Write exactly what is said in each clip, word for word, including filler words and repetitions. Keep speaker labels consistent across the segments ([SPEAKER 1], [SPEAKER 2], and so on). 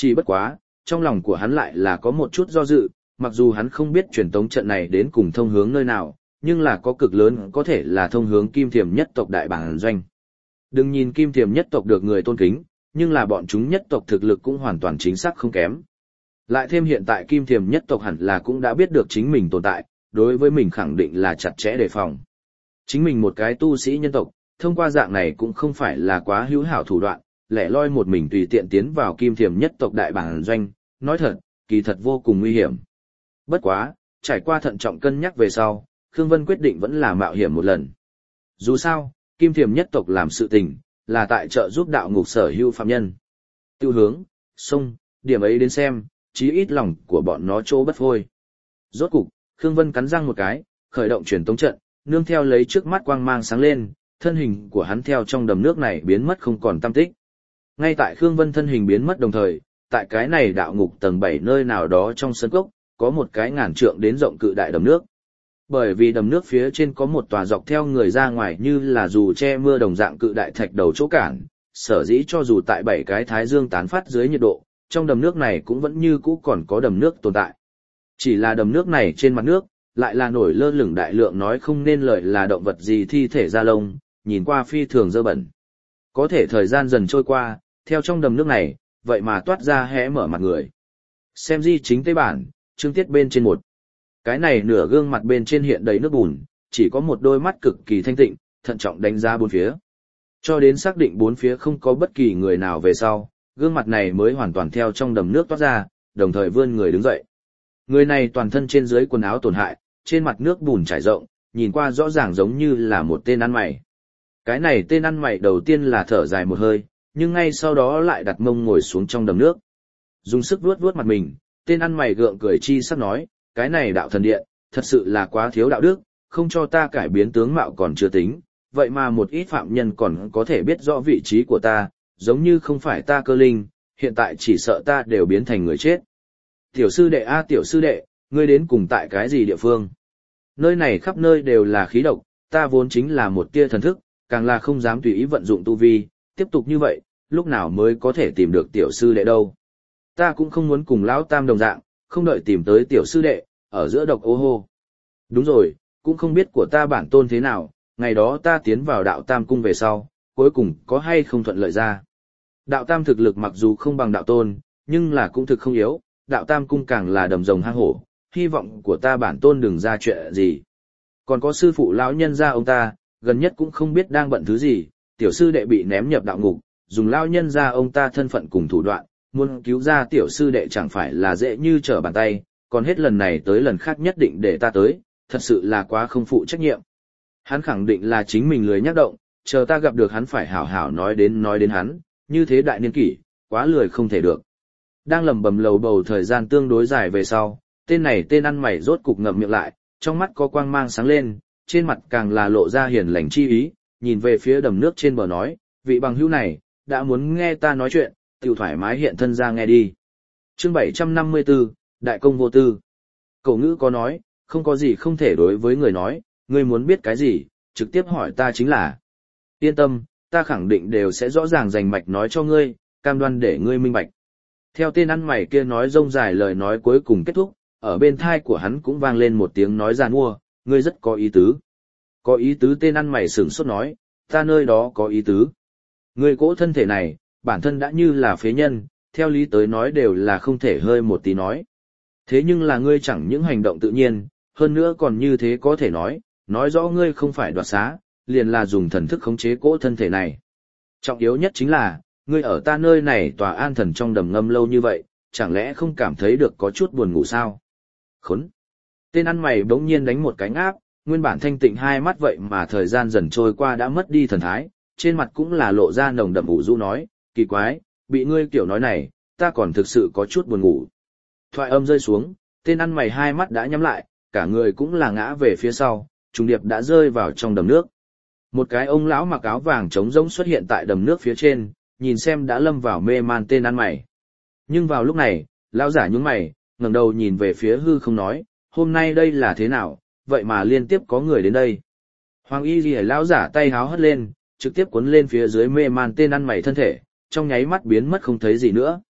[SPEAKER 1] Chỉ bất quá, trong lòng của hắn lại là có một chút do dự, mặc dù hắn không biết truyền tống trận này đến cùng thông hướng nơi nào, nhưng là có cực lớn có thể là thông hướng Kim Thiềm nhất tộc đại bản doanh. Đừng nhìn Kim Thiềm nhất tộc được người tôn kính, nhưng là bọn chúng nhất tộc thực lực cũng hoàn toàn chính xác không kém. Lại thêm hiện tại Kim Thiềm nhất tộc hẳn là cũng đã biết được chính mình tồn tại, đối với mình khẳng định là chặt chẽ đề phòng. Chính mình một cái tu sĩ nhân tộc, thông qua dạng này cũng không phải là quá hữu hảo thủ đoạn, lẻ loi một mình tùy tiện tiến vào Kim Thiềm nhất tộc đại bản doanh, nói thật, kỳ thật vô cùng nguy hiểm. Bất quá, trải qua thận trọng cân nhắc về sau, Khương Vân quyết định vẫn là mạo hiểm một lần. Dù sao, Kim Thiềm nhất tộc làm sự tình, là tại trợ giúp đạo ngục sở hữu phạm nhân. Tiêu hướng, sông, điểm ấy đến xem, chí ít lòng của bọn nó chỗ bất phôi. Rốt cục, Khương Vân cắn răng một cái, khởi động truyền tống trận, nương theo lấy trước mắt quang mang sáng lên, thân hình của hắn theo trong đầm nước này biến mất không còn tăm tích. Ngay tại Khương Vân thân hình biến mất đồng thời, tại cái này đạo ngục tầng bảy nơi nào đó trong sân cốc, có một cái ngàn trượng đến rộng cự đại đầm nước. Bởi vì đầm nước phía trên có một tòa dọc theo người ra ngoài như là dù che mưa đồng dạng cự đại thạch đầu chỗ cản, sở dĩ cho dù tại bảy cái thái dương tán phát dưới nhiệt độ, trong đầm nước này cũng vẫn như cũ còn có đầm nước tồn tại. Chỉ là đầm nước này trên mặt nước, lại là nổi lơ lửng đại lượng nói không nên lời là động vật gì thi thể da lông, nhìn qua phi thường dơ bẩn. Có thể thời gian dần trôi qua, theo trong đầm nước này, vậy mà toát ra hé mở mặt người. Xem di chính tế bản, chương tiết bên trên một. Cái này nửa gương mặt bên trên hiện đầy nước bùn, chỉ có một đôi mắt cực kỳ thanh tịnh, thận trọng đánh giá bốn phía. Cho đến xác định bốn phía không có bất kỳ người nào về sau, gương mặt này mới hoàn toàn theo trong đầm nước toát ra, đồng thời vươn người đứng dậy. Người này toàn thân trên dưới quần áo tổn hại, trên mặt nước bùn trải rộng, nhìn qua rõ ràng giống như là một tên ăn mày. Cái này tên ăn mày đầu tiên là thở dài một hơi, nhưng ngay sau đó lại đặt mông ngồi xuống trong đầm nước. Dùng sức vuốt vuốt mặt mình, tên ăn mày gượng cười chi sắp nói, cái này đạo thần điện, thật sự là quá thiếu đạo đức, không cho ta cải biến tướng mạo còn chưa tính, vậy mà một ít phạm nhân còn có thể biết rõ vị trí của ta, giống như không phải ta cơ linh, hiện tại chỉ sợ ta đều biến thành người chết. Tiểu sư đệ a tiểu sư đệ, ngươi đến cùng tại cái gì địa phương? Nơi này khắp nơi đều là khí độc, ta vốn chính là một tia thần thức, càng là không dám tùy ý vận dụng tu vi, tiếp tục như vậy, lúc nào mới có thể tìm được tiểu sư đệ đâu. Ta cũng không muốn cùng lão tam đồng dạng, không đợi tìm tới tiểu sư đệ, ở giữa độc ô hô. Đúng rồi, cũng không biết của ta bản tôn thế nào, ngày đó ta tiến vào đạo tam cung về sau, cuối cùng có hay không thuận lợi ra. Đạo tam thực lực mặc dù không bằng đạo tôn, nhưng là cũng thực không yếu, đạo tam cung càng là đầm rồng hang hổ, hy vọng của ta bản tôn đừng ra chuyện gì. Còn có sư phụ lão nhân gia ông ta, gần nhất cũng không biết đang bận thứ gì, tiểu sư đệ bị ném nhập đạo ngục, dùng lão nhân gia ông ta thân phận cùng thủ đoạn, muốn cứu ra tiểu sư đệ chẳng phải là dễ như trở bàn tay, còn hết lần này tới lần khác nhất định để ta tới, thật sự là quá không phụ trách nhiệm. Hắn khẳng định là chính mình lười nhắc động, chờ ta gặp được hắn phải hảo hảo nói đến nói đến hắn, như thế đại niên kỷ, quá lười không thể được. Đang lầm bầm lầu bầu thời gian tương đối dài về sau, tên này tên ăn mày rốt cục ngậm miệng lại, trong mắt có quang mang sáng lên, trên mặt càng là lộ ra hiền lành chi ý, nhìn về phía đầm nước trên bờ nói, vị bằng hữu này, đã muốn nghe ta nói chuyện, tiểu thoải mái hiện thân ra nghe đi. Chương bảy trăm năm mươi tư, Đại công vô tư. Cổ ngữ có nói, không có gì không thể đối với người nói, ngươi muốn biết cái gì, trực tiếp hỏi ta chính là. Yên tâm, ta khẳng định đều sẽ rõ ràng rành mạch nói cho ngươi, cam đoan để ngươi minh bạch. Theo tên ăn mày kia nói rông dài lời nói cuối cùng kết thúc, ở bên thai của hắn cũng vang lên một tiếng nói giàn mua, ngươi rất có ý tứ. Có ý tứ tên ăn mày sửng sốt nói, ta nơi đó có ý tứ. Ngươi cỗ thân thể này, bản thân đã như là phế nhân, theo lý tới nói đều là không thể hơi một tí nói. Thế nhưng là ngươi chẳng những hành động tự nhiên, hơn nữa còn như thế có thể nói, nói rõ ngươi không phải đoạt xá, liền là dùng thần thức khống chế cỗ thân thể này. Trọng yếu nhất chính là, ngươi ở ta nơi này tòa an thần trong đầm ngâm lâu như vậy, chẳng lẽ không cảm thấy được có chút buồn ngủ sao? Khốn! Tên ăn mày bỗng nhiên đánh một cái ngáp, nguyên bản thanh tịnh hai mắt vậy mà thời gian dần trôi qua đã mất đi thần thái, trên mặt cũng là lộ ra nồng đậm ủ rũ nói, kỳ quái, bị ngươi kiểu nói này, ta còn thực sự có chút buồn ngủ. Thoại âm rơi xuống, tên ăn mày hai mắt đã nhắm lại, cả người cũng là ngã về phía sau, trùng điệp đã rơi vào trong đầm nước. Một cái ông lão mặc áo vàng trống rỗng xuất hiện tại đầm nước phía trên, nhìn xem đã lâm vào mê man tên ăn mày. Nhưng vào lúc này, lão giả nhướng mày, ngẩng đầu nhìn về phía hư không nói, hôm nay đây là thế nào, vậy mà liên tiếp có người đến đây. Hoàng y lìa lão giả tay háo hất lên, trực tiếp cuốn lên phía dưới mê man tên ăn mày thân thể, trong nháy mắt biến mất không thấy gì nữa.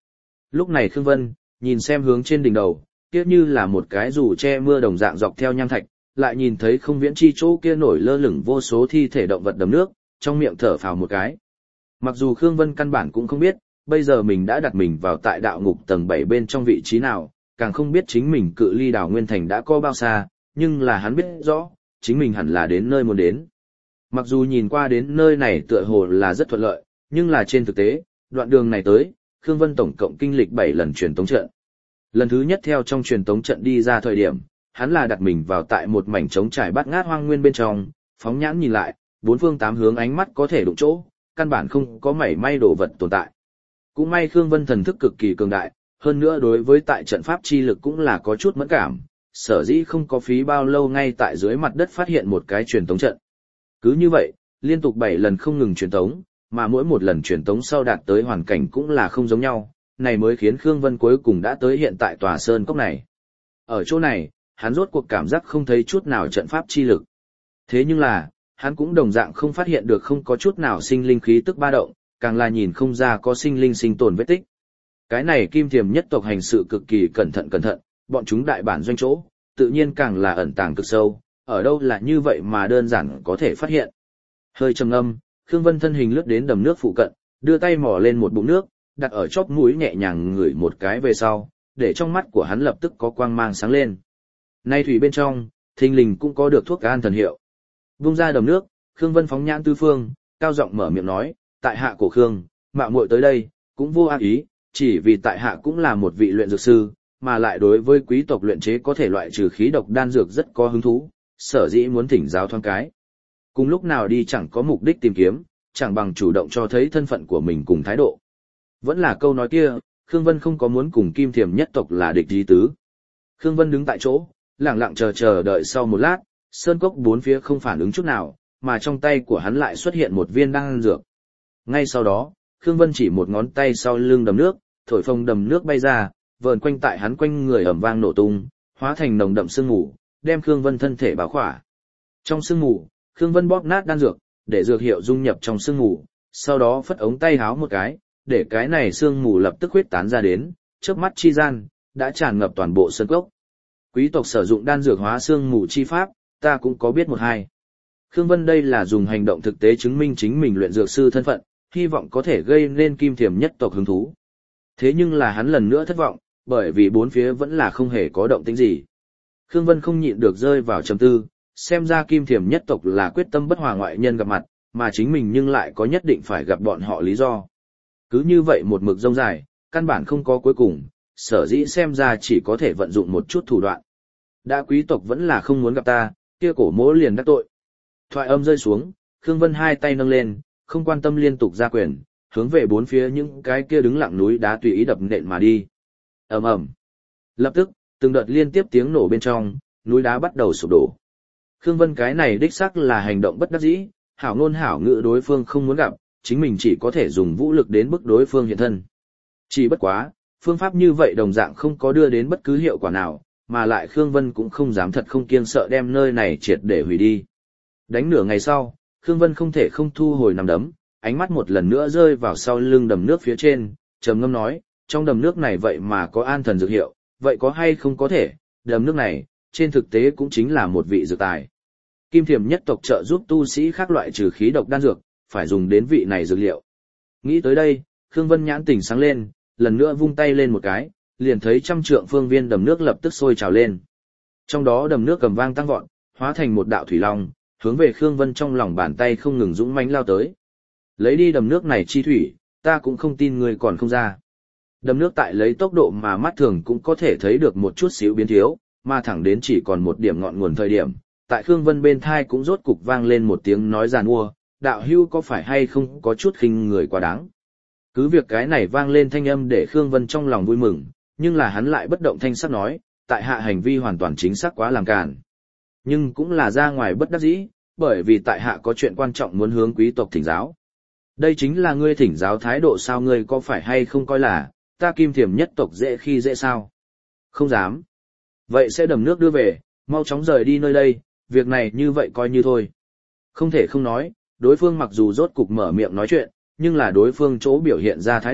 [SPEAKER 1] Lúc này Khương Vân, nhìn xem hướng trên đỉnh đầu, tiếc như là một cái dù che mưa đồng dạng dọc theo nham thạch, lại nhìn thấy không viễn chi chỗ kia nổi lơ lửng vô số thi thể động vật đầm nước, trong miệng thở phào một cái. Mặc dù Khương Vân căn bản cũng không biết, bây giờ mình đã đặt mình vào tại đạo ngục tầng bảy bên trong vị trí nào, càng không biết chính mình cự ly đảo Nguyên Thành đã có bao xa, nhưng là hắn biết rõ, chính mình hẳn là đến nơi muốn đến. Mặc dù nhìn qua đến nơi này tựa hồ là rất thuận lợi, nhưng là trên thực tế, đoạn đường này tới, Khương Vân tổng cộng kinh lịch bảy lần truyền tống trận. Lần thứ nhất theo trong truyền tống trận đi ra thời điểm, hắn là đặt mình vào tại một mảnh trống trải bát ngát hoang nguyên bên trong, phóng nhãn nhìn lại, bốn phương tám hướng ánh mắt có thể đụng chỗ, căn bản không có mảy may đồ vật tồn tại. Cũng may Khương Vân thần thức cực kỳ cường đại, hơn nữa đối với tại trận pháp chi lực cũng là có chút mẫn cảm, sở dĩ không có phí bao lâu ngay tại dưới mặt đất phát hiện một cái truyền tống trận. Cứ như vậy, liên tục bảy lần không ngừng truyền tống, mà mỗi một lần truyền tống sau đạt tới hoàn cảnh cũng là không giống nhau, này mới khiến Khương Vân cuối cùng đã tới hiện tại tòa sơn cốc này. Ở chỗ này, hắn rốt cuộc cảm giác không thấy chút nào trận pháp chi lực. Thế nhưng là, hắn cũng đồng dạng không phát hiện được không có chút nào sinh linh khí tức ba động, càng là nhìn không ra có sinh linh sinh tồn vết tích. Cái này Kim Thiềm nhất tộc hành sự cực kỳ cẩn thận cẩn thận, bọn chúng đại bản doanh chỗ, tự nhiên càng là ẩn tàng cực sâu, ở đâu là như vậy mà đơn giản có thể phát hiện. Hơi trầm ngâm, Khương Vân thân hình lướt đến đầm nước phụ cận, đưa tay mò lên một bụng nước, đặt ở chóp mũi nhẹ nhàng ngửi một cái về sau, để trong mắt của hắn lập tức có quang mang sáng lên. Nay thủy bên trong, thình lình cũng có được thuốc an thần hiệu. Vung ra đầm nước, Khương Vân phóng nhãn tứ phương, cao giọng mở miệng nói, tại hạ cổ Khương, mạo muội tới đây, cũng vô ác ý, chỉ vì tại hạ cũng là một vị luyện dược sư, mà lại đối với quý tộc luyện chế có thể loại trừ khí độc đan dược rất có hứng thú, sở dĩ muốn thỉnh giáo thoáng cái. Cùng lúc nào đi chẳng có mục đích tìm kiếm, chẳng bằng chủ động cho thấy thân phận của mình cùng thái độ. Vẫn là câu nói kia, Khương Vân không có muốn cùng Kim Thiềm nhất tộc là địch ý tứ. Khương Vân đứng tại chỗ, lặng lặng chờ chờ đợi sau một lát, sơn cốc bốn phía không phản ứng chút nào, mà trong tay của hắn lại xuất hiện một viên đan dược. Ngay sau đó, Khương Vân chỉ một ngón tay sau lưng đầm nước, thổi phồng đầm nước bay ra, vờn quanh tại hắn quanh người ầm vang nổ tung, hóa thành nồng đậm sương mù, đem Khương Vân thân thể bao khỏa. Trong sương mù, Khương Vân bóp nát đan dược, để dược hiệu dung nhập trong sương mù, sau đó phất ống tay háo một cái, để cái này sương mù lập tức huyết tán ra đến, chớp mắt chi gian, đã tràn ngập toàn bộ sơn cốc. Quý tộc sử dụng đan dược hóa sương mù chi pháp, ta cũng có biết một hai. Khương Vân đây là dùng hành động thực tế chứng minh chính mình luyện dược sư thân phận, hy vọng có thể gây nên Kim Thiềm nhất tộc hứng thú. Thế nhưng là hắn lần nữa thất vọng, bởi vì bốn phía vẫn là không hề có động tĩnh gì. Khương Vân không nhịn được rơi vào trầm tư, xem ra Kim Thiềm nhất tộc là quyết tâm bất hòa ngoại nhân gặp mặt, mà chính mình nhưng lại có nhất định phải gặp bọn họ lý do. Cứ như vậy một mực rông dài, căn bản không có cuối cùng, sở dĩ xem ra chỉ có thể vận dụng một chút thủ đoạn. Đã quý tộc vẫn là không muốn gặp ta, kia cổ mỗ liền đắc tội. Thoại âm rơi xuống, Khương Vân hai tay nâng lên, không quan tâm liên tục ra quyền, hướng về bốn phía những cái kia đứng lặng núi đá tùy ý đập nện mà đi. Ầm ầm. Lập tức, từng đợt liên tiếp tiếng nổ bên trong, núi đá bắt đầu sụp đổ. Khương Vân cái này đích xác là hành động bất đắc dĩ, hảo ngôn hảo ngữ đối phương không muốn gặp, chính mình chỉ có thể dùng vũ lực đến bức đối phương hiện thân. Chỉ bất quá, phương pháp như vậy đồng dạng không có đưa đến bất cứ hiệu quả nào, mà lại Khương Vân cũng không dám thật không kiêng sợ đem nơi này triệt để hủy đi. Đánh nửa ngày sau, Khương Vân không thể không thu hồi nằm đấm, ánh mắt một lần nữa rơi vào sau lưng đầm nước phía trên, trầm ngâm nói, trong đầm nước này vậy mà có an thần dược hiệu, vậy có hay không có thể, đầm nước này, trên thực tế cũng chính là một vị dược tài. Kim Thiềm nhất tộc trợ giúp tu sĩ khác loại trừ khí độc đan dược, phải dùng đến vị này dược liệu. Nghĩ tới đây, Khương Vân nhãn tỉnh sáng lên, lần nữa vung tay lên một cái, liền thấy trăm trượng phương viên đầm nước lập tức sôi trào lên. Trong đó đầm nước cầm vang tăng vọt, hóa thành một đạo thủy long, hướng về Khương Vân trong lòng bàn tay không ngừng dũng mãnh lao tới. Lấy đi đầm nước này chi thủy, ta cũng không tin người còn không ra. Đầm nước tại lấy tốc độ mà mắt thường cũng có thể thấy được một chút xíu biến thiếu, mà thẳng đến chỉ còn một điểm ngọn nguồn thời điểm, tại Khương Vân bên thai cũng rốt cục vang lên một tiếng nói giàn mua, đạo hưu có phải hay không có chút khinh người quá đáng. Cứ việc cái này vang lên thanh âm để Khương Vân trong lòng vui mừng, nhưng là hắn lại bất động thanh sắc nói, tại hạ hành vi hoàn toàn chính xác quá làm càn. Nhưng cũng là ra ngoài bất đắc dĩ, bởi vì tại hạ có chuyện quan trọng muốn hướng quý tộc thỉnh giáo. Đây chính là ngươi thỉnh giáo thái độ sao, ngươi có phải hay không coi là, ta Kim Thiềm nhất tộc dễ khi dễ sao? Không dám. Vậy sẽ đầm nước đưa về, mau chóng rời đi nơi đây, việc này như vậy coi như thôi. Không thể không nói, đối phương mặc dù rốt cục mở miệng nói chuyện, nhưng là đối phương chỗ biểu hiện ra thái độ,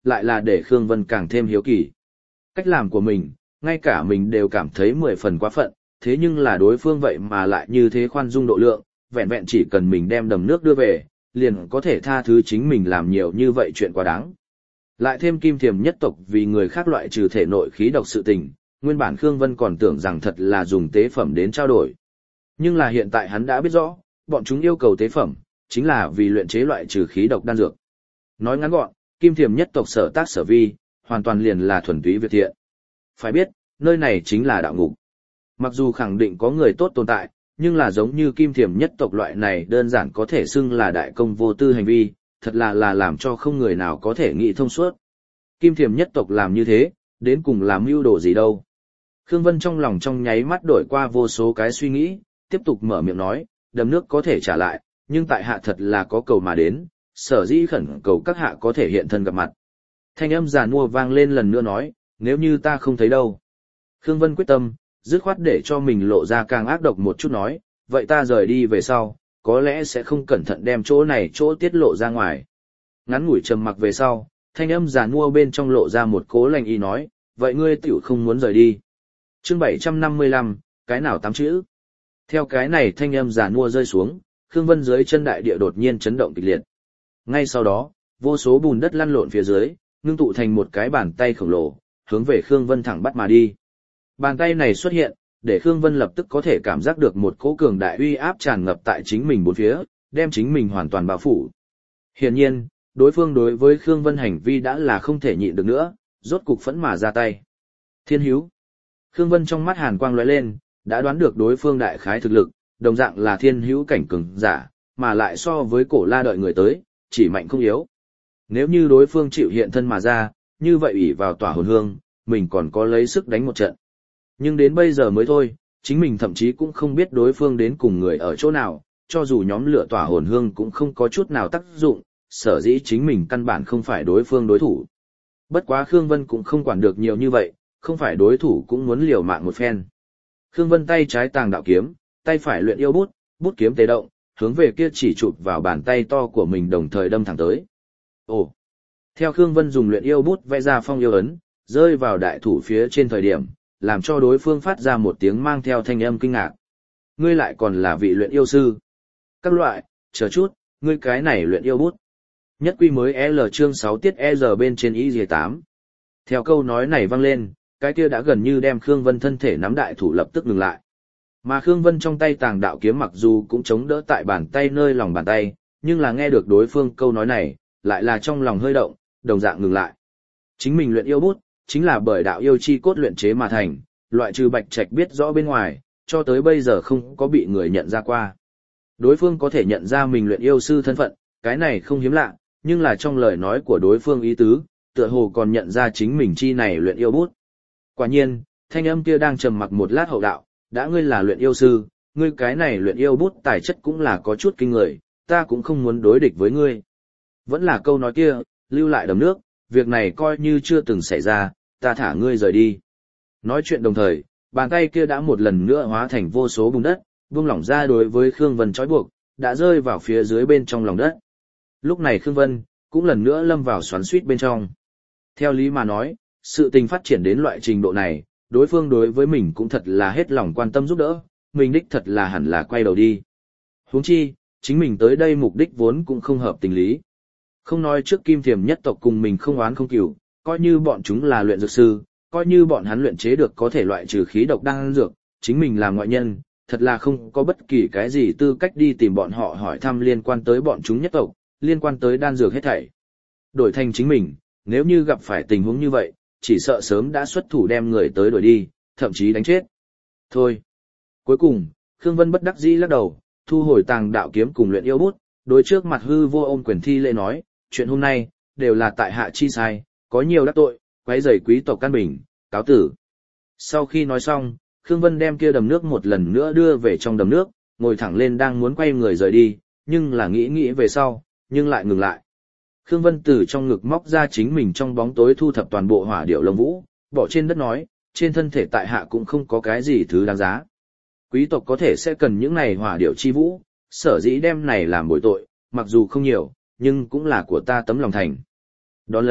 [SPEAKER 1] lại là để Khương Vân càng thêm hiếu kỳ. Cách làm của mình, ngay cả mình đều cảm thấy mười phần quá phận, thế nhưng là đối phương vậy mà lại như thế khoan dung độ lượng, vẹn vẹn chỉ cần mình đem đầm nước đưa về, liền có thể tha thứ chính mình làm nhiều như vậy chuyện quá đáng. Lại thêm kim thiềm nhất tộc vì người khác loại trừ thể nội khí độc sự tình, nguyên bản Khương Vân còn tưởng rằng thật là dùng tế phẩm đến trao đổi. Nhưng là hiện tại hắn đã biết rõ, bọn chúng yêu cầu tế phẩm, chính là vì luyện chế loại trừ khí độc đan dược. Nói ngắn gọn, kim thiềm nhất tộc sở tác sở vi, hoàn toàn liền là thuần túy việc thiện. Phải biết, nơi này chính là đạo ngục. Mặc dù khẳng định có người tốt tồn tại, nhưng là giống như kim thiềm nhất tộc loại này đơn giản có thể xưng là đại công vô tư hành vi, thật là là làm cho không người nào có thể nghĩ thông suốt. Kim thiềm nhất tộc làm như thế, đến cùng làm mưu đồ gì đâu. Khương Vân trong lòng trong nháy mắt đổi qua vô số cái suy nghĩ, tiếp tục mở miệng nói, đầm nước có thể trả lại, nhưng tại hạ thật là có cầu mà đến, sở dĩ khẩn cầu các hạ có thể hiện thân gặp mặt. Thanh âm già nua vang lên lần nữa nói, nếu như ta không thấy đâu. Khương Vân quyết tâm, dứt khoát để cho mình lộ ra càng ác độc một chút nói, vậy ta rời đi về sau, có lẽ sẽ không cẩn thận đem chỗ này chỗ tiết lộ ra ngoài. Ngắn ngủi trầm mặc về sau, thanh âm già nua bên trong lộ ra một cố lành y nói, vậy ngươi tiểu không muốn rời đi. Chương bảy trăm năm mươi lăm, cái nào tám chữ? Theo cái này thanh âm già nua rơi xuống, Khương Vân dưới chân đại địa đột nhiên chấn động kịch liệt. Ngay sau đó, vô số bùn đất lăn lộn phía dưới, ngưng tụ thành một cái bàn tay khổng lồ, hướng về Khương Vân thẳng bắt mà đi. Bàn tay này xuất hiện, để Khương Vân lập tức có thể cảm giác được một cỗ cường đại uy áp tràn ngập tại chính mình bốn phía, đem chính mình hoàn toàn bao phủ. Hiển nhiên, đối phương đối với Khương Vân hành vi đã là không thể nhịn được nữa, rốt cục phẫn mà ra tay. Thiên hữu. Khương Vân trong mắt hàn quang lóe lên, đã đoán được đối phương đại khái thực lực, đồng dạng là thiên hữu cảnh cường giả, mà lại so với cổ la đợi người tới, chỉ mạnh không yếu. Nếu như đối phương chịu hiện thân mà ra, như vậy ủy vào tỏa hồn hương, mình còn có lấy sức đánh một trận. Nhưng đến bây giờ mới thôi, chính mình thậm chí cũng không biết đối phương đến cùng người ở chỗ nào, cho dù nhóm lửa tỏa hồn hương cũng không có chút nào tác dụng, sở dĩ chính mình căn bản không phải đối phương đối thủ. Bất quá Khương Vân cũng không quản được nhiều như vậy, không phải đối thủ cũng muốn liều mạng một phen. Khương Vân tay trái tàng đạo kiếm, tay phải luyện yêu bút, bút kiếm tế động, hướng về kia chỉ chụp vào bàn tay to của mình đồng thời đâm thẳng tới. Ồ! Theo Khương Vân dùng luyện yêu bút vẽ ra phong yêu ấn, rơi vào đại thủ phía trên thời điểm, làm cho đối phương phát ra một tiếng mang theo thanh âm kinh ngạc. Ngươi lại còn là vị luyện yêu sư. Các loại, chờ chút, ngươi cái này luyện yêu bút. Nhất quy mới L chương sáu tiết E giờ bên trên Y G tám. Theo câu nói này vang lên, cái kia đã gần như đem Khương Vân thân thể nắm đại thủ lập tức ngừng lại. Mà Khương Vân trong tay tàng đạo kiếm mặc dù cũng chống đỡ tại bàn tay nơi lòng bàn tay, nhưng là nghe được đối phương câu nói này, lại là trong lòng hơi động, đồng dạng ngừng lại. Chính mình luyện yêu bút, chính là bởi đạo yêu chi cốt luyện chế mà thành, loại trừ Bạch Trạch biết rõ bên ngoài, cho tới bây giờ không có bị người nhận ra qua. Đối phương có thể nhận ra mình luyện yêu sư thân phận, cái này không hiếm lạ, nhưng là trong lời nói của đối phương ý tứ, tựa hồ còn nhận ra chính mình chi này luyện yêu bút. Quả nhiên, thanh âm kia đang trầm mặc một lát hậu đạo, đã ngươi là luyện yêu sư, ngươi cái này luyện yêu bút tài chất cũng là có chút kinh người, ta cũng không muốn đối địch với ngươi. Vẫn là câu nói kia, lưu lại đầm nước, việc này coi như chưa từng xảy ra, ta thả ngươi rời đi. Nói chuyện đồng thời, bàn tay kia đã một lần nữa hóa thành vô số bùn đất, buông lỏng ra đối với Khương Vân trói buộc, đã rơi vào phía dưới bên trong lòng đất. Lúc này Khương Vân cũng lần nữa lâm vào xoắn xuýt bên trong. Theo lý mà nói, sự tình phát triển đến loại trình độ này, đối phương đối với mình cũng thật là hết lòng quan tâm giúp đỡ, mình đích thật là hẳn là quay đầu đi. Huống chi, chính mình tới đây mục đích vốn cũng không hợp tình lý. Không nói trước kim thiềm nhất tộc cùng mình không oán không cừu, coi như bọn chúng là luyện dược sư, coi như bọn hắn luyện chế được có thể loại trừ khí độc đan dược, chính mình là ngoại nhân, thật là không có bất kỳ cái gì tư cách đi tìm bọn họ hỏi thăm liên quan tới bọn chúng nhất tộc, liên quan tới đan dược hết thảy. Đổi thành chính mình, nếu như gặp phải tình huống như vậy, chỉ sợ sớm đã xuất thủ đem người tới đuổi đi, thậm chí đánh chết. Thôi. Cuối cùng, Khương Vân bất đắc dĩ lắc đầu, thu hồi tàng đạo kiếm cùng luyện yêu bút, đối trước mặt hư vô ôm quyền thi lễ nói, chuyện hôm nay, đều là tại hạ chi sai, có nhiều đắc tội, quấy rầy quý tộc căn bình, cáo tử. Sau khi nói xong, Khương Vân đem kia đầm nước một lần nữa đưa về trong đầm nước, ngồi thẳng lên đang muốn quay người rời đi, nhưng là nghĩ nghĩ về sau, nhưng lại ngừng lại. Khương Vân từ trong ngực móc ra chính mình trong bóng tối thu thập toàn bộ hỏa điệu lông vũ, bỏ trên đất nói, trên thân thể tại hạ cũng không có cái gì thứ đáng giá. Quý tộc có thể sẽ cần những này hỏa điệu chi vũ, sở dĩ đem này làm bội tội, mặc dù không nhiều, nhưng cũng là của ta tấm lòng thành. Đón lấy,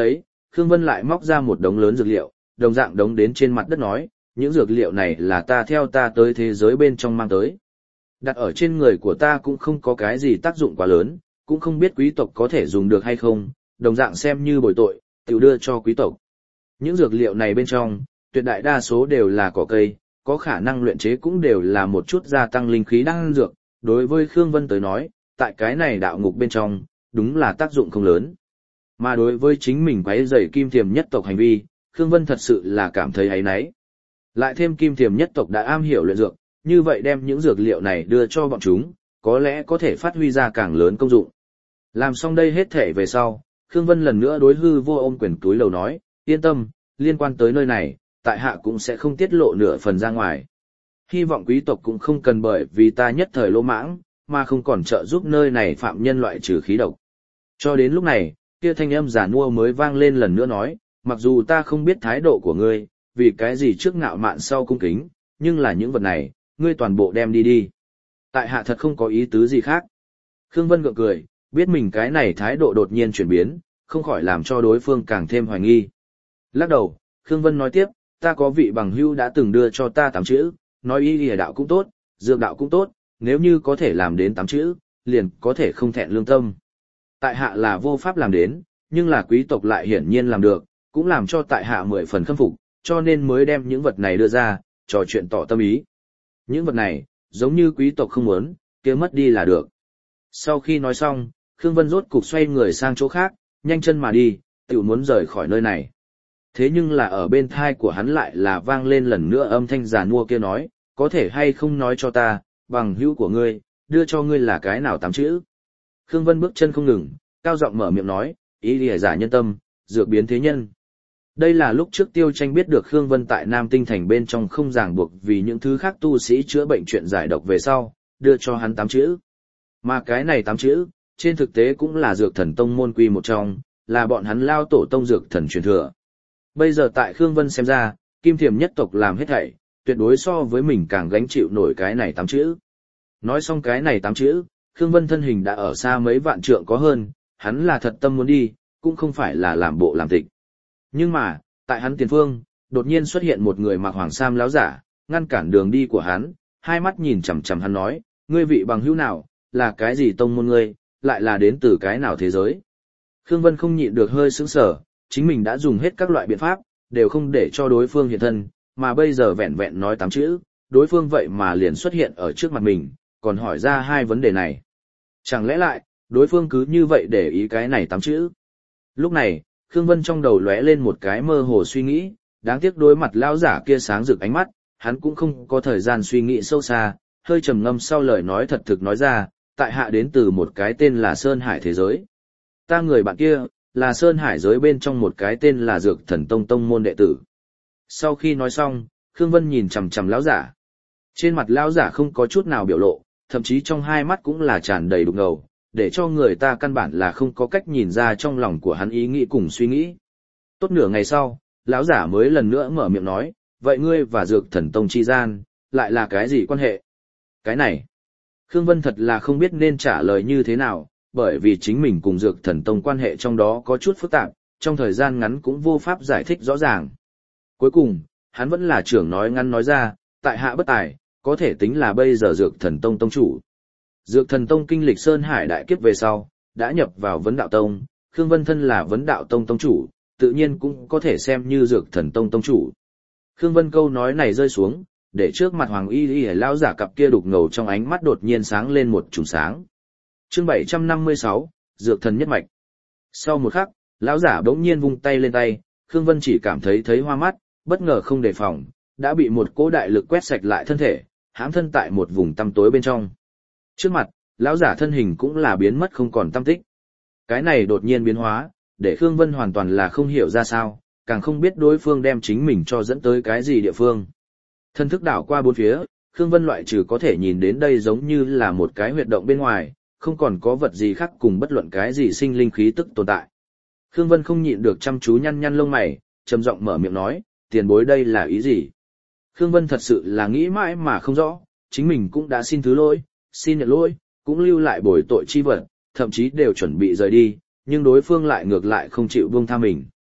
[SPEAKER 1] Khương Vân lại móc ra một đống lớn dược liệu, đồng dạng đống đến trên mặt đất nói, những dược liệu này là ta theo ta tới thế giới bên trong mang tới. Đặt ở trên người của ta cũng không có cái gì tác dụng quá lớn, cũng không biết quý tộc có thể dùng được hay không, đồng dạng xem như bồi tội, tự đưa cho quý tộc. Những dược liệu này bên trong, tuyệt đại đa số đều là cỏ cây, có khả năng luyện chế cũng đều là một chút gia tăng linh khí đan dược. Đối với Khương Vân tới nói, tại cái này đạo ngục bên trong, đúng là tác dụng không lớn. Mà đối với chính mình quấy rầy kim thiềm nhất tộc hành vi, Khương Vân thật sự là cảm thấy áy náy. Lại thêm kim thiềm nhất tộc đã am hiểu luyện dược, như vậy đem những dược liệu này đưa cho bọn chúng, có lẽ có thể phát huy ra càng lớn công dụng. Làm xong đây hết thể về sau, Khương Vân lần nữa đối hư vô ôm quyền túi lầu nói, yên tâm, liên quan tới nơi này, tại hạ cũng sẽ không tiết lộ nửa phần ra ngoài. Hy vọng quý tộc cũng không cần bởi vì ta nhất thời lỗ mãng, mà không còn trợ giúp nơi này phạm nhân loại trừ khí độc. Cho đến lúc này, kia thanh âm giả nua mới vang lên lần nữa nói, mặc dù ta không biết thái độ của ngươi, vì cái gì trước ngạo mạn sau cung kính, nhưng là những vật này, ngươi toàn bộ đem đi đi. Tại hạ thật không có ý tứ gì khác. Khương Vân gượng cười, biết mình cái này thái độ đột nhiên chuyển biến, không khỏi làm cho đối phương càng thêm hoài nghi. Lắc đầu, Khương Vân nói tiếp, ta có vị bằng hữu đã từng đưa cho ta tám chữ, nói y lìa đạo cũng tốt, dược đạo cũng tốt, nếu như có thể làm đến tám chữ, liền có thể không thẹn lương tâm. Tại hạ là vô pháp làm đến, nhưng là quý tộc lại hiển nhiên làm được, cũng làm cho tại hạ mười phần khâm phục, cho nên mới đem những vật này đưa ra, trò chuyện tỏ tâm ý. Những vật này, giống như quý tộc không muốn, kia mất đi là được. Sau khi nói xong, Khương Vân rốt cục xoay người sang chỗ khác, nhanh chân mà đi, tự muốn rời khỏi nơi này. Thế nhưng là ở bên thai của hắn lại là vang lên lần nữa âm thanh già nua kia nói, có thể hay không nói cho ta, bằng hữu của ngươi, đưa cho ngươi là cái nào tám chữ. Khương Vân bước chân không ngừng, cao giọng mở miệng nói, ý lìa giả nhân tâm, dược biến thế nhân. Đây là lúc trước Tiêu Tranh biết được Khương Vân tại Nam Tinh Thành bên trong không ràng buộc vì những thứ khác tu sĩ chữa bệnh chuyện giải độc về sau, đưa cho hắn tám chữ. Mà cái này tám chữ, trên thực tế cũng là dược thần tông môn quy một trong, là bọn hắn lao tổ tông dược thần truyền thừa. Bây giờ tại Khương Vân xem ra, kim thiềm nhất tộc làm hết thảy, tuyệt đối so với mình càng gánh chịu nổi cái này tám chữ. Nói xong cái này tám chữ, Khương Vân thân hình đã ở xa mấy vạn trượng có hơn, hắn là thật tâm muốn đi, cũng không phải là làm bộ làm tịch. Nhưng mà, tại hắn tiền phương, đột nhiên xuất hiện một người mặc hoàng sam láo giả, ngăn cản đường đi của hắn, hai mắt nhìn chằm chằm hắn nói, ngươi vị bằng hữu nào, là cái gì tông môn ngươi, lại là đến từ cái nào thế giới. Khương Vân không nhịn được hơi sững sờ, chính mình đã dùng hết các loại biện pháp, đều không để cho đối phương hiện thân, mà bây giờ vẹn vẹn nói tám chữ, đối phương vậy mà liền xuất hiện ở trước mặt mình, còn hỏi ra hai vấn đề này. Chẳng lẽ lại, đối phương cứ như vậy để ý cái này tám chữ. Lúc này, Khương Vân trong đầu lóe lên một cái mơ hồ suy nghĩ, đáng tiếc đối mặt lão giả kia sáng rực ánh mắt, hắn cũng không có thời gian suy nghĩ sâu xa, hơi trầm ngâm sau lời nói thật thực nói ra, tại hạ đến từ một cái tên là Sơn Hải thế giới. Ta người bạn kia, là Sơn Hải giới bên trong một cái tên là Dược Thần Tông tông môn đệ tử. Sau khi nói xong, Khương Vân nhìn chằm chằm lão giả. Trên mặt lão giả không có chút nào biểu lộ, thậm chí trong hai mắt cũng là tràn đầy đục ngầu, để cho người ta căn bản là không có cách nhìn ra trong lòng của hắn ý nghĩ cùng suy nghĩ. Tốt nửa ngày sau, lão giả mới lần nữa mở miệng nói, vậy ngươi và Dược Thần Tông chi gian, lại là cái gì quan hệ? Cái này, Khương Vân thật là không biết nên trả lời như thế nào, bởi vì chính mình cùng Dược Thần Tông quan hệ trong đó có chút phức tạp, trong thời gian ngắn cũng vô pháp giải thích rõ ràng. Cuối cùng, hắn vẫn là trưởng nói ngắn nói ra, tại hạ bất tài, có thể tính là bây giờ Dược Thần Tông tông chủ. Dược Thần Tông kinh lịch Sơn Hải đại kiếp về sau, đã nhập vào Vấn Đạo Tông, Khương Vân thân là Vấn Đạo Tông tông chủ, tự nhiên cũng có thể xem như Dược Thần Tông tông chủ. Khương Vân câu nói này rơi xuống, để trước mặt Hoàng Y Y lão giả cặp kia đục ngầu trong ánh mắt đột nhiên sáng lên một chùm sáng. Chương bảy trăm năm mươi sáu, Dược Thần nhất mạch. Sau một khắc, lão giả bỗng nhiên vung tay lên tay, Khương Vân chỉ cảm thấy thấy hoa mắt, bất ngờ không đề phòng, đã bị một cỗ đại lực quét sạch lại thân thể, hãm thân tại một vùng tăm tối bên trong. Trước mặt, lão giả thân hình cũng là biến mất không còn tăm tích. Cái này đột nhiên biến hóa, để Khương Vân hoàn toàn là không hiểu ra sao, càng không biết đối phương đem chính mình cho dẫn tới cái gì địa phương. Thân thức đảo qua bốn phía, Khương Vân loại trừ có thể nhìn đến đây giống như là một cái huyệt động bên ngoài, không còn có vật gì khác cùng bất luận cái gì sinh linh khí tức tồn tại. Khương Vân không nhịn được chăm chú nhăn nhăn lông mày, trầm giọng mở miệng nói, tiền bối đây là ý gì? Khương Vân thật sự là nghĩ mãi mà không rõ, chính mình cũng đã xin thứ lỗi, xin nhận lỗi, cũng lưu lại bồi tội chi vật, thậm chí đều chuẩn bị rời đi, nhưng đối phương lại ngược lại không chịu buông tha mình.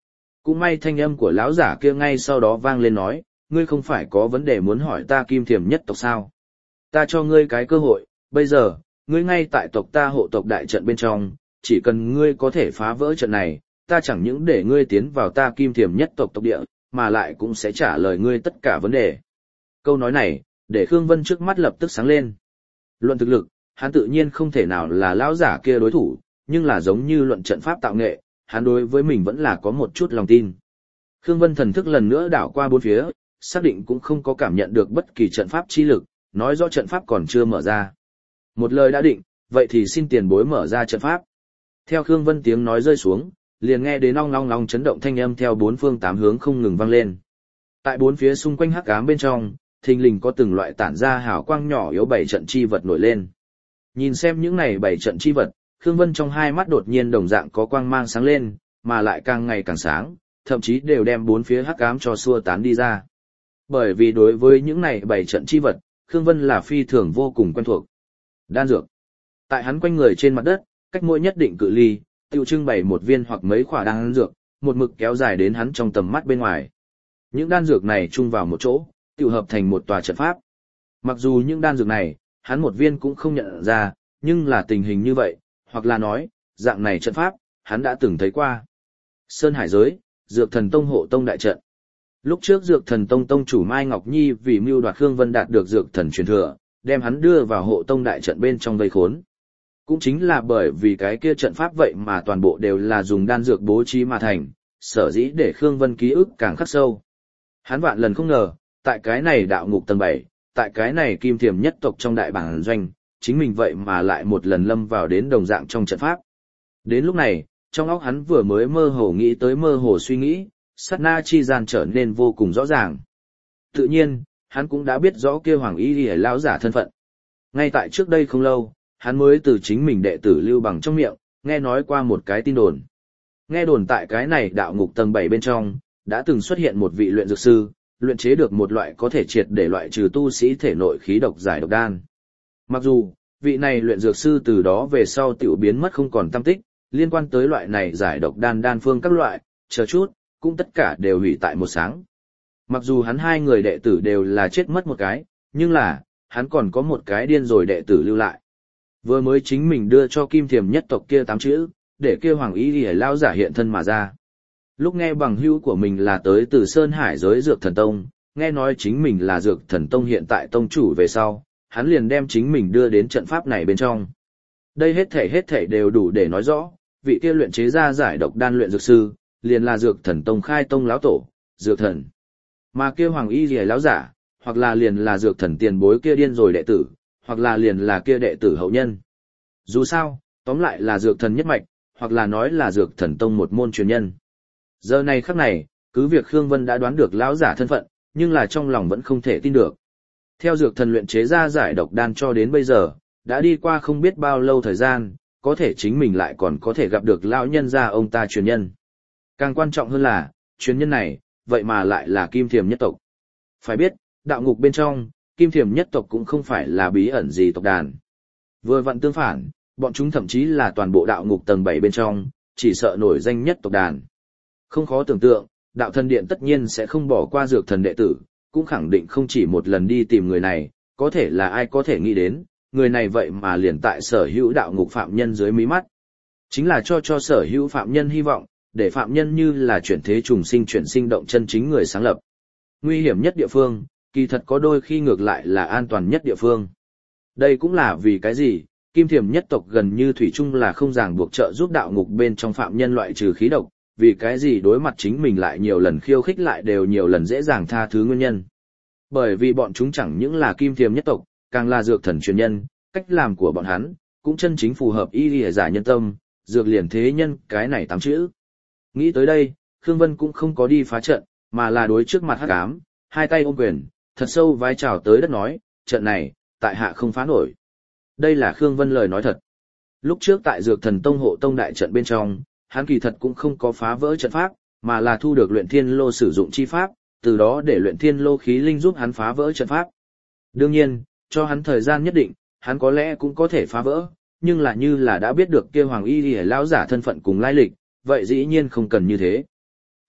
[SPEAKER 1] Cũng may thanh âm của lão giả kia ngay sau đó vang lên nói, ngươi không phải có vấn đề muốn hỏi ta kim thiềm nhất tộc sao? Ta cho ngươi cái cơ hội, bây giờ, ngươi ngay tại tộc ta hộ tộc đại trận bên trong, chỉ cần ngươi có thể phá vỡ trận này, ta chẳng những để ngươi tiến vào ta kim thiềm nhất tộc tộc địa, mà lại cũng sẽ trả lời ngươi tất cả vấn đề. Câu nói này, để Khương Vân trước mắt lập tức sáng lên. Luận thực lực, hắn tự nhiên không thể nào là lão giả kia đối thủ, nhưng là giống như luận trận pháp tạo nghệ, hắn đối với mình vẫn là có một chút lòng tin. Khương Vân thần thức lần nữa đảo qua bốn phía, xác định cũng không có cảm nhận được bất kỳ trận pháp chi lực, nói rõ trận pháp còn chưa mở ra. Một lời đã định, vậy thì xin tiền bối mở ra trận pháp. Theo Khương Vân tiếng nói rơi xuống, liền nghe đến ong long long chấn động thanh âm theo bốn phương tám hướng không ngừng vang lên. Tại bốn phía xung quanh hắc ám bên trong, thình lình có từng loại tản ra hào quang nhỏ yếu bảy trận chi vật nổi lên. Nhìn xem những này bảy trận chi vật, Khương Vân trong hai mắt đột nhiên đồng dạng có quang mang sáng lên, mà lại càng ngày càng sáng, thậm chí đều đem bốn phía hắc ám cho xua tán đi ra. Bởi vì đối với những này bảy trận chi vật, Khương Vân là phi thường vô cùng quen thuộc. Đan dược. Tại hắn quanh người trên mặt đất, cách mỗi nhất định cự ly, tiêu trưng bày một viên hoặc mấy quả đan dược, một mực kéo dài đến hắn trong tầm mắt bên ngoài. Những đan dược này chung vào một chỗ, tiêu hợp thành một tòa trận pháp. Mặc dù những đan dược này, hắn một viên cũng không nhận ra, nhưng là tình hình như vậy, hoặc là nói, dạng này trận pháp, hắn đã từng thấy qua. Sơn Hải giới, Dược Thần Tông hộ tông đại trận. Lúc trước Dược Thần Tông tông chủ Mai Ngọc Nhi vì mưu đoạt Khương Vân đạt được Dược Thần truyền thừa, đem hắn đưa vào hộ tông đại trận bên trong vây khốn. Cũng chính là bởi vì cái kia trận pháp vậy mà toàn bộ đều là dùng đan dược bố trí mà thành, sở dĩ để Khương Vân ký ức càng khắc sâu. Hắn vạn lần không ngờ, tại cái này đạo ngục tầng bảy, tại cái này kim thiềm nhất tộc trong đại bản doanh, chính mình vậy mà lại một lần lâm vào đến đồng dạng trong trận pháp. Đến lúc này, trong óc hắn vừa mới mơ hồ nghĩ tới mơ hồ suy nghĩ, sát na chi gian trở nên vô cùng rõ ràng. Tự nhiên, hắn cũng đã biết rõ kia Hoàng Y Lìa lão giả thân phận. Ngay tại trước đây không lâu, hắn mới từ chính mình đệ tử Lưu Bằng trong miệng, nghe nói qua một cái tin đồn. Nghe đồn tại cái này đạo ngục tầng bảy bên trong, đã từng xuất hiện một vị luyện dược sư, luyện chế được một loại có thể triệt để loại trừ tu sĩ thể nội khí độc giải độc đan. Mặc dù, vị này luyện dược sư từ đó về sau tiểu biến mất không còn tăm tích, liên quan tới loại này giải độc đan đan phương các loại, chờ chút, cũng tất cả đều hủy tại một sáng. Mặc dù hắn hai người đệ tử đều là chết mất một cái, nhưng là, hắn còn có một cái điên rồi đệ tử lưu lại. Vừa mới chính mình đưa cho kim thiềm nhất tộc kia tám chữ, để kêu Hoàng Y Lìa lão giả hiện thân mà ra. Lúc nghe bằng hữu của mình là tới từ Sơn Hải giới Dược Thần Tông, nghe nói chính mình là Dược Thần Tông hiện tại tông chủ về sau, hắn liền đem chính mình đưa đến trận pháp này bên trong. Đây hết thể hết thể đều đủ để nói rõ, vị kia luyện chế ra giải độc đan luyện dược sư, liền là Dược Thần Tông khai tông lão tổ, Dược Thần. Mà kia Hoàng Y Lìa lão giả, hoặc là liền là Dược Thần tiền bối kia điên rồi đệ tử, hoặc là liền là kia đệ tử hậu nhân. Dù sao, tóm lại là Dược Thần nhất mạch, hoặc là nói là Dược Thần Tông một môn truyền nhân. Giờ này khắc này, cứ việc Khương Vân đã đoán được lão giả thân phận, nhưng là trong lòng vẫn không thể tin được. Theo Dược Thần luyện chế ra giải độc đan cho đến bây giờ, đã đi qua không biết bao lâu thời gian, có thể chính mình lại còn có thể gặp được lão nhân gia ông ta truyền nhân. Càng quan trọng hơn là, truyền nhân này, vậy mà lại là kim thiềm nhất tộc. Phải biết, đạo ngục bên trong, kim thiềm nhất tộc cũng không phải là bí ẩn gì tộc đàn. Vừa vặn tương phản, bọn chúng thậm chí là toàn bộ đạo ngục tầng bảy bên trong, chỉ sợ nổi danh nhất tộc đàn. Không khó tưởng tượng, đạo thần điện tất nhiên sẽ không bỏ qua Dược Thần đệ tử, cũng khẳng định không chỉ một lần đi tìm người này, có thể là ai có thể nghĩ đến, người này vậy mà liền tại sở hữu đạo ngục phạm nhân dưới mí mắt. Chính là cho cho sở hữu phạm nhân hy vọng, để phạm nhân như là chuyển thế trùng sinh chuyển sinh động chân chính người sáng lập. Nguy hiểm nhất địa phương, kỳ thật có đôi khi ngược lại là an toàn nhất địa phương. Đây cũng là vì cái gì, kim thiềm nhất tộc gần như thủy chung là không ràng buộc trợ giúp đạo ngục bên trong phạm nhân loại trừ khí độc, vì cái gì đối mặt chính mình lại nhiều lần khiêu khích lại đều nhiều lần dễ dàng tha thứ nguyên nhân. Bởi vì bọn chúng chẳng những là kim thiềm nhất tộc, càng là Dược Thần truyền nhân, cách làm của bọn hắn, cũng chân chính phù hợp y lìa giả nhân tâm, dược liền thế nhân, cái này tám chữ. Nghĩ tới đây, Khương Vân cũng không có đi phá trận, mà là đối trước mặt hắc ám, hai tay ôm quyền, thật sâu vái chào tới đất nói, trận này, tại hạ không phá nổi. Đây là Khương Vân lời nói thật. Lúc trước tại Dược Thần Tông hộ tông đại trận bên trong, hắn kỳ thật cũng không có phá vỡ trận pháp, mà là thu được luyện thiên lô sử dụng chi pháp, từ đó để luyện thiên lô khí linh giúp hắn phá vỡ trận pháp. Đương nhiên, cho hắn thời gian nhất định, hắn có lẽ cũng có thể phá vỡ, nhưng là như là đã biết được kia Hoàng Y Lìa lão giả thân phận cùng lai lịch, vậy dĩ nhiên không cần như thế.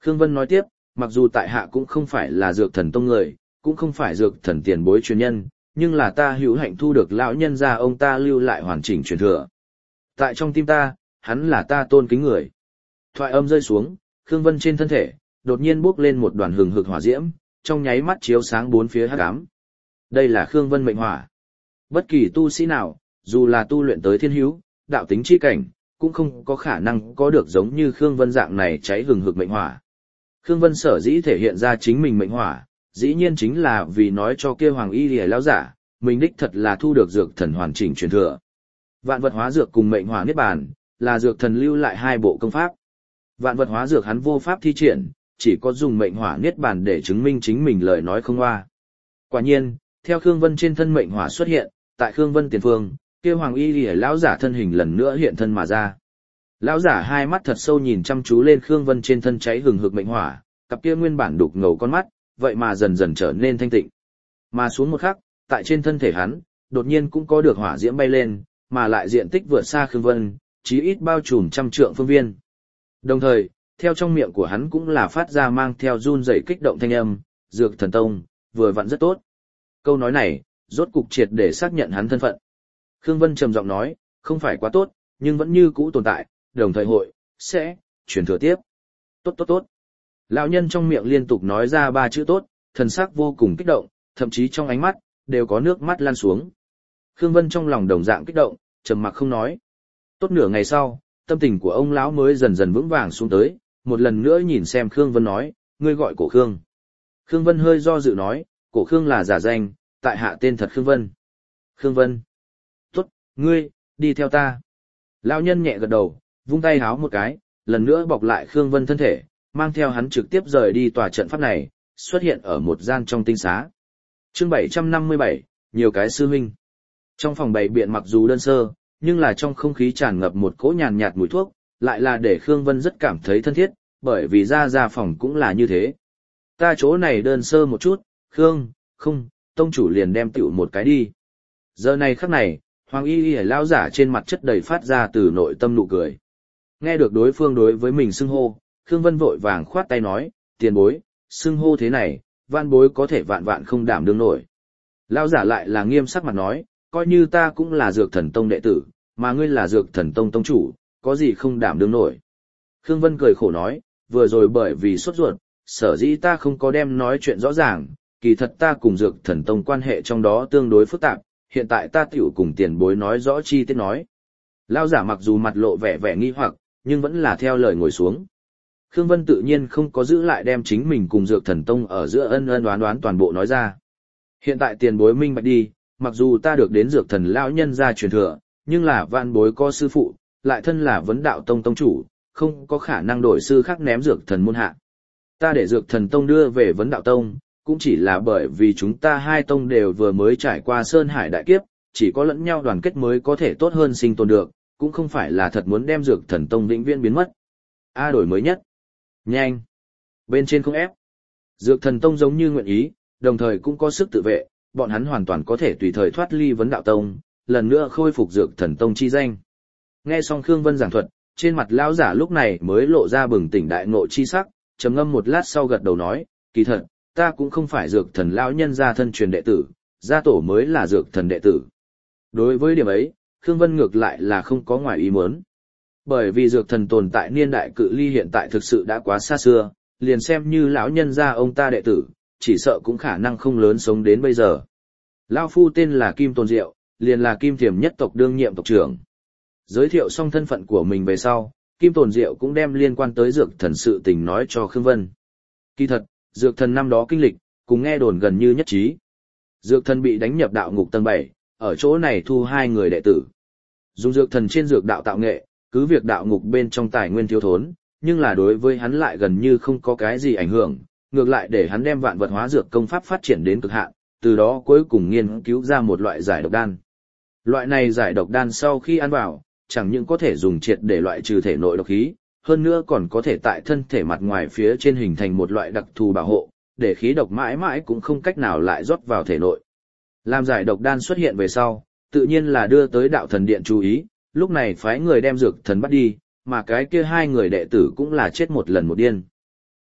[SPEAKER 1] Khương Vân nói tiếp, mặc dù tại hạ cũng không phải là dược thần tông người, cũng không phải dược thần tiền bối truyền nhân, nhưng là ta hữu hạnh thu được lão nhân gia ông ta lưu lại hoàn chỉnh truyền thừa. Tại trong tim ta, hắn là ta tôn kính người. Thoại âm rơi xuống, Khương Vân trên thân thể, đột nhiên bốc lên một đoàn hừng hực hỏa diễm, trong nháy mắt chiếu sáng bốn phía hắc ám. Đây là Khương Vân mệnh hỏa. Bất kỳ tu sĩ nào, dù là tu luyện tới thiên hữu, đạo tính chi cảnh, cũng không có khả năng có được giống như Khương Vân dạng này cháy hừng hực mệnh hỏa. Khương Vân sở dĩ thể hiện ra chính mình mệnh hỏa, dĩ nhiên chính là vì nói cho kia Hoàng Y Liễu lão giả, mình đích thật là thu được dược thần hoàn chỉnh truyền thừa. Vạn vật hóa dược cùng mệnh hỏa niết bàn, là dược thần lưu lại hai bộ công pháp. Vạn vật hóa dược hắn vô pháp thi triển, chỉ có dùng mệnh hỏa niết bàn để chứng minh chính mình lời nói không hoa. Quả nhiên, theo Khương Vân trên thân mệnh hỏa xuất hiện, tại Khương Vân tiền phương, kia Hoàng Y Liễu lão giả thân hình lần nữa hiện thân mà ra. Lão giả hai mắt thật sâu nhìn chăm chú lên Khương Vân trên thân cháy hừng hực mệnh hỏa, cặp kia nguyên bản đục ngầu con mắt, vậy mà dần dần trở nên thanh tịnh. Mà xuống một khắc, tại trên thân thể hắn, đột nhiên cũng có được hỏa diễm bay lên, mà lại diện tích vượt xa Khương Vân, chí ít bao trùm trăm trượng phương viên. Đồng thời, theo trong miệng của hắn cũng là phát ra mang theo run rẩy kích động thanh âm, dược thần tông, vừa vặn rất tốt. Câu nói này, rốt cục triệt để xác nhận hắn thân phận. Khương Vân trầm giọng nói, không phải quá tốt, nhưng vẫn như cũ tồn tại, đồng thời hội, sẽ, truyền thừa tiếp. Tốt tốt tốt. Lão nhân trong miệng liên tục nói ra ba chữ tốt, thần sắc vô cùng kích động, thậm chí trong ánh mắt, đều có nước mắt lan xuống. Khương Vân trong lòng đồng dạng kích động, trầm mặc không nói. Tốt nửa ngày sau, tâm tình của ông lão mới dần dần vững vàng xuống tới, một lần nữa nhìn xem Khương Vân nói, ngươi gọi cổ Khương. Khương Vân hơi do dự nói, cổ Khương là giả danh, tại hạ tên thật Khương Vân. Khương Vân. Tốt, ngươi, đi theo ta. Lão nhân nhẹ gật đầu, vung tay háo một cái, lần nữa bọc lại Khương Vân thân thể, mang theo hắn trực tiếp rời đi tòa trận pháp này, xuất hiện ở một gian trong tinh xá. Chương bảy trăm năm mươi bảy, nhiều cái sư huynh. Trong phòng bày biện mặc dù đơn sơ, nhưng là trong không khí tràn ngập một cỗ nhàn nhạt mùi thuốc, lại là để Khương Vân rất cảm thấy thân thiết, bởi vì ra ra phòng cũng là như thế. Ta chỗ này đơn sơ một chút, Khương, không, tông chủ liền đem tiểu một cái đi. Giờ này khắc này, Hoàng Y Y lão giả trên mặt chất đầy phát ra từ nội tâm nụ cười. Nghe được đối phương đối với mình xưng hô, Khương Vân vội vàng khoát tay nói, tiền bối, xưng hô thế này, vạn bối có thể vạn vạn không đảm đương nổi. Lão giả lại là nghiêm sắc mặt nói, coi như ta cũng là dược thần tông đệ tử, mà ngươi là dược thần tông tông chủ, có gì không đảm đương nổi. Khương Vân cười khổ nói, vừa rồi bởi vì sốt ruột, sở dĩ ta không có đem nói chuyện rõ ràng, kỳ thật ta cùng dược thần tông quan hệ trong đó tương đối phức tạp, hiện tại ta tiểu cùng tiền bối nói rõ chi tiết nói. Lão giả mặc dù mặt lộ vẻ vẻ nghi hoặc, nhưng vẫn là theo lời ngồi xuống. Khương Vân tự nhiên không có giữ lại đem chính mình cùng dược thần tông ở giữa ân ân đoán đoán toàn bộ nói ra. Hiện tại tiền bối minh bạch đi, mặc dù ta được đến dược thần lão nhân gia truyền thừa, nhưng là vạn bối có sư phụ, lại thân là vấn đạo tông tông chủ, không có khả năng đổi sư khác ném dược thần môn hạ. Ta để dược thần tông đưa về vấn đạo tông, cũng chỉ là bởi vì chúng ta hai tông đều vừa mới trải qua sơn hải đại kiếp, chỉ có lẫn nhau đoàn kết mới có thể tốt hơn sinh tồn được, cũng không phải là thật muốn đem dược thần tông vĩnh viễn biến mất. A đổi mới nhất. Nhanh. Bên trên không ép. Dược thần tông giống như nguyện ý, đồng thời cũng có sức tự vệ, bọn hắn hoàn toàn có thể tùy thời thoát ly vấn đạo tông, lần nữa khôi phục dược thần tông chi danh. Nghe xong Khương Vân giảng thuật, trên mặt lão giả lúc này mới lộ ra bừng tỉnh đại ngộ chi sắc, trầm ngâm một lát sau gật đầu nói, kỳ thật, ta cũng không phải dược thần lão nhân gia thân truyền đệ tử, gia tổ mới là dược thần đệ tử. Đối với điểm ấy, Khương Vân ngược lại là không có ngoài ý muốn. Bởi vì dược thần tồn tại niên đại cự ly hiện tại thực sự đã quá xa xưa, liền xem như lão nhân gia ông ta đệ tử, chỉ sợ cũng khả năng không lớn sống đến bây giờ. Lão phu tên là Kim Tôn Diệu, liền là Kim Thiểm nhất tộc đương nhiệm tộc trưởng. Giới thiệu xong thân phận của mình về sau, Kim Tôn Diệu cũng đem liên quan tới dược thần sự tình nói cho Khương Vân. Kỳ thật, dược thần năm đó kinh lịch, cùng nghe đồn gần như nhất trí. Dược thần bị đánh nhập đạo ngục tầng bảy, ở chỗ này thu hai người đệ tử. Dùng dược thần trên dược đạo tạo nghệ, cứ việc đạo ngục bên trong tài nguyên thiếu thốn, nhưng là đối với hắn lại gần như không có cái gì ảnh hưởng, ngược lại để hắn đem vạn vật hóa dược công pháp phát triển đến cực hạn, từ đó cuối cùng nghiên cứu ra một loại giải độc đan. Loại này giải độc đan sau khi ăn vào, chẳng những có thể dùng triệt để loại trừ thể nội độc khí, hơn nữa còn có thể tại thân thể mặt ngoài phía trên hình thành một loại đặc thù bảo hộ, để khí độc mãi mãi cũng không cách nào lại rót vào thể nội. Làm giải độc đan xuất hiện về sau, tự nhiên là đưa tới đạo thần điện chú ý, lúc này phái người đem dược thần bắt đi, mà cái kia hai người đệ tử cũng là chết một lần một điên.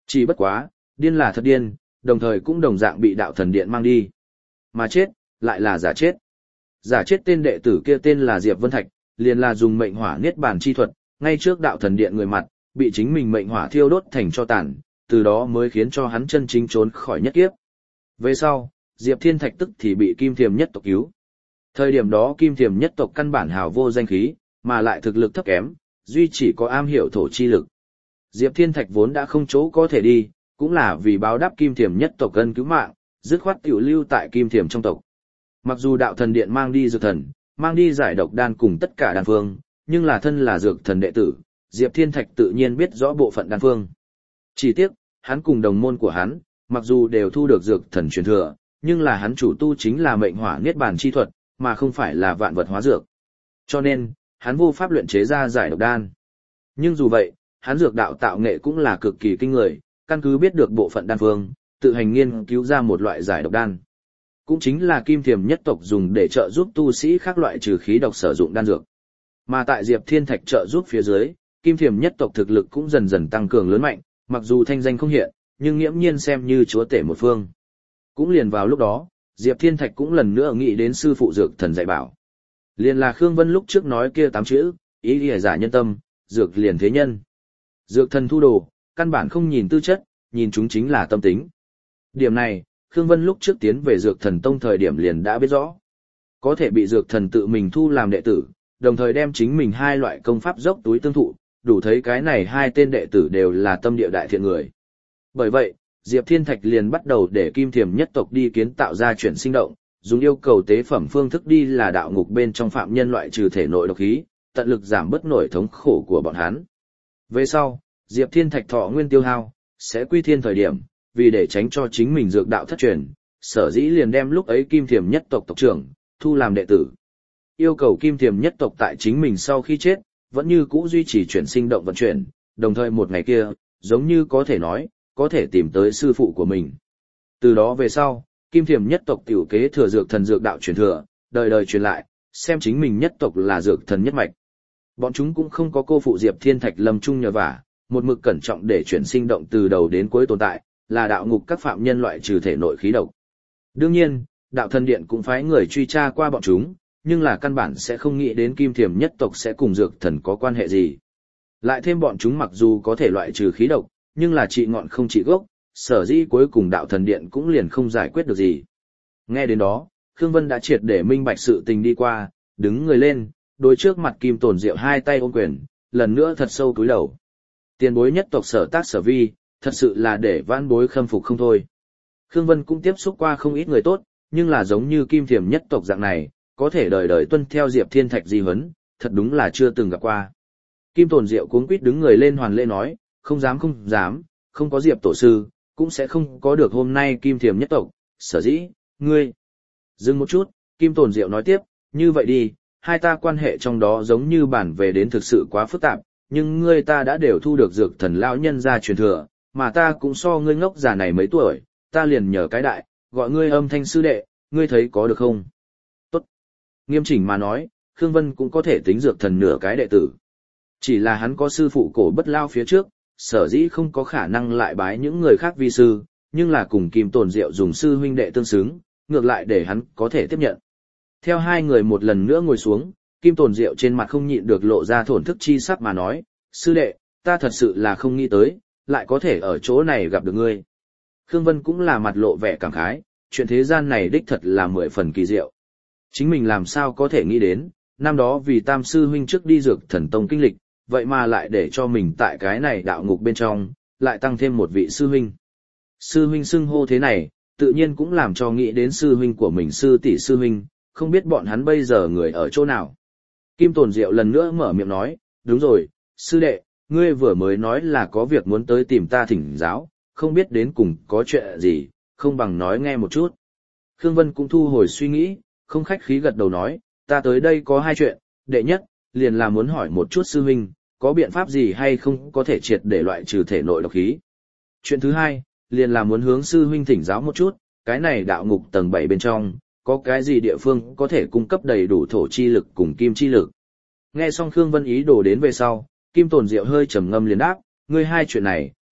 [SPEAKER 1] Chỉ bất quá, điên là thật điên, đồng thời cũng đồng dạng bị đạo thần điện mang đi. Mà chết, lại là giả chết. Giả chết tên đệ tử kia tên là Diệp Vân Thạch, liền là dùng mệnh hỏa niết bàn chi thuật, ngay trước đạo thần điện người mặt, bị chính mình mệnh hỏa thiêu đốt thành cho tàn, từ đó mới khiến cho hắn chân chính trốn khỏi nhất kiếp. Về sau, Diệp Thiên Thạch tức thì bị Kim Thiềm nhất tộc cứu. Thời điểm đó Kim Thiềm nhất tộc căn bản hào vô danh khí, mà lại thực lực thấp kém, duy chỉ có am hiểu thổ chi lực. Diệp Thiên Thạch vốn đã không chỗ có thể đi, cũng là vì báo đáp Kim Thiềm nhất tộc ân cứu mạng, dứt khoát tiểu lưu tại Kim Thiềm trong tộc. Mặc dù đạo thần điện mang đi dược thần, mang đi giải độc đan cùng tất cả đan phương, nhưng là thân là dược thần đệ tử, Diệp Thiên Thạch tự nhiên biết rõ bộ phận đan phương. Chỉ tiếc, hắn cùng đồng môn của hắn, mặc dù đều thu được dược thần truyền thừa, nhưng là hắn chủ tu chính là mệnh hỏa niết bàn chi thuật, mà không phải là vạn vật hóa dược. Cho nên, hắn vô pháp luyện chế ra giải độc đan. Nhưng dù vậy, hắn dược đạo tạo nghệ cũng là cực kỳ kinh người, căn cứ biết được bộ phận đan phương, tự hành nghiên cứu ra một loại giải độc đan. Cũng chính là Kim Thiềm nhất tộc dùng để trợ giúp tu sĩ khác loại trừ khí độc sử dụng đan dược. Mà tại Diệp Thiên Thạch trợ giúp phía dưới, Kim Thiềm nhất tộc thực lực cũng dần dần tăng cường lớn mạnh, mặc dù thanh danh không hiện, nhưng nghiễm nhiên xem như chúa tể một phương. Cũng liền vào lúc đó, Diệp Thiên Thạch cũng lần nữa nghĩ đến sư phụ dược thần dạy bảo. Liền là Khương Vân lúc trước nói kia tám chữ, ý lìa giả nhân tâm, dược liền thế nhân. Dược thần thu đồ, căn bản không nhìn tư chất, nhìn chúng chính là tâm tính. Điểm này, Khương Vân lúc trước tiến về dược thần tông thời điểm liền đã biết rõ. Có thể bị dược thần tự mình thu làm đệ tử, đồng thời đem chính mình hai loại công pháp dốc túi tương thụ, đủ thấy cái này hai tên đệ tử đều là tâm địa đại thiện người. Bởi vậy, Diệp Thiên Thạch liền bắt đầu để Kim Thiềm nhất tộc đi kiến tạo ra chuyển sinh động, dùng yêu cầu tế phẩm phương thức đi là đạo ngục bên trong phạm nhân loại trừ thể nội độc khí, tận lực giảm bớt nổi thống khổ của bọn hắn. Về sau, Diệp Thiên Thạch thọ nguyên tiêu hao, sẽ quy thiên thời điểm, vì để tránh cho chính mình dược đạo thất truyền, sở dĩ liền đem lúc ấy Kim Thiềm nhất tộc tộc trưởng, thu làm đệ tử. Yêu cầu Kim Thiềm nhất tộc tại chính mình sau khi chết, vẫn như cũ duy trì chuyển sinh động vận chuyển, đồng thời một ngày kia, giống như có thể nói, có thể tìm tới sư phụ của mình. Từ đó về sau, Kim Thiềm nhất tộc tiểu kế thừa dược thần dược đạo truyền thừa, đời đời truyền lại, xem chính mình nhất tộc là dược thần nhất mạch. Bọn chúng cũng không có cô phụ Diệp Thiên Thạch lâm chung nhờ vả, một mực cẩn trọng để chuyển sinh động từ đầu đến cuối tồn tại, là đạo ngục các phạm nhân loại trừ thể nội khí độc. Đương nhiên, đạo thần điện cũng phái người truy tra qua bọn chúng, nhưng là căn bản sẽ không nghĩ đến Kim Thiềm nhất tộc sẽ cùng dược thần có quan hệ gì. Lại thêm bọn chúng mặc dù có thể loại trừ khí độc, nhưng là trị ngọn không trị gốc, sở dĩ cuối cùng đạo thần điện cũng liền không giải quyết được gì. Nghe đến đó, Khương Vân đã triệt để minh bạch sự tình đi qua, đứng người lên, đối trước mặt Kim Tồn Diệu hai tay ôm quyền, lần nữa thật sâu cúi đầu. Tiền bối nhất tộc sở tác sở vi, thật sự là để vãn bối khâm phục không thôi. Khương Vân cũng tiếp xúc qua không ít người tốt, nhưng là giống như Kim Thiềm nhất tộc dạng này, có thể đời đời tuân theo Diệp Thiên Thạch di huấn, thật đúng là chưa từng gặp qua. Kim Tồn Diệu cuống quýt đứng người lên hoàn lễ nói, không dám không dám, không có Diệp tổ sư, cũng sẽ không có được hôm nay Kim Thiềm nhất tộc, sở dĩ, ngươi. Dừng một chút, Kim Tồn Diệu nói tiếp, như vậy đi, hai ta quan hệ trong đó giống như bản về đến thực sự quá phức tạp, nhưng ngươi ta đã đều thu được dược thần lão nhân ra truyền thừa, mà ta cũng so ngươi ngốc già này mấy tuổi, ta liền nhờ cái đại, gọi ngươi âm thanh sư đệ, ngươi thấy có được không? Tốt. Nghiêm chỉnh mà nói, Khương Vân cũng có thể tính dược thần nửa cái đệ tử. Chỉ là hắn có sư phụ cổ bất lao phía trước, sở dĩ không có khả năng lại bái những người khác vi sư, nhưng là cùng Kim Tồn Diệu dùng sư huynh đệ tương xứng, ngược lại để hắn có thể tiếp nhận. Theo hai người một lần nữa ngồi xuống, Kim Tồn Diệu trên mặt không nhịn được lộ ra thổn thức chi sắc mà nói, sư đệ, ta thật sự là không nghĩ tới, lại có thể ở chỗ này gặp được ngươi. Khương Vân cũng là mặt lộ vẻ cảm khái, chuyện thế gian này đích thật là mười phần kỳ diệu. Chính mình làm sao có thể nghĩ đến, năm đó vì tam sư huynh trước đi dược thần tông kinh lịch, vậy mà lại để cho mình tại cái này đạo ngục bên trong, lại tăng thêm một vị sư huynh. Sư huynh xưng hô thế này, tự nhiên cũng làm cho nghĩ đến sư huynh của mình sư tỷ sư huynh, không biết bọn hắn bây giờ người ở chỗ nào. Kim Tồn Diệu lần nữa mở miệng nói, đúng rồi, sư đệ, ngươi vừa mới nói là có việc muốn tới tìm ta thỉnh giáo, không biết đến cùng có chuyện gì, không bằng nói nghe một chút. Khương Vân cũng thu hồi suy nghĩ, không khách khí gật đầu nói, ta tới đây có hai chuyện, đệ nhất, liền là muốn hỏi một chút sư huynh, có biện pháp gì hay không có thể triệt để loại trừ thể nội độc khí. Chuyện thứ hai, liền là muốn hướng sư huynh thỉnh giáo một chút, cái này đạo ngục tầng bảy bên trong, có cái gì địa phương có thể cung cấp đầy đủ thổ chi lực cùng kim chi lực. Nghe xong Khương Vân ý đồ đến về sau, Kim Tồn Diệu hơi trầm ngâm liền đáp, ngươi hai chuyện này,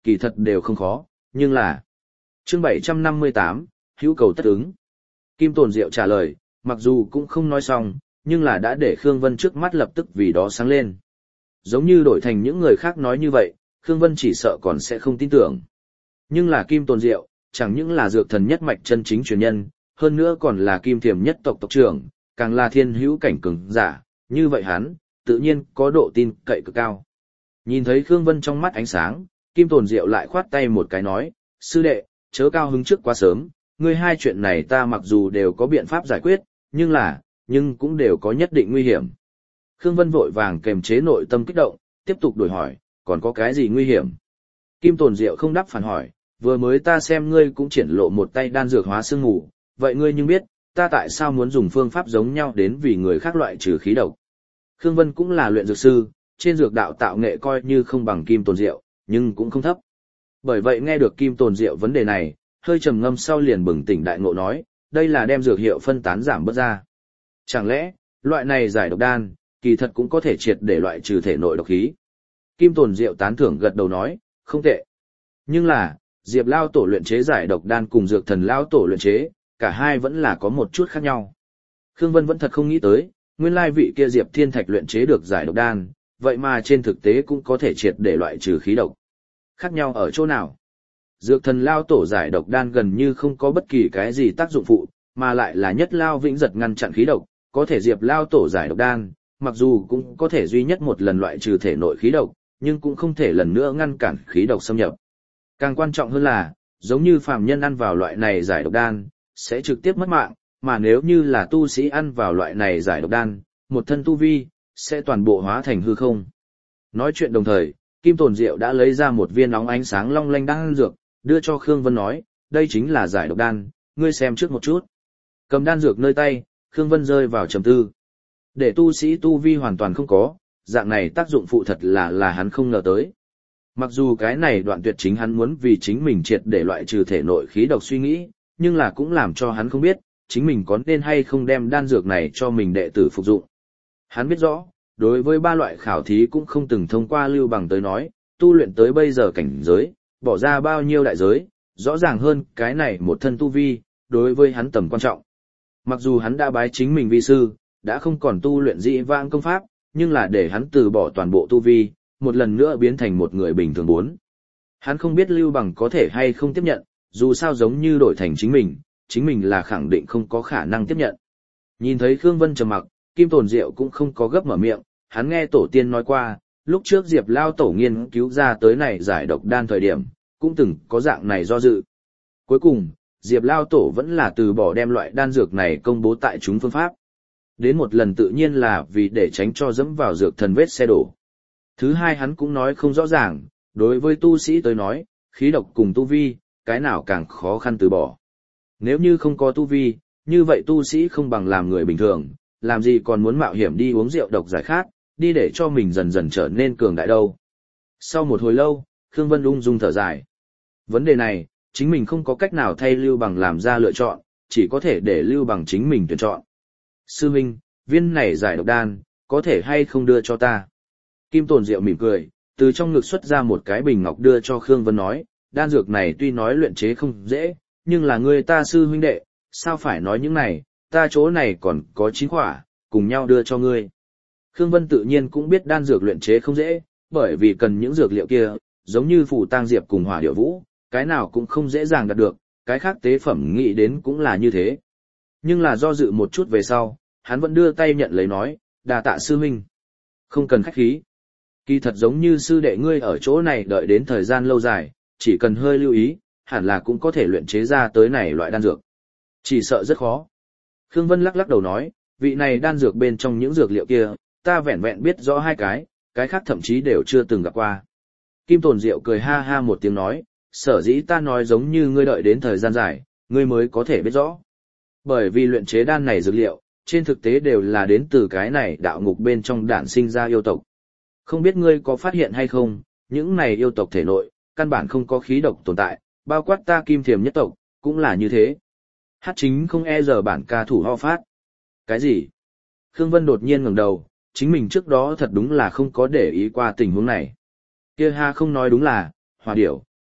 [SPEAKER 1] kỳ thật đều không khó, nhưng là... Chương bảy trăm năm mươi tám, hữu cầu tất ứng. Kim Tồn Diệu trả lời, mặc dù cũng không nói xong, nhưng là đã để Khương Vân trước mắt lập tức vì đó sáng lên. Giống như đổi thành những người khác nói như vậy, Khương Vân chỉ sợ còn sẽ không tin tưởng. Nhưng là Kim Tồn Diệu, chẳng những là dược thần nhất mạch chân chính truyền nhân, hơn nữa còn là Kim Thiềm nhất tộc tộc trưởng, càng là thiên hữu cảnh cường giả, như vậy hắn, tự nhiên có độ tin cậy cực cao. Nhìn thấy Khương Vân trong mắt ánh sáng, Kim Tồn Diệu lại khoát tay một cái nói, sư đệ, chớ cao hứng trước quá sớm, ngươi hai chuyện này ta mặc dù đều có biện pháp giải quyết, nhưng là, nhưng cũng đều có nhất định nguy hiểm. Khương Vân vội vàng kềm chế nội tâm kích động, tiếp tục đổi hỏi, còn có cái gì nguy hiểm? Kim Tồn Diệu không đáp phản hỏi, vừa mới ta xem ngươi cũng triển lộ một tay đan dược hóa sương ngủ, vậy ngươi nhưng biết, ta tại sao muốn dùng phương pháp giống nhau đến vì người khác loại trừ khí độc? Khương Vân cũng là luyện dược sư, trên dược đạo tạo nghệ coi như không bằng Kim Tồn Diệu, nhưng cũng không thấp. Bởi vậy nghe được Kim Tồn Diệu vấn đề này, hơi trầm ngâm sau liền bừng tỉnh đại ngộ nói, đây là đem dược hiệu phân tán giảm bớt ra. Chẳng lẽ, loại này giải độc đan, kỳ thật cũng có thể triệt để loại trừ thể nội độc khí. Kim Tồn Diệu tán thưởng gật đầu nói, không tệ. Nhưng là, Diệp Lao tổ luyện chế giải độc đan cùng Dược Thần Lao tổ luyện chế, cả hai vẫn là có một chút khác nhau. Khương Vân vẫn thật không nghĩ tới, nguyên lai vị kia Diệp Thiên Thạch luyện chế được giải độc đan, vậy mà trên thực tế cũng có thể triệt để loại trừ khí độc. Khác nhau ở chỗ nào? Dược Thần Lao tổ giải độc đan gần như không có bất kỳ cái gì tác dụng phụ, mà lại là nhất lao vĩnh giật ngăn chặn khí độc, có thể Diệp Lao tổ giải độc đan, mặc dù cũng có thể duy nhất một lần loại trừ thể nội khí độc, nhưng cũng không thể lần nữa ngăn cản khí độc xâm nhập. Càng quan trọng hơn là, giống như phàm nhân ăn vào loại này giải độc đan, sẽ trực tiếp mất mạng, mà nếu như là tu sĩ ăn vào loại này giải độc đan, một thân tu vi, sẽ toàn bộ hóa thành hư không. Nói chuyện đồng thời, Kim Tồn Diệu đã lấy ra một viên óng ánh sáng long lanh đan dược, đưa cho Khương Vân nói, đây chính là giải độc đan, ngươi xem trước một chút. Cầm đan dược nơi tay, Khương Vân rơi vào trầm tư. Để tu sĩ tu vi hoàn toàn không có, dạng này tác dụng phụ thật là là hắn không ngờ tới. Mặc dù cái này đoạn tuyệt chính hắn muốn vì chính mình triệt để loại trừ thể nội khí độc suy nghĩ, nhưng là cũng làm cho hắn không biết, chính mình có nên hay không đem đan dược này cho mình đệ tử phục dụng. Hắn biết rõ, đối với ba loại khảo thí cũng không từng thông qua Lưu Bằng tới nói, tu luyện tới bây giờ cảnh giới, bỏ ra bao nhiêu đại giới, rõ ràng hơn cái này một thân tu vi, đối với hắn tầm quan trọng. Mặc dù hắn đã bái chính mình vi sư, đã không còn tu luyện dị vãng công pháp, nhưng là để hắn từ bỏ toàn bộ tu vi, một lần nữa biến thành một người bình thường bốn. Hắn không biết Lưu Bằng có thể hay không tiếp nhận, dù sao giống như đổi thành chính mình, chính mình là khẳng định không có khả năng tiếp nhận. Nhìn thấy Khương Vân trầm mặc, Kim Tồn Diệu cũng không có gấp mở miệng, hắn nghe tổ tiên nói qua, lúc trước Diệp Lao tổ nghiên cứu ra tới này giải độc đan thời điểm, cũng từng có dạng này do dự. Cuối cùng, Diệp Lao tổ vẫn là từ bỏ đem loại đan dược này công bố tại chúng phương pháp. Đến một lần tự nhiên là vì để tránh cho dẫm vào dược thần vết xe đổ. Thứ hai hắn cũng nói không rõ ràng, đối với tu sĩ tới nói, khí độc cùng tu vi, cái nào càng khó khăn từ bỏ. Nếu như không có tu vi, như vậy tu sĩ không bằng làm người bình thường, làm gì còn muốn mạo hiểm đi uống rượu độc giải khát, đi để cho mình dần dần trở nên cường đại đâu. Sau một hồi lâu, Khương Vân ung dung thở dài. Vấn đề này, chính mình không có cách nào thay Lưu Bằng làm ra lựa chọn, chỉ có thể để Lưu Bằng chính mình tuyển chọn. Sư huynh, viên này giải độc đan, có thể hay không đưa cho ta? Kim Tồn Diệu mỉm cười, từ trong ngực xuất ra một cái bình ngọc đưa cho Khương Vân nói, đan dược này tuy nói luyện chế không dễ, nhưng là người ta sư huynh đệ, sao phải nói những này, ta chỗ này còn có chín quả, cùng nhau đưa cho ngươi. Khương Vân tự nhiên cũng biết đan dược luyện chế không dễ, bởi vì cần những dược liệu kia, giống như phù tang diệp cùng hỏa điệu vũ, cái nào cũng không dễ dàng đạt được, cái khác tế phẩm nghĩ đến cũng là như thế. Nhưng là do dự một chút về sau, hắn vẫn đưa tay nhận lấy nói, đà tạ sư huynh. Không cần khách khí. Kỳ thật giống như sư đệ ngươi ở chỗ này đợi đến thời gian lâu dài, chỉ cần hơi lưu ý, hẳn là cũng có thể luyện chế ra tới này loại đan dược. Chỉ sợ rất khó. Khương Vân lắc lắc đầu nói, vị này đan dược bên trong những dược liệu kia, ta vẹn vẹn biết rõ hai cái, cái khác thậm chí đều chưa từng gặp qua. Kim Tồn Diệu cười ha ha một tiếng nói, sở dĩ ta nói giống như ngươi đợi đến thời gian dài, ngươi mới có thể biết rõ. Bởi vì luyện chế đan này dược liệu, trên thực tế đều là đến từ cái này đạo ngục bên trong đản sinh ra yêu tộc. Không biết ngươi có phát hiện hay không, những này yêu tộc thể nội, căn bản không có khí độc tồn tại, bao quát ta Kim Thiềm nhất tộc, cũng là như thế. Hát chính không e giờ bản ca thủ ho phát. Cái gì? Khương Vân đột nhiên ngẩng đầu, chính mình trước đó thật đúng là không có để ý qua tình huống này. Kia ha không nói đúng là, hỏa điểu,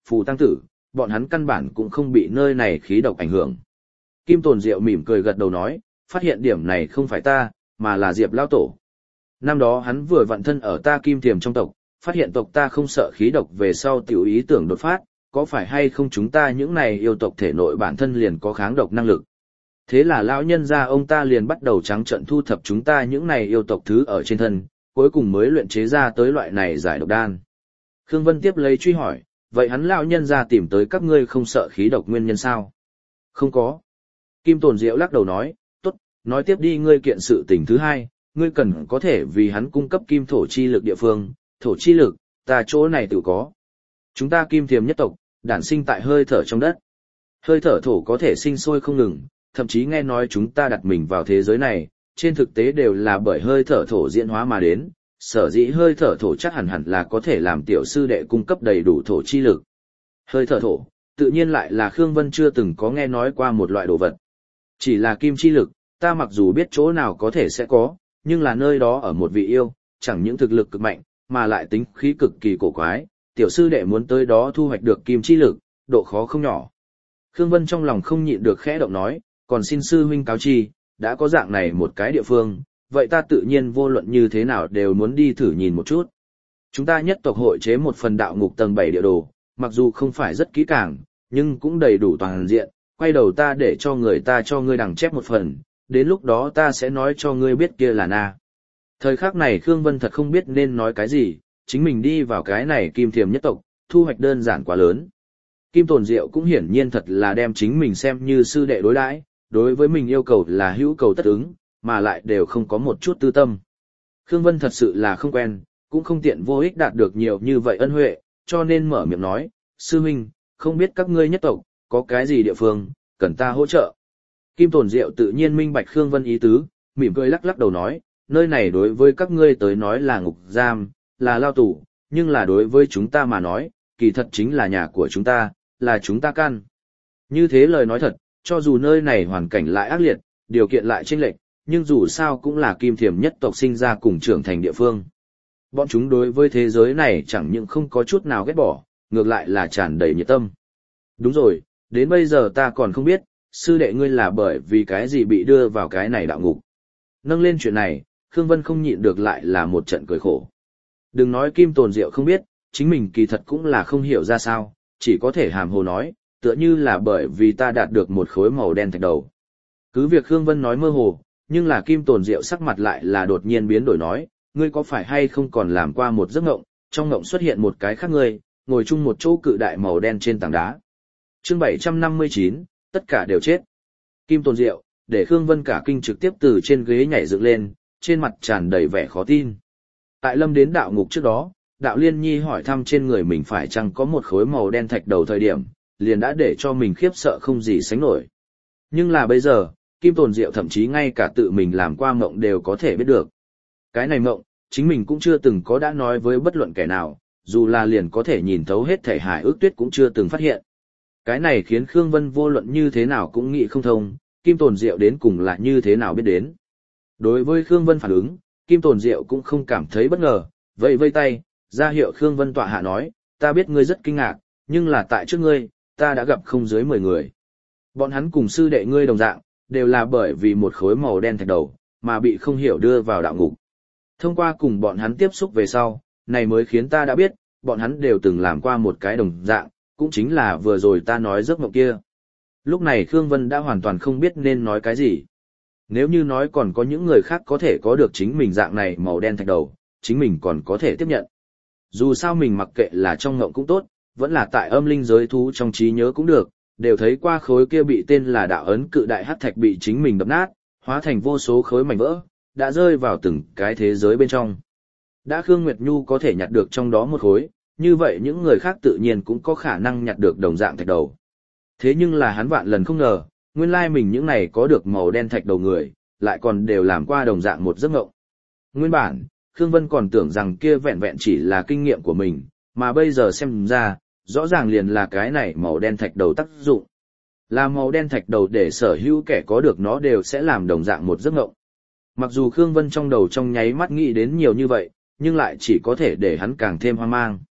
[SPEAKER 1] phù tăng tử, bọn hắn căn bản cũng không bị nơi này khí độc ảnh hưởng. Kim Tồn Diệu mỉm cười gật đầu nói, phát hiện điểm này không phải ta, mà là Diệp Lao Tổ. Năm đó hắn vừa vận thân ở ta Kim Thiềm trong tộc, phát hiện tộc ta không sợ khí độc về sau tiểu ý tưởng đột phát, có phải hay không chúng ta những này yêu tộc thể nội bản thân liền có kháng độc năng lực. Thế là lão nhân gia ông ta liền bắt đầu trắng trợn thu thập chúng ta những này yêu tộc thứ ở trên thân, cuối cùng mới luyện chế ra tới loại này giải độc đan. Khương Vân tiếp lấy truy hỏi, vậy hắn lão nhân gia tìm tới các ngươi không sợ khí độc nguyên nhân sao? Không có. Kim Tồn Diệu lắc đầu nói, tốt, nói tiếp đi ngươi kiện sự tình thứ hai, ngươi cần có thể vì hắn cung cấp kim thổ chi lực địa phương, thổ chi lực, ta chỗ này tự có. Chúng ta Kim Thiềm nhất tộc, đản sinh tại hơi thở trong đất. Hơi thở thổ có thể sinh sôi không ngừng, thậm chí nghe nói chúng ta đặt mình vào thế giới này, trên thực tế đều là bởi hơi thở thổ diễn hóa mà đến, sở dĩ hơi thở thổ chắc hẳn hẳn là có thể làm tiểu sư đệ cung cấp đầy đủ thổ chi lực. Hơi thở thổ, tự nhiên lại là Khương Vân chưa từng có nghe nói qua một loại đồ vật. Chỉ là kim chi lực, ta mặc dù biết chỗ nào có thể sẽ có, nhưng là nơi đó ở một vị yêu, chẳng những thực lực cực mạnh, mà lại tính khí cực kỳ cổ quái, tiểu sư đệ muốn tới đó thu hoạch được kim chi lực, độ khó không nhỏ. Khương Vân trong lòng không nhịn được khẽ động nói, còn xin sư huynh cáo chi, đã có dạng này một cái địa phương, vậy ta tự nhiên vô luận như thế nào đều muốn đi thử nhìn một chút. Chúng ta nhất tộc hội chế một phần đạo ngục tầng bảy địa đồ, mặc dù không phải rất kỹ càng, nhưng cũng đầy đủ toàn diện, quay đầu ta để cho người ta cho ngươi đằng chép một phần, đến lúc đó ta sẽ nói cho ngươi biết kia là na. Thời khắc này Khương Vân thật không biết nên nói cái gì, chính mình đi vào cái này Kim Thiềm nhất tộc, thu hoạch đơn giản quá lớn. Kim Tồn Diệu cũng hiển nhiên thật là đem chính mình xem như sư đệ đối đãi, đối với mình yêu cầu là hữu cầu tất ứng, mà lại đều không có một chút tư tâm. Khương Vân thật sự là không quen, cũng không tiện vô ích đạt được nhiều như vậy ân huệ, cho nên mở miệng nói, sư huynh, không biết các ngươi nhất tộc, có cái gì địa phương, cần ta hỗ trợ. Kim Tồn Diệu tự nhiên minh bạch Khương Vân ý tứ, mỉm cười lắc lắc đầu nói, nơi này đối với các ngươi tới nói là ngục giam, là lao tù, nhưng là đối với chúng ta mà nói, kỳ thật chính là nhà của chúng ta, là chúng ta căn. Như thế lời nói thật, cho dù nơi này hoàn cảnh lại ác liệt, điều kiện lại chênh lệch, nhưng dù sao cũng là Kim Thiềm nhất tộc sinh ra cùng trưởng thành địa phương. Bọn chúng đối với thế giới này chẳng những không có chút nào ghét bỏ, ngược lại là tràn đầy nhiệt tâm. Đúng rồi, đến bây giờ ta còn không biết, sư đệ ngươi là bởi vì cái gì bị đưa vào cái này đạo ngục. Nâng lên chuyện này, Khương Vân không nhịn được lại là một trận cười khổ. Đừng nói Kim Tồn Diệu không biết, chính mình kỳ thật cũng là không hiểu ra sao, chỉ có thể hàm hồ nói, tựa như là bởi vì ta đạt được một khối màu đen thạch đầu. Cứ việc Khương Vân nói mơ hồ, nhưng là Kim Tồn Diệu sắc mặt lại là đột nhiên biến đổi nói, ngươi có phải hay không còn làm qua một giấc ngộng, trong ngộng xuất hiện một cái khác ngươi, ngồi chung một chỗ cự đại màu đen trên tảng đá. Chương bảy trăm năm mươi chín, tất cả đều chết. Kim Tồn Diệu, để Khương Vân cả kinh trực tiếp từ trên ghế nhảy dựng lên, trên mặt tràn đầy vẻ khó tin. Tại lâm đến đạo ngục trước đó, đạo Liên Nhi hỏi thăm trên người mình phải chăng có một khối màu đen thạch đầu thời điểm, liền đã để cho mình khiếp sợ không gì sánh nổi. Nhưng là bây giờ, Kim Tồn Diệu thậm chí ngay cả tự mình làm qua mộng đều có thể biết được. Cái này mộng, chính mình cũng chưa từng có đã nói với bất luận kẻ nào, dù là liền có thể nhìn thấu hết thể hài ước tuyết cũng chưa từng phát hiện. Cái này khiến Khương Vân vô luận như thế nào cũng nghĩ không thông, Kim Tồn Diệu đến cùng là như thế nào biết đến. Đối với Khương Vân phản ứng, Kim Tồn Diệu cũng không cảm thấy bất ngờ, vẫy vây tay, ra hiệu Khương Vân tọa hạ nói, ta biết ngươi rất kinh ngạc, nhưng là tại trước ngươi, ta đã gặp không dưới mười người. Bọn hắn cùng sư đệ ngươi đồng dạng, đều là bởi vì một khối màu đen thạch đầu, mà bị không hiểu đưa vào đạo ngục. Thông qua cùng bọn hắn tiếp xúc về sau, này mới khiến ta đã biết, bọn hắn đều từng làm qua một cái đồng dạng, cũng chính là vừa rồi ta nói giấc mộng kia. Lúc này Khương Vân đã hoàn toàn không biết nên nói cái gì. Nếu như nói còn có những người khác có thể có được chính mình dạng này màu đen thạch đầu, chính mình còn có thể tiếp nhận. Dù sao mình mặc kệ là trong ngộng cũng tốt, vẫn là tại âm linh giới thú trong trí nhớ cũng được, đều thấy qua khối kia bị tên là đạo ấn cự đại hắc thạch bị chính mình đập nát, hóa thành vô số khối mảnh vỡ, đã rơi vào từng cái thế giới bên trong. Đã Khương Nguyệt Nhu có thể nhặt được trong đó một khối, như vậy những người khác tự nhiên cũng có khả năng nhặt được đồng dạng thạch đầu. Thế nhưng là hắn vạn lần không ngờ, nguyên lai mình những này có được màu đen thạch đầu người, lại còn đều làm qua đồng dạng một giấc mộng. Nguyên bản, Khương Vân còn tưởng rằng kia vẹn vẹn chỉ là kinh nghiệm của mình, mà bây giờ xem ra, rõ ràng liền là cái này màu đen thạch đầu tác dụng. Là màu đen thạch đầu để sở hữu kẻ có được nó đều sẽ làm đồng dạng một giấc mộng. Mặc dù Khương Vân trong đầu trong nháy mắt nghĩ đến nhiều như vậy, nhưng lại chỉ có thể để hắn càng thêm hoang mang.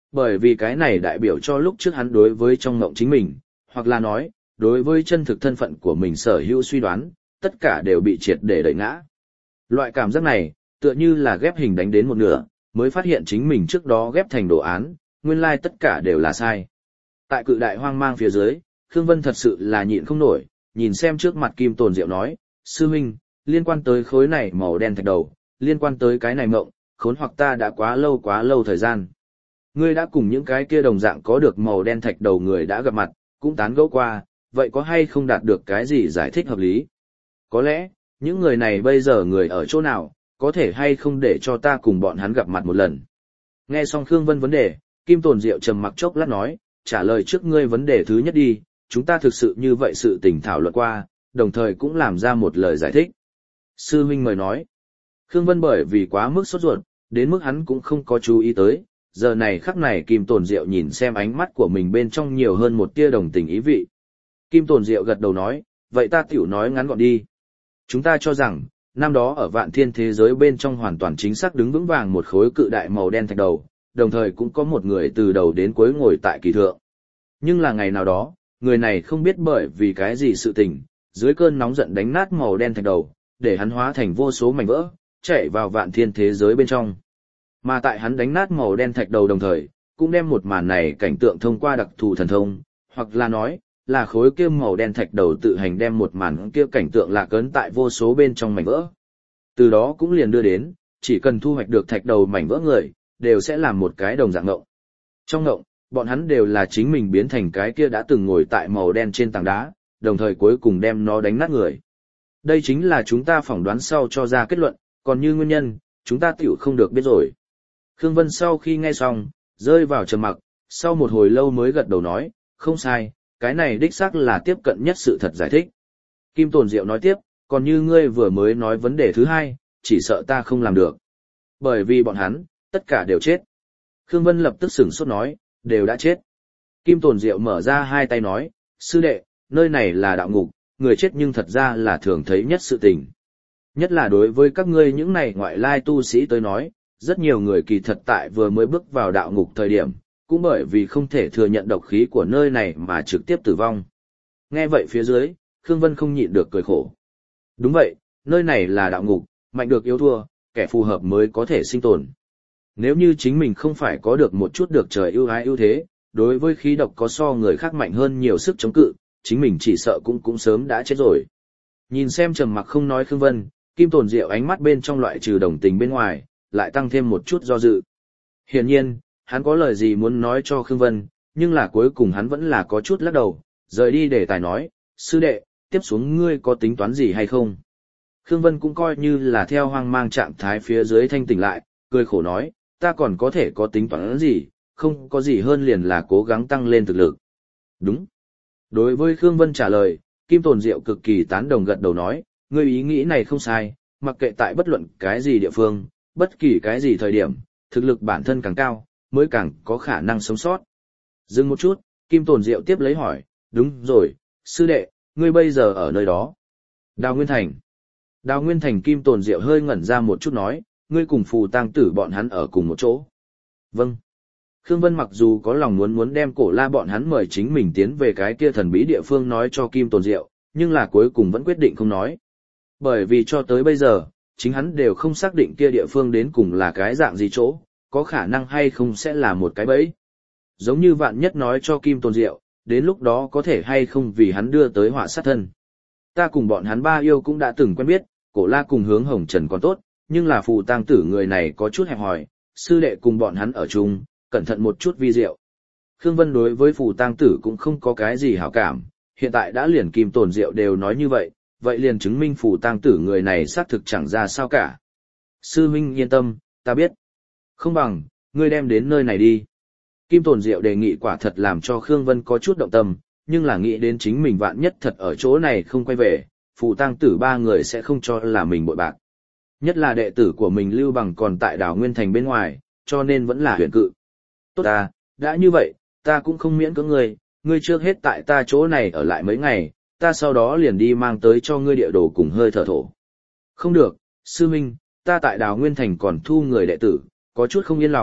[SPEAKER 1] Bởi vì cái này đại biểu cho lúc trước hắn đối với trong ngộng chính mình, hoặc là nói, đối với chân thực thân phận của mình sở hữu suy đoán, tất cả đều bị triệt để đẩy ngã. Loại cảm giác này, tựa như là ghép hình đánh đến một nửa, mới phát hiện chính mình trước đó ghép thành đồ án, nguyên lai tất cả đều là sai. Tại cự đại hoang mang phía dưới, Khương Vân thật sự là nhịn không nổi, nhìn xem trước mặt Kim Tồn Diệu nói, sư huynh, liên quan tới khối này màu đen thạch đầu, liên quan tới cái này mộng, khốn hoặc ta đã quá lâu quá lâu thời gian. Ngươi đã cùng những cái kia đồng dạng có được màu đen thạch đầu người đã gặp mặt, cũng tán gẫu qua, vậy có hay không đạt được cái gì giải thích hợp lý? Có lẽ, những người này bây giờ người ở chỗ nào, có thể hay không để cho ta cùng bọn hắn gặp mặt một lần? Nghe xong Khương Vân vấn đề, Kim Tồn Diệu trầm mặc chốc lát nói, trả lời trước ngươi vấn đề thứ nhất đi, chúng ta thực sự như vậy sự tình thảo luận qua, đồng thời cũng làm ra một lời giải thích. Sư huynh mời nói. Khương Vân bởi vì quá mức sốt ruột, đến mức hắn cũng không có chú ý tới, giờ này khắc này Kim Tồn Diệu nhìn xem ánh mắt của mình bên trong nhiều hơn một tia đồng tình ý vị. Kim Tồn Diệu gật đầu nói, vậy ta tiểu nói ngắn gọn đi. Chúng ta cho rằng, năm đó ở vạn thiên thế giới bên trong hoàn toàn chính xác đứng vững vàng một khối cự đại màu đen thạch đầu, đồng thời cũng có một người từ đầu đến cuối ngồi tại kỳ thượng. Nhưng là ngày nào đó, người này không biết bởi vì cái gì sự tình, dưới cơn nóng giận đánh nát màu đen thạch đầu, để hắn hóa thành vô số mảnh vỡ, chạy vào vạn thiên thế giới bên trong. Mà tại hắn đánh nát màu đen thạch đầu đồng thời, cũng đem một màn này cảnh tượng thông qua đặc thù thần thông, hoặc là nói, là khối kia màu đen thạch đầu tự hành đem một màn kia cảnh tượng lạc ấn tại vô số bên trong mảnh vỡ. Từ đó cũng liền đưa đến, chỉ cần thu hoạch được thạch đầu mảnh vỡ người, đều sẽ làm một cái đồng dạng ngộng. Trong ngộng, bọn hắn đều là chính mình biến thành cái kia đã từng ngồi tại màu đen trên tảng đá, đồng thời cuối cùng đem nó đánh nát người. Đây chính là chúng ta phỏng đoán sau cho ra kết luận, còn như nguyên nhân, chúng ta tiểu không được biết rồi. Khương Vân sau khi nghe xong, rơi vào trầm mặc, sau một hồi lâu mới gật đầu nói, không sai, cái này đích xác là tiếp cận nhất sự thật giải thích. Kim Tồn Diệu nói tiếp, còn như ngươi vừa mới nói vấn đề thứ hai, chỉ sợ ta không làm được. Bởi vì bọn hắn, tất cả đều chết. Khương Vân lập tức sửng sốt nói, đều đã chết. Kim Tồn Diệu mở ra hai tay nói, sư đệ, nơi này là đạo ngục, người chết nhưng thật ra là thường thấy nhất sự tình. Nhất là đối với các ngươi những này ngoại lai tu sĩ tới nói, rất nhiều người kỳ thật tại vừa mới bước vào đạo ngục thời điểm, cũng bởi vì không thể thừa nhận độc khí của nơi này mà trực tiếp tử vong. Nghe vậy phía dưới, Khương Vân không nhịn được cười khổ. Đúng vậy, nơi này là đạo ngục, mạnh được yếu thua, kẻ phù hợp mới có thể sinh tồn. Nếu như chính mình không phải có được một chút được trời ưu ái ưu thế, đối với khí độc có so người khác mạnh hơn nhiều sức chống cự, chính mình chỉ sợ cũng cũng sớm đã chết rồi. Nhìn xem trầm mặc không nói Khương Vân, Kim Tồn Diệu ánh mắt bên trong loại trừ đồng tình bên ngoài, lại tăng thêm một chút do dự. Hiển nhiên, hắn có lời gì muốn nói cho Khương Vân, nhưng là cuối cùng hắn vẫn là có chút lắc đầu, rời đi để tài nói, sư đệ, tiếp xuống ngươi có tính toán gì hay không? Khương Vân cũng coi như là theo hoang mang trạng thái phía dưới thanh tỉnh lại, cười khổ nói, ta còn có thể có tính toán gì, không có gì hơn liền là cố gắng tăng lên thực lực. Đúng. Đối với Khương Vân trả lời, Kim Tồn Diệu cực kỳ tán đồng gật đầu nói, ngươi ý nghĩ này không sai, mặc kệ tại bất luận cái gì địa phương, bất kỳ cái gì thời điểm, thực lực bản thân càng cao, mới càng có khả năng sống sót. Dừng một chút, Kim Tồn Diệu tiếp lấy hỏi, đúng rồi, sư đệ, ngươi bây giờ ở nơi đó. Đào Nguyên Thành. Đào Nguyên Thành. Kim Tồn Diệu hơi ngẩn ra một chút nói, ngươi cùng Phù Tang Tử bọn hắn ở cùng một chỗ. Vâng. Khương Vân mặc dù có lòng muốn muốn đem Cổ La bọn hắn mời chính mình tiến về cái kia thần bí địa phương nói cho Kim Tồn Diệu, nhưng là cuối cùng vẫn quyết định không nói. Bởi vì cho tới bây giờ, chính hắn đều không xác định kia địa phương đến cùng là cái dạng gì chỗ, có khả năng hay không sẽ là một cái bẫy. Giống như vạn nhất nói cho Kim Tồn Diệu, đến lúc đó có thể hay không vì hắn đưa tới họa sát thân. Ta cùng bọn hắn ba yêu cũng đã từng quen biết, Cổ La cùng Hướng Hồng Trần còn tốt, nhưng là Phù Tang Tử người này có chút hẹp hòi, sư đệ cùng bọn hắn ở chung, cẩn thận một chút vi diệu. Khương Vân đối với Phù Tang Tử cũng không có cái gì hảo cảm, hiện tại đã liền Kim Tồn Diệu đều nói như vậy, vậy liền chứng minh Phù Tang Tử người này xác thực chẳng ra sao cả. Sư huynh yên tâm, ta biết. Không bằng, ngươi đem đến nơi này đi. Kim Tồn Diệu đề nghị quả thật làm cho Khương Vân có chút động tâm, nhưng là nghĩ đến chính mình vạn nhất thật ở chỗ này không quay về, Phù Tang Tử ba người sẽ không cho là mình bội bạc. Nhất là đệ tử của mình Lưu Bằng còn tại Đào Nguyên Thành bên ngoài, cho nên vẫn là huyền cự. Tốt ta, đã như vậy, ta cũng không miễn cưỡng ngươi, ngươi trước hết tại ta chỗ này ở lại mấy ngày, ta sau đó liền đi mang tới cho ngươi địa đồ cùng hơi thở thổ. Không được, sư huynh, ta tại Đào Nguyên Thành còn thu người đệ tử, có chút không yên lòng,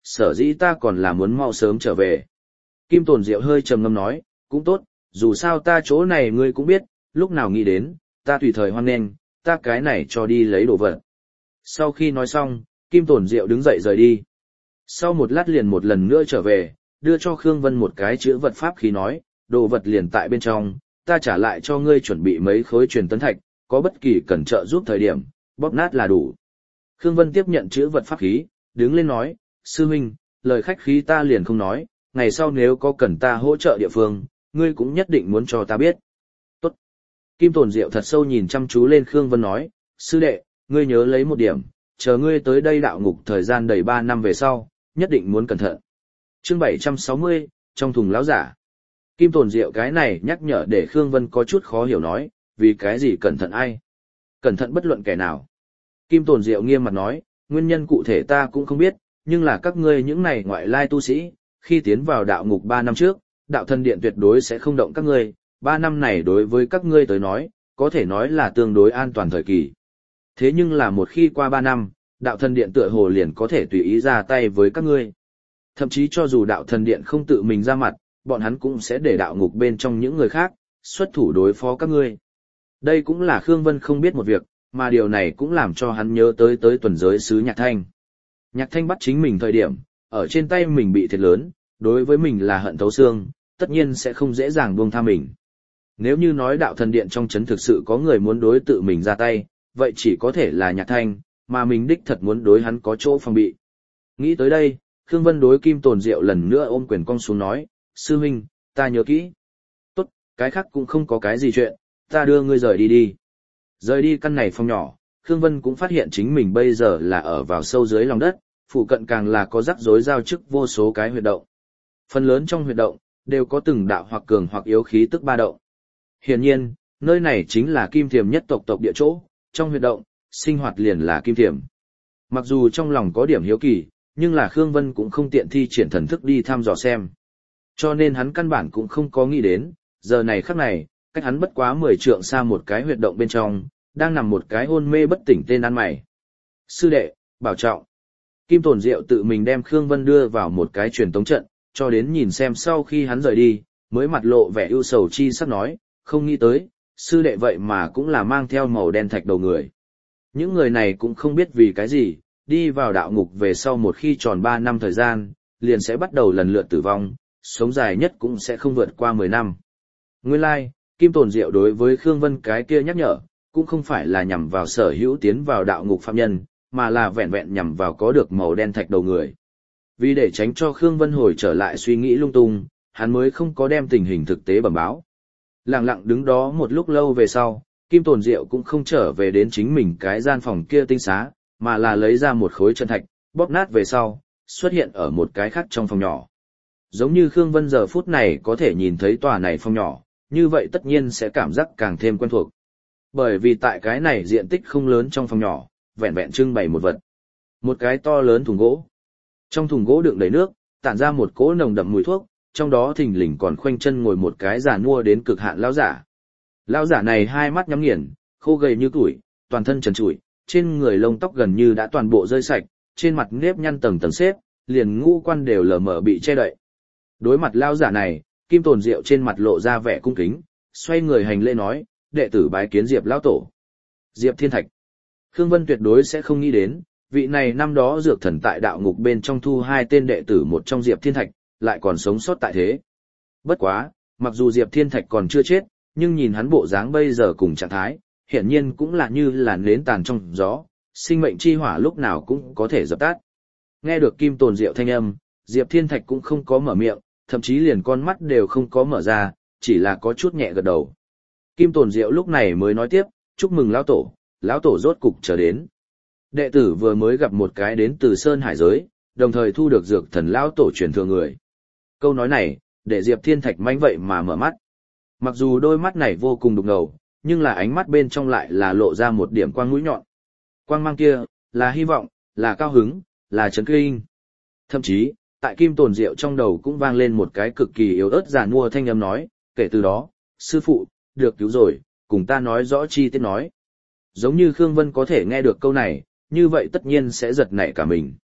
[SPEAKER 1] Sở dĩ ta còn là muốn mau sớm trở về. Kim Tồn Diệu hơi trầm ngâm nói, cũng tốt, dù sao ta chỗ này ngươi cũng biết, lúc nào nghĩ đến, ta tùy thời hoan nghênh, ta cái này cho đi lấy đồ vật. Sau khi nói xong, Kim Tồn Diệu đứng dậy rời đi. Sau một lát liền một lần nữa trở về, đưa cho Khương Vân một cái chữ vật pháp khí nói, đồ vật liền tại bên trong, ta trả lại cho ngươi chuẩn bị mấy khối truyền tấn thạch, có bất kỳ cần trợ giúp thời điểm, bóp nát là đủ. Khương Vân tiếp nhận chữ vật pháp khí, đứng lên nói, sư huynh, lời khách khí ta liền không nói, ngày sau nếu có cần ta hỗ trợ địa phương, ngươi cũng nhất định muốn cho ta biết. Tốt. Kim Tồn Diệu thật sâu nhìn chăm chú lên Khương Vân nói, sư đệ, ngươi nhớ lấy một điểm, chờ ngươi tới đây đạo ngục thời gian đầy ba năm về sau, nhất định muốn cẩn thận. Chương bảy trăm sáu mươi, trong thùng lão giả. Kim Tồn Diệu cái này nhắc nhở để Khương Vân có chút khó hiểu nói, vì cái gì cẩn thận ai? Cẩn thận bất luận kẻ nào. Kim Tồn Diệu nghiêm mặt nói, nguyên nhân cụ thể ta cũng không biết, nhưng là các ngươi những này ngoại lai tu sĩ, khi tiến vào đạo ngục ba năm trước, đạo thần điện tuyệt đối sẽ không động các ngươi, ba năm này đối với các ngươi tới nói, có thể nói là tương đối an toàn thời kỳ. Thế nhưng là một khi qua ba năm, đạo thần điện tựa hồ liền có thể tùy ý ra tay với các ngươi. Thậm chí cho dù đạo thần điện không tự mình ra mặt, bọn hắn cũng sẽ để đạo ngục bên trong những người khác, xuất thủ đối phó các ngươi. Đây cũng là Khương Vân không biết một việc, mà điều này cũng làm cho hắn nhớ tới tới tuần giới sứ Nhạc Thanh. Nhạc Thanh bắt chính mình thời điểm, ở trên tay mình bị thiệt lớn, đối với mình là hận thấu xương, tất nhiên sẽ không dễ dàng buông tha mình. Nếu như nói đạo thần điện trong chấn thực sự có người muốn đối tự mình ra tay, vậy chỉ có thể là Nhạc Thanh, mà mình đích thật muốn đối hắn có chỗ phòng bị. Nghĩ tới đây, Khương Vân đối Kim Tồn Diệu lần nữa ôm quyền cong xuống nói, sư huynh, ta nhớ kỹ. Tốt, cái khác cũng không có cái gì chuyện, ta đưa ngươi rời đi đi. Rời đi căn này phòng nhỏ, Khương Vân cũng phát hiện chính mình bây giờ là ở vào sâu dưới lòng đất, phụ cận càng là có rắc rối giao chức vô số cái huyệt động. Phần lớn trong huyệt động, đều có từng đạo hoặc cường hoặc yếu khí tức ba động. Hiển nhiên, nơi này chính là kim thiềm nhất tộc tộc địa chỗ, trong huyệt động, sinh hoạt liền là kim thiềm. Mặc dù trong lòng có điểm hiếu kỳ, nhưng là Khương Vân cũng không tiện thi triển thần thức đi thăm dò xem. Cho nên hắn căn bản cũng không có nghĩ đến, giờ này khắc này, cách hắn bất quá mười trượng xa một cái huyệt động bên trong, đang nằm một cái hôn mê bất tỉnh tên ăn mày. Sư đệ, bảo trọng. Kim Tồn Diệu tự mình đem Khương Vân đưa vào một cái truyền tống trận, cho đến nhìn xem sau khi hắn rời đi, mới mặt lộ vẻ ưu sầu chi sắc nói, không nghĩ tới, sư đệ vậy mà cũng là mang theo màu đen thạch đầu người. Những người này cũng không biết vì cái gì, đi vào đạo ngục về sau một khi tròn ba năm thời gian, liền sẽ bắt đầu lần lượt tử vong, sống dài nhất cũng sẽ không vượt qua mười năm. Nguyên lai, like, Kim Tồn Diệu đối với Khương Vân cái kia nhắc nhở, cũng không phải là nhằm vào sở hữu tiến vào đạo ngục phạm nhân, mà là vẹn vẹn nhằm vào có được màu đen thạch đầu người. Vì để tránh cho Khương Vân hồi trở lại suy nghĩ lung tung, hắn mới không có đem tình hình thực tế bẩm báo. Lặng lặng đứng đó một lúc lâu về sau, Kim Tồn Diệu cũng không trở về đến chính mình cái gian phòng kia tinh xá, mà là lấy ra một khối chân thạch, bóp nát về sau, xuất hiện ở một cái khác trong phòng nhỏ. Giống như Khương Vân giờ phút này có thể nhìn thấy tòa này phòng nhỏ, như vậy tất nhiên sẽ cảm giác càng thêm quen thuộc. Bởi vì tại cái này diện tích không lớn trong phòng nhỏ, vẹn vẹn trưng bày một vật. Một cái to lớn thùng gỗ. Trong thùng gỗ đựng đầy nước, tản ra một cỗ nồng đậm mùi thuốc, trong đó thình lình còn khoanh chân ngồi một cái già nua đến cực hạn lão giả. Lão giả này hai mắt nhắm nghiền, khô gầy như tuổi, toàn thân trần trụi, trên người lông tóc gần như đã toàn bộ rơi sạch, trên mặt nếp nhăn tầng tầng xếp, liền ngũ quan đều lờ mờ bị che đậy. Đối mặt lão giả này, Kim Tồn Diệu trên mặt lộ ra vẻ cung kính, xoay người hành lễ nói, đệ tử bái kiến Diệp lão tổ. Diệp Thiên Thạch. Khương Vân tuyệt đối sẽ không nghĩ đến, vị này năm đó dược thần tại đạo ngục bên trong thu hai tên đệ tử một trong Diệp Thiên Thạch, lại còn sống sót tại thế. Bất quá, mặc dù Diệp Thiên Thạch còn chưa chết, nhưng nhìn hắn bộ dáng bây giờ cùng trạng thái, hiển nhiên cũng là như là nến tàn trong gió, sinh mệnh chi hỏa lúc nào cũng có thể dập tắt. Nghe được Kim Tồn Diệu thanh âm, Diệp Thiên Thạch cũng không có mở miệng, thậm chí liền con mắt đều không có mở ra, chỉ là có chút nhẹ gật đầu. Kim Tồn Diệu lúc này mới nói tiếp, chúc mừng lão tổ, lão tổ rốt cục trở đến. Đệ tử vừa mới gặp một cái đến từ Sơn Hải giới, đồng thời thu được dược thần lão tổ truyền thừa người. Câu nói này, để Diệp Thiên Thạch manh vậy mà mở mắt. Mặc dù đôi mắt này vô cùng đục ngầu, nhưng là ánh mắt bên trong lại là lộ ra một điểm quang mũi nhọn. Quang mang kia, là hy vọng, là cao hứng, là chấn kinh. Thậm chí, tại Kim Tồn Diệu trong đầu cũng vang lên một cái cực kỳ yếu ớt giàn mua thanh âm nói, kể từ đó, sư phụ, được cứu rồi, cùng ta nói rõ chi tiết nói. Giống như Khương Vân có thể nghe được câu này, như vậy tất nhiên sẽ giật nảy cả mình.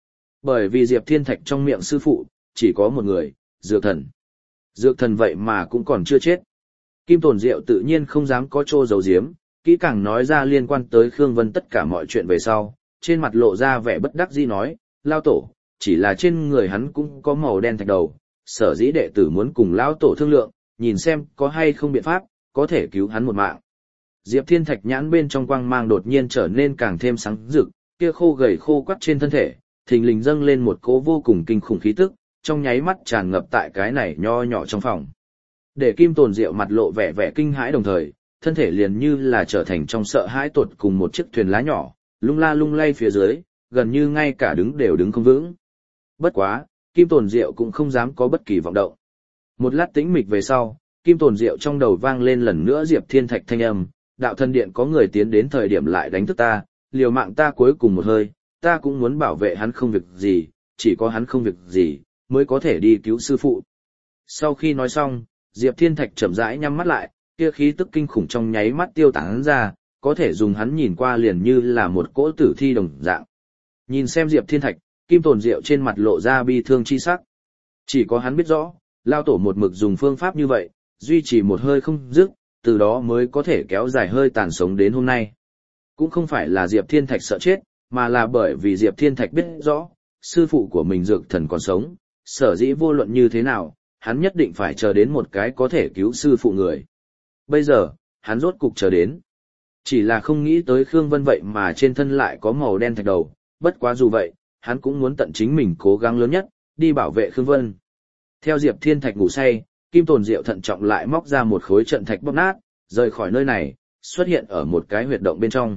[SPEAKER 1] Bởi vì Diệp Thiên Thạch trong miệng sư phụ, chỉ có một người, Dược Thần. Dược Thần vậy mà cũng còn chưa chết. Kim Tồn Diệu tự nhiên không dám có trô giấu giếm, kỹ càng nói ra liên quan tới Khương Vân tất cả mọi chuyện về sau, trên mặt lộ ra vẻ bất đắc dĩ nói, Lao Tổ, chỉ là trên người hắn cũng có màu đen thạch đầu, sở dĩ đệ tử muốn cùng Lão Tổ thương lượng, nhìn xem có hay không biện pháp, có thể cứu hắn một mạng. Diệp Thiên Thạch nhãn bên trong quang mang đột nhiên trở nên càng thêm sáng rực, kia khô gầy khô quắt trên thân thể, thình lình dâng lên một cỗ vô cùng kinh khủng khí tức, trong nháy mắt tràn ngập tại cái này nho nhỏ trong phòng. Để Kim Tồn Diệu mặt lộ vẻ vẻ kinh hãi đồng thời, thân thể liền như là trở thành trong sợ hãi tột cùng một chiếc thuyền lá nhỏ, lung la lung lay phía dưới, gần như ngay cả đứng đều đứng không vững. Bất quá, Kim Tồn Diệu cũng không dám có bất kỳ vọng động. Một lát tĩnh mịch về sau, Kim Tồn Diệu trong đầu vang lên lần nữa Diệp Thiên Thạch thanh âm, đạo thần điện có người tiến đến thời điểm lại đánh thức ta, liều mạng ta cuối cùng một hơi, ta cũng muốn bảo vệ hắn không việc gì, chỉ có hắn không việc gì, mới có thể đi cứu sư phụ. Sau khi nói xong, Diệp Thiên Thạch chậm rãi nhắm mắt lại, kia khí tức kinh khủng trong nháy mắt tiêu tán ra, có thể dùng hắn nhìn qua liền như là một cỗ tử thi đồng dạng. Nhìn xem Diệp Thiên Thạch, Kim Tồn Diệu trên mặt lộ ra bi thương chi sắc. Chỉ có hắn biết rõ, Lao Tổ một mực dùng phương pháp như vậy, duy trì một hơi không dứt, từ đó mới có thể kéo dài hơi tàn sống đến hôm nay. Cũng không phải là Diệp Thiên Thạch sợ chết, mà là bởi vì Diệp Thiên Thạch biết rõ, sư phụ của mình Dược Thần còn sống, sở dĩ vô luận như thế nào, hắn nhất định phải chờ đến một cái có thể cứu sư phụ người. Bây giờ, hắn rốt cục chờ đến. Chỉ là không nghĩ tới Khương Vân vậy mà trên thân lại có màu đen thạch đầu, bất quá dù vậy, hắn cũng muốn tận chính mình cố gắng lớn nhất, đi bảo vệ Khương Vân. Theo Diệp Thiên Thạch ngủ say, Kim Tồn Diệu thận trọng lại móc ra một khối trận thạch bóp nát, rời khỏi nơi này, xuất hiện ở một cái huyệt động bên trong.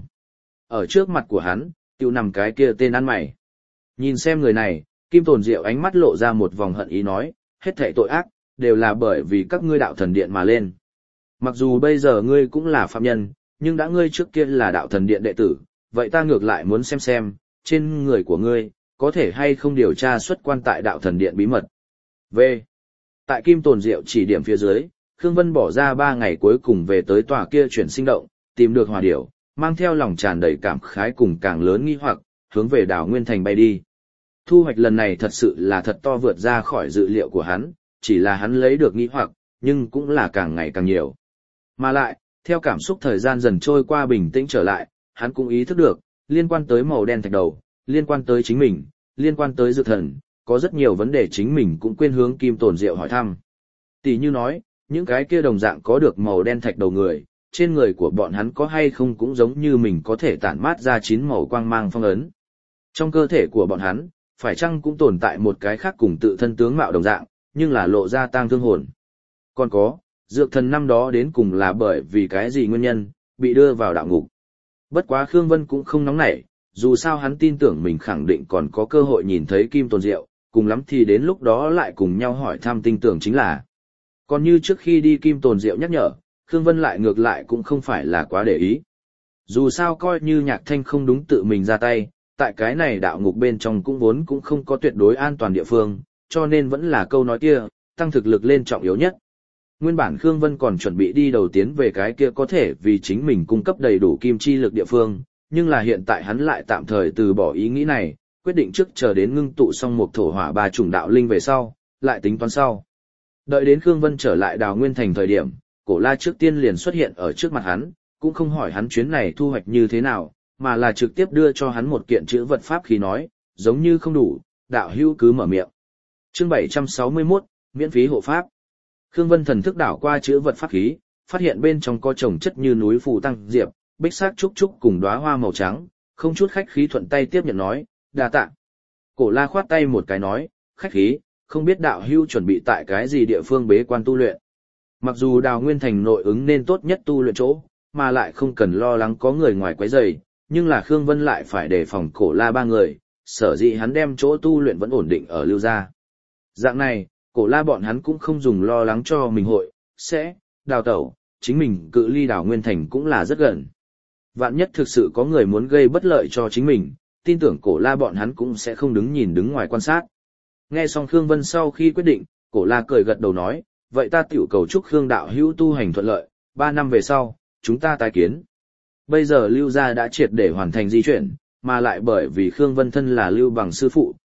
[SPEAKER 1] Ở trước mặt của hắn, tiêu nằm cái kia tên ăn mày. Nhìn xem người này, Kim Tồn Diệu ánh mắt lộ ra một vòng hận ý nói, hết thảy tội ác, đều là bởi vì các ngươi đạo thần điện mà lên. Mặc dù bây giờ ngươi cũng là phạm nhân, nhưng đã ngươi trước kia là đạo thần điện đệ tử, vậy ta ngược lại muốn xem xem, trên người của ngươi, có thể hay không điều tra xuất quan tại đạo thần điện bí mật. V. Tại Kim Tồn Diệu chỉ điểm phía dưới, Khương Vân bỏ ra ba ngày cuối cùng về tới tòa kia chuyển sinh động, tìm được hỏa điểu, mang theo lòng tràn đầy cảm khái cùng càng lớn nghi hoặc, hướng về đảo Nguyên Thành bay đi. Thu hoạch lần này thật sự là thật to vượt ra khỏi dự liệu của hắn, chỉ là hắn lấy được nghi hoặc, nhưng cũng là càng ngày càng nhiều. Mà lại, theo cảm xúc thời gian dần trôi qua bình tĩnh trở lại, hắn cũng ý thức được, liên quan tới màu đen thạch đầu, liên quan tới chính mình, liên quan tới Dược Thần, có rất nhiều vấn đề chính mình cũng quên hướng Kim Tồn Diệu hỏi thăm. Tỷ như nói, những cái kia đồng dạng có được màu đen thạch đầu người, trên người của bọn hắn có hay không cũng giống như mình có thể tản mát ra chín màu quang mang phong ấn. Trong cơ thể của bọn hắn, phải chăng cũng tồn tại một cái khác cùng tự thân tướng mạo đồng dạng, nhưng là lộ ra tang thương hồn. Còn có, Dược Thần năm đó đến cùng là bởi vì cái gì nguyên nhân, bị đưa vào đạo ngục. Bất quá Khương Vân cũng không nóng nảy, dù sao hắn tin tưởng mình khẳng định còn có cơ hội nhìn thấy Kim Tồn Diệu, cùng lắm thì đến lúc đó lại cùng nhau hỏi thăm tin tưởng chính là. Còn như trước khi đi Kim Tồn Diệu nhắc nhở, Khương Vân lại ngược lại cũng không phải là quá để ý. Dù sao coi như Nhạc Thanh không đúng tự mình ra tay, tại cái này đạo ngục bên trong cũng vốn cũng không có tuyệt đối an toàn địa phương, cho nên vẫn là câu nói kia, tăng thực lực lên trọng yếu nhất. Nguyên bản Khương Vân còn chuẩn bị đi đầu tiến về cái kia có thể vì chính mình cung cấp đầy đủ kim chi lực địa phương, nhưng là hiện tại hắn lại tạm thời từ bỏ ý nghĩ này, quyết định trước chờ đến ngưng tụ xong một thổ hỏa ba chủng đạo linh về sau, lại tính toán sau. Đợi đến Khương Vân trở lại Đào Nguyên Thành thời điểm, Cổ La trước tiên liền xuất hiện ở trước mặt hắn, cũng không hỏi hắn chuyến này thu hoạch như thế nào, mà là trực tiếp đưa cho hắn một kiện chữ vật pháp khí nói, giống như không đủ, đạo hữu cứ mở miệng. Chương bảy trăm sáu mươi mốt, miễn phí hộ pháp. Khương Vân thần thức đảo qua chữ vật pháp khí, phát hiện bên trong có chồng chất như núi phù tăng diệp, bích sắc trúc trúc cùng đóa hoa màu trắng, không chút khách khí thuận tay tiếp nhận nói, đa tạ. Cổ La khoát tay một cái nói, khách khí, không biết đạo hữu chuẩn bị tại cái gì địa phương bế quan tu luyện. Mặc dù Đào Nguyên Thành nội ứng nên tốt nhất tu luyện chỗ, mà lại không cần lo lắng có người ngoài quấy rầy, nhưng là Khương Vân lại phải đề phòng Cổ La ba người, sở dĩ hắn đem chỗ tu luyện vẫn ổn định ở Lưu gia. Dạng này, Cổ La bọn hắn cũng không dùng lo lắng cho mình hội, sẽ, đào tẩu, chính mình cự ly Đào Nguyên Thành cũng là rất gần. Vạn nhất thực sự có người muốn gây bất lợi cho chính mình, tin tưởng Cổ La bọn hắn cũng sẽ không đứng nhìn đứng ngoài quan sát. Nghe xong Khương Vân sau khi quyết định, Cổ La cười gật đầu nói, vậy ta tiểu cầu chúc Khương đạo hữu tu hành thuận lợi, ba năm về sau, chúng ta tái kiến. Bây giờ Lưu gia đã triệt để hoàn thành di chuyển, mà lại bởi vì Khương Vân thân là Lưu Bằng sư phụ,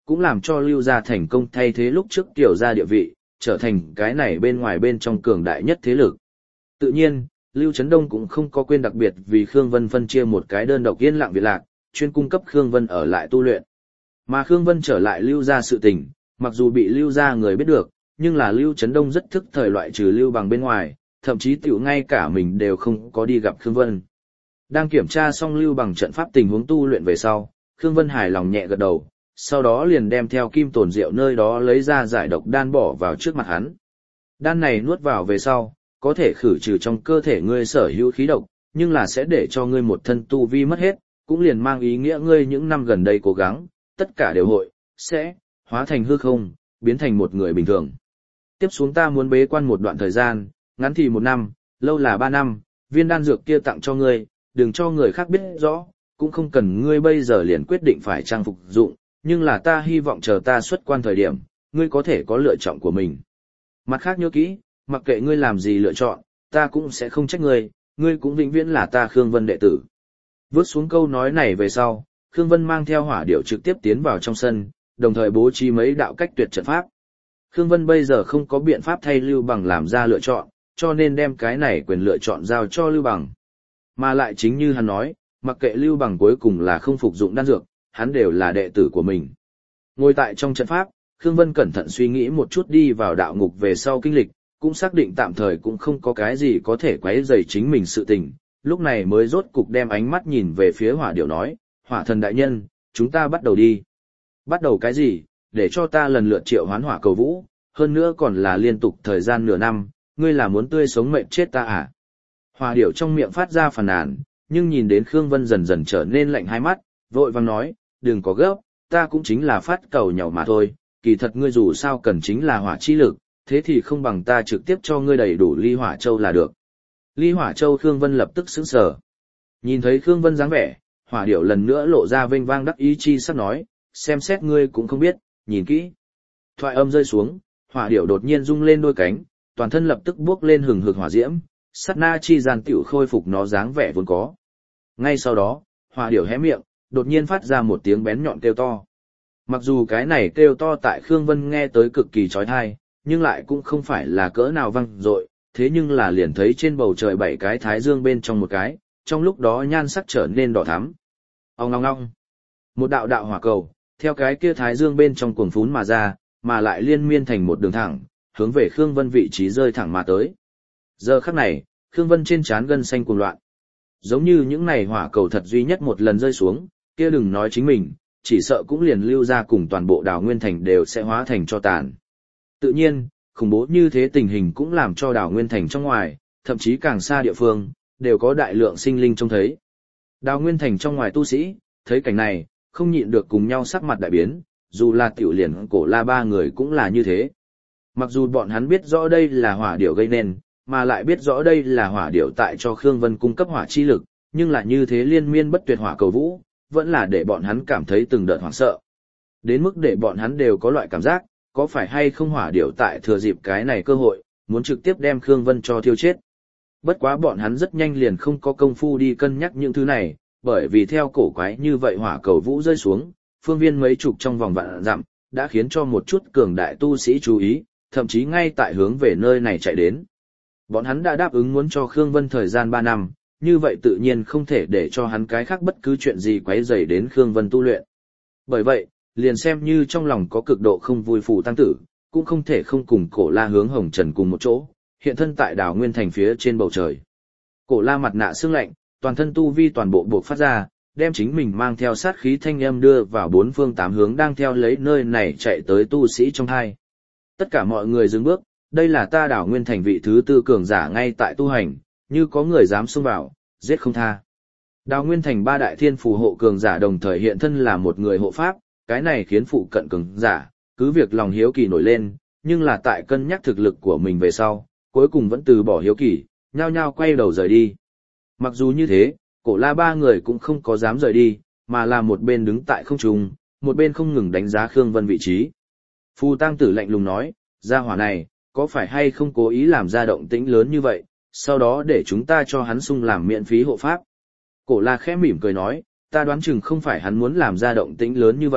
[SPEAKER 1] cũng làm cho Lưu gia thành công thay thế lúc trước Tiểu gia địa vị, trở thành cái này bên ngoài bên trong cường đại nhất thế lực. Tự nhiên, Lưu Trấn Đông cũng không có quên đặc biệt vì Khương Vân phân chia một cái đơn độc yên lặng viện lạc, chuyên cung cấp Khương Vân ở lại tu luyện. Mà Khương Vân trở lại Lưu gia sự tình, mặc dù bị Lưu gia người biết được, nhưng là Lưu Trấn Đông rất thức thời loại trừ Lưu Bằng bên ngoài, thậm chí tiểu ngay cả mình đều không có đi gặp Khương Vân. Đang kiểm tra xong Lưu Bằng trận pháp tình huống tu luyện về sau, Khương Vân hài lòng nhẹ gật đầu, sau đó liền đem theo kim tồn rượu nơi đó lấy ra giải độc đan bỏ vào trước mặt hắn. Đan này nuốt vào về sau, có thể khử trừ trong cơ thể ngươi sở hữu khí độc, nhưng là sẽ để cho ngươi một thân tu vi mất hết, cũng liền mang ý nghĩa ngươi những năm gần đây cố gắng, tất cả đều hội, sẽ, hóa thành hư không, biến thành một người bình thường. Tiếp xuống ta muốn bế quan một đoạn thời gian, ngắn thì một năm, lâu là ba năm, viên đan dược kia tặng cho ngươi, đừng cho người khác biết rõ, cũng không cần ngươi bây giờ liền quyết định phải trang phục dụng, nhưng là ta hy vọng chờ ta xuất quan thời điểm, ngươi có thể có lựa chọn của mình. Mặt khác nhớ kỹ, mặc kệ ngươi làm gì lựa chọn, ta cũng sẽ không trách ngươi, ngươi cũng vĩnh viễn là ta Khương Vân đệ tử. Vớt xuống câu nói này về sau, Khương Vân mang theo hỏa điệu trực tiếp tiến vào trong sân, đồng thời bố trí mấy đạo cách tuyệt trận pháp. Khương Vân bây giờ không có biện pháp thay Lưu Bằng làm ra lựa chọn, cho nên đem cái này quyền lựa chọn giao cho Lưu Bằng. Mà lại chính như hắn nói, mặc kệ Lưu Bằng cuối cùng là không phục dụng đan dược, hắn đều là đệ tử của mình. Ngồi tại trong trận pháp, Khương Vân cẩn thận suy nghĩ một chút đi vào đạo ngục về sau kinh lịch, cũng xác định tạm thời cũng không có cái gì có thể quấy rầy chính mình sự tình, lúc này mới rốt cục đem ánh mắt nhìn về phía hỏa điệu nói, hỏa thần đại nhân, chúng ta bắt đầu đi. Bắt đầu cái gì, để cho ta lần lượt triệu hoán hỏa cầu vũ, hơn nữa còn là liên tục thời gian nửa năm, ngươi là muốn tươi sống mệnh chết ta à? Hỏa điệu trong miệng phát ra phàn nàn, nhưng nhìn đến Khương Vân dần dần trở nên lạnh hai mắt, vội vàng nói, đừng có gấp, ta cũng chính là phát cầu nhậu mà thôi, kỳ thật ngươi dù sao cần chính là hỏa chi lực, thế thì không bằng ta trực tiếp cho ngươi đầy đủ ly hỏa châu là được. Ly hỏa châu Khương Vân lập tức sững sờ. Nhìn thấy Khương Vân dáng vẻ, hỏa điệu lần nữa lộ ra vênh vang đắc ý chi sắp nói, xem xét ngươi cũng không biết, nhìn kỹ. Thoại âm rơi xuống, hỏa điệu đột nhiên rung lên đôi cánh, toàn thân lập tức bước lên hừng hực hỏa diễm, sát na chi gian tiểu khôi phục nó dáng vẻ vốn có. Ngay sau đó, hỏa điệu hé miệng, đột nhiên phát ra một tiếng bén nhọn kêu to. Mặc dù cái này kêu to tại Khương Vân nghe tới cực kỳ chói tai, nhưng lại cũng không phải là cỡ nào vang dội, thế nhưng là liền thấy trên bầu trời bảy cái thái dương bên trong một cái, trong lúc đó nhan sắc trở nên đỏ thắm. Ong ong ong. Một đạo đạo hỏa cầu, theo cái kia thái dương bên trong cuồng phún mà ra, mà lại liên miên thành một đường thẳng, hướng về Khương Vân vị trí rơi thẳng mà tới. Giờ khắc này, Khương Vân trên trán gân xanh cuồng loạn. Giống như những này hỏa cầu thật duy nhất một lần rơi xuống, kia đừng nói chính mình, chỉ sợ cũng liền lưu ra cùng toàn bộ đảo Nguyên Thành đều sẽ hóa thành cho tàn. Tự nhiên, khủng bố như thế tình hình cũng làm cho đảo Nguyên Thành trong ngoài, thậm chí càng xa địa phương, đều có đại lượng sinh linh trông thấy. Đảo Nguyên Thành trong ngoài tu sĩ, thấy cảnh này, không nhịn được cùng nhau sắc mặt đại biến, dù là tiểu liền cổ la ba người cũng là như thế. Mặc dù bọn hắn biết rõ đây là hỏa điểu gây nên, mà lại biết rõ đây là hỏa điểu tại cho Khương Vân cung cấp hỏa chi lực, nhưng là như thế liên miên bất tuyệt hỏa cầu vũ, vẫn là để bọn hắn cảm thấy từng đợt hoảng sợ. Đến mức để bọn hắn đều có loại cảm giác, có phải hay không hỏa điểu tại thừa dịp cái này cơ hội, muốn trực tiếp đem Khương Vân cho thiêu chết. Bất quá bọn hắn rất nhanh liền không có công phu đi cân nhắc những thứ này, bởi vì theo cổ quái như vậy hỏa cầu vũ rơi xuống, phương viên mấy chục trong vòng vạn dặm, đã khiến cho một chút cường đại tu sĩ chú ý, thậm chí ngay tại hướng về nơi này chạy đến. Bọn hắn đã đáp ứng muốn cho Khương Vân thời gian ba năm, như vậy tự nhiên không thể để cho hắn cái khác bất cứ chuyện gì quấy rầy đến Khương Vân tu luyện. Bởi vậy, liền xem như trong lòng có cực độ không vui phù tăng tử, cũng không thể không cùng cổ la hướng hồng trần cùng một chỗ, hiện thân tại đảo Nguyên Thành phía trên bầu trời. Cổ la mặt nạ sương lạnh, toàn thân tu vi toàn bộ buộc phát ra, đem chính mình mang theo sát khí thanh âm đưa vào bốn phương tám hướng đang theo lấy nơi này chạy tới tu sĩ trong hai. Tất cả mọi người dừng bước, đây là ta đảo Nguyên Thành vị thứ tư cường giả ngay tại tu hành, như có người dám xông vào, giết không tha. Đảo Nguyên Thành ba đại thiên phù hộ cường giả đồng thời hiện thân là một người hộ pháp, cái này khiến phụ cận cường giả, cứ việc lòng hiếu kỳ nổi lên, nhưng là tại cân nhắc thực lực của mình về sau, cuối cùng vẫn từ bỏ hiếu kỳ, nhao nhao quay đầu rời đi. Mặc dù như thế, cổ la ba người cũng không có dám rời đi, mà là một bên đứng tại không trung, một bên không ngừng đánh giá Khương Vân vị trí. Phù Tăng Tử lạnh lùng nói, gia hỏa này, có phải hay không cố ý làm ra động tĩnh lớn như vậy, sau đó để chúng ta cho hắn sung làm miễn phí hộ pháp. Cổ la khẽ mỉm cười nói, ta đoán chừng không phải hắn muốn làm ra động tĩnh lớn như vậy,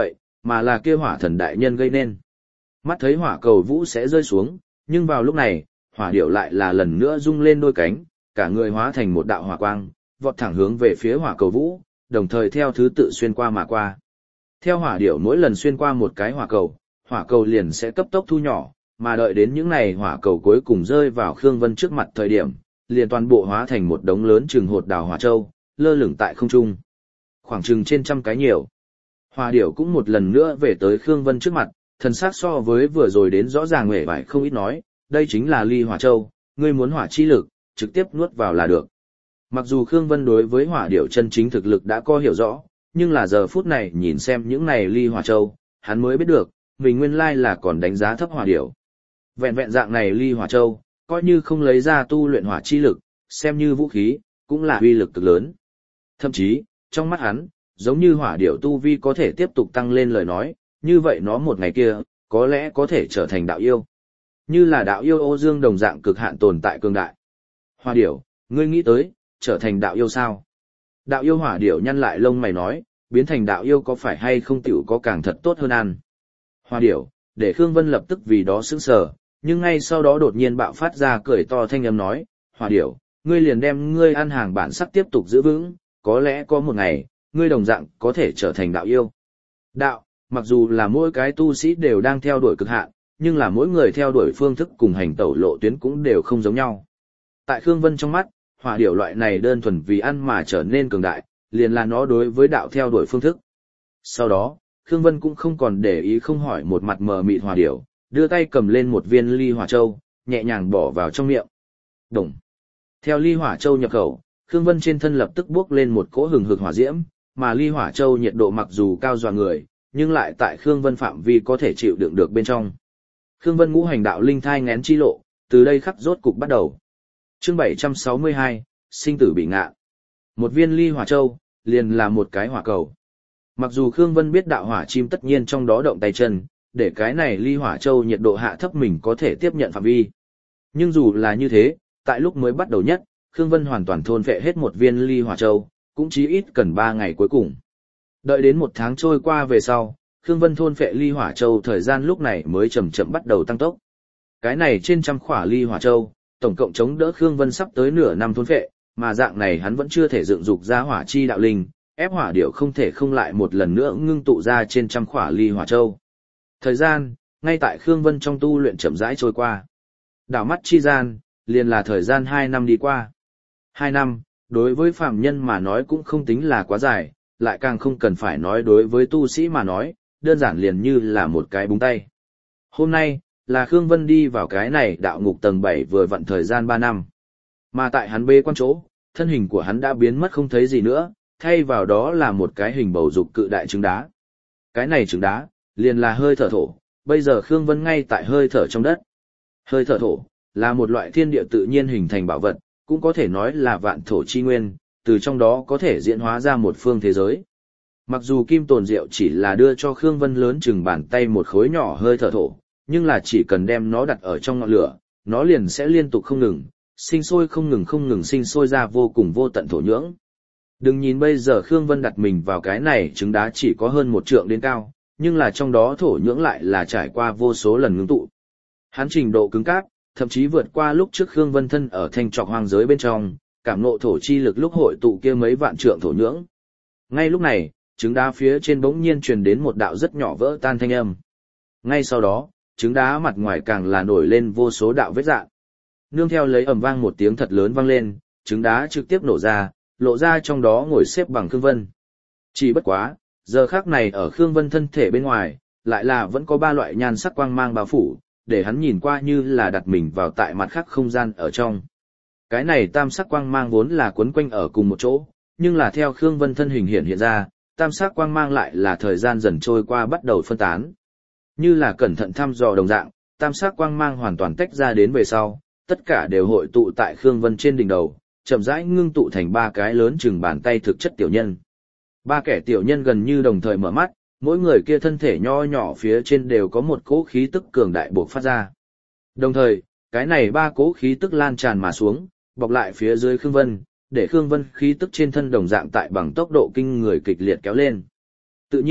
[SPEAKER 1] mà là kia hỏa thần đại nhân gây nên. Mắt thấy hỏa cầu vũ sẽ rơi xuống, nhưng vào lúc này, hỏa điểu lại là lần nữa rung lên đôi cánh, cả người hóa thành một đạo hỏa quang, vọt thẳng hướng về phía hỏa cầu vũ, đồng thời theo thứ tự xuyên qua mà qua. Theo hỏa điểu mỗi lần xuyên qua một cái hỏa cầu, hỏa cầu liền sẽ cấp tốc thu nhỏ, mà đợi đến những này hỏa cầu cuối cùng rơi vào Khương Vân trước mặt thời điểm, liền toàn bộ hóa thành một đống lớn chừng hột đào hỏa châu, lơ lửng tại không trung. Khoảng chừng trên trăm cái nhiều. Hỏa điểu cũng một lần nữa về tới Khương Vân trước mặt, thần sắc so với vừa rồi đến rõ ràng uể oải không ít nói, đây chính là ly hỏa châu, ngươi muốn hỏa chi lực, trực tiếp nuốt vào là được. Mặc dù Khương Vân đối với hỏa điểu chân chính thực lực đã có hiểu rõ, nhưng là giờ phút này nhìn xem những này ly hỏa châu, hắn mới biết được, mình nguyên lai là còn đánh giá thấp hỏa điểu. Vẹn vẹn dạng này ly hỏa châu, coi như không lấy ra tu luyện hỏa chi lực, xem như vũ khí, cũng là uy lực cực lớn. Thậm chí, trong mắt hắn, giống như hỏa điểu tu vi có thể tiếp tục tăng lên lời nói, như vậy nó một ngày kia, có lẽ có thể trở thành đạo yêu. Như là đạo yêu Ô Dương đồng dạng cực hạn tồn tại cường đại. Hỏa điểu, ngươi nghĩ tới, trở thành đạo yêu sao? Đạo yêu hỏa điểu nhăn lại lông mày nói, biến thành đạo yêu có phải hay không tiểu có càng thật tốt hơn ăn. Hỏa điểu, để Khương Vân lập tức vì đó sững sờ, nhưng ngay sau đó đột nhiên bạo phát ra cười to thanh âm nói, hỏa điểu, ngươi liền đem ngươi ăn hàng bản sắc tiếp tục giữ vững, có lẽ có một ngày, ngươi đồng dạng có thể trở thành đạo yêu. Đạo, mặc dù là mỗi cái tu sĩ đều đang theo đuổi cực hạn, nhưng là mỗi người theo đuổi phương thức cùng hành tẩu lộ tuyến cũng đều không giống nhau. Tại Khương Vân trong mắt, hỏa điểu loại này đơn thuần vì ăn mà trở nên cường đại, liền là nó đối với đạo theo đuổi phương thức. Sau đó, Khương Vân cũng không còn để ý không hỏi một mặt mờ mịt hỏa điểu, đưa tay cầm lên một viên ly hỏa châu, nhẹ nhàng bỏ vào trong miệng. Đồng. Theo ly hỏa châu nhập khẩu, Khương Vân trên thân lập tức bước lên một cỗ hừng hực hỏa diễm, mà ly hỏa châu nhiệt độ mặc dù cao dọa người, nhưng lại tại Khương Vân phạm vi có thể chịu đựng được bên trong. Khương Vân ngũ hành đạo linh thai ngén chi lộ, từ đây khắc rốt cục bắt đầu. Chương bảy trăm sáu mươi hai, sinh tử bị ngạ. Một viên ly hỏa châu, liền là một cái hỏa cầu. Mặc dù Khương Vân biết đạo hỏa chim tất nhiên trong đó động tay chân, để cái này ly hỏa châu nhiệt độ hạ thấp mình có thể tiếp nhận phạm vi. Nhưng dù là như thế, tại lúc mới bắt đầu nhất, Khương Vân hoàn toàn thôn phệ hết một viên ly hỏa châu, cũng chí ít cần ba ngày cuối cùng. Đợi đến một tháng trôi qua về sau, Khương Vân thôn phệ ly hỏa châu thời gian lúc này mới chậm chậm bắt đầu tăng tốc. Cái này trên trăm khỏa ly hỏa châu, tổng cộng chống đỡ Khương Vân sắp tới nửa năm thôn phệ, mà dạng này hắn vẫn chưa thể dựng dục ra hỏa chi đạo linh, ép hỏa điệu không thể không lại một lần nữa ngưng tụ ra trên trăm khỏa ly hỏa châu. Thời gian, ngay tại Khương Vân trong tu luyện chậm rãi trôi qua. Đảo mắt chi gian, liền là thời gian hai năm đi qua. Hai năm, đối với phàm nhân mà nói cũng không tính là quá dài, lại càng không cần phải nói đối với tu sĩ mà nói, đơn giản liền như là một cái búng tay. Hôm nay, là Khương Vân đi vào cái này đạo ngục tầng bảy vừa vặn thời gian ba năm. Mà tại hắn bê quan chỗ, thân hình của hắn đã biến mất không thấy gì nữa, thay vào đó là một cái hình bầu dục cự đại trứng đá. Cái này trứng đá, liền là hơi thở thổ, bây giờ Khương Vân ngay tại hơi thở trong đất. Hơi thở thổ, là một loại thiên địa tự nhiên hình thành bảo vật, cũng có thể nói là vạn thổ chi nguyên, từ trong đó có thể diễn hóa ra một phương thế giới. Mặc dù kim tồn diệu chỉ là đưa cho Khương Vân lớn chừng bàn tay một khối nhỏ hơi thở thổ, nhưng là chỉ cần đem nó đặt ở trong ngọn lửa, nó liền sẽ liên tục không ngừng, sinh sôi không ngừng không ngừng sinh sôi ra vô cùng vô tận thổ nhưỡng. Đừng nhìn bây giờ Khương Vân đặt mình vào cái này trứng đá chỉ có hơn một trượng đến cao, nhưng là trong đó thổ nhưỡng lại là trải qua vô số lần ngưng tụ. Hắn trình độ cứng cáp, thậm chí vượt qua lúc trước Khương Vân thân ở thanh trọc hoang giới bên trong, cảm ngộ thổ chi lực lúc hội tụ kia mấy vạn trượng thổ nhưỡng. Ngay lúc này, trứng đá phía trên bỗng nhiên truyền đến một đạo rất nhỏ vỡ tan thanh âm. Ngay sau đó, trứng đá mặt ngoài càng là nổi lên vô số đạo vết rạn. Nương theo lấy ầm vang một tiếng thật lớn vang lên, trứng đá trực tiếp nổ ra, lộ ra trong đó ngồi xếp bằng Khương Vân. Chỉ bất quá, giờ khắc này ở Khương Vân thân thể bên ngoài, lại là vẫn có ba loại nhan sắc quang mang bao phủ, để hắn nhìn qua như là đặt mình vào tại mặt khác không gian ở trong. Cái này tam sắc quang mang vốn là quấn quanh ở cùng một chỗ, nhưng là theo Khương Vân thân hình hiện hiện ra, tam sắc quang mang lại là thời gian dần trôi qua bắt đầu phân tán. Như là cẩn thận thăm dò đồng dạng, tam sắc quang mang hoàn toàn tách ra đến về sau, tất cả đều hội tụ tại Khương Vân trên đỉnh đầu, chậm rãi ngưng tụ thành ba cái lớn chừng bàn tay thực chất tiểu nhân. Ba kẻ tiểu nhân gần như đồng thời mở mắt, mỗi người kia thân thể nho nhỏ phía trên đều có một cỗ khí tức cường đại bộc phát ra. Đồng thời, cái này ba cỗ khí tức lan tràn mà xuống, bọc lại phía dưới Khương Vân, để Khương Vân khí tức trên thân đồng dạng tại bằng tốc độ kinh người kịch liệt kéo lên. Tự nhiên,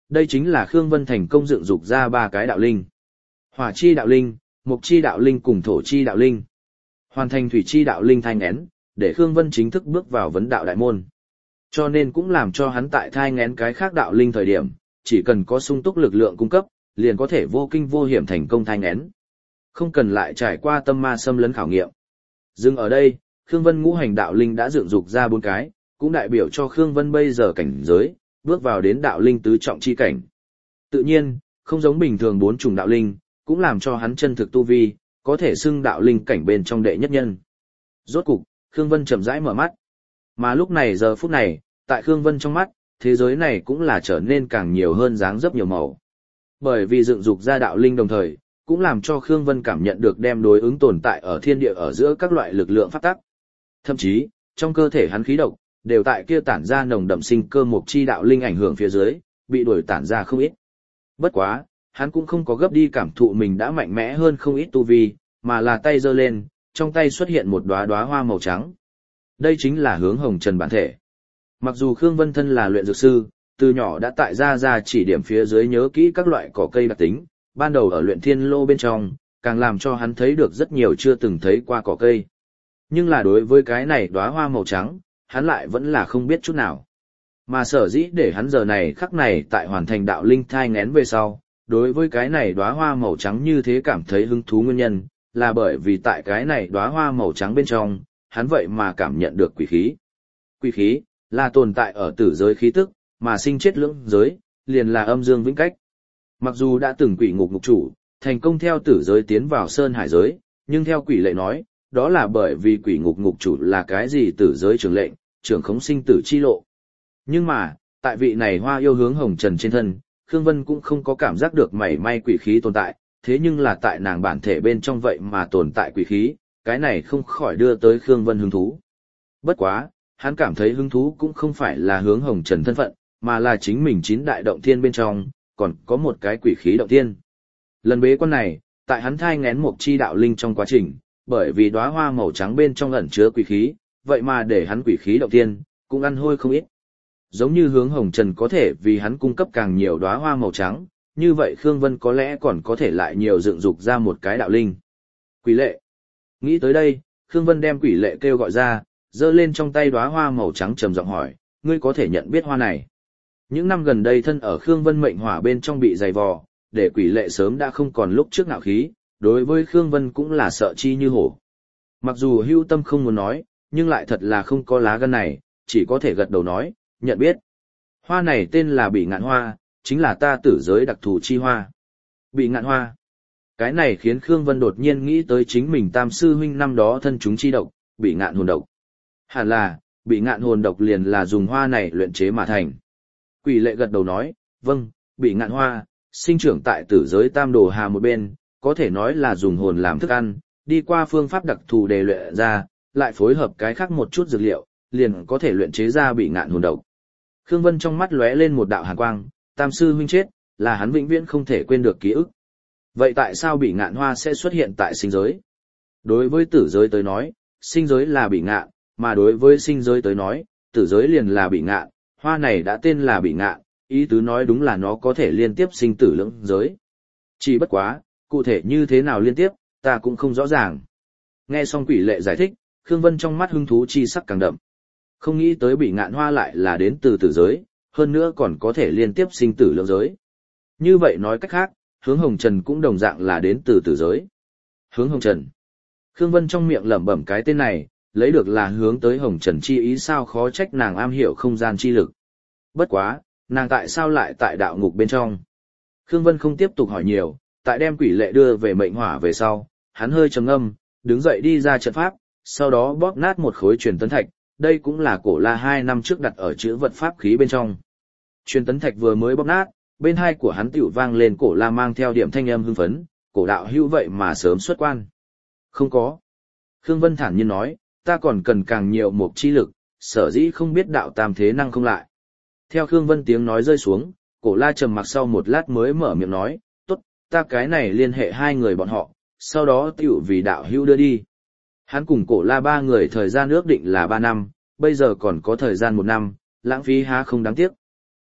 [SPEAKER 1] đây chính là Khương Vân thành công dựng dục ra ba cái đạo linh. Hỏa chi đạo linh, mộc chi đạo linh cùng thổ chi đạo linh. Hoàn thành thủy chi đạo linh thai nghén, để Khương Vân chính thức bước vào vấn đạo đại môn. Cho nên cũng làm cho hắn tại thai nghén cái khác đạo linh thời điểm, chỉ cần có sung túc lực lượng cung cấp, liền có thể vô kinh vô hiểm thành công thai nghén. Không cần lại trải qua tâm ma xâm lấn khảo nghiệm. Dừng ở đây, Khương Vân ngũ hành đạo linh đã dựng dục ra bốn cái, cũng đại biểu cho Khương Vân bây giờ cảnh giới, bước vào đến đạo linh tứ trọng chi cảnh. Tự nhiên, không giống bình thường bốn chủng đạo linh, cũng làm cho hắn chân thực tu vi, có thể xưng đạo linh cảnh bên trong đệ nhất nhân. Rốt cục, Khương Vân chậm rãi mở mắt. Mà lúc này giờ phút này, tại Khương Vân trong mắt, thế giới này cũng là trở nên càng nhiều hơn dáng dấp nhiều màu. Bởi vì dựng dục ra đạo linh đồng thời, cũng làm cho Khương Vân cảm nhận được đem đối ứng tồn tại ở thiên địa ở giữa các loại lực lượng pháp tắc. Thậm chí, trong cơ thể hắn khí độc, đều tại kia tản ra nồng đậm sinh cơ mộc chi đạo linh ảnh hưởng phía dưới, bị đuổi tản ra không ít. Bất quá, hắn cũng không có gấp đi cảm thụ mình đã mạnh mẽ hơn không ít tu vi, mà là tay giơ lên, trong tay xuất hiện một đóa đóa hoa màu trắng. Đây chính là hướng hồng trần bản thể. Mặc dù Khương Vân thân là luyện dược sư, từ nhỏ đã tại ra ra chỉ điểm phía dưới nhớ kỹ các loại cỏ cây đặc tính, ban đầu ở luyện thiên lô bên trong, càng làm cho hắn thấy được rất nhiều chưa từng thấy qua cỏ cây. Nhưng là đối với cái này đóa hoa màu trắng, hắn lại vẫn là không biết chút nào. Mà sở dĩ để hắn giờ này khắc này tại hoàn thành đạo linh thai nghén về sau, đối với cái này đóa hoa màu trắng như thế cảm thấy hứng thú nguyên nhân, là bởi vì tại cái này đóa hoa màu trắng bên trong, hắn vậy mà cảm nhận được quỷ khí. Quỷ khí là tồn tại ở tử giới khí tức, mà sinh chết lưỡng giới, liền là âm dương vĩnh cách. Mặc dù đã từng quỷ ngục ngục chủ, thành công theo tử giới tiến vào sơn hải giới, nhưng theo quỷ lệ nói, đó là bởi vì quỷ ngục ngục chủ là cái gì tử giới trưởng lệnh, trưởng khống sinh tử chi lộ. Nhưng mà, tại vị này hoa yêu hướng hồng trần trên thân, Khương Vân cũng không có cảm giác được mảy may quỷ khí tồn tại, thế nhưng là tại nàng bản thể bên trong vậy mà tồn tại quỷ khí, cái này không khỏi đưa tới Khương Vân hứng thú. Bất quá, hắn cảm thấy hứng thú cũng không phải là hướng hồng trần thân phận, mà là chính mình chín đại động thiên bên trong, còn có một cái quỷ khí động thiên. Lần bế quan này, tại hắn thai nghén một chi đạo linh trong quá trình, bởi vì đóa hoa màu trắng bên trong ẩn chứa quỷ khí, vậy mà để hắn quỷ khí động thiên, cũng ăn hôi không ít. Giống như hướng hồng trần có thể vì hắn cung cấp càng nhiều đóa hoa màu trắng, như vậy Khương Vân có lẽ còn có thể lại nhiều dựng dục ra một cái đạo linh. Quỷ lệ. Nghĩ tới đây, Khương Vân đem quỷ lệ kêu gọi ra, giơ lên trong tay đóa hoa màu trắng trầm giọng hỏi, ngươi có thể nhận biết hoa này? Những năm gần đây thân ở Khương Vân mệnh hỏa bên trong bị dày vò, để quỷ lệ sớm đã không còn lúc trước ngạo khí, đối với Khương Vân cũng là sợ chi như hổ. Mặc dù hưu tâm không muốn nói, nhưng lại thật là không có lá gan này, chỉ có thể gật đầu nói, nhận biết. Hoa này tên là Bỉ Ngạn Hoa, chính là ta tử giới đặc thù chi hoa. Bỉ Ngạn Hoa. Cái này khiến Khương Vân đột nhiên nghĩ tới chính mình tam sư huynh năm đó thân chúng chi độc, Bỉ Ngạn hồn độc. Hẳn là, Bỉ Ngạn hồn độc liền là dùng hoa này luyện chế mà thành. Quỷ lệ gật đầu nói, vâng, Bỉ Ngạn Hoa, sinh trưởng tại tử giới tam đồ hà một bên, có thể nói là dùng hồn làm thức ăn, đi qua phương pháp đặc thù để luyện ra, lại phối hợp cái khác một chút dược liệu, liền có thể luyện chế ra Bỉ Ngạn hồn độc. Khương Vân trong mắt lóe lên một đạo hàn quang, tam sư huynh chết, là hắn vĩnh viễn không thể quên được ký ức. Vậy tại sao Bỉ Ngạn Hoa sẽ xuất hiện tại sinh giới? Đối với tử giới tới nói, sinh giới là Bỉ Ngạn, mà đối với sinh giới tới nói, tử giới liền là Bỉ Ngạn, hoa này đã tên là Bỉ Ngạn, ý tứ nói đúng là nó có thể liên tiếp sinh tử lưỡng giới. Chỉ bất quá, cụ thể như thế nào liên tiếp, ta cũng không rõ ràng. Nghe xong quỷ lệ giải thích, Khương Vân trong mắt hứng thú chi sắc càng đậm. Không nghĩ tới Bỉ Ngạn Hoa lại là đến từ tử giới, hơn nữa còn có thể liên tiếp sinh tử lưỡng giới. Như vậy nói cách khác, hướng hồng trần cũng đồng dạng là đến từ tử giới. Hướng hồng trần. Khương Vân trong miệng lẩm bẩm cái tên này, lấy được là hướng tới hồng trần chi ý, sao khó trách nàng am hiểu không gian chi lực. Bất quá, nàng tại sao lại tại đạo ngục bên trong? Khương Vân không tiếp tục hỏi nhiều, tại đem quỷ lệ đưa về mệnh hỏa về sau, hắn hơi trầm ngâm, đứng dậy đi ra trận pháp, sau đó bóp nát một khối truyền tấn thạch, đây cũng là cổ la hai năm trước đặt ở chữ vật pháp khí bên trong. Truyền tấn thạch vừa mới bóp nát, bên hai của hắn tiểu vang lên cổ la mang theo điểm thanh âm hưng phấn, cổ đạo hữu vậy mà sớm xuất quan. Không có. Khương Vân thản nhiên nói, ta còn cần càng nhiều mục chi lực, sở dĩ không biết đạo tam thế năng không lại. Theo Khương Vân tiếng nói rơi xuống, cổ la trầm mặc sau một lát mới mở miệng nói, tốt, ta cái này liên hệ hai người bọn họ, sau đó tiểu vì đạo hữu đưa đi. Hắn cùng cổ la ba người thời gian ước định là ba năm, bây giờ còn có thời gian một năm, lãng phí há không đáng tiếc.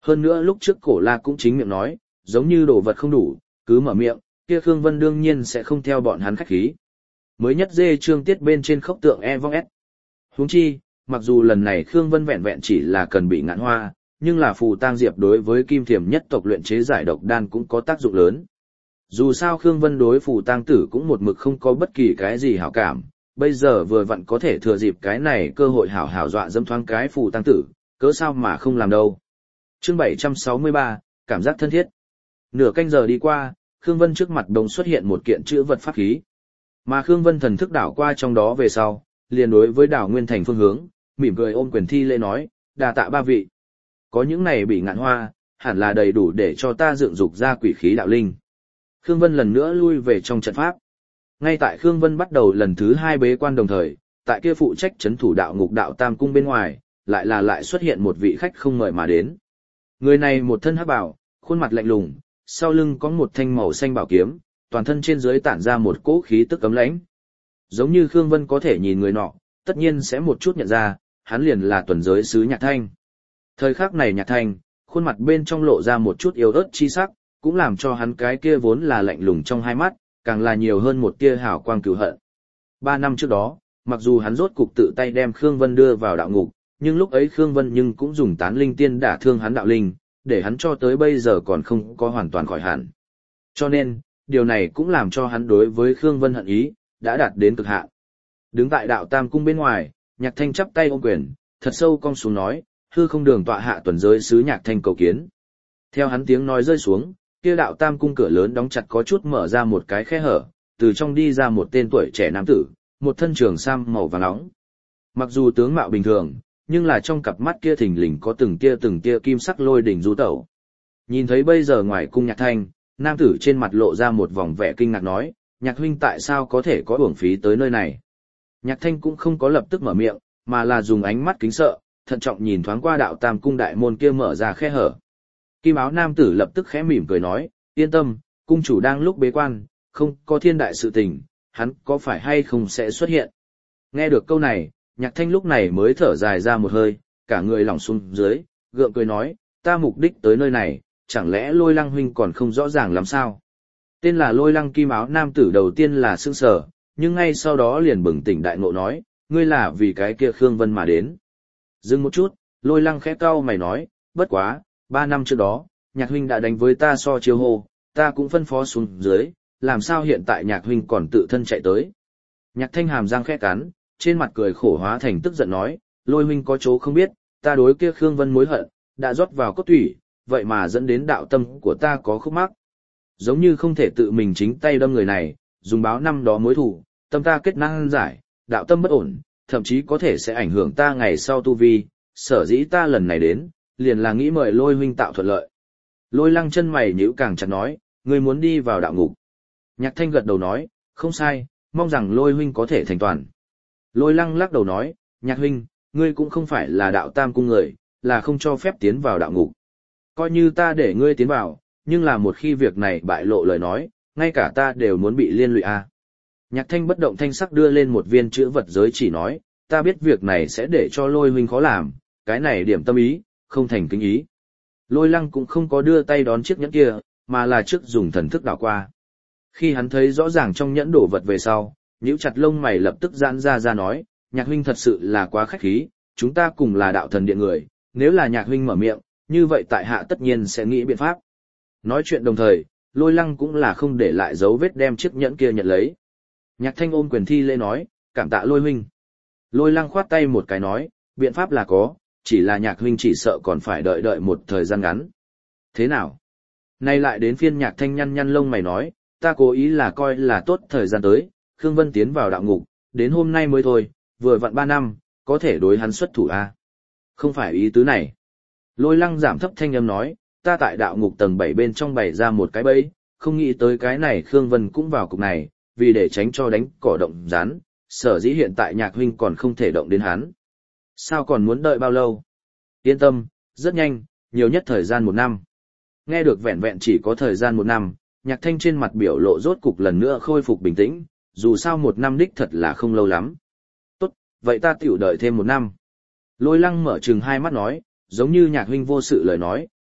[SPEAKER 1] Hơn nữa lúc trước Cổ La cũng chính miệng nói, giống như đồ vật không đủ, cứ mở miệng, kia Khương Vân đương nhiên sẽ không theo bọn hắn khách khí. Mới nhất dê chương tiết bên trên khốc tượng E vong S. Huống chi, mặc dù lần này Khương Vân vẹn vẹn chỉ là cần bị ngạn hoa, nhưng là phù tang diệp đối với kim thiềm nhất tộc luyện chế giải độc đan cũng có tác dụng lớn. Dù sao Khương Vân đối phù tang tử cũng một mực không có bất kỳ cái gì hảo cảm, bây giờ vừa vặn có thể thừa dịp cái này cơ hội hảo hảo dọa dẫm thoáng cái phù tang tử, cớ sao mà không làm đâu. Chương bảy trăm sáu mươi ba, cảm giác thân thiết. Nửa canh giờ đi qua, Khương Vân trước mặt đồng xuất hiện một kiện chữ vật pháp khí. Mà Khương Vân thần thức đảo qua trong đó về sau, liền đối với đảo Nguyên Thành phương hướng, mỉm cười ôm quyền thi lễ nói, đà tạ ba vị. Có những này bị ngạn hoa, hẳn là đầy đủ để cho ta dựng dục ra quỷ khí đạo linh. Khương Vân lần nữa lui về trong trận pháp. Ngay tại Khương Vân bắt đầu lần thứ hai bế quan đồng thời, tại kia phụ trách chấn thủ đạo ngục đạo Tam Cung bên ngoài, lại là lại xuất hiện một vị khách không mời mà đến. Người này một thân hắc bào, khuôn mặt lạnh lùng, sau lưng có một thanh màu xanh bảo kiếm, toàn thân trên dưới tản ra một cỗ khí tức cấm lãnh. Giống như Khương Vân có thể nhìn người nọ, tất nhiên sẽ một chút nhận ra, hắn liền là tuần giới sứ Nhạc Thanh. Thời khắc này Nhạc Thanh, khuôn mặt bên trong lộ ra một chút yếu ớt chi sắc, cũng làm cho hắn cái kia vốn là lạnh lùng trong hai mắt, càng là nhiều hơn một tia hào quang cừu hận. Ba năm trước đó, mặc dù hắn rốt cục tự tay đem Khương Vân đưa vào đạo ngục, nhưng lúc ấy Khương Vân nhưng cũng dùng tán linh tiên đả thương hắn đạo linh, để hắn cho tới bây giờ còn không có hoàn toàn khỏi hẳn. Cho nên, điều này cũng làm cho hắn đối với Khương Vân hận ý, đã đạt đến cực hạn. Đứng tại đạo Tam Cung bên ngoài, Nhạc Thanh chắp tay ôm quyền, thật sâu cong xuống nói, hư không đường tọa hạ tuần giới sứ Nhạc Thanh cầu kiến. Theo hắn tiếng nói rơi xuống, kia đạo Tam Cung cửa lớn đóng chặt có chút mở ra một cái khe hở, từ trong đi ra một tên tuổi trẻ nam tử, một thân trường sam màu vàng nóng. Mặc dù tướng mạo bình thường, nhưng là trong cặp mắt kia thình lình có từng tia từng tia kim sắc lôi đỉnh du tẩu. Nhìn thấy bây giờ ngoài cung Nhạc Thanh, nam tử trên mặt lộ ra một vòng vẻ kinh ngạc nói, Nhạc huynh tại sao có thể có uổng phí tới nơi này. Nhạc Thanh cũng không có lập tức mở miệng, mà là dùng ánh mắt kính sợ, thận trọng nhìn thoáng qua đạo Tam Cung đại môn kia mở ra khe hở. Kim áo nam tử lập tức khẽ mỉm cười nói, yên tâm, cung chủ đang lúc bế quan, không có thiên đại sự tình, hắn có phải hay không sẽ xuất hiện. Nghe được câu này, Nhạc Thanh lúc này mới thở dài ra một hơi, cả người lỏng xuống dưới, gượng cười nói, ta mục đích tới nơi này, chẳng lẽ Lôi Lăng huynh còn không rõ ràng làm sao. Tên là Lôi Lăng kim áo nam tử đầu tiên là sững sờ, nhưng ngay sau đó liền bừng tỉnh đại ngộ nói, ngươi là vì cái kia Khương Vân mà đến. Dừng một chút, Lôi Lăng khẽ cau mày nói, bất quá, ba năm trước đó, Nhạc huynh đã đánh với ta so chiêu hô, ta cũng phân phó xuống dưới, làm sao hiện tại Nhạc huynh còn tự thân chạy tới. Nhạc Thanh hàm răng khẽ cắn, trên mặt cười khổ hóa thành tức giận nói, Lôi huynh có chỗ không biết, ta đối kia Khương Vân mối hận, đã rót vào cốt thủy, vậy mà dẫn đến đạo tâm của ta có khúc mắc. Giống như không thể tự mình chính tay đâm người này, dùng báo năm đó mối thù, tâm ta kết năng giải, đạo tâm bất ổn, thậm chí có thể sẽ ảnh hưởng ta ngày sau tu vi, sở dĩ ta lần này đến, liền là nghĩ mời Lôi huynh tạo thuận lợi. Lôi Lăng chân mày nhíu càng chặt nói, ngươi muốn đi vào đạo ngục. Nhạc Thanh gật đầu nói, không sai, mong rằng Lôi huynh có thể thành toàn. Lôi Lăng lắc đầu nói, Nhạc huynh, ngươi cũng không phải là đạo Tam Cung người, là không cho phép tiến vào đạo ngục. Coi như ta để ngươi tiến vào, nhưng là một khi việc này bại lộ lời nói, ngay cả ta đều muốn bị liên lụy a. À. Nhạc Thanh bất động thanh sắc đưa lên một viên chữ vật giới chỉ nói, ta biết việc này sẽ để cho Lôi huynh khó làm, cái này điểm tâm ý, không thành kính ý. Lôi Lăng cũng không có đưa tay đón chiếc nhẫn kia, mà là trước dùng thần thức đảo qua. Khi hắn thấy rõ ràng trong nhẫn đổ vật về sau, nhíu chặt lông mày lập tức giãn ra ra nói, Nhạc huynh thật sự là quá khách khí, chúng ta cùng là đạo thần điện người, nếu là Nhạc huynh mở miệng, như vậy tại hạ tất nhiên sẽ nghĩ biện pháp. Nói chuyện đồng thời, Lôi Lăng cũng là không để lại dấu vết đem chiếc nhẫn kia nhận lấy. Nhạc Thanh ôm quyền thi lễ nói, cảm tạ Lôi huynh. Lôi Lăng khoát tay một cái nói, biện pháp là có, chỉ là Nhạc huynh chỉ sợ còn phải đợi đợi một thời gian ngắn. Thế nào? Nay lại đến phiên Nhạc Thanh nhăn nhăn lông mày nói, ta cố ý là coi là tốt thời gian tới, Khương Vân tiến vào đạo ngục, đến hôm nay mới thôi, vừa vặn ba năm, có thể đối hắn xuất thủ a. À? Không phải ý tứ này. Lôi Lăng giảm thấp thanh âm nói, ta tại đạo ngục tầng bảy bên trong bày ra một cái bẫy, không nghĩ tới cái này Khương Vân cũng vào cục này, vì để tránh cho đánh cỏ động rắn, sở dĩ hiện tại Nhạc huynh còn không thể động đến hắn. Sao còn muốn đợi bao lâu? Yên tâm, rất nhanh, nhiều nhất thời gian một năm. Nghe được vẹn vẹn chỉ có thời gian một năm, Nhạc Thanh trên mặt biểu lộ rốt cục lần nữa khôi phục bình tĩnh, dù sao một năm đích thật là không lâu lắm. Tốt, vậy ta tiểu đợi thêm một năm. Lôi Lăng mở trừng hai mắt nói, giống như Nhạc huynh vô sự lời nói,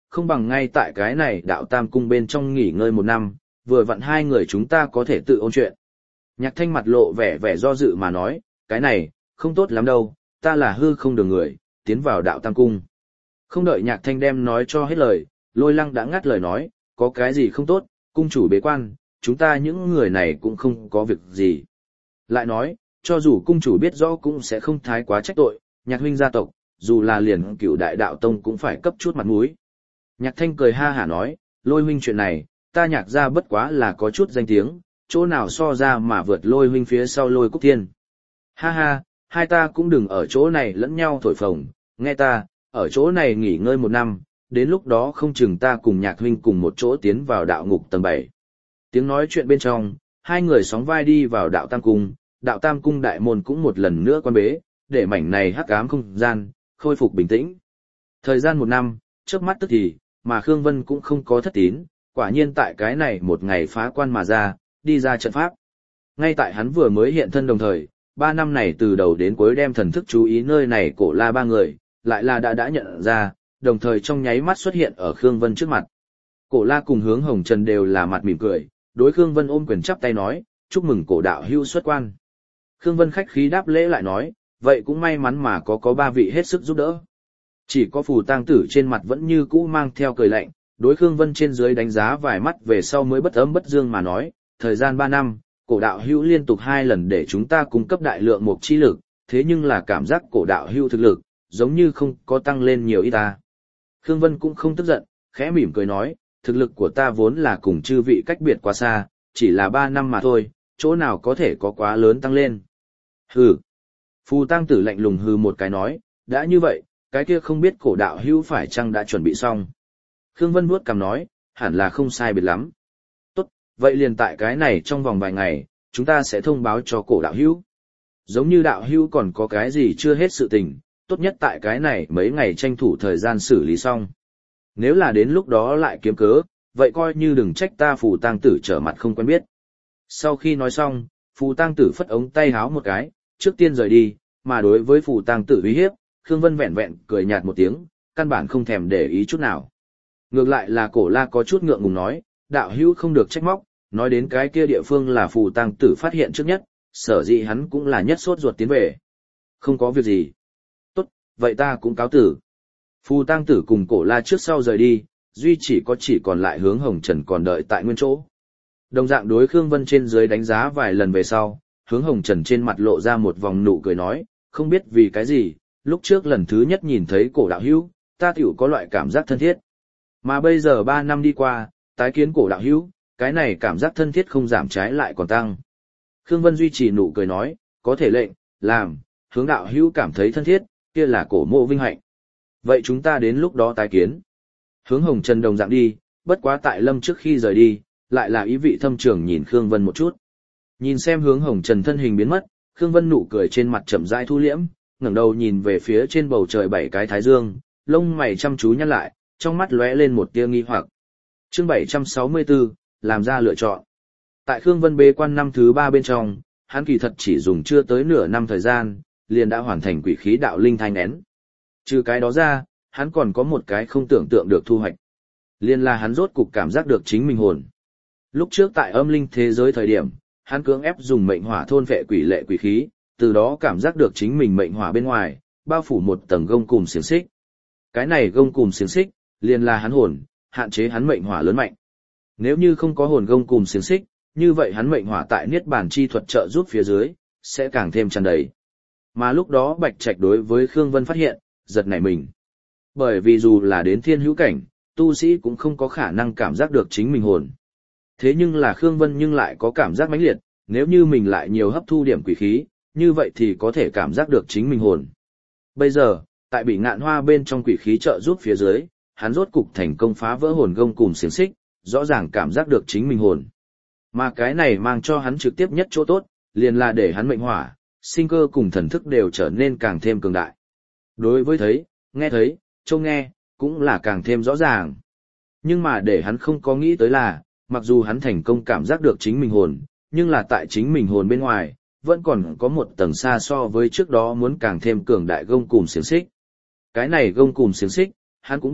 [SPEAKER 1] không bằng ngay tại cái này đạo tam cung bên trong nghỉ ngơi một năm, vừa vặn hai người chúng ta có thể tự ôn chuyện. Nhạc Thanh mặt lộ vẻ vẻ do dự mà nói, cái này, không tốt lắm đâu, ta là hư không đường người, tiến vào đạo tam cung. Không đợi Nhạc Thanh đem nói cho hết lời, Lôi Lăng đã ngắt lời nói, có cái gì không tốt, cung chủ bế quan, chúng ta những người này cũng không có việc gì. Lại nói, cho dù cung chủ biết rõ cũng sẽ không thái quá trách tội, Nhạc huynh gia tộc, dù là liền cựu đại đạo tông cũng phải cấp chút mặt mũi. Nhạc Thanh cười ha hả nói, Lôi huynh chuyện này, ta Nhạc gia bất quá là có chút danh tiếng, chỗ nào so ra mà vượt Lôi huynh phía sau Lôi Cúc Thiên. Ha ha, hai ta cũng đừng ở chỗ này lẫn nhau thổi phồng, nghe ta, ở chỗ này nghỉ ngơi một năm, đến lúc đó không chừng ta cùng Nhạc huynh cùng một chỗ tiến vào đạo ngục tầng bảy. Tiếng nói chuyện bên trong, hai người sóng vai đi vào đạo tam cung, đạo tam cung đại môn cũng một lần nữa quan bế, để mảnh này hắc ám không gian, khôi phục bình tĩnh. Thời gian một năm, trước mắt tức thì, mà Khương Vân cũng không có thất tín, quả nhiên tại cái này một ngày phá quan mà ra, đi ra trận pháp. Ngay tại hắn vừa mới hiện thân đồng thời, ba năm này từ đầu đến cuối đem thần thức chú ý nơi này cổ la ba người, lại là đã đã nhận ra, đồng thời trong nháy mắt xuất hiện ở Khương Vân trước mặt. Cổ la cùng Hướng Hồng Trần đều là mặt mỉm cười, đối Khương Vân ôm quyền chắp tay nói, chúc mừng cổ đạo hưu xuất quan. Khương Vân khách khí đáp lễ lại nói, vậy cũng may mắn mà có có ba vị hết sức giúp đỡ. Chỉ có Phù Tang Tử trên mặt vẫn như cũ mang theo cười lạnh, đối Khương Vân trên dưới đánh giá vài mắt về sau mới bất ấm bất dương mà nói, thời gian ba năm, cổ đạo hưu liên tục hai lần để chúng ta cung cấp đại lượng mục chi lực, thế nhưng là cảm giác cổ đạo hưu thực lực, giống như không có tăng lên nhiều ít ta. Khương Vân cũng không tức giận, khẽ mỉm cười nói, thực lực của ta vốn là cùng chư vị cách biệt quá xa, chỉ là ba năm mà thôi, chỗ nào có thể có quá lớn tăng lên. Hừ. Phù Tang Tử lạnh lùng hừ một cái nói, đã như vậy, cái kia không biết cổ đạo hưu phải chăng đã chuẩn bị xong. Khương Vân vuốt cằm nói, hẳn là không sai biệt lắm. Tốt, vậy liền tại cái này trong vòng vài ngày, chúng ta sẽ thông báo cho cổ đạo hưu. Giống như đạo hưu còn có cái gì chưa hết sự tình, tốt nhất tại cái này mấy ngày tranh thủ thời gian xử lý xong. Nếu là đến lúc đó lại kiếm cớ, vậy coi như đừng trách ta Phù Tang Tử trở mặt không quen biết. Sau khi nói xong, Phù Tang Tử phất ống tay háo một cái, trước tiên rời đi, mà đối với Phù Tang Tử uy hiếp, Khương Vân vẹn vẹn cười nhạt một tiếng, căn bản không thèm để ý chút nào. Ngược lại là Cổ La có chút ngượng ngùng nói, đạo hữu không được trách móc, nói đến cái kia địa phương là Phù Tang Tử phát hiện trước nhất, sở dĩ hắn cũng là nhất sốt ruột tiến về. Không có việc gì. Tốt, vậy ta cũng cáo tử. Phù Tang Tử cùng Cổ La trước sau rời đi, duy chỉ có chỉ còn lại Hướng Hồng Trần còn đợi tại nguyên chỗ. Đồng dạng đối Khương Vân trên dưới đánh giá vài lần về sau, Hướng Hồng Trần trên mặt lộ ra một vòng nụ cười nói, không biết vì cái gì, lúc trước lần thứ nhất nhìn thấy cổ đạo hữu, ta tiểu có loại cảm giác thân thiết. Mà bây giờ ba năm đi qua, tái kiến cổ đạo hữu, cái này cảm giác thân thiết không giảm trái lại còn tăng. Khương Vân duy trì nụ cười nói, có thể lệnh, làm, Hướng đạo hữu cảm thấy thân thiết, kia là cổ mộ vinh hạnh. Vậy chúng ta đến lúc đó tái kiến. Hướng Hồng Trần đồng dạng đi, bất quá tại lâm trước khi rời đi, lại là ý vị thâm trường nhìn Khương Vân một chút. Nhìn xem Hướng Hồng Trần thân hình biến mất, Khương Vân nụ cười trên mặt chậm rãi thu liễm, ngẩng đầu nhìn về phía trên bầu trời bảy cái thái dương, lông mày chăm chú nhăn lại, trong mắt lóe lên một tia nghi hoặc. Chương bảy trăm sáu mươi tư, làm ra lựa chọn. Tại Khương Vân bế quan năm thứ ba bên trong, hắn kỳ thật chỉ dùng chưa tới nửa năm thời gian, liền đã hoàn thành quỷ khí đạo linh thanh nén. Trừ cái đó ra, hắn còn có một cái không tưởng tượng được thu hoạch. Liên là hắn rốt cục cảm giác được chính mình hồn. Lúc trước tại âm linh thế giới thời điểm, hắn cưỡng ép dùng mệnh hỏa thôn vệ quỷ lệ quỷ khí, từ đó cảm giác được chính mình mệnh hỏa bên ngoài, bao phủ một tầng gông cùm xiềng xích. Cái này gông cùm xiềng xích, liền là hắn hồn, hạn chế hắn mệnh hỏa lớn mạnh. Nếu như không có hồn gông cùm xiềng xích, như vậy hắn mệnh hỏa tại niết bàn chi thuật trợ giúp phía dưới, sẽ càng thêm tràn đầy. Mà lúc đó Bạch Trạch đối với Khương Vân phát hiện, giật nảy mình. Bởi vì dù là đến thiên hữu cảnh, tu sĩ cũng không có khả năng cảm giác được chính mình hồn. Thế nhưng là Khương Vân nhưng lại có cảm giác mãnh liệt, nếu như mình lại nhiều hấp thu điểm quỷ khí, như vậy thì có thể cảm giác được chính mình hồn. Bây giờ, tại Bỉ Ngạn Hoa bên trong quỷ khí trợ giúp phía dưới, hắn rốt cục thành công phá vỡ hồn gông cùm xiềng xích, rõ ràng cảm giác được chính mình hồn. Mà cái này mang cho hắn trực tiếp nhất chỗ tốt, liền là để hắn mệnh hỏa, sinh cơ cùng thần thức đều trở nên càng thêm cường đại. Đối với thấy, nghe thấy, trông nghe, cũng là càng thêm rõ ràng. Nhưng mà để hắn không có nghĩ tới là, mặc dù hắn thành công cảm giác được chính mình hồn, nhưng là tại chính mình hồn bên ngoài, vẫn còn có một tầng xa so với trước đó muốn càng thêm cường đại gông cùm xiềng xích. Cái này gông cùm xiềng xích, hắn cũng biết,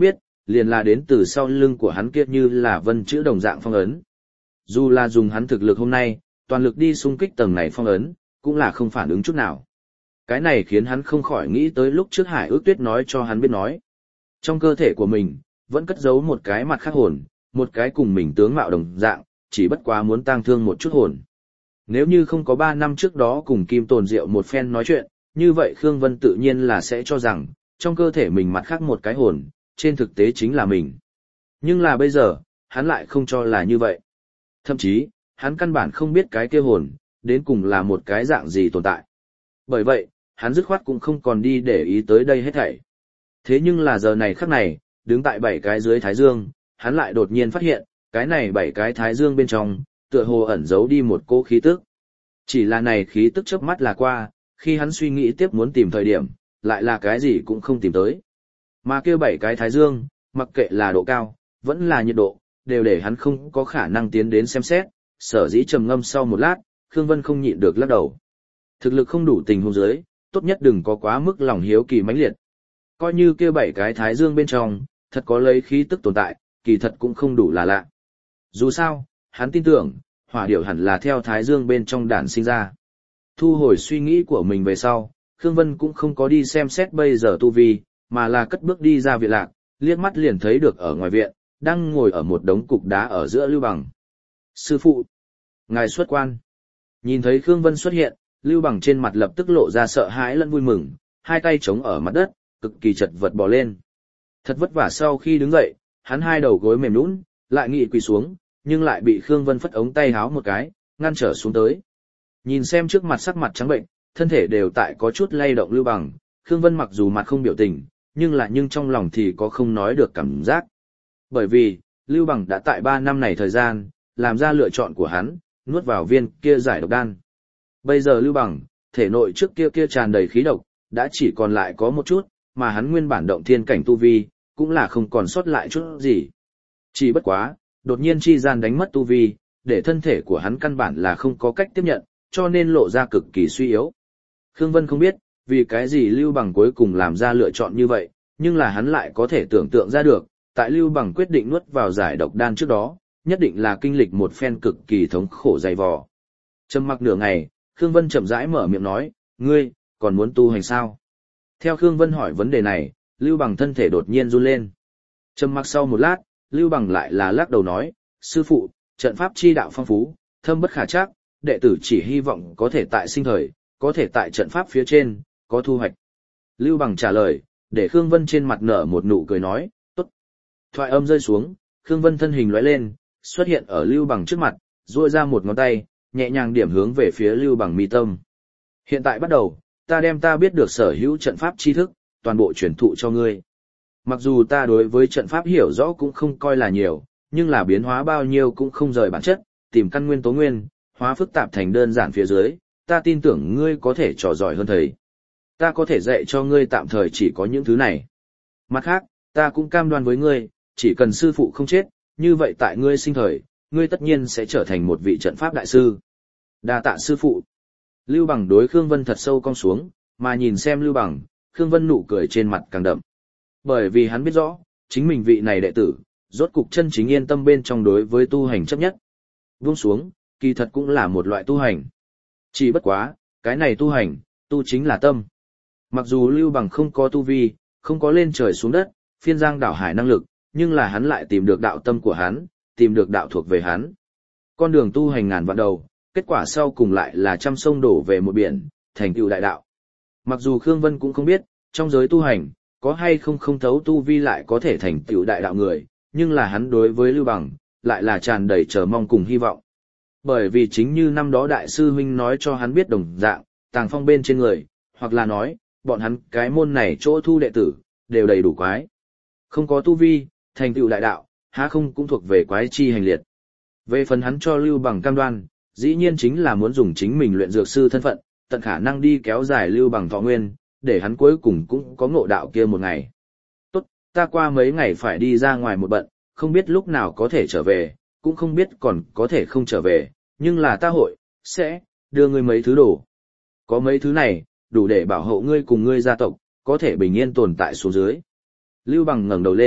[SPEAKER 1] liền là đến từ sau lưng của hắn kia như là vân chữ đồng dạng phong ấn. Dù là dùng hắn thực lực hôm nay, toàn lực đi xung kích tầng này phong ấn, cũng là không phản ứng chút nào. Cái này khiến hắn không khỏi nghĩ tới lúc trước Hải Ước Tuyết nói cho hắn biết nói. Trong cơ thể của mình, vẫn cất giấu một cái mặt khác hồn, một cái cùng mình tướng mạo đồng dạng, chỉ bất quá muốn tang thương một chút hồn. Nếu như không có ba năm trước đó cùng Kim Tồn Diệu một phen nói chuyện, như vậy Khương Vân tự nhiên là sẽ cho rằng, trong cơ thể mình mặt khác một cái hồn, trên thực tế chính là mình. Nhưng là bây giờ, hắn lại không cho là như vậy. Thậm chí, hắn căn bản không biết cái kia hồn, đến cùng là một cái dạng gì tồn tại. Bởi vậy, hắn dứt khoát cũng không còn đi để ý tới đây hết thảy. Thế nhưng là giờ này khắc này, đứng tại bảy cái dưới thái dương, hắn lại đột nhiên phát hiện, cái này bảy cái thái dương bên trong, tựa hồ ẩn giấu đi một cỗ khí tức. Chỉ là này khí tức chớp mắt là qua, khi hắn suy nghĩ tiếp muốn tìm thời điểm, lại là cái gì cũng không tìm tới. Mà kêu bảy cái thái dương, mặc kệ là độ cao, vẫn là nhiệt độ, đều để hắn không có khả năng tiến đến xem xét, sở dĩ trầm ngâm sau một lát, Khương Vân không nhịn được lắc đầu. Thực lực không đủ tình huống dưới, tốt nhất đừng có quá mức lòng hiếu kỳ mãnh liệt. Coi như kêu bảy cái thái dương bên trong, thật có lấy khí tức tồn tại, kỳ thật cũng không đủ là lạ. Dù sao, hắn tin tưởng, hỏa điểu hẳn là theo thái dương bên trong đản sinh ra. Thu hồi suy nghĩ của mình về sau, Khương Vân cũng không có đi xem xét bây giờ tu vi, mà là cất bước đi ra viện lạc, liếc mắt liền thấy được ở ngoài viện, đang ngồi ở một đống cục đá ở giữa Lưu Bằng. Sư phụ! Ngài xuất quan! Nhìn thấy Khương Vân xuất hiện, Lưu Bằng trên mặt lập tức lộ ra sợ hãi lẫn vui mừng, hai tay chống ở mặt đất, cực kỳ chật vật bò lên. Thật vất vả sau khi đứng dậy, hắn hai đầu gối mềm nhũn, lại nghị quỳ xuống, nhưng lại bị Khương Vân phất ống tay háo một cái, ngăn trở xuống tới. Nhìn xem trước mặt sắc mặt trắng bệnh, thân thể đều tại có chút lay động Lưu Bằng, Khương Vân mặc dù mặt không biểu tình, nhưng là nhưng trong lòng thì có không nói được cảm giác. Bởi vì, Lưu Bằng đã tại ba năm này thời gian, làm ra lựa chọn của hắn, nuốt vào viên kia giải độc đan. Bây giờ Lưu Bằng, thể nội trước kia kia tràn đầy khí độc, đã chỉ còn lại có một chút, mà hắn nguyên bản động thiên cảnh tu vi, cũng là không còn sót lại chút gì. Chỉ bất quá, đột nhiên chi gian đánh mất tu vi, để thân thể của hắn căn bản là không có cách tiếp nhận, cho nên lộ ra cực kỳ suy yếu. Khương Vân không biết, vì cái gì Lưu Bằng cuối cùng làm ra lựa chọn như vậy, nhưng là hắn lại có thể tưởng tượng ra được, tại Lưu Bằng quyết định nuốt vào giải độc đan trước đó, nhất định là kinh lịch một phen cực kỳ thống khổ dày vò. Trầm mặc nửa ngày, Khương Vân chậm rãi mở miệng nói, ngươi, còn muốn tu hành sao? Theo Khương Vân hỏi vấn đề này, Lưu Bằng thân thể đột nhiên run lên. Trầm mặc sau một lát, Lưu Bằng lại là lắc đầu nói, sư phụ, trận pháp chi đạo phong phú, thâm bất khả trắc, đệ tử chỉ hy vọng có thể tại sinh thời, có thể tại trận pháp phía trên, có thu hoạch. Lưu Bằng trả lời, để Khương Vân trên mặt nở một nụ cười nói, tốt. Thoại âm rơi xuống, Khương Vân thân hình lóe lên, xuất hiện ở Lưu Bằng trước mặt, duỗi ra một ngón tay, nhẹ nhàng điểm hướng về phía Lưu Bằng mi tâm. Hiện tại bắt đầu, ta đem ta biết được sở hữu trận pháp tri thức, toàn bộ truyền thụ cho ngươi. Mặc dù ta đối với trận pháp hiểu rõ cũng không coi là nhiều, nhưng là biến hóa bao nhiêu cũng không rời bản chất, tìm căn nguyên tố nguyên, hóa phức tạp thành đơn giản phía dưới, ta tin tưởng ngươi có thể trò giỏi hơn thầy. Ta có thể dạy cho ngươi tạm thời chỉ có những thứ này. Mặt khác, ta cũng cam đoan với ngươi, chỉ cần sư phụ không chết, như vậy tại ngươi sinh thời, ngươi tất nhiên sẽ trở thành một vị trận pháp đại sư. Đa tạ sư phụ. Lưu Bằng đối Khương Vân thật sâu cong xuống, mà nhìn xem Lưu Bằng, Khương Vân nụ cười trên mặt càng đậm. Bởi vì hắn biết rõ, chính mình vị này đệ tử, rốt cục chân chính yên tâm bên trong đối với tu hành chấp nhất. Buông xuống, kỳ thật cũng là một loại tu hành. Chỉ bất quá, cái này tu hành, tu chính là tâm. Mặc dù Lưu Bằng không có tu vi, không có lên trời xuống đất, phiên giang đảo hải năng lực, nhưng là hắn lại tìm được đạo tâm của hắn, tìm được đạo thuộc về hắn. Con đường tu hành ngàn vạn đầu, kết quả sau cùng lại là trăm sông đổ về một biển, thành tựu đại đạo. Mặc dù Khương Vân cũng không biết, trong giới tu hành, có hay không không thấu tu vi lại có thể thành tựu đại đạo người, nhưng là hắn đối với Lưu Bằng, lại là tràn đầy chờ mong cùng hy vọng. Bởi vì chính như năm đó đại sư huynh nói cho hắn biết đồng dạng, tàng phong bên trên người, hoặc là nói, bọn hắn cái môn này chỗ thu đệ tử, đều đầy đủ quái. Không có tu vi, thành tựu đại đạo, há không cũng thuộc về quái chi hành liệt. Về phần hắn cho Lưu Bằng cam đoan, dĩ nhiên chính là muốn dùng chính mình luyện dược sư thân phận, tận khả năng đi kéo dài Lưu Bằng thọ nguyên, để hắn cuối cùng cũng có ngộ đạo kia một ngày. Tốt, ta qua mấy ngày phải đi ra ngoài một bận, không biết lúc nào có thể trở về, cũng không biết còn có thể không trở về, nhưng là ta hội, sẽ, đưa ngươi mấy thứ đồ. Có mấy thứ này, đủ để bảo hộ ngươi cùng ngươi gia tộc, có thể bình yên tồn tại xuống dưới. Lưu Bằng ngẩng đầu lên,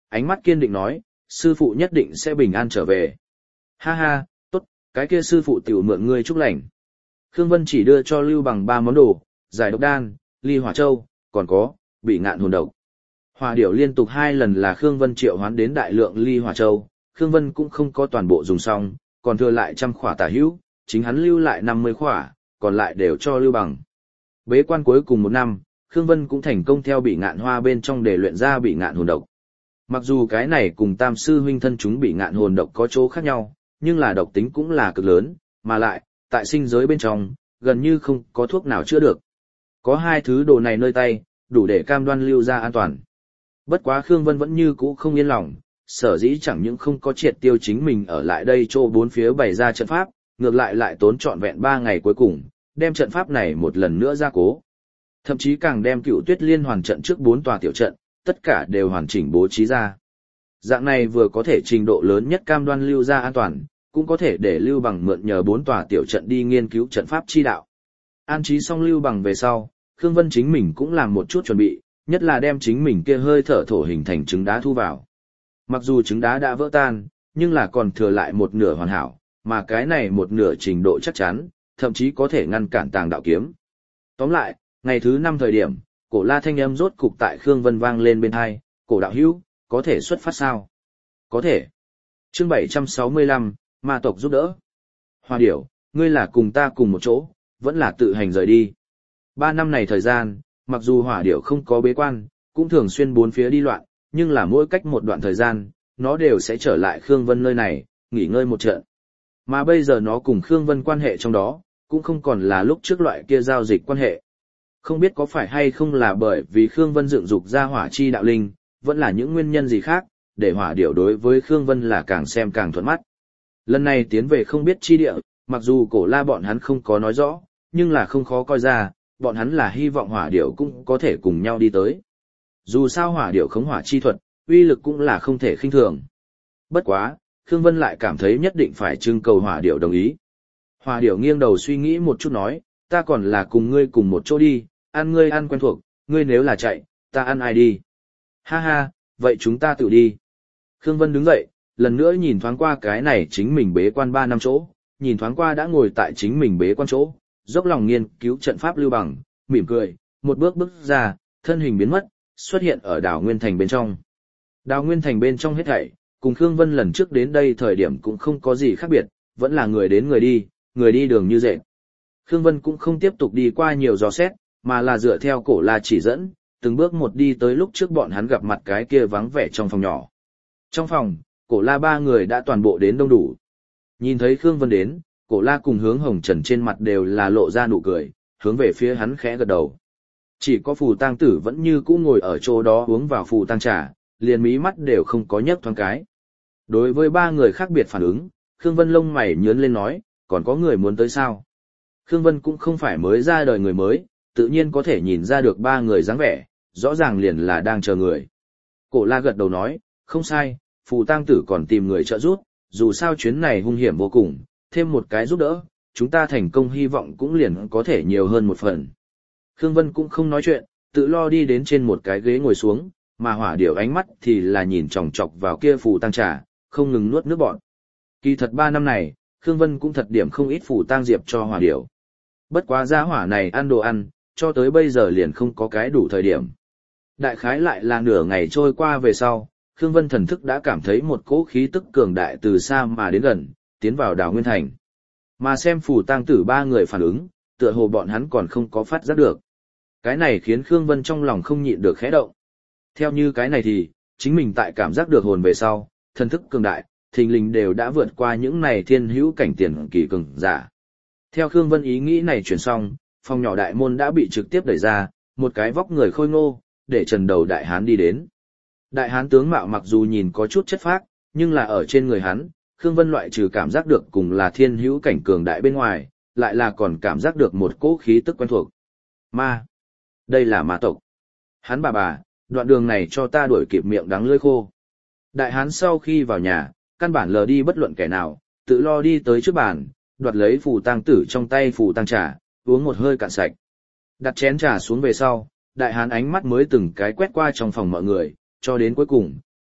[SPEAKER 1] ánh mắt kiên định nói, sư phụ nhất định sẽ bình an trở về. Ha ha, tốt, cái kia sư phụ tiểu mượn ngươi chúc lành. Khương Vân chỉ đưa cho Lưu Bằng ba món đồ, giải độc đan, ly hỏa châu, còn có, bị ngạn hồn độc. Hỏa điểu liên tục hai lần là Khương Vân triệu hoán đến đại lượng ly hỏa châu, Khương Vân cũng không có toàn bộ dùng xong, còn thừa lại trăm khỏa tả hữu, chính hắn lưu lại năm mươi khỏa, còn lại đều cho Lưu Bằng. Bế quan cuối cùng một năm, Khương Vân cũng thành công theo bị ngạn hoa bên trong để luyện ra bị ngạn hồn độc. Mặc dù cái này cùng tam sư huynh thân chúng bị ngạn hồn độc có chỗ khác nhau, nhưng là độc tính cũng là cực lớn, mà lại, tại sinh giới bên trong, gần như không có thuốc nào chữa được. Có hai thứ đồ này nơi tay, đủ để cam đoan lưu ra an toàn. Bất quá Khương Vân vẫn như cũ không yên lòng, sở dĩ chẳng những không có triệt tiêu chính mình ở lại đây chỗ bốn phía bày ra trận pháp, ngược lại lại tốn trọn vẹn ba ngày cuối cùng, đem trận pháp này một lần nữa gia cố. Thậm chí càng đem Cựu Tuyết Liên hoàn trận trước bốn tòa tiểu trận, tất cả đều hoàn chỉnh bố trí ra. Dạng này vừa có thể trình độ lớn nhất cam đoan lưu ra an toàn, cũng có thể để Lưu Bằng mượn nhờ bốn tòa tiểu trận đi nghiên cứu trận pháp chi đạo. An trí xong Lưu Bằng về sau, Khương Vân chính mình cũng làm một chút chuẩn bị, nhất là đem chính mình kia hơi thở thổ hình thành trứng đá thu vào. Mặc dù trứng đá đã vỡ tan, nhưng là còn thừa lại một nửa hoàn hảo, mà cái này một nửa trình độ chắc chắn, thậm chí có thể ngăn cản tàng đạo kiếm. Tóm lại, ngày thứ năm thời điểm, cổ la thanh âm rốt cục tại Khương Vân vang lên bên hai, cổ đạo hữu, có thể xuất phát sao? Có thể. Chương bảy trăm sáu mươi lăm, ma tộc giúp đỡ. Hoa điểu, ngươi là cùng ta cùng một chỗ, vẫn là tự hành rời đi. Ba năm này thời gian, mặc dù hỏa điểu không có bế quan, cũng thường xuyên bốn phía đi loạn, nhưng là mỗi cách một đoạn thời gian, nó đều sẽ trở lại Khương Vân nơi này, nghỉ ngơi một trận. Mà bây giờ nó cùng Khương Vân quan hệ trong đó, cũng không còn là lúc trước loại kia giao dịch quan hệ. Không biết có phải hay không là bởi vì Khương Vân dựng dục ra hỏa chi đạo linh, vẫn là những nguyên nhân gì khác, để hỏa điểu đối với Khương Vân là càng xem càng thuận mắt. Lần này tiến về không biết chi địa, mặc dù cổ la bọn hắn không có nói rõ, nhưng là không khó coi ra, bọn hắn là hy vọng hỏa điểu cũng có thể cùng nhau đi tới. Dù sao hỏa điểu khống hỏa chi thuật, uy lực cũng là không thể khinh thường. Bất quá, Khương Vân lại cảm thấy nhất định phải trưng cầu hỏa điểu đồng ý. Hỏa điểu nghiêng đầu suy nghĩ một chút nói, ta còn là cùng ngươi cùng một chỗ đi, ăn ngươi ăn quen thuộc, ngươi nếu là chạy, ta ăn ai đi. Ha ha, vậy chúng ta tự đi. Khương Vân đứng dậy, lần nữa nhìn thoáng qua cái này chính mình bế quan ba năm chỗ, nhìn thoáng qua đã ngồi tại chính mình bế quan chỗ, dốc lòng nghiên cứu trận pháp Lưu Bằng, mỉm cười, một bước bước ra, thân hình biến mất, xuất hiện ở đảo Nguyên Thành bên trong. Đảo Nguyên Thành bên trong hết thảy, cùng Khương Vân lần trước đến đây thời điểm cũng không có gì khác biệt, vẫn là người đến người đi, người đi đường như dệt. Khương Vân cũng không tiếp tục đi qua nhiều dò xét, mà là dựa theo cổ la chỉ dẫn, từng bước một đi tới lúc trước bọn hắn gặp mặt cái kia vắng vẻ trong phòng nhỏ. Trong phòng, cổ la ba người đã toàn bộ đến đông đủ. Nhìn thấy Khương Vân đến, cổ la cùng Hướng Hồng Trần trên mặt đều là lộ ra nụ cười, hướng về phía hắn khẽ gật đầu. Chỉ có Phù Tang Tử vẫn như cũ ngồi ở chỗ đó uống vào phù tang trà, liền mí mắt đều không có nhấc thoáng cái. Đối với ba người khác biệt phản ứng, Khương Vân lông mày nhướng lên nói, còn có người muốn tới sao? Khương Vân cũng không phải mới ra đời người mới, tự nhiên có thể nhìn ra được ba người dáng vẻ, rõ ràng liền là đang chờ người. Cổ la gật đầu nói, không sai, Phù Tang Tử còn tìm người trợ giúp, dù sao chuyến này hung hiểm vô cùng, thêm một cái giúp đỡ, chúng ta thành công hy vọng cũng liền có thể nhiều hơn một phần. Khương Vân cũng không nói chuyện, tự lo đi đến trên một cái ghế ngồi xuống, mà hỏa điểu ánh mắt thì là nhìn chòng chọc vào kia phù tang trà, không ngừng nuốt nước bọt. Kỳ thật ba năm này, Khương Vân cũng thật điểm không ít phù tang diệp cho hỏa điểu. Bất quá gia hỏa này ăn đồ ăn, cho tới bây giờ liền không có cái đủ thời điểm. Đại khái lại là nửa ngày trôi qua về sau, Khương Vân thần thức đã cảm thấy một cỗ khí tức cường đại từ xa mà đến gần, tiến vào đảo Nguyên Thành. Mà xem phù tang tử ba người phản ứng, tựa hồ bọn hắn còn không có phát giác được. Cái này khiến Khương Vân trong lòng không nhịn được khẽ động. Theo như cái này thì, chính mình tại cảm giác được hồn về sau, thần thức cường đại, thình lình đều đã vượt qua những này thiên hữu cảnh tiền kỳ cường giả. Theo Khương Vân ý nghĩ này chuyển xong, phòng nhỏ đại môn đã bị trực tiếp đẩy ra, một cái vóc người khôi ngô, để trần đầu đại hán đi đến. Đại hán tướng mạo mặc dù nhìn có chút chất phác, nhưng là ở trên người hắn, Khương Vân loại trừ cảm giác được cùng là thiên hữu cảnh cường đại bên ngoài, lại là còn cảm giác được một cỗ khí tức quen thuộc. Ma. Đây là ma tộc. Hắn bà bà, đoạn đường này cho ta đuổi kịp miệng đắng lưỡi khô. Đại hán sau khi vào nhà, căn bản lờ đi bất luận kẻ nào, tự lo đi tới trước bàn, đoạt lấy phù tang tử trong tay phù tang trà, uống một hơi cạn sạch. Đặt chén trà xuống về sau, đại hán ánh mắt mới từng cái quét qua trong phòng mọi người, cho đến cuối cùng,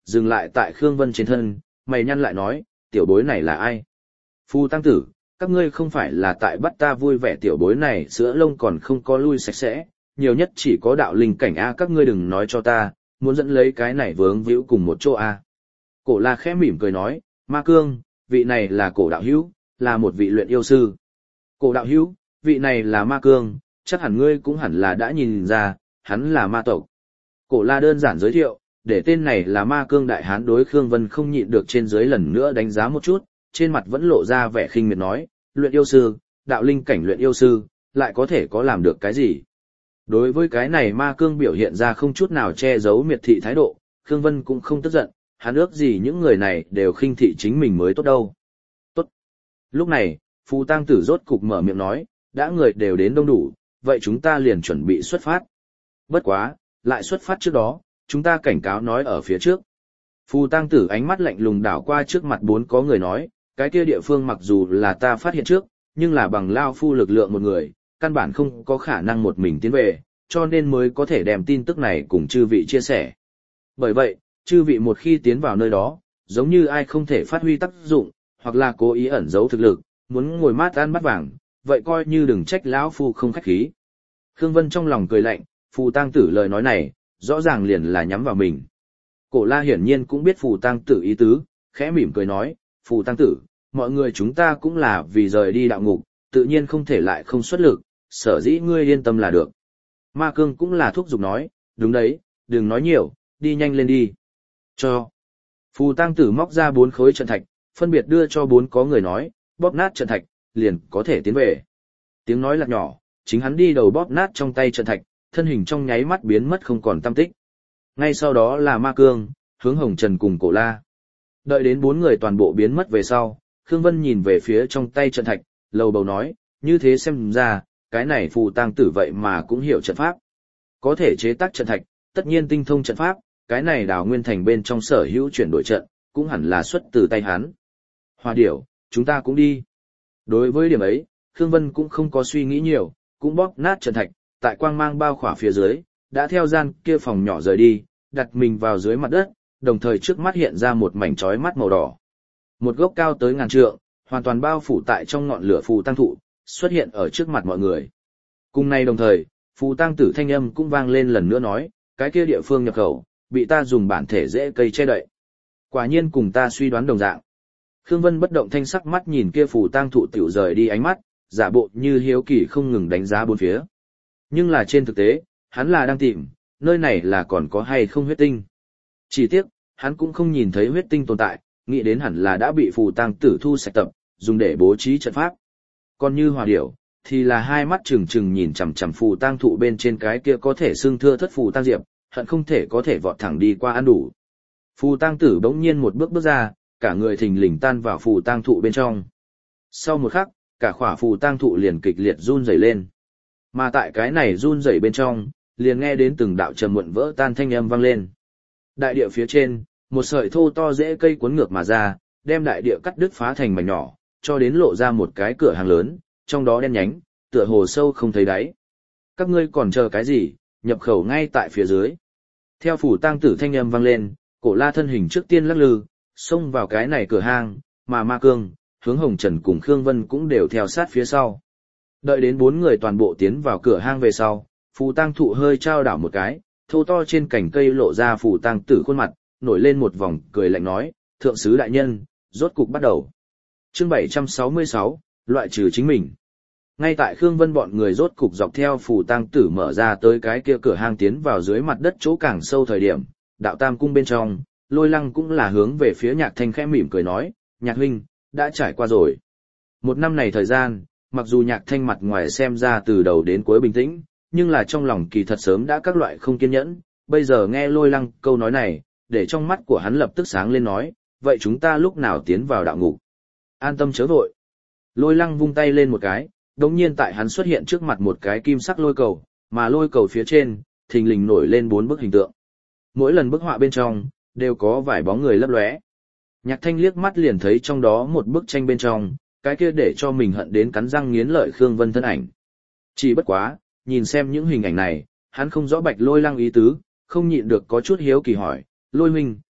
[SPEAKER 1] dừng lại tại Khương Vân trên thân, mày nhăn lại nói, tiểu bối này là ai? Phù tăng tử, các ngươi không phải là tại bắt ta vui vẻ tiểu bối này sữa lông còn không có lui sạch sẽ, nhiều nhất chỉ có đạo linh cảnh A các ngươi đừng nói cho ta, muốn dẫn lấy cái này vướng víu cùng một chỗ A. Cổ la khẽ mỉm cười nói, Ma Cương, vị này là cổ đạo hữu, là một vị luyện yêu sư. Cổ đạo hữu, vị này là Ma Cương, chắc hẳn ngươi cũng hẳn là đã nhìn ra, hắn là ma tộc. Cổ la đơn giản giới thiệu, để tên này là Ma Cương đại hán đối Khương Vân không nhịn được trên dưới lần nữa đánh giá một chút, trên mặt vẫn lộ ra vẻ khinh miệt nói, luyện yêu sư, đạo linh cảnh luyện yêu sư, lại có thể có làm được cái gì? Đối với cái này Ma Cương biểu hiện ra không chút nào che giấu miệt thị thái độ, Khương Vân cũng không tức giận, hắn ước gì những người này đều khinh thị chính mình mới tốt đâu. Tốt. Lúc này, Phù Tăng Tử rốt cục mở miệng nói, đã người đều đến đông đủ, vậy chúng ta liền chuẩn bị xuất phát. Bất quá, lại xuất phát trước đó, chúng ta cảnh cáo nói ở phía trước. Phù Tăng Tử ánh mắt lạnh lùng đảo qua trước mặt bốn có người nói, cái kia địa phương mặc dù là ta phát hiện trước, nhưng là bằng lao phu lực lượng một người, căn bản không có khả năng một mình tiến về, cho nên mới có thể đem tin tức này cùng chư vị chia sẻ. Bởi vậy, chư vị một khi tiến vào nơi đó, giống như ai không thể phát huy tác dụng, hoặc là cố ý ẩn giấu thực lực, muốn ngồi mát ăn bát vàng, vậy coi như đừng trách lão phu không khách khí. Khương Vân trong lòng cười lạnh, Phù Tăng Tử lời nói này, rõ ràng liền là nhắm vào mình. Cổ la hiển nhiên cũng biết Phù Tăng Tử ý tứ, khẽ mỉm cười nói, Phù Tăng Tử, mọi người chúng ta cũng là vì rời đi đạo ngục, tự nhiên không thể lại không xuất lực, sở dĩ ngươi yên tâm là được. Ma Cương cũng là thúc giục nói, đúng đấy, đừng nói nhiều, đi nhanh lên đi. Cho. Phù Tăng Tử móc ra bốn khối trận thạch, phân biệt đưa cho bốn có người nói, bóp nát trận thạch, liền có thể tiến về. Tiếng nói lạc nhỏ, chính hắn đi đầu bóp nát trong tay trận thạch, thân hình trong nháy mắt biến mất không còn tăm tích. Ngay sau đó là Ma Cương, Hướng Hồng Trần cùng Cổ La. Đợi đến bốn người toàn bộ biến mất về sau, Khương Vân nhìn về phía trong tay trận thạch, lầu bầu nói, như thế xem ra, cái này Phù Tăng Tử vậy mà cũng hiểu trận pháp. Có thể chế tác trận thạch, tất nhiên tinh thông trận pháp, cái này Đào Nguyên Thành bên trong sở hữu chuyển đổi trận, cũng hẳn là xuất từ tay hắn. Hoa điểu, chúng ta cũng đi. Đối với điểm ấy, Khương Vân cũng không có suy nghĩ nhiều, cũng bóp nát trận thạch, tại quang mang bao khỏa phía dưới, đã theo gian kia phòng nhỏ rời đi, đặt mình vào dưới mặt đất, đồng thời trước mắt hiện ra một mảnh chói mắt màu đỏ. Một gốc cao tới ngàn trượng, hoàn toàn bao phủ tại trong ngọn lửa phù tăng thụ, xuất hiện ở trước mặt mọi người. Cùng nay đồng thời, Phù Tăng Tử thanh âm cũng vang lên lần nữa nói, cái kia địa phương nhập khẩu, bị ta dùng bản thể rễ cây che đậy. Quả nhiên cùng ta suy đoán đồng dạng. Khương Vân bất động thanh sắc mắt nhìn kia Phù Tăng thụ tiểu rời đi ánh mắt, giả bộ như hiếu kỳ không ngừng đánh giá bốn phía. Nhưng là trên thực tế, hắn là đang tìm, nơi này là còn có hay không huyết tinh. Chỉ tiếc, hắn cũng không nhìn thấy huyết tinh tồn tại, nghĩ đến hẳn là đã bị Phù Tăng Tử thu sạch tập, dùng để bố trí trận pháp. Còn như Hòa Điểu, thì là hai mắt trừng trừng nhìn chằm chằm Phù Tăng thụ bên trên cái kia có thể xương thưa thất Phù Tăng diệp, hận không thể có thể vọt thẳng đi qua ăn đủ. Phù Tăng Tử bỗng nhiên một bước bước ra, cả người thình lình tan vào Phù Tăng thụ bên trong. Sau một khắc, cả khỏa Phù Tăng thụ liền kịch liệt run rẩy lên. Mà tại cái này run rẩy bên trong, liền nghe đến từng đạo trầm muộn vỡ tan thanh âm vang lên. Đại địa phía trên, một sợi thô to rễ cây cuốn ngược mà ra, đem đại địa cắt đứt phá thành mảnh nhỏ, cho đến lộ ra một cái cửa hàng lớn, trong đó đen nhánh, tựa hồ sâu không thấy đáy. Các ngươi còn chờ cái gì, nhập khẩu ngay tại phía dưới. Theo Phù Tăng Tử thanh âm vang lên, Cổ La thân hình trước tiên lắc lư, xông vào cái này cửa hàng, mà Ma Cương, Hướng Hồng Trần cùng Khương Vân cũng đều theo sát phía sau. Đợi đến bốn người toàn bộ tiến vào cửa hang về sau, Phù Tăng thụ hơi trao đảo một cái, thô to trên cành cây lộ ra Phù Tăng Tử khuôn mặt, nổi lên một vòng cười lạnh nói, thượng sứ đại nhân, rốt cục bắt đầu. Chương bảy trăm sáu mươi sáu, loại trừ chính mình. Ngay tại Khương Vân bọn người rốt cục dọc theo Phù Tăng Tử mở ra tới cái kia cửa hang tiến vào dưới mặt đất chỗ càng sâu thời điểm, đạo tam cung bên trong, Lôi Lăng cũng là hướng về phía Nhạc Thanh khẽ mỉm cười nói, Nhạc huynh, đã trải qua rồi. Một năm này thời gian, mặc dù Nhạc Thanh mặt ngoài xem ra từ đầu đến cuối bình tĩnh, nhưng là trong lòng kỳ thật sớm đã các loại không kiên nhẫn, bây giờ nghe Lôi Lăng câu nói này, để trong mắt của hắn lập tức sáng lên nói, vậy chúng ta lúc nào tiến vào đạo ngục? An tâm chớ vội. Lôi Lăng vung tay lên một cái, đống nhiên tại hắn xuất hiện trước mặt một cái kim sắc lôi cầu, mà lôi cầu phía trên, thình lình nổi lên bốn bức hình tượng. Mỗi lần bức họa bên trong, đều có vài bóng người lấp lóe. Nhạc Thanh liếc mắt liền thấy trong đó một bức tranh bên trong, cái kia để cho mình hận đến cắn răng nghiến lợi Khương Vân thân ảnh. Chỉ bất quá, nhìn xem những hình ảnh này, hắn không rõ Bạch Lôi Lăng ý tứ, không nhịn được có chút hiếu kỳ hỏi, Lôi huynh,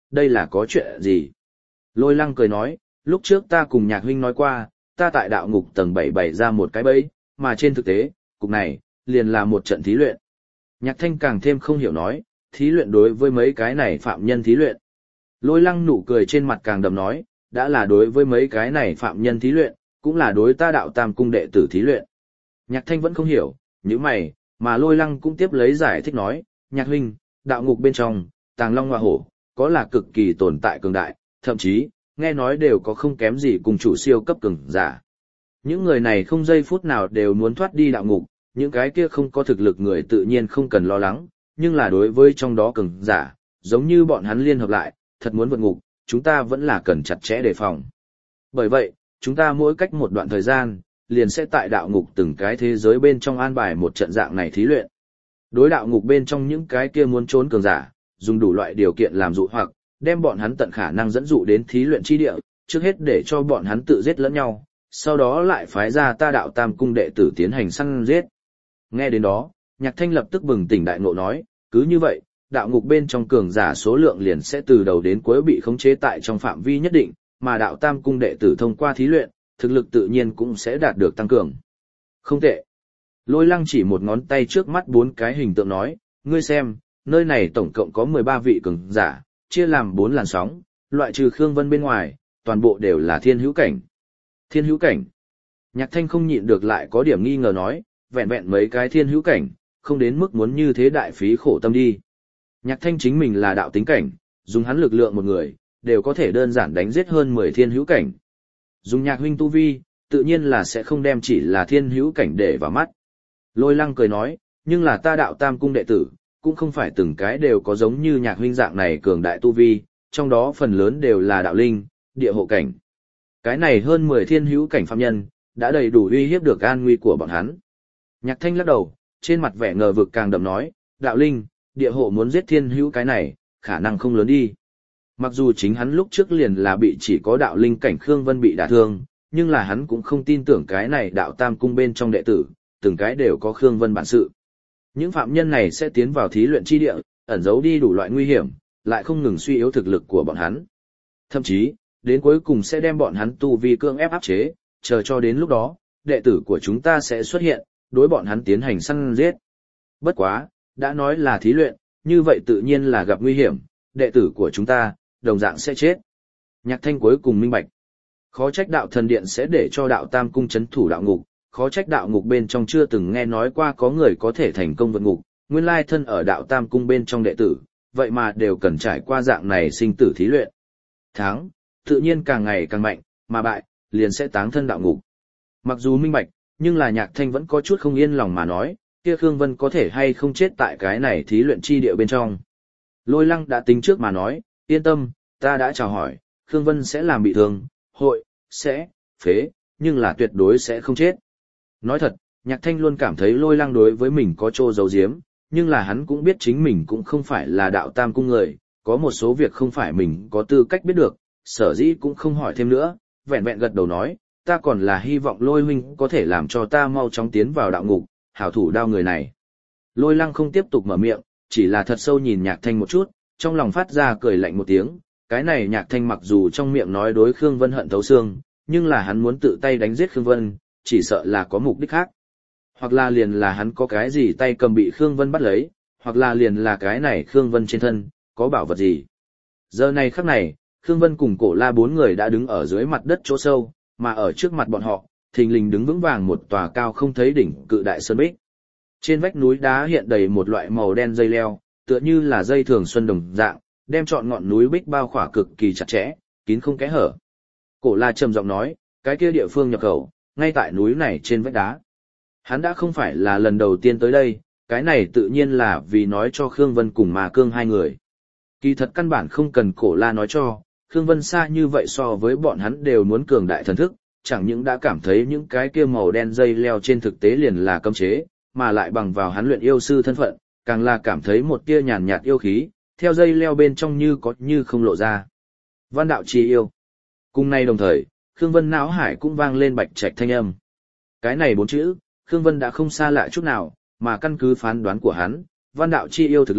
[SPEAKER 1] đây là có chuyện gì? Lôi Lăng cười nói, lúc trước ta cùng Nhạc huynh nói qua, ta tại đạo ngục tầng bảy bày ra một cái bẫy, mà trên thực tế, cục này, liền là một trận thí luyện. Nhạc Thanh càng thêm không hiểu nói, thí luyện đối với mấy cái này phạm nhân thí luyện. Lôi Lăng nụ cười trên mặt càng đậm nói, đã là đối với mấy cái này phạm nhân thí luyện, cũng là đối ta đạo tam cung đệ tử thí luyện. Nhạc Thanh vẫn không hiểu, những mày, mà Lôi Lăng cũng tiếp lấy giải thích nói, Nhạc huynh, đạo ngục bên trong, tàng long hoa hổ, có là cực kỳ tồn tại cường đại, thậm chí, nghe nói đều có không kém gì cùng chủ siêu cấp cường giả. Những người này không giây phút nào đều muốn thoát đi đạo ngục, những cái kia không có thực lực người tự nhiên không cần lo lắng, nhưng là đối với trong đó cường giả, giống như bọn hắn liên hợp lại, thật muốn vượt ngục, chúng ta vẫn là cần chặt chẽ đề phòng. Bởi vậy, chúng ta mỗi cách một đoạn thời gian, liền sẽ tại đạo ngục từng cái thế giới bên trong an bài một trận dạng này thí luyện. Đối đạo ngục bên trong những cái kia muốn trốn cường giả, dùng đủ loại điều kiện làm dụ hoặc, đem bọn hắn tận khả năng dẫn dụ đến thí luyện chi địa, trước hết để cho bọn hắn tự giết lẫn nhau, sau đó lại phái ra ta đạo tam cung đệ tử tiến hành săn giết. Nghe đến đó, Nhạc Thanh lập tức bừng tỉnh đại ngộ nói, cứ như vậy, đạo ngục bên trong cường giả số lượng liền sẽ từ đầu đến cuối bị khống chế tại trong phạm vi nhất định, mà đạo tam cung đệ tử thông qua thí luyện, thực lực tự nhiên cũng sẽ đạt được tăng cường. Không tệ. Lôi Lăng chỉ một ngón tay trước mắt bốn cái hình tượng nói, ngươi xem, nơi này tổng cộng có mười ba vị cường giả, chia làm bốn làn sóng, loại trừ Khương Vân bên ngoài, toàn bộ đều là thiên hữu cảnh. Thiên hữu cảnh. Nhạc Thanh không nhịn được lại có điểm nghi ngờ nói, vẹn vẹn mấy cái thiên hữu cảnh, không đến mức muốn như thế đại phí khổ tâm đi. Nhạc Thanh chính mình là đạo tính cảnh, dùng hắn lực lượng một người, đều có thể đơn giản đánh giết hơn mười thiên hữu cảnh. Dùng Nhạc huynh tu vi, tự nhiên là sẽ không đem chỉ là thiên hữu cảnh để vào mắt. Lôi Lăng cười nói, nhưng là ta đạo tam cung đệ tử, cũng không phải từng cái đều có giống như Nhạc huynh dạng này cường đại tu vi, trong đó phần lớn đều là đạo linh, địa hộ cảnh. Cái này hơn mười thiên hữu cảnh phạm nhân, đã đầy đủ uy hiếp được an nguy của bọn hắn. Nhạc Thanh lắc đầu, trên mặt vẻ ngờ vực càng đậm nói, đạo linh, địa hộ muốn giết thiên hữu cái này, khả năng không lớn đi. Mặc dù chính hắn lúc trước liền là bị chỉ có đạo linh cảnh Khương Vân bị đả thương, nhưng là hắn cũng không tin tưởng cái này đạo tam cung bên trong đệ tử, từng cái đều có Khương Vân bản sự. Những phạm nhân này sẽ tiến vào thí luyện chi địa, ẩn giấu đi đủ loại nguy hiểm, lại không ngừng suy yếu thực lực của bọn hắn. Thậm chí, đến cuối cùng sẽ đem bọn hắn tu vi cưỡng ép áp chế, chờ cho đến lúc đó, đệ tử của chúng ta sẽ xuất hiện, đối bọn hắn tiến hành săn giết. Bất quá, đã nói là thí luyện, như vậy tự nhiên là gặp nguy hiểm, đệ tử của chúng ta, đồng dạng sẽ chết. Nhạc Thanh cuối cùng minh bạch. Khó trách đạo thần điện sẽ để cho đạo tam cung chấn thủ đạo ngục, khó trách đạo ngục bên trong chưa từng nghe nói qua có người có thể thành công vượt ngục, nguyên lai thân ở đạo tam cung bên trong đệ tử, vậy mà đều cần trải qua dạng này sinh tử thí luyện. Thắng, tự nhiên càng ngày càng mạnh, mà bại, liền sẽ táng thân đạo ngục. Mặc dù minh bạch, nhưng là Nhạc Thanh vẫn có chút không yên lòng mà nói, kia Khương Vân có thể hay không chết tại cái này thí luyện chi địa bên trong. Lôi Lăng đã tính trước mà nói, yên tâm, ta đã chào hỏi, Khương Vân sẽ làm bị thương, hội, sẽ, phế, nhưng là tuyệt đối sẽ không chết. Nói thật, Nhạc Thanh luôn cảm thấy Lôi Lăng đối với mình có trô giấu giếm, nhưng là hắn cũng biết chính mình cũng không phải là đạo tam cung người, có một số việc không phải mình có tư cách biết được, sở dĩ cũng không hỏi thêm nữa, vẹn vẹn gật đầu nói, ta còn là hy vọng Lôi huynh có thể làm cho ta mau chóng tiến vào đạo ngục, hảo thủ đao người này. Lôi Lăng không tiếp tục mở miệng, chỉ là thật sâu nhìn Nhạc Thanh một chút, trong lòng phát ra cười lạnh một tiếng, cái này Nhạc Thanh mặc dù trong miệng nói đối Khương Vân hận thấu xương, nhưng là hắn muốn tự tay đánh giết Khương Vân, chỉ sợ là có mục đích khác. Hoặc là liền là hắn có cái gì tay cầm bị Khương Vân bắt lấy, hoặc là liền là cái này Khương Vân trên thân, có bảo vật gì. Giờ này khắc này, Khương Vân cùng Cổ La bốn người đã đứng ở dưới mặt đất chỗ sâu, mà ở trước mặt bọn họ, thình lình đứng vững vàng một tòa cao không thấy đỉnh cự đại sơn bích. Trên vách núi đá hiện đầy một loại màu đen dây leo, tựa như là dây thường xuân đồng dạng, đem trọn ngọn núi bích bao khỏa cực kỳ chặt chẽ, kín không kẽ hở. Cổ La trầm giọng nói, cái kia địa phương nhập khẩu, ngay tại núi này trên vách đá. Hắn đã không phải là lần đầu tiên tới đây, cái này tự nhiên là vì nói cho Khương Vân cùng Ma Cương hai người. Kỳ thật căn bản không cần Cổ La nói cho, Khương Vân xa như vậy so với bọn hắn đều muốn cường đại thần thức, chẳng những đã cảm thấy những cái kia màu đen dây leo trên thực tế liền là cấm chế, mà lại bằng vào hắn luyện yêu sư thân phận, càng là cảm thấy một tia nhàn nhạt yêu khí, theo dây leo bên trong như có như không lộ ra. Văn đạo chi yêu. Cùng nay đồng thời, Khương Vân não hải cũng vang lên bạch trạch thanh âm. Cái này bốn chữ, Khương Vân đã không xa lạ chút nào, mà căn cứ phán đoán của hắn, văn đạo chi yêu thực lực,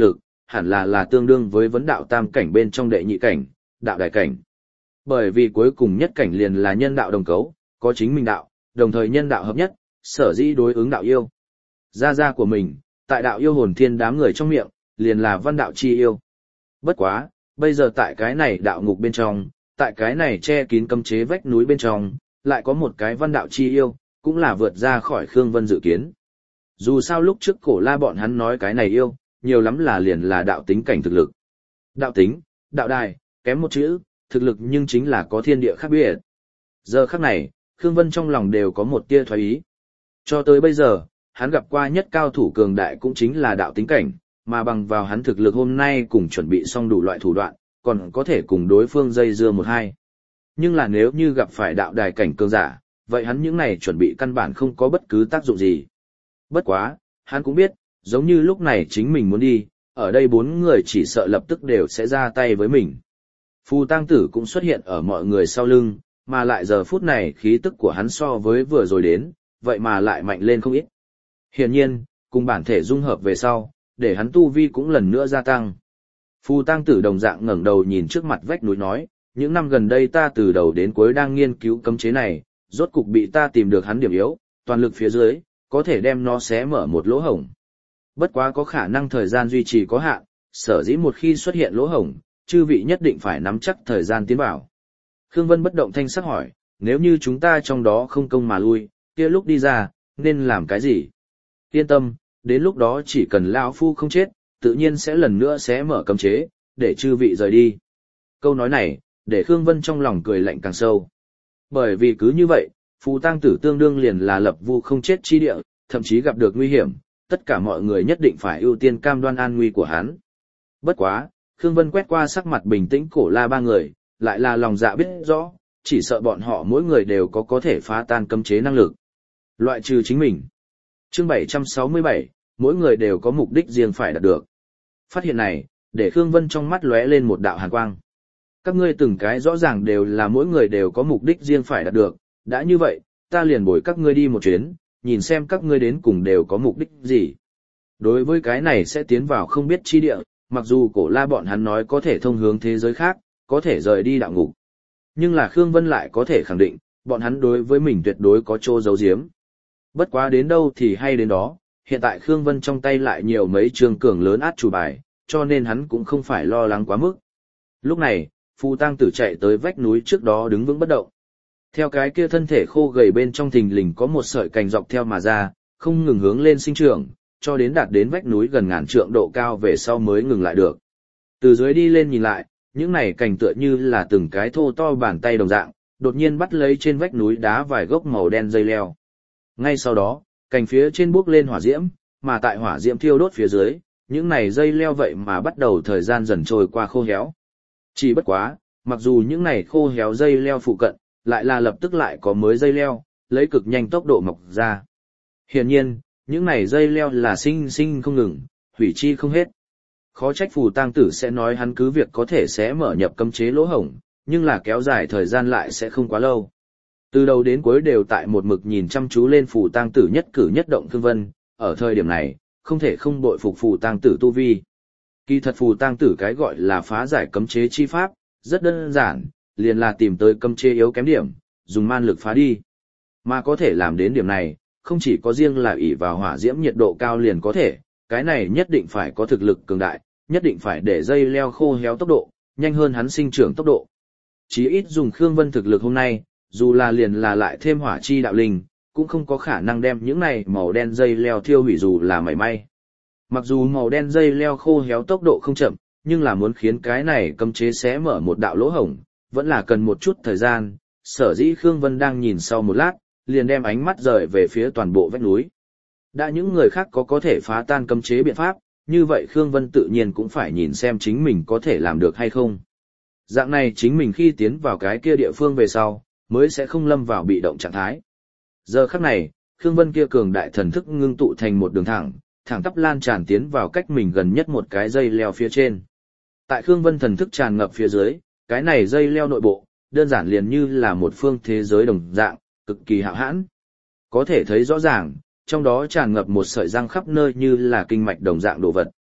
[SPEAKER 1] hẳn là là tương đương với vấn đạo tam cảnh bên trong đệ nhị cảnh, đạo đại cảnh. Bởi vì cuối cùng nhất cảnh liền là nhân đạo đồng cấu, có chính mình đạo, đồng thời nhân đạo hợp nhất, sở dĩ đối ứng đạo yêu. Gia gia của mình, tại đạo yêu hồn thiên đám người trong miệng, liền là văn đạo chi yêu. Bất quá, bây giờ tại cái này đạo ngục bên trong, tại cái này che kín cấm chế vách núi bên trong, lại có một cái văn đạo chi yêu, cũng là vượt ra khỏi Khương Vân dự kiến. Dù sao lúc trước cổ la bọn hắn nói cái này yêu, nhiều lắm là liền là đạo tính cảnh thực lực. Đạo tính, đạo đài, kém một chữ, thực lực nhưng chính là có thiên địa khác biệt. Giờ khắc này, Khương Vân trong lòng đều có một tia thoái ý. Cho tới bây giờ, hắn gặp qua nhất cao thủ cường đại cũng chính là đạo tính cảnh, mà bằng vào hắn thực lực hôm nay cùng chuẩn bị xong đủ loại thủ đoạn, còn có thể cùng đối phương dây dưa một hai. Nhưng là nếu như gặp phải đạo đài cảnh cường giả, vậy hắn những này chuẩn bị căn bản không có bất cứ tác dụng gì. Bất quá, hắn cũng biết, giống như lúc này chính mình muốn đi, ở đây bốn người chỉ sợ lập tức đều sẽ ra tay với mình. Phù Tang Tử cũng xuất hiện ở mọi người sau lưng, mà lại giờ phút này khí tức của hắn so với vừa rồi đến, vậy mà lại mạnh lên không ít. Hiển nhiên, cùng bản thể dung hợp về sau, để hắn tu vi cũng lần nữa gia tăng. Phù Tang Tử đồng dạng ngẩng đầu nhìn trước mặt vách núi nói, những năm gần đây ta từ đầu đến cuối đang nghiên cứu cấm chế này, rốt cục bị ta tìm được hắn điểm yếu, toàn lực phía dưới, có thể đem nó xé mở một lỗ hổng. Bất quá có khả năng thời gian duy trì có hạn, sở dĩ một khi xuất hiện lỗ hổng, chư vị nhất định phải nắm chắc thời gian tiến vào. Khương Vân bất động thanh sắc hỏi, nếu như chúng ta trong đó không công mà lui, kia lúc đi ra, nên làm cái gì? Yên tâm, đến lúc đó chỉ cần lão phu không chết, tự nhiên sẽ lần nữa xé mở cấm chế, để chư vị rời đi. Câu nói này, để Khương Vân trong lòng cười lạnh càng sâu. Bởi vì cứ như vậy, Phù Tang Tử tương đương liền là lập vu không chết chi địa, thậm chí gặp được nguy hiểm, tất cả mọi người nhất định phải ưu tiên cam đoan an nguy của hắn. Bất quá, Khương Vân quét qua sắc mặt bình tĩnh cổ la ba người, lại là lòng dạ biết rõ, chỉ sợ bọn họ mỗi người đều có có thể phá tan cấm chế năng lực. Loại trừ chính mình. Chương bảy trăm sáu mươi bảy, mỗi người đều có mục đích riêng phải đạt được. Phát hiện này, để Khương Vân trong mắt lóe lên một đạo hàn quang. Các ngươi từng cái rõ ràng đều là mỗi người đều có mục đích riêng phải đạt được, đã như vậy, ta liền bồi các ngươi đi một chuyến, nhìn xem các ngươi đến cùng đều có mục đích gì. Đối với cái này sẽ tiến vào không biết chi địa, mặc dù cổ la bọn hắn nói có thể thông hướng thế giới khác, có thể rời đi đạo ngục. Nhưng là Khương Vân lại có thể khẳng định, bọn hắn đối với mình tuyệt đối có chỗ giấu giếm. Bất quá đến đâu thì hay đến đó, hiện tại Khương Vân trong tay lại nhiều mấy trường cường lớn át chủ bài, cho nên hắn cũng không phải lo lắng quá mức. Lúc này, Phù Tang Tử chạy tới vách núi trước đó đứng vững bất động. Theo cái kia thân thể khô gầy bên trong thình lình có một sợi cành dọc theo mà ra, không ngừng hướng lên sinh trưởng, cho đến đạt đến vách núi gần ngàn trượng độ cao về sau mới ngừng lại được. Từ dưới đi lên nhìn lại, những này cành tựa như là từng cái thô to bàn tay đồng dạng, đột nhiên bắt lấy trên vách núi đá vài gốc màu đen dây leo. Ngay sau đó, cành phía trên bốc lên hỏa diễm, mà tại hỏa diễm thiêu đốt phía dưới, những này dây leo vậy mà bắt đầu thời gian dần trôi qua khô héo. Chỉ bất quá, mặc dù những này khô héo dây leo phụ cận, lại là lập tức lại có mới dây leo, lấy cực nhanh tốc độ mọc ra. Hiển nhiên, những này dây leo là sinh sinh không ngừng, hủy chi không hết. Khó trách Phù Tang Tử sẽ nói hắn cứ việc có thể sẽ mở nhập cấm chế lỗ hổng, nhưng là kéo dài thời gian lại sẽ không quá lâu. Từ đầu đến cuối đều tại một mực nhìn chăm chú lên Phù Tang Tử nhất cử nhất động Khương Vân, ở thời điểm này, không thể không bội phục Phù Tang Tử tu vi. Kỳ thật Phù Tang Tử cái gọi là phá giải cấm chế chi pháp, rất đơn giản, liền là tìm tới cấm chế yếu kém điểm, dùng man lực phá đi. Mà có thể làm đến điểm này, không chỉ có riêng là ỷ vào hỏa diễm nhiệt độ cao liền có thể, cái này nhất định phải có thực lực cường đại, nhất định phải để dây leo khô héo tốc độ, nhanh hơn hắn sinh trưởng tốc độ. Chí ít dùng Khương Vân thực lực hôm nay, dù là liền là lại thêm hỏa chi đạo linh, cũng không có khả năng đem những này màu đen dây leo thiêu hủy dù là mảy may. Mặc dù màu đen dây leo khô héo tốc độ không chậm, nhưng là muốn khiến cái này cấm chế xé mở một đạo lỗ hổng, vẫn là cần một chút thời gian, sở dĩ Khương Vân đang nhìn sau một lát, liền đem ánh mắt rời về phía toàn bộ vách núi. Đã những người khác có có thể phá tan cấm chế biện pháp, như vậy Khương Vân tự nhiên cũng phải nhìn xem chính mình có thể làm được hay không. Dạng này chính mình khi tiến vào cái kia địa phương về sau, mới sẽ không lâm vào bị động trạng thái. Giờ khắc này, Khương Vân kia cường đại thần thức ngưng tụ thành một đường thẳng, thẳng tắp lan tràn tiến vào cách mình gần nhất một cái dây leo phía trên. Tại Khương Vân thần thức tràn ngập phía dưới, cái này dây leo nội bộ, đơn giản liền như là một phương thế giới đồng dạng, cực kỳ hạo hãn. Có thể thấy rõ ràng, trong đó tràn ngập một sợi răng khắp nơi như là kinh mạch đồng dạng đồ vật.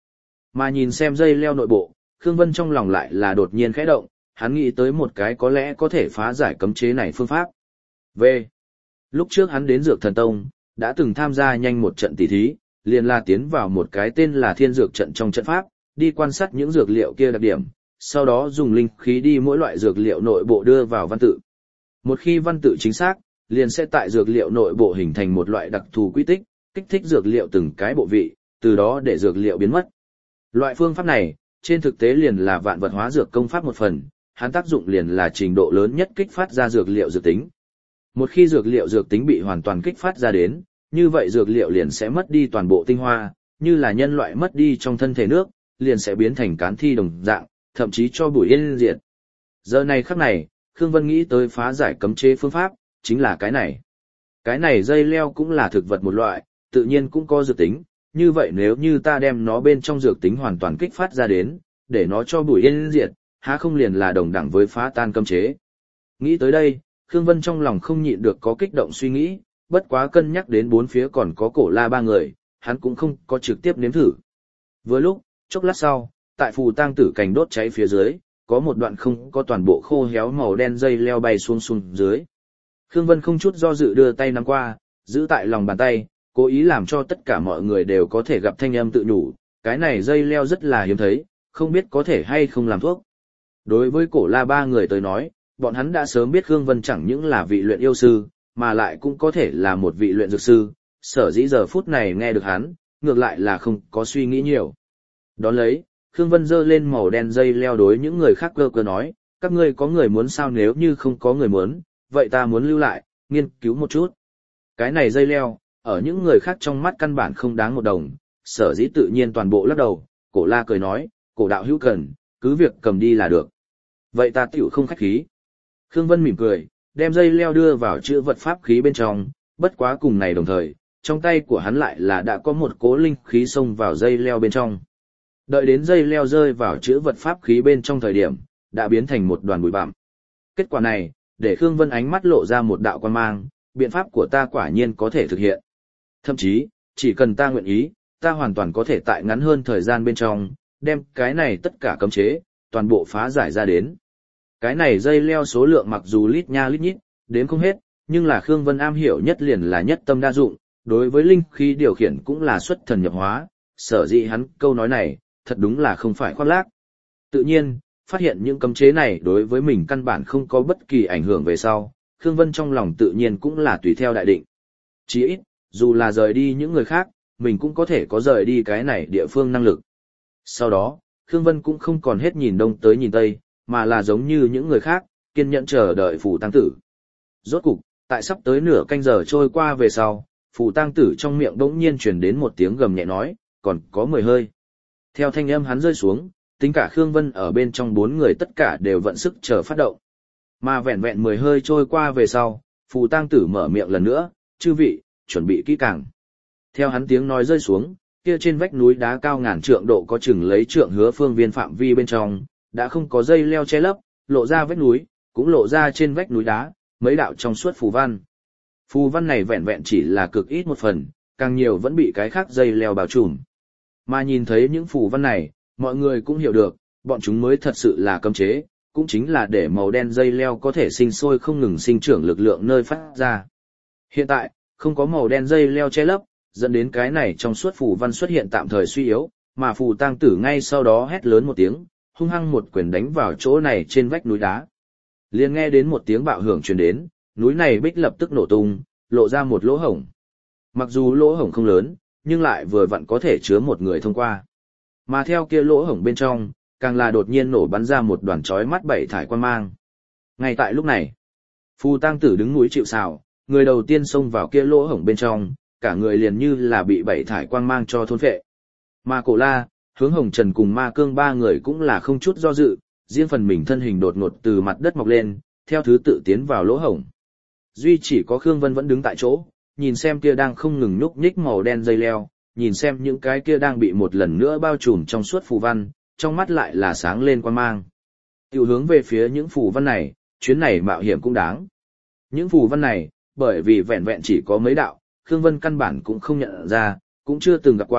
[SPEAKER 1] Mà nhìn xem dây leo nội bộ, Khương Vân trong lòng lại là đột nhiên khẽ động, hắn nghĩ tới một cái có lẽ có thể phá giải cấm chế này phương pháp. V. Lúc trước hắn đến Dược Thần Tông, đã từng tham gia nhanh một trận tỷ thí, liền là tiến vào một cái tên là Thiên Dược trận trong trận pháp, đi quan sát những dược liệu kia đặc điểm, sau đó dùng linh khí đi mỗi loại dược liệu nội bộ đưa vào văn tự. Một khi văn tự chính xác, liền sẽ tại dược liệu nội bộ hình thành một loại đặc thù quy tích, kích thích dược liệu từng cái bộ vị, từ đó để dược liệu biến mất. Loại phương pháp này, trên thực tế liền là vạn vật hóa dược công pháp một phần, hắn tác dụng liền là trình độ lớn nhất kích phát ra dược liệu dược tính. Một khi dược liệu dược tính bị hoàn toàn kích phát ra đến, như vậy dược liệu liền sẽ mất đi toàn bộ tinh hoa, như là nhân loại mất đi trong thân thể nước, liền sẽ biến thành cán thi đồng dạng, thậm chí cho bụi yên diệt. Giờ này khắc này, Khương Vân nghĩ tới phá giải cấm chế phương pháp, chính là cái này. Cái này dây leo cũng là thực vật một loại, tự nhiên cũng có dược tính, như vậy nếu như ta đem nó bên trong dược tính hoàn toàn kích phát ra đến, để nó cho bụi yên diệt, há không liền là đồng đẳng với phá tan cấm chế. Nghĩ tới đây, Khương Vân trong lòng không nhịn được có kích động suy nghĩ, bất quá cân nhắc đến bốn phía còn có Cổ La ba người, hắn cũng không có trực tiếp nếm thử. Vừa lúc, chốc lát sau, tại phù tang tử cành đốt cháy phía dưới, có một đoạn không có toàn bộ khô héo màu đen dây leo bay xuống xuống dưới. Khương Vân không chút do dự đưa tay nắm qua, giữ tại lòng bàn tay, cố ý làm cho tất cả mọi người đều có thể gặp thanh âm tự nhủ, cái này dây leo rất là hiếm thấy, không biết có thể hay không làm thuốc. Đối với Cổ La ba người tới nói, bọn hắn đã sớm biết Khương Vân chẳng những là vị luyện yêu sư, mà lại cũng có thể là một vị luyện dược sư, sở dĩ giờ phút này nghe được hắn, ngược lại là không có suy nghĩ nhiều. Đón lấy, Khương Vân giơ lên màu đen dây leo đối những người khác cơ cơ nói, các ngươi có người muốn sao, nếu như không có người muốn, vậy ta muốn lưu lại, nghiên cứu một chút. Cái này dây leo, ở những người khác trong mắt căn bản không đáng một đồng, sở dĩ tự nhiên toàn bộ lắc đầu, Cổ La cười nói, Cổ đạo hữu cần, cứ việc cầm đi là được. Vậy ta tiểu không khách khí. Khương Vân mỉm cười, đem dây leo đưa vào chữ vật pháp khí bên trong, bất quá cùng này đồng thời, trong tay của hắn lại là đã có một cố linh khí xông vào dây leo bên trong. Đợi đến dây leo rơi vào chữ vật pháp khí bên trong thời điểm, đã biến thành một đoàn bụi bặm. Kết quả này, để Khương Vân ánh mắt lộ ra một đạo quan mang, biện pháp của ta quả nhiên có thể thực hiện. Thậm chí, chỉ cần ta nguyện ý, ta hoàn toàn có thể tại ngắn hơn thời gian bên trong, đem cái này tất cả cấm chế, toàn bộ phá giải ra đến. Cái này dây leo số lượng mặc dù lít nha lít nhít, đếm không hết, nhưng là Khương Vân am hiểu nhất liền là nhất tâm đa dụng, đối với linh khí điều khiển cũng là xuất thần nhập hóa, sở dĩ hắn câu nói này, thật đúng là không phải khoác lác. Tự nhiên, phát hiện những cấm chế này đối với mình căn bản không có bất kỳ ảnh hưởng về sau, Khương Vân trong lòng tự nhiên cũng là tùy theo đại định. Chỉ ít, dù là rời đi những người khác, mình cũng có thể có rời đi cái này địa phương năng lực. Sau đó, Khương Vân cũng không còn hết nhìn đông tới nhìn tây, mà là giống như những người khác, kiên nhẫn chờ đợi phù tang tử. Rốt cục, tại sắp tới nửa canh giờ trôi qua về sau, phù tang tử trong miệng bỗng nhiên truyền đến một tiếng gầm nhẹ nói, còn có mười hơi. Theo thanh âm hắn rơi xuống, tính cả Khương Vân ở bên trong bốn người tất cả đều vận sức chờ phát động. Mà vẹn vẹn mười hơi trôi qua về sau, phù tang tử mở miệng lần nữa, chư vị, chuẩn bị kỹ càng. Theo hắn tiếng nói rơi xuống, kia trên vách núi đá cao ngàn trượng độ có chừng lấy trượng hứa phương viên phạm vi bên trong, đã không có dây leo che lấp, lộ ra vách núi, cũng lộ ra trên vách núi đá, mấy đạo trong suốt phù văn. Phù văn này vẹn vẹn chỉ là cực ít một phần, càng nhiều vẫn bị cái khác dây leo bao trùm. Mà nhìn thấy những phù văn này, mọi người cũng hiểu được, bọn chúng mới thật sự là cấm chế, cũng chính là để màu đen dây leo có thể sinh sôi không ngừng sinh trưởng lực lượng nơi phát ra. Hiện tại, không có màu đen dây leo che lấp, dẫn đến cái này trong suốt phù văn xuất hiện tạm thời suy yếu, mà phù tang tử ngay sau đó hét lớn một tiếng, hung hăng một quyền đánh vào chỗ này trên vách núi đá. Liền nghe đến một tiếng bạo hưởng truyền đến, núi này bích lập tức nổ tung, lộ ra một lỗ hổng. Mặc dù lỗ hổng không lớn, nhưng lại vừa vặn có thể chứa một người thông qua. Mà theo kia lỗ hổng bên trong, càng là đột nhiên nổ bắn ra một đoàn chói mắt bảy thải quang mang. Ngay tại lúc này, phù tang tử đứng núi chịu sào, người đầu tiên xông vào kia lỗ hổng bên trong, cả người liền như là bị bảy thải quang mang cho thôn phệ. Mà Cổ La, Hướng Hồng Trần cùng Ma Cương ba người cũng là không chút do dự, riêng phần mình thân hình đột ngột từ mặt đất mọc lên, theo thứ tự tiến vào lỗ hổng. Duy chỉ có Khương Vân vẫn đứng tại chỗ, nhìn xem kia đang không ngừng nhúc nhích màu đen dây leo, nhìn xem những cái kia đang bị một lần nữa bao trùm trong suốt phù văn, trong mắt lại là sáng lên quan mang. Tiểu hướng về phía những phù văn này, chuyến này mạo hiểm cũng đáng. Những phù văn này, bởi vì vẹn vẹn chỉ có mấy đạo, Khương Vân căn bản cũng không nhận ra, cũng chưa từng gặp qua,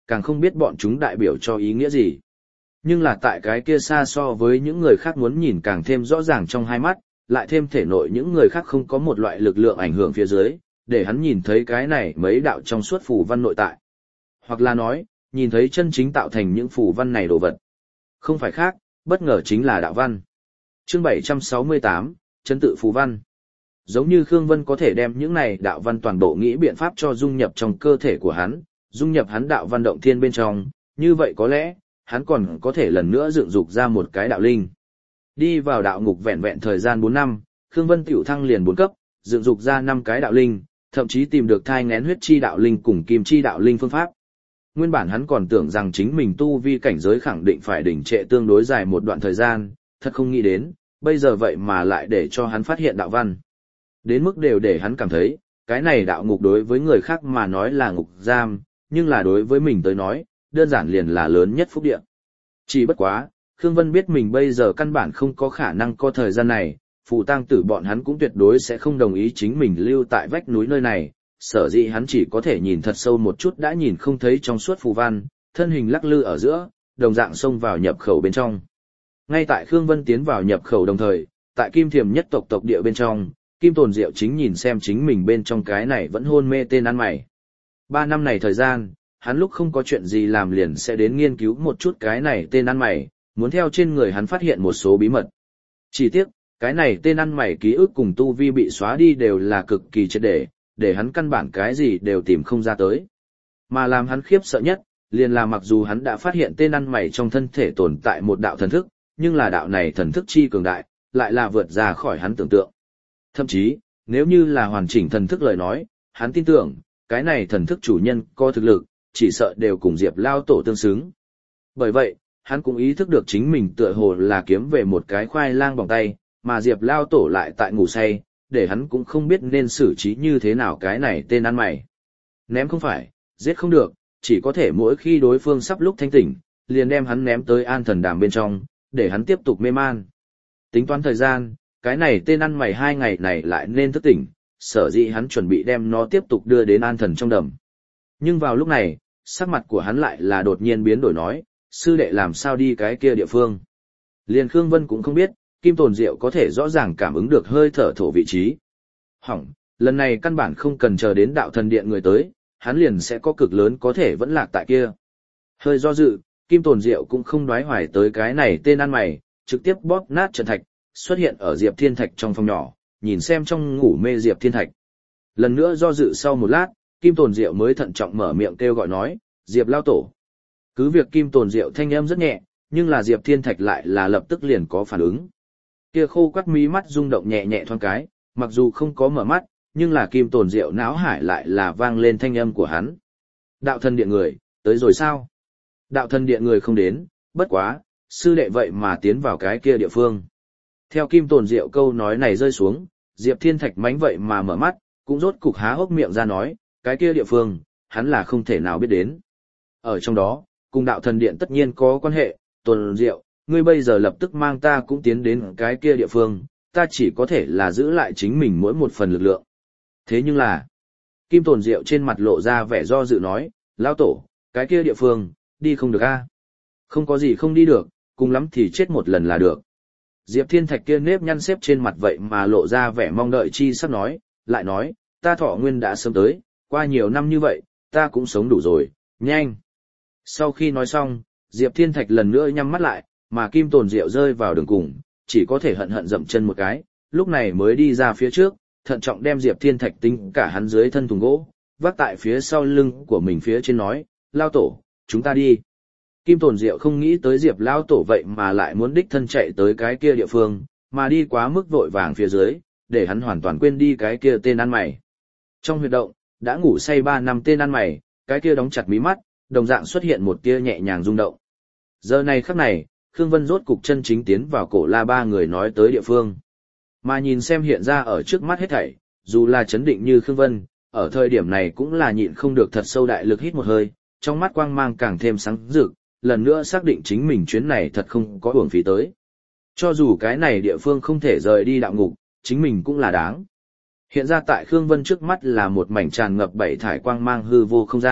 [SPEAKER 1] càng không biết bọn chúng đại biểu cho ý nghĩa gì. Nhưng là tại cái kia xa so với những người khác muốn nhìn càng thêm rõ ràng trong hai mắt, lại thêm thể nội những người khác không có một loại lực lượng ảnh hưởng phía dưới, để hắn nhìn thấy cái này mấy đạo trong suốt phù văn nội tại. Hoặc là nói, nhìn thấy chân chính tạo thành những phù văn này đồ vật. Không phải khác, bất ngờ chính là đạo văn. Chương bảy trăm sáu mươi tám, Chân tự phù văn. Giống như Khương Vân có thể đem những này đạo văn toàn bộ nghĩ biện pháp cho dung nhập trong cơ thể của hắn, dung nhập hắn đạo văn động thiên bên trong, như vậy có lẽ, hắn còn có thể lần nữa dựng dục ra một cái đạo linh. Đi vào đạo ngục vẹn vẹn thời gian bốn năm, Khương Vân tiểu thăng liền bốn cấp, dựng dục ra năm cái đạo linh, thậm chí tìm được thai nghén huyết chi đạo linh cùng kim chi đạo linh phương pháp. Nguyên bản hắn còn tưởng rằng chính mình tu vi cảnh giới khẳng định phải đỉnh trệ tương đối dài một đoạn thời gian, thật không nghĩ đến, bây giờ vậy mà lại để cho hắn phát hiện đạo văn. Đến mức đều để hắn cảm thấy, cái này đạo ngục đối với người khác mà nói là ngục giam, nhưng là đối với mình tới nói, đơn giản liền là lớn nhất phúc địa. Chỉ bất quá, Khương Vân biết mình bây giờ căn bản không có khả năng có thời gian này, phù tang tử bọn hắn cũng tuyệt đối sẽ không đồng ý chính mình lưu tại vách núi nơi này, sở dĩ hắn chỉ có thể nhìn thật sâu một chút đã nhìn không thấy trong suốt phù văn, thân hình lắc lư ở giữa, đồng dạng xông vào nhập khẩu bên trong. Ngay tại Khương Vân tiến vào nhập khẩu đồng thời, tại Kim Thiềm nhất tộc tộc địa bên trong, Kim Tồn Diệu chính nhìn xem chính mình bên trong cái này vẫn hôn mê tên ăn mày. Ba năm này thời gian, hắn lúc không có chuyện gì làm liền sẽ đến nghiên cứu một chút cái này tên ăn mày, muốn theo trên người hắn phát hiện một số bí mật. Chỉ tiếc, cái này tên ăn mày ký ức cùng tu vi bị xóa đi đều là cực kỳ triệt để, để hắn căn bản cái gì đều tìm không ra tới. Mà làm hắn khiếp sợ nhất, liền là mặc dù hắn đã phát hiện tên ăn mày trong thân thể tồn tại một đạo thần thức, nhưng là đạo này thần thức chi cường đại, lại là vượt ra khỏi hắn tưởng tượng. Thậm chí, nếu như là hoàn chỉnh thần thức lời nói, hắn tin tưởng, cái này thần thức chủ nhân có thực lực, chỉ sợ đều cùng Diệp Lao Tổ tương xứng. Bởi vậy, hắn cũng ý thức được chính mình tựa hồ là kiếm về một cái khoai lang bằng tay, mà Diệp Lao Tổ lại tại ngủ say, để hắn cũng không biết nên xử trí như thế nào cái này tên ăn mày. Ném không phải, giết không được, chỉ có thể mỗi khi đối phương sắp lúc thanh tỉnh, liền đem hắn ném tới an thần đàm bên trong, để hắn tiếp tục mê man. Tính toán thời gian, cái này tên ăn mày hai ngày này lại nên thức tỉnh, sở dĩ hắn chuẩn bị đem nó tiếp tục đưa đến an thần trong đầm. Nhưng vào lúc này, sắc mặt của hắn lại là đột nhiên biến đổi nói, sư đệ làm sao đi cái kia địa phương. Liền Khương Vân cũng không biết, Kim Tồn Diệu có thể rõ ràng cảm ứng được hơi thở thổ vị trí. Hỏng, lần này căn bản không cần chờ đến đạo thần điện người tới, hắn liền sẽ có cực lớn có thể vẫn lạc tại kia. Hơi do dự, Kim Tồn Diệu cũng không đoái hoài tới cái này tên ăn mày, trực tiếp bóp nát trận thạch, xuất hiện ở Diệp Thiên Thạch trong phòng nhỏ, nhìn xem trong ngủ mê Diệp Thiên Thạch. Lần nữa do dự sau một lát, Kim Tồn Diệu mới thận trọng mở miệng kêu gọi nói, Diệp Lao Tổ. Cứ việc Kim Tồn Diệu thanh âm rất nhẹ, nhưng là Diệp Thiên Thạch lại là lập tức liền có phản ứng. Kia khô quắt mí mắt rung động nhẹ nhẹ thoáng cái, mặc dù không có mở mắt, nhưng là Kim Tồn Diệu náo hải lại là vang lên thanh âm của hắn. Đạo thần điện người, tới rồi sao? Đạo thần điện người không đến, bất quá, sư đệ vậy mà tiến vào cái kia địa phương. Theo Kim Tồn Diệu câu nói này rơi xuống, Diệp Thiên Thạch mánh vậy mà mở mắt, cũng rốt cục há hốc miệng ra nói, cái kia địa phương, hắn là không thể nào biết đến. Ở trong đó, cùng đạo thần điện tất nhiên có quan hệ, Tồn Diệu, ngươi bây giờ lập tức mang ta cũng tiến đến cái kia địa phương, ta chỉ có thể là giữ lại chính mình mỗi một phần lực lượng. Thế nhưng là, Kim Tồn Diệu trên mặt lộ ra vẻ do dự nói, Lão Tổ, cái kia địa phương, đi không được a? Không có gì không đi được, cùng lắm thì chết một lần là được. Diệp Thiên Thạch kia nếp nhăn xếp trên mặt vậy mà lộ ra vẻ mong đợi chi sắp nói, lại nói, ta thọ nguyên đã sớm tới, qua nhiều năm như vậy, ta cũng sống đủ rồi, nhanh. Sau khi nói xong, Diệp Thiên Thạch lần nữa nhắm mắt lại, mà Kim Tồn Diệu rơi vào đường cùng, chỉ có thể hận hận dậm chân một cái, lúc này mới đi ra phía trước, thận trọng đem Diệp Thiên Thạch tính cả hắn dưới thân thùng gỗ, vác tại phía sau lưng của mình phía trên nói, Lao Tổ, chúng ta đi. Kim Tồn Diệu không nghĩ tới Diệp Lao Tổ vậy mà lại muốn đích thân chạy tới cái kia địa phương, mà đi quá mức vội vàng phía dưới, để hắn hoàn toàn quên đi cái kia tên ăn mày. Trong huyệt động, đã ngủ say ba năm tên ăn mày, cái kia đóng chặt mí mắt, đồng dạng xuất hiện một tia nhẹ nhàng rung động. Giờ này khắc này, Khương Vân rốt cục chân chính tiến vào cổ la ba người nói tới địa phương. Mà nhìn xem hiện ra ở trước mắt hết thảy, dù là chấn định như Khương Vân, ở thời điểm này cũng là nhịn không được thật sâu đại lực hít một hơi, trong mắt quang mang càng thêm sáng rực, lần nữa xác định chính mình chuyến này thật không có uổng phí tới. Cho dù cái này địa phương không thể rời đi đạo ngục, chính mình cũng là đáng. Hiện ra tại Khương Vân trước mắt là một mảnh tràn ngập bảy thải quang mang hư vô không gian,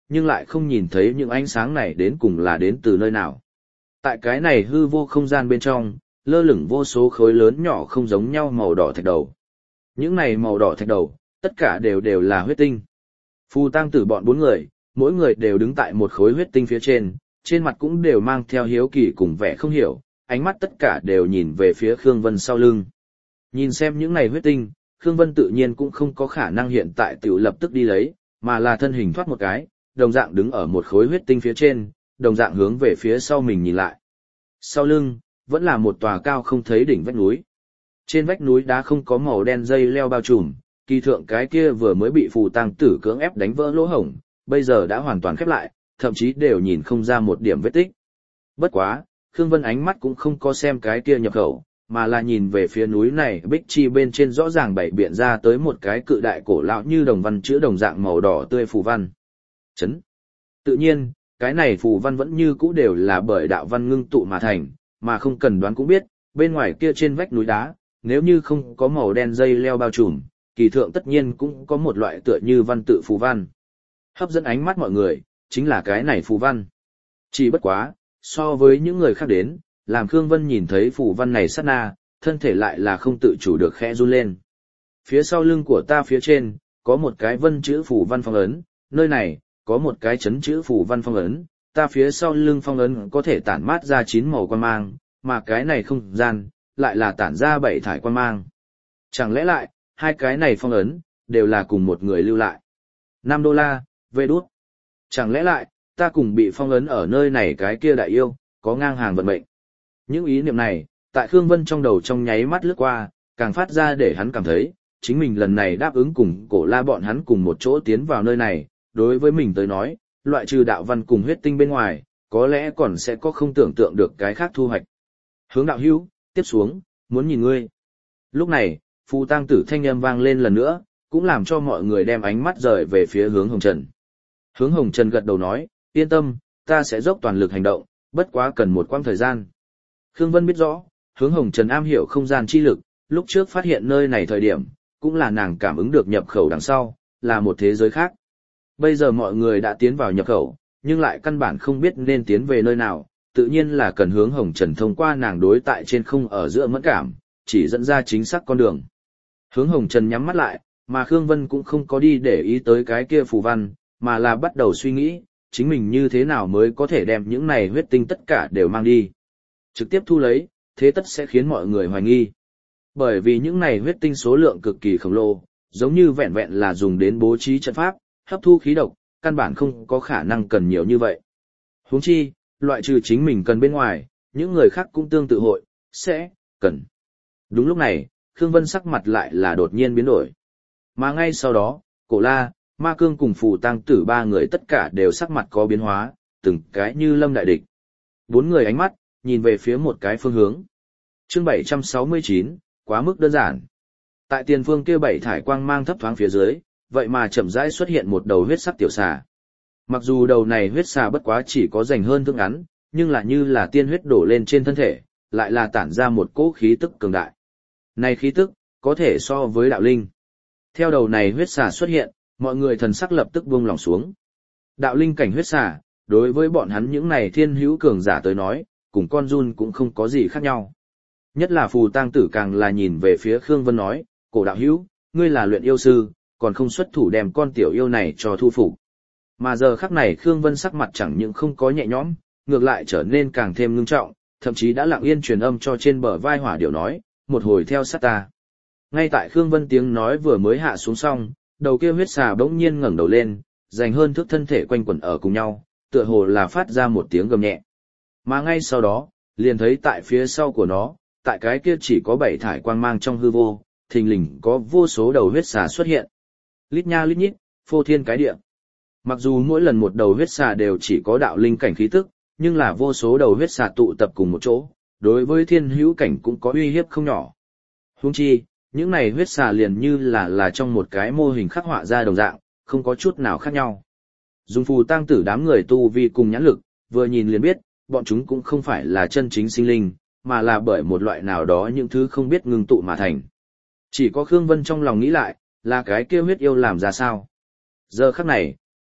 [SPEAKER 1] nhưng lại không nhìn thấy những ánh sáng này đến cùng là đến từ nơi nào. Tại cái này hư vô không gian bên trong, lơ lửng vô số khối lớn nhỏ không giống nhau màu đỏ thạch đầu. Những này màu đỏ thạch đầu, tất cả đều đều là huyết tinh. Phù Tang Tử bọn bốn người, mỗi người đều đứng tại một khối huyết tinh phía trên, trên mặt cũng đều mang theo hiếu kỳ cùng vẻ không hiểu, ánh mắt tất cả đều nhìn về phía Khương Vân sau lưng. Nhìn xem những này huyết tinh, Khương Vân tự nhiên cũng không có khả năng hiện tại tiểu lập tức đi lấy, mà là thân hình thoát một cái, đồng dạng đứng ở một khối huyết tinh phía trên, đồng dạng hướng về phía sau mình nhìn lại. Sau lưng, vẫn là một tòa cao không thấy đỉnh vách núi. Trên vách núi đá không có màu đen dây leo bao trùm, kỳ thượng cái kia vừa mới bị Phù Tang Tử cưỡng ép đánh vỡ lỗ hổng, bây giờ đã hoàn toàn khép lại, thậm chí đều nhìn không ra một điểm vết tích. Bất quá, Khương Vân ánh mắt cũng không có xem cái kia nhập khẩu, mà là nhìn về phía núi này bích chi bên trên rõ ràng bảy biện ra tới một cái cự đại cổ lão như đồng văn chữ đồng dạng màu đỏ tươi phù văn. Chấn. Tự nhiên, cái này phù văn vẫn như cũ đều là bởi đạo văn ngưng tụ mà thành, mà không cần đoán cũng biết, bên ngoài kia trên vách núi đá, nếu như không có màu đen dây leo bao trùm, kỳ thượng tất nhiên cũng có một loại tựa như văn tự phù văn. Hấp dẫn ánh mắt mọi người, chính là cái này phù văn. Chỉ bất quá, so với những người khác đến, làm Khương Vân nhìn thấy phù văn này sát na, thân thể lại là không tự chủ được khẽ run lên. Phía sau lưng của ta phía trên, có một cái vân chữ phù văn phong ấn, nơi này, có một cái chấn chữ phù văn phong ấn, ta phía sau lưng phong ấn có thể tản mát ra chín màu quang mang, mà cái này không gian, lại là tản ra bảy thải quang mang. Chẳng lẽ lại, hai cái này phong ấn, đều là cùng một người lưu lại. năm đô la, vê đút. Chẳng lẽ lại, ta cùng bị phong ấn ở nơi này cái kia đại yêu, có ngang hàng vận mệnh. Những ý niệm này, tại Khương Vân trong đầu trong nháy mắt lướt qua, càng phát ra để hắn cảm thấy, chính mình lần này đáp ứng cùng Cổ La bọn hắn cùng một chỗ tiến vào nơi này, đối với mình tới nói, loại trừ đạo văn cùng huyết tinh bên ngoài, có lẽ còn sẽ có không tưởng tượng được cái khác thu hoạch. Hướng đạo hữu, tiếp xuống, muốn nhìn ngươi. Lúc này, Phù Tang Tử thanh âm vang lên lần nữa, cũng làm cho mọi người đem ánh mắt rời về phía Hướng Hồng Trần. Hướng Hồng Trần gật đầu nói, yên tâm, ta sẽ dốc toàn lực hành động, bất quá cần một quãng thời gian. Khương Vân biết rõ, Hướng Hồng Trần am hiểu không gian chi lực, lúc trước phát hiện nơi này thời điểm, cũng là nàng cảm ứng được nhập khẩu đằng sau, là một thế giới khác. Bây giờ mọi người đã tiến vào nhập khẩu, nhưng lại căn bản không biết nên tiến về nơi nào, tự nhiên là cần Hướng Hồng Trần thông qua nàng đối tại trên không ở giữa mẫn cảm, chỉ dẫn ra chính xác con đường. Hướng Hồng Trần nhắm mắt lại, mà Khương Vân cũng không có đi để ý tới cái kia phù văn, mà là bắt đầu suy nghĩ, chính mình như thế nào mới có thể đem những này huyết tinh tất cả đều mang đi. Trực tiếp thu lấy, thế tất sẽ khiến mọi người hoài nghi. Bởi vì những này huyết tinh số lượng cực kỳ khổng lồ, giống như vẹn vẹn là dùng đến bố trí trận pháp, hấp thu khí độc, căn bản không có khả năng cần nhiều như vậy. Huống chi, loại trừ chính mình cần bên ngoài, những người khác cũng tương tự hội, sẽ, cần. Đúng lúc này, Khương Vân sắc mặt lại là đột nhiên biến đổi. Mà ngay sau đó, Cổ La, Ma Cương cùng Phù Tang Tử ba người tất cả đều sắc mặt có biến hóa, từng cái như lâm đại địch. Bốn người ánh mắt, nhìn về phía một cái phương hướng. Chương bảy trăm sáu mươi chín, quá mức đơn giản. Tại tiền phương kia bảy thải quang mang thấp thoáng phía dưới, vậy mà chậm rãi xuất hiện một đầu huyết sắc tiểu xà. Mặc dù đầu này huyết xà bất quá chỉ có dành hơn thương ngắn, nhưng là như là tiên huyết đổ lên trên thân thể, lại là tản ra một cỗ khí tức cường đại. Này khí tức, có thể so với đạo linh. Theo đầu này huyết xà xuất hiện, mọi người thần sắc lập tức buông lỏng xuống. Đạo linh cảnh huyết xà, đối với bọn hắn những này thiên hữu cường giả tới nói, cùng con giun cũng không có gì khác nhau. Nhất là Phù Tang Tử càng là nhìn về phía Khương Vân nói, Cổ đạo hữu, ngươi là luyện yêu sư, còn không xuất thủ đem con tiểu yêu này cho thu phục. Mà giờ khắc này Khương Vân sắc mặt chẳng những không có nhẹ nhõm, ngược lại trở nên càng thêm ngưng trọng, thậm chí đã lặng yên truyền âm cho trên bờ vai Hỏa Điểu nói, một hồi theo sát ta. Ngay tại Khương Vân tiếng nói vừa mới hạ xuống xong, đầu kia huyết xà bỗng nhiên ngẩng đầu lên, dành hơn thước thân thể quanh quẩn ở cùng nhau, tựa hồ là phát ra một tiếng gầm nhẹ. Mà ngay sau đó, liền thấy tại phía sau của nó, tại cái kia chỉ có bảy thải quang mang trong hư vô, thình lình có vô số đầu huyết xà xuất hiện. Lít nha lít nhít, phô thiên cái địa. Mặc dù mỗi lần một đầu huyết xà đều chỉ có đạo linh cảnh khí tức, nhưng là vô số đầu huyết xà tụ tập cùng một chỗ, đối với thiên hữu cảnh cũng có uy hiếp không nhỏ. Huống chi, những này huyết xà liền như là là trong một cái mô hình khắc họa ra đồng dạng, không có chút nào khác nhau. Dùng Phù Tang Tử đám người tu vi cùng nhãn lực, vừa nhìn liền biết, bọn chúng cũng không phải là chân chính sinh linh, mà là bởi một loại nào đó những thứ không biết ngưng tụ mà thành. Chỉ có Khương Vân trong lòng nghĩ lại, là cái kia huyết yêu làm ra sao. Giờ khắc này,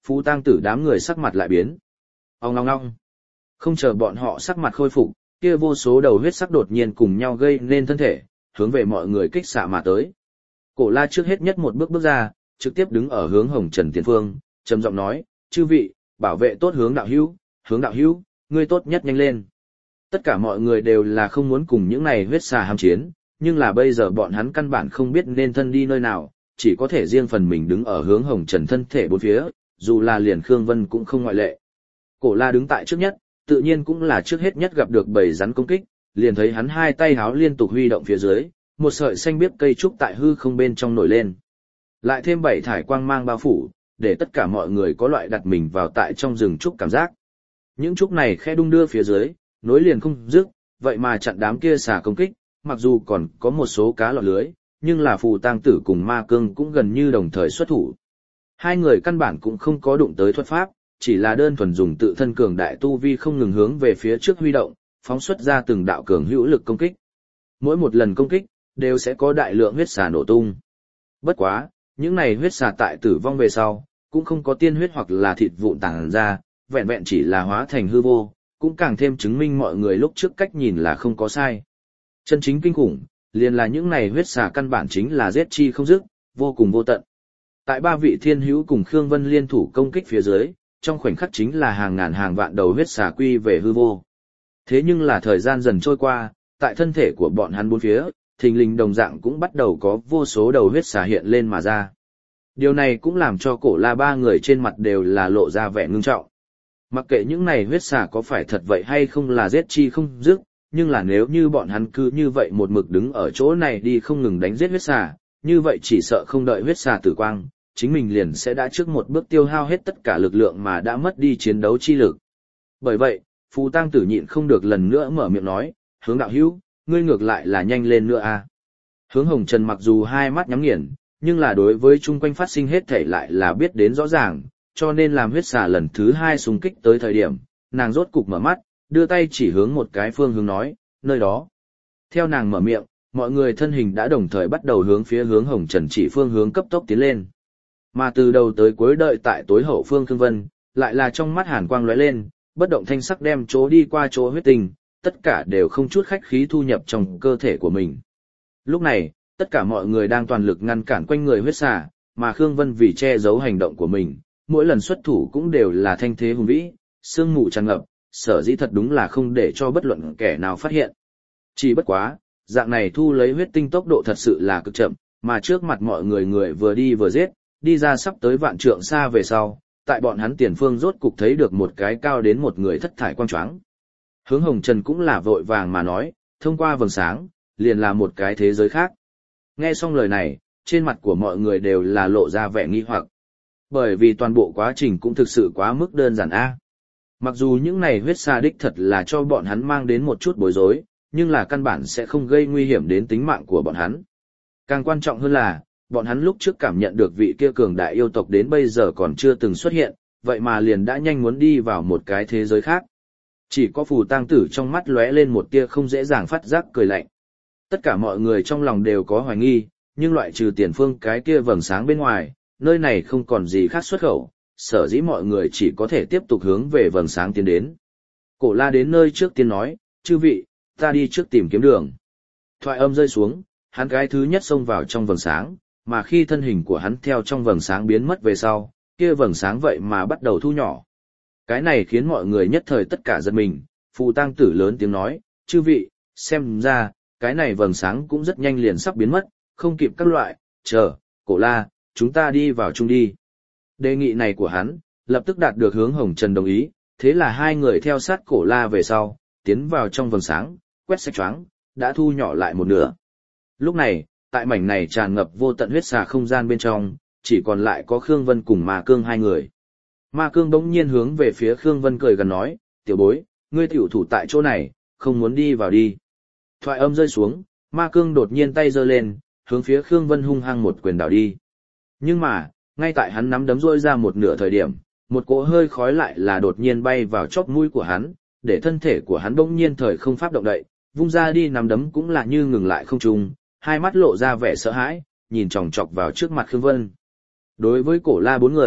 [SPEAKER 1] Phù Tang Tử đám người sắc mặt lại biến. Ong ong ong. Không chờ bọn họ sắc mặt khôi phục, kia vô số đầu huyết sắc đột nhiên cùng nhau gây nên thân thể, hướng về mọi người kích xạ mà tới. Cổ La trước hết nhất một bước bước ra, trực tiếp đứng ở hướng Hồng Trần tiền phương, trầm giọng nói, chư vị, bảo vệ tốt hướng đạo hữu, hướng đạo hữu, ngươi tốt nhất nhanh lên. Tất cả mọi người đều là không muốn cùng những này huyết xà hàm chiến, nhưng là bây giờ bọn hắn căn bản không biết nên thân đi nơi nào, chỉ có thể riêng phần mình đứng ở hướng Hồng Trần thân thể bốn phía, dù là liền Khương Vân cũng không ngoại lệ. Cổ La đứng tại trước nhất, tự nhiên cũng là trước hết nhất gặp được bầy rắn công kích, liền thấy hắn hai tay háo liên tục huy động phía dưới, một sợi xanh biếc cây trúc tại hư không bên trong nổi lên. Lại thêm bảy thải quang mang bao phủ, để tất cả mọi người có loại đặt mình vào tại trong rừng trúc cảm giác. Những trúc này khe đung đưa phía dưới, nối liền không dứt, vậy mà chặn đám kia xà công kích, mặc dù còn có một số cá lọt lưới, nhưng là Phù Tang Tử cùng Ma Cương cũng gần như đồng thời xuất thủ. Hai người căn bản cũng không có đụng tới thuật pháp, chỉ là đơn thuần dùng tự thân cường đại tu vi không ngừng hướng về phía trước huy động, phóng xuất ra từng đạo cường hữu lực công kích. Mỗi một lần công kích, đều sẽ có đại lượng huyết xà nổ tung. Bất quá, những này huyết xà tại tử vong về sau, cũng không có tiên huyết hoặc là thịt vụn tàng ra, vẹn vẹn chỉ là hóa thành hư vô, cũng càng thêm chứng minh mọi người lúc trước cách nhìn là không có sai. Chân chính kinh khủng, liền là những này huyết xà căn bản chính là giết chi không dứt, vô cùng vô tận. Tại ba vị thiên hữu cùng Khương Vân liên thủ công kích phía dưới, trong khoảnh khắc chính là hàng ngàn hàng vạn đầu huyết xà quy về hư vô. Thế nhưng là thời gian dần trôi qua, tại thân thể của bọn hắn bốn phía, thình lình đồng dạng cũng bắt đầu có vô số đầu huyết xà hiện lên mà ra. Điều này cũng làm cho Cổ La ba người trên mặt đều là lộ ra vẻ ngưng trọng. Mặc kệ những này huyết xà có phải thật vậy hay không là giết chi không dứt, nhưng là nếu như bọn hắn cứ như vậy một mực đứng ở chỗ này đi không ngừng đánh giết huyết xà, như vậy chỉ sợ không đợi huyết xà tử quang, chính mình liền sẽ đã trước một bước tiêu hao hết tất cả lực lượng mà đã mất đi chiến đấu chi lực. Bởi vậy, Phù Tang Tử nhịn không được lần nữa mở miệng nói, hướng đạo hữu, ngươi ngược lại là nhanh lên nữa à. Hướng Hồng Trần mặc dù hai mắt nhắm nghiền, nhưng là đối với chung quanh phát sinh hết thảy lại là biết đến rõ ràng, cho nên làm huyết xà lần thứ hai xung kích tới thời điểm, nàng rốt cục mở mắt, đưa tay chỉ hướng một cái phương hướng nói, nơi đó. Theo nàng mở miệng, mọi người thân hình đã đồng thời bắt đầu hướng phía hướng Hồng Trần chỉ phương hướng cấp tốc tiến lên. Mà từ đầu tới cuối đợi tại tối hậu phương Khương Vân, lại là trong mắt hàn quang lóe lên, bất động thanh sắc đem chỗ đi qua chỗ huyết tình, tất cả đều không chút khách khí thu nhập trong cơ thể của mình. Lúc này, tất cả mọi người đang toàn lực ngăn cản quanh người huyết xà, mà Khương Vân vì che giấu hành động của mình, mỗi lần xuất thủ cũng đều là thanh thế hùng vĩ, sương mù tràn ngập, sở dĩ thật đúng là không để cho bất luận kẻ nào phát hiện. Chỉ bất quá, dạng này thu lấy huyết tinh tốc độ thật sự là cực chậm, mà trước mặt mọi người người vừa đi vừa giết, đi ra sắp tới vạn trượng xa về sau, tại bọn hắn tiền phương rốt cục thấy được một cái cao đến một người thất thải quang choáng. Hướng Hồng Trần cũng là vội vàng mà nói, thông qua vầng sáng, liền là một cái thế giới khác. Nghe xong lời này, trên mặt của mọi người đều là lộ ra vẻ nghi hoặc. Bởi vì toàn bộ quá trình cũng thực sự quá mức đơn giản a. Mặc dù những này huyết xà đích thật là cho bọn hắn mang đến một chút bối rối, nhưng là căn bản sẽ không gây nguy hiểm đến tính mạng của bọn hắn. Càng quan trọng hơn là, bọn hắn lúc trước cảm nhận được vị kia cường đại yêu tộc đến bây giờ còn chưa từng xuất hiện, vậy mà liền đã nhanh muốn đi vào một cái thế giới khác. Chỉ có Phù Tang Tử trong mắt lóe lên một tia không dễ dàng phát giác cười lạnh. Tất cả mọi người trong lòng đều có hoài nghi, nhưng loại trừ tiền phương cái kia vầng sáng bên ngoài, nơi này không còn gì khác xuất khẩu, sở dĩ mọi người chỉ có thể tiếp tục hướng về vầng sáng tiến đến. Cổ La đến nơi trước tiên nói, chư vị, ta đi trước tìm kiếm đường. Thoại âm rơi xuống, hắn cái thứ nhất xông vào trong vầng sáng, mà khi thân hình của hắn theo trong vầng sáng biến mất về sau, kia vầng sáng vậy mà bắt đầu thu nhỏ. Cái này khiến mọi người nhất thời tất cả giật mình, Phù Tang Tử lớn tiếng nói, chư vị, xem ra, cái này vầng sáng cũng rất nhanh liền sắp biến mất, không kịp các loại, chờ, Cổ La, chúng ta đi vào chung đi. Đề nghị này của hắn, lập tức đạt được hướng Hồng Trần đồng ý, thế là hai người theo sát Cổ La về sau, tiến vào trong vầng sáng, quét sạch choáng, đã thu nhỏ lại một nửa. Lúc này, tại mảnh này tràn ngập vô tận huyết xà không gian bên trong, chỉ còn lại có Khương Vân cùng Ma Cương hai người. Ma Cương bỗng nhiên hướng về phía Khương Vân cười gần nói, tiểu bối, ngươi tiểu thủ tại chỗ này, không muốn đi vào đi. Thoại âm rơi xuống, Ma Cương đột nhiên tay giơ lên, hướng phía Khương Vân hung hăng một quyền đảo đi. Nhưng mà, ngay tại hắn nắm đấm rôi ra một nửa thời điểm, một cỗ hơi khói lại là đột nhiên bay vào chóp mũi của hắn, để thân thể của hắn bỗng nhiên thời không pháp động đậy, vung ra đi nắm đấm cũng là như ngừng lại không trung, hai mắt lộ ra vẻ sợ hãi, nhìn chòng chọc vào trước mặt Khương Vân. Đối với Cổ La bốn người,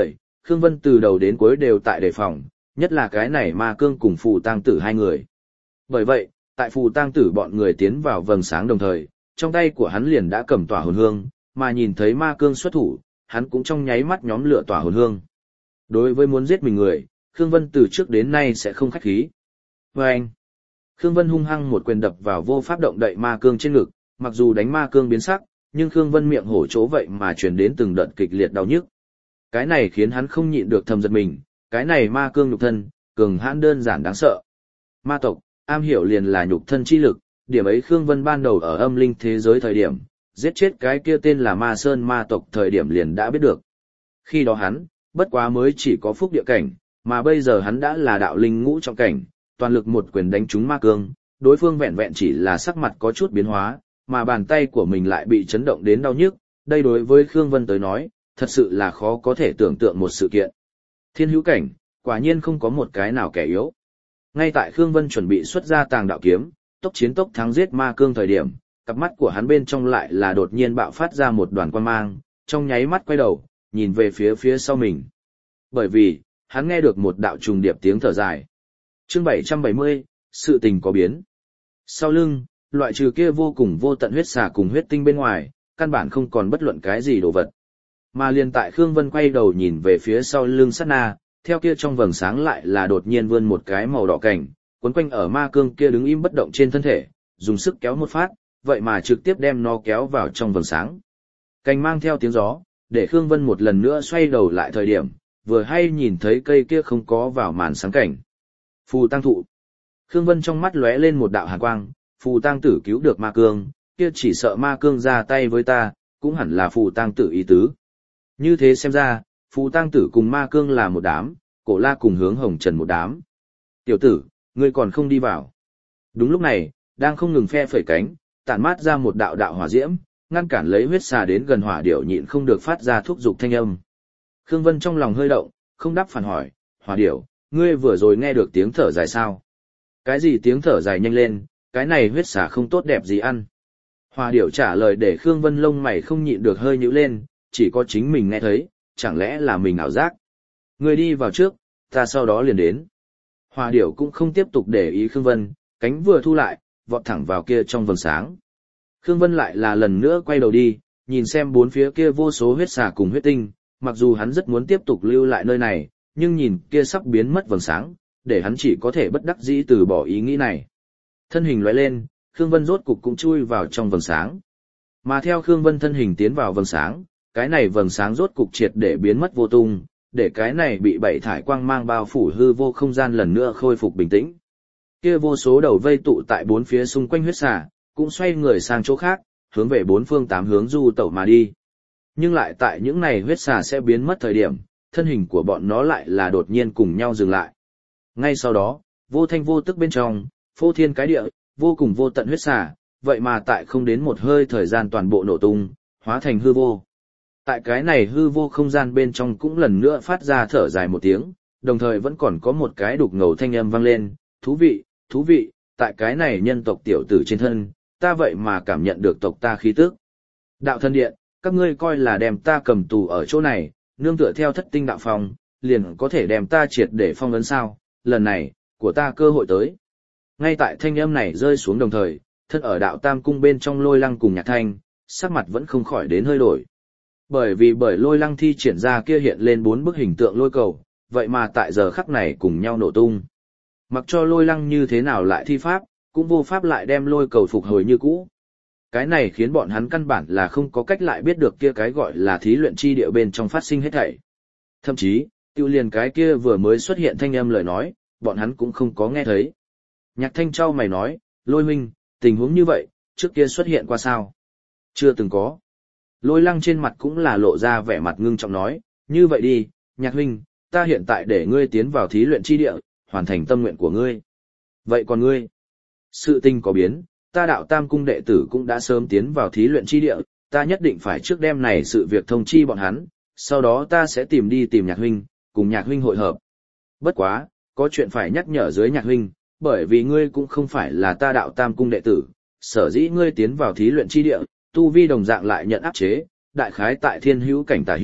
[SPEAKER 1] Khương Vân từ đầu đến cuối đều tại đề phòng, nhất là cái này ma cương cùng phù tang tử hai người. Bởi vậy, tại phù tang tử bọn người tiến vào vầng sáng đồng thời, trong tay của hắn liền đã cầm tỏa hồn hương, mà nhìn thấy ma cương xuất thủ, hắn cũng trong nháy mắt nhóm lửa tỏa hồn hương. Đối với muốn giết mình người, Khương Vân từ trước đến nay sẽ không khách khí. Và anh, Khương Vân hung hăng một quyền đập vào vô pháp động đậy ma cương trên ngực, mặc dù đánh ma cương biến sắc, nhưng Khương Vân miệng hổ chỗ vậy mà truyền đến từng đợt kịch liệt đau nhức. Cái này khiến hắn không nhịn được thầm giật mình, cái này ma cương nhục thân, cường hãn đơn giản đáng sợ. Ma tộc, am hiểu liền là nhục thân chi lực, điểm ấy Khương Vân ban đầu ở âm linh thế giới thời điểm, giết chết cái kia tên là Ma Sơn ma tộc thời điểm liền đã biết được. Khi đó hắn, bất quá mới chỉ có phúc địa cảnh, mà bây giờ hắn đã là đạo linh ngũ trọng cảnh, toàn lực một quyền đánh trúng ma cương, đối phương vẹn vẹn chỉ là sắc mặt có chút biến hóa, mà bàn tay của mình lại bị chấn động đến đau nhức, đây đối với Khương Vân tới nói, thật sự là khó có thể tưởng tượng một sự kiện. Thiên hữu cảnh, quả nhiên không có một cái nào kẻ yếu. Ngay tại Khương Vân chuẩn bị xuất ra tàng đạo kiếm, tốc chiến tốc thắng giết ma cương thời điểm, cặp mắt của hắn bên trong lại là đột nhiên bạo phát ra một đoàn quang mang, trong nháy mắt quay đầu, nhìn về phía phía sau mình. Bởi vì, hắn nghe được một đạo trùng điệp tiếng thở dài. Chương bảy trăm bảy mươi, sự tình có biến. Sau lưng, loại trừ kia vô cùng vô tận huyết xà cùng huyết tinh bên ngoài, căn bản không còn bất luận cái gì đồ vật. Mà liền tại Khương Vân quay đầu nhìn về phía sau lưng sát na, theo kia trong vầng sáng lại là đột nhiên vươn một cái màu đỏ cảnh, quấn quanh ở ma cương kia đứng im bất động trên thân thể, dùng sức kéo một phát, vậy mà trực tiếp đem nó kéo vào trong vầng sáng. Cành mang theo tiếng gió, để Khương Vân một lần nữa xoay đầu lại thời điểm, vừa hay nhìn thấy cây kia không có vào màn sáng cảnh. Phù tăng thụ. Khương Vân trong mắt lóe lên một đạo hàn quang, phù tăng tử cứu được ma cương, kia chỉ sợ ma cương ra tay với ta, cũng hẳn là phù tăng tử ý tứ. Như thế xem ra, phù tăng tử cùng ma cương là một đám, cổ la cùng hướng hồng trần một đám. Tiểu tử, ngươi còn không đi vào. Đúng lúc này, đang không ngừng phe phẩy cánh, tản mát ra một đạo đạo hỏa diễm, ngăn cản lấy huyết xà đến gần hỏa điểu nhịn không được phát ra thúc giục thanh âm. Khương Vân trong lòng hơi động, không đáp phản hỏi, hỏa điểu, ngươi vừa rồi nghe được tiếng thở dài sao? Cái gì tiếng thở dài nhanh lên, cái này huyết xà không tốt đẹp gì ăn. Hỏa điểu trả lời để Khương Vân lông mày không nhịn được hơi nhíu lên, chỉ có chính mình nghe thấy, chẳng lẽ là mình ảo giác. Ngươi đi vào trước, ta sau đó liền đến. Hỏa điểu cũng không tiếp tục để ý Khương Vân, cánh vừa thu lại, vọt thẳng vào kia trong vầng sáng. Khương Vân lại là lần nữa quay đầu đi, nhìn xem bốn phía kia vô số huyết xà cùng huyết tinh, mặc dù hắn rất muốn tiếp tục lưu lại nơi này, nhưng nhìn kia sắp biến mất vầng sáng, để hắn chỉ có thể bất đắc dĩ từ bỏ ý nghĩ này. Thân hình lóe lên, Khương Vân rốt cục cũng chui vào trong vầng sáng. Mà theo Khương Vân thân hình tiến vào vầng sáng, cái này vầng sáng rốt cục triệt để biến mất vô tung, để cái này bị bảy thải quang mang bao phủ hư vô không gian lần nữa khôi phục bình tĩnh. Kia vô số đầu vây tụ tại bốn phía xung quanh huyết xà, cũng xoay người sang chỗ khác, hướng về bốn phương tám hướng du tẩu mà đi. Nhưng lại tại những này huyết xà sẽ biến mất thời điểm, thân hình của bọn nó lại là đột nhiên cùng nhau dừng lại. Ngay sau đó, vô thanh vô tức bên trong, phô thiên cái địa, vô cùng vô tận huyết xà, vậy mà tại không đến một hơi thời gian toàn bộ nổ tung, hóa thành hư vô. Tại cái này hư vô không gian bên trong cũng lần nữa phát ra thở dài một tiếng, đồng thời vẫn còn có một cái đục ngầu thanh âm vang lên, thú vị, thú vị, tại cái này nhân tộc tiểu tử trên thân, ta vậy mà cảm nhận được tộc ta khí tức. Đạo thân điện, các ngươi coi là đem ta cầm tù ở chỗ này, nương tựa theo thất tinh đạo phong, liền có thể đem ta triệt để phong ấn sao, lần này, của ta cơ hội tới. Ngay tại thanh âm này rơi xuống đồng thời, thân ở đạo tam cung bên trong Lôi Lăng cùng Nhạc Thanh, sắc mặt vẫn không khỏi đến hơi đổi. Bởi vì bởi Lôi Lăng thi triển ra kia hiện lên bốn bức hình tượng lôi cầu, vậy mà tại giờ khắc này cùng nhau nổ tung. Mặc cho Lôi Lăng như thế nào lại thi pháp, cũng vô pháp lại đem lôi cầu phục hồi như cũ. Cái này khiến bọn hắn căn bản là không có cách lại biết được kia cái gọi là thí luyện chi địa bên trong phát sinh hết thảy. Thậm chí, tiêu liền cái kia vừa mới xuất hiện thanh âm lời nói, bọn hắn cũng không có nghe thấy. Nhạc Thanh trao mày nói, Lôi huynh, tình huống như vậy, trước kia xuất hiện qua sao? Chưa từng có. Lôi Lăng trên mặt cũng là lộ ra vẻ mặt ngưng trọng nói, như vậy đi, Nhạc huynh, ta hiện tại để ngươi tiến vào thí luyện chi địa, hoàn thành tâm nguyện của ngươi. Vậy còn ngươi? Sự tình có biến, ta đạo tam cung đệ tử cũng đã sớm tiến vào thí luyện chi địa, ta nhất định phải trước đêm này sự việc thông chi bọn hắn, sau đó ta sẽ tìm đi tìm Nhạc huynh, cùng Nhạc huynh hội hợp. Bất quá, có chuyện phải nhắc nhở dưới Nhạc huynh, bởi vì ngươi cũng không phải là ta đạo tam cung đệ tử, sở dĩ ngươi tiến vào thí luyện chi địa, tu vi đồng dạng lại nhận áp chế, đại khái tại thiên hữu cảnh tả hữu,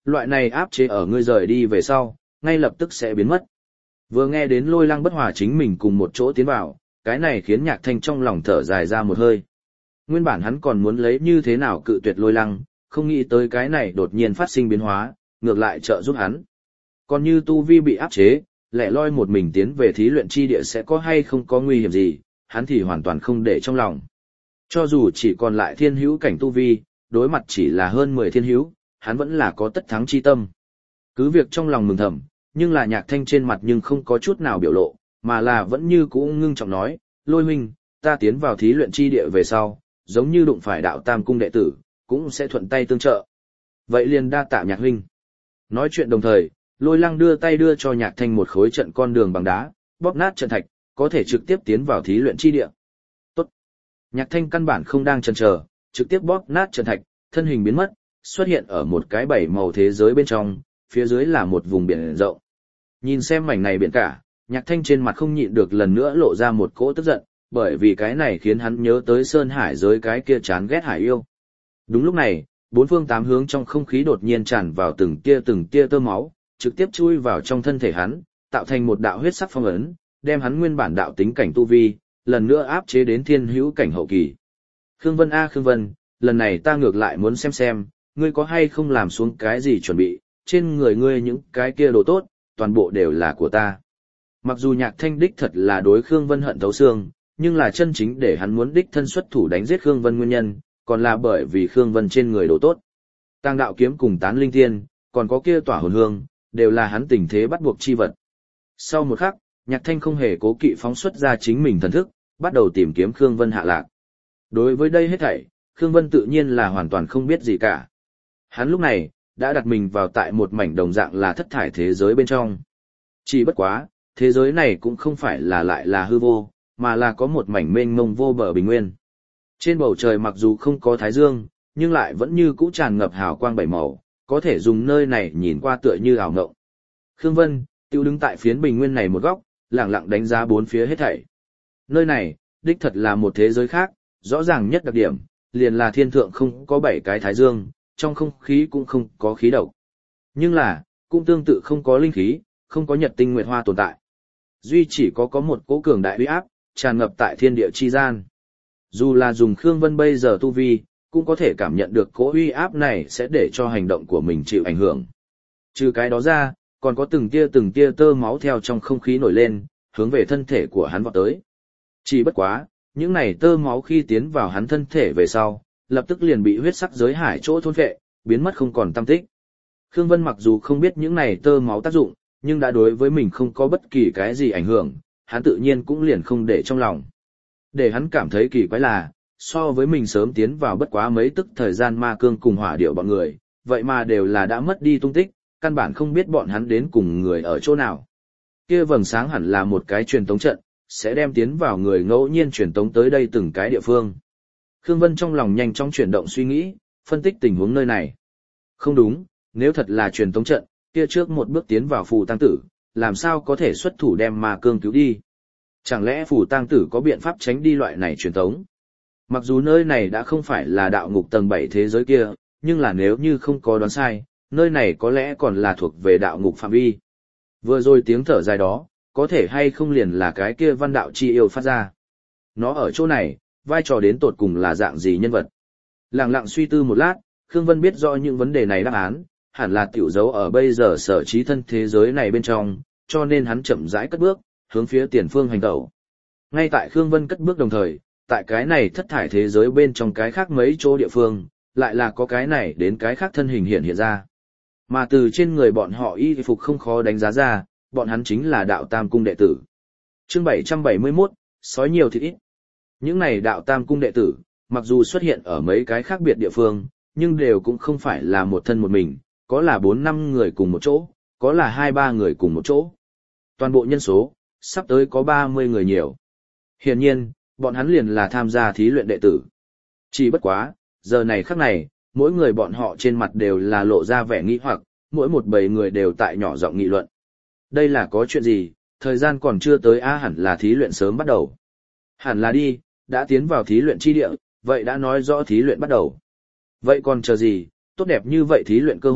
[SPEAKER 1] loại này áp chế ở ngươi rời đi về sau, ngay lập tức sẽ biến mất. Vừa nghe đến Lôi Lăng Bất Hòa chính mình cùng một chỗ tiến vào, cái này khiến Nhạc Thanh trong lòng thở dài ra một hơi. Nguyên bản hắn còn muốn lấy như thế nào cự tuyệt Lôi Lăng, không nghĩ tới cái này đột nhiên phát sinh biến hóa, ngược lại trợ giúp hắn. Còn như tu vi bị áp chế, lẻ loi một mình tiến về thí luyện chi địa sẽ có hay không có nguy hiểm gì, hắn thì hoàn toàn không để trong lòng. Cho dù chỉ còn lại thiên hữu cảnh tu vi, đối mặt chỉ là hơn mười thiên hữu, hắn vẫn là có tất thắng chi tâm. Cứ việc trong lòng mừng thầm, nhưng là Nhạc Thanh trên mặt nhưng không có chút nào biểu lộ, mà là vẫn như cũ ngưng trọng nói, Lôi huynh, ta tiến vào thí luyện chi địa về sau, giống như đụng phải đạo Tam cung đệ tử, cũng sẽ thuận tay tương trợ. Vậy liền đa tạ Nhạc huynh. Nói chuyện đồng thời, Lôi Lăng đưa tay đưa cho Nhạc Thanh một khối trận con đường bằng đá, bóp nát trận thạch, có thể trực tiếp tiến vào thí luyện chi địa. Tốt. Nhạc Thanh căn bản không đang chần chờ, trực tiếp bóp nát trận thạch, thân hình biến mất, xuất hiện ở một cái bảy màu thế giới bên trong, phía dưới là một vùng biển rộng. Nhìn xem mảnh này biển cả, Nhạc Thanh trên mặt không nhịn được lần nữa lộ ra một cỗ tức giận, bởi vì cái này khiến hắn nhớ tới Sơn Hải giới cái kia chán ghét hải yêu. Đúng lúc này, bốn phương tám hướng trong không khí đột nhiên tràn vào từng tia từng tia tơ máu, trực tiếp chui vào trong thân thể hắn, tạo thành một đạo huyết sắc phong ấn, đem hắn nguyên bản đạo tính cảnh tu vi, lần nữa áp chế đến thiên hữu cảnh hậu kỳ. Khương Vân a Khương Vân, lần này ta ngược lại muốn xem xem, ngươi có hay không làm xuống cái gì chuẩn bị, trên người ngươi những cái kia đồ tốt, toàn bộ đều là của ta. Mặc dù Nhạc Thanh đích thật là đối Khương Vân hận thấu xương, nhưng là chân chính để hắn muốn đích thân xuất thủ đánh giết Khương Vân nguyên nhân, còn là bởi vì Khương Vân trên người đồ tốt. Tàng đạo kiếm cùng tán linh thiên, còn có kia tỏa hồn hương, đều là hắn tình thế bắt buộc chi vật. Sau một khắc, Nhạc Thanh không hề cố kỵ phóng xuất ra chính mình thần thức, bắt đầu tìm kiếm Khương Vân hạ lạc. Đối với đây hết thảy, Khương Vân tự nhiên là hoàn toàn không biết gì cả. Hắn lúc này, đã đặt mình vào tại một mảnh đồng dạng là thất thải thế giới bên trong. Chỉ bất quá, thế giới này cũng không phải là lại là hư vô, mà là có một mảnh mênh mông vô bờ bình nguyên. Trên bầu trời mặc dù không có thái dương, nhưng lại vẫn như cũ tràn ngập hào quang bảy màu, có thể dùng nơi này nhìn qua tựa như ảo ngộng. Khương Vân, tiêu đứng tại phiến bình nguyên này một góc, lặng lặng đánh giá bốn phía hết thảy. Nơi này, đích thật là một thế giới khác, rõ ràng nhất đặc điểm, liền là thiên thượng không có bảy cái thái dương, trong không khí cũng không có khí độc. Nhưng là, cũng tương tự không có linh khí, không có nhật tinh nguyệt hoa tồn tại. Duy chỉ có có một cỗ cường đại uy áp, tràn ngập tại thiên địa chi gian. Dù là dùng Khương Vân bây giờ tu vi, cũng có thể cảm nhận được cỗ uy áp này sẽ để cho hành động của mình chịu ảnh hưởng. Trừ cái đó ra, còn có từng tia từng tia tơ máu theo trong không khí nổi lên, hướng về thân thể của hắn vọt tới. Chỉ bất quá, những này tơ máu khi tiến vào hắn thân thể về sau, lập tức liền bị huyết sắc giới hải chỗ thôn phệ, biến mất không còn tăm tích. Khương Vân mặc dù không biết những này tơ máu tác dụng, nhưng đã đối với mình không có bất kỳ cái gì ảnh hưởng, hắn tự nhiên cũng liền không để trong lòng. Để hắn cảm thấy kỳ quái là, so với mình sớm tiến vào bất quá mấy tức thời gian ma cương cùng hỏa điệu bọn người, vậy mà đều là đã mất đi tung tích, căn bản không biết bọn hắn đến cùng người ở chỗ nào. Kia vầng sáng hẳn là một cái truyền tống trận, sẽ đem tiến vào người ngẫu nhiên truyền tống tới đây từng cái địa phương. Khương Vân trong lòng nhanh chóng chuyển động suy nghĩ, phân tích tình huống nơi này. Không đúng, nếu thật là truyền tống trận, kia trước một bước tiến vào phù tăng tử, làm sao có thể xuất thủ đem ma cương cứu đi? Chẳng lẽ phù tăng tử có biện pháp tránh đi loại này truyền tống? Mặc dù nơi này đã không phải là đạo ngục tầng bảy thế giới kia, nhưng là nếu như không có đoán sai, nơi này có lẽ còn là thuộc về đạo ngục phạm vi. Vừa rồi tiếng thở dài đó, có thể hay không liền là cái kia văn đạo chi yêu phát ra. Nó ở chỗ này, vai trò đến tột cùng là dạng gì nhân vật. Lặng lặng suy tư một lát, Khương Vân biết rõ những vấn đề này đáp án, hẳn là tiểu dấu ở bây giờ sở trí thân thế giới này bên trong, cho nên hắn chậm rãi cất bước, hướng phía tiền phương hành tẩu. Ngay tại Khương Vân cất bước đồng thời, tại cái này thất thải thế giới bên trong cái khác mấy chỗ địa phương, lại là có cái này đến cái khác thân hình hiện hiện ra. Mà từ trên người bọn họ y phục không khó đánh giá ra, bọn hắn chính là đạo Tam Cung đệ tử. Chương bảy trăm bảy mươi mốt, sói nhiều thịt ít. Những này đạo Tam Cung đệ tử, mặc dù xuất hiện ở mấy cái khác biệt địa phương, nhưng đều cũng không phải là một thân một mình, có là bốn năm người cùng một chỗ, có là hai ba người cùng một chỗ. Toàn bộ nhân số, sắp tới có ba mươi người nhiều. Hiển nhiên, bọn hắn liền là tham gia thí luyện đệ tử. Chỉ bất quá, giờ này khắc này, mỗi người bọn họ trên mặt đều là lộ ra vẻ nghi hoặc, mỗi một bầy người đều tại nhỏ giọng nghị luận. Đây là có chuyện gì, thời gian còn chưa tới a hẳn là thí luyện sớm bắt đầu. Hẳn là đi, đã tiến vào thí luyện chi địa, vậy đã nói rõ thí luyện bắt đầu. Vậy còn chờ gì, tốt đẹp như vậy thí luyện cơ hội,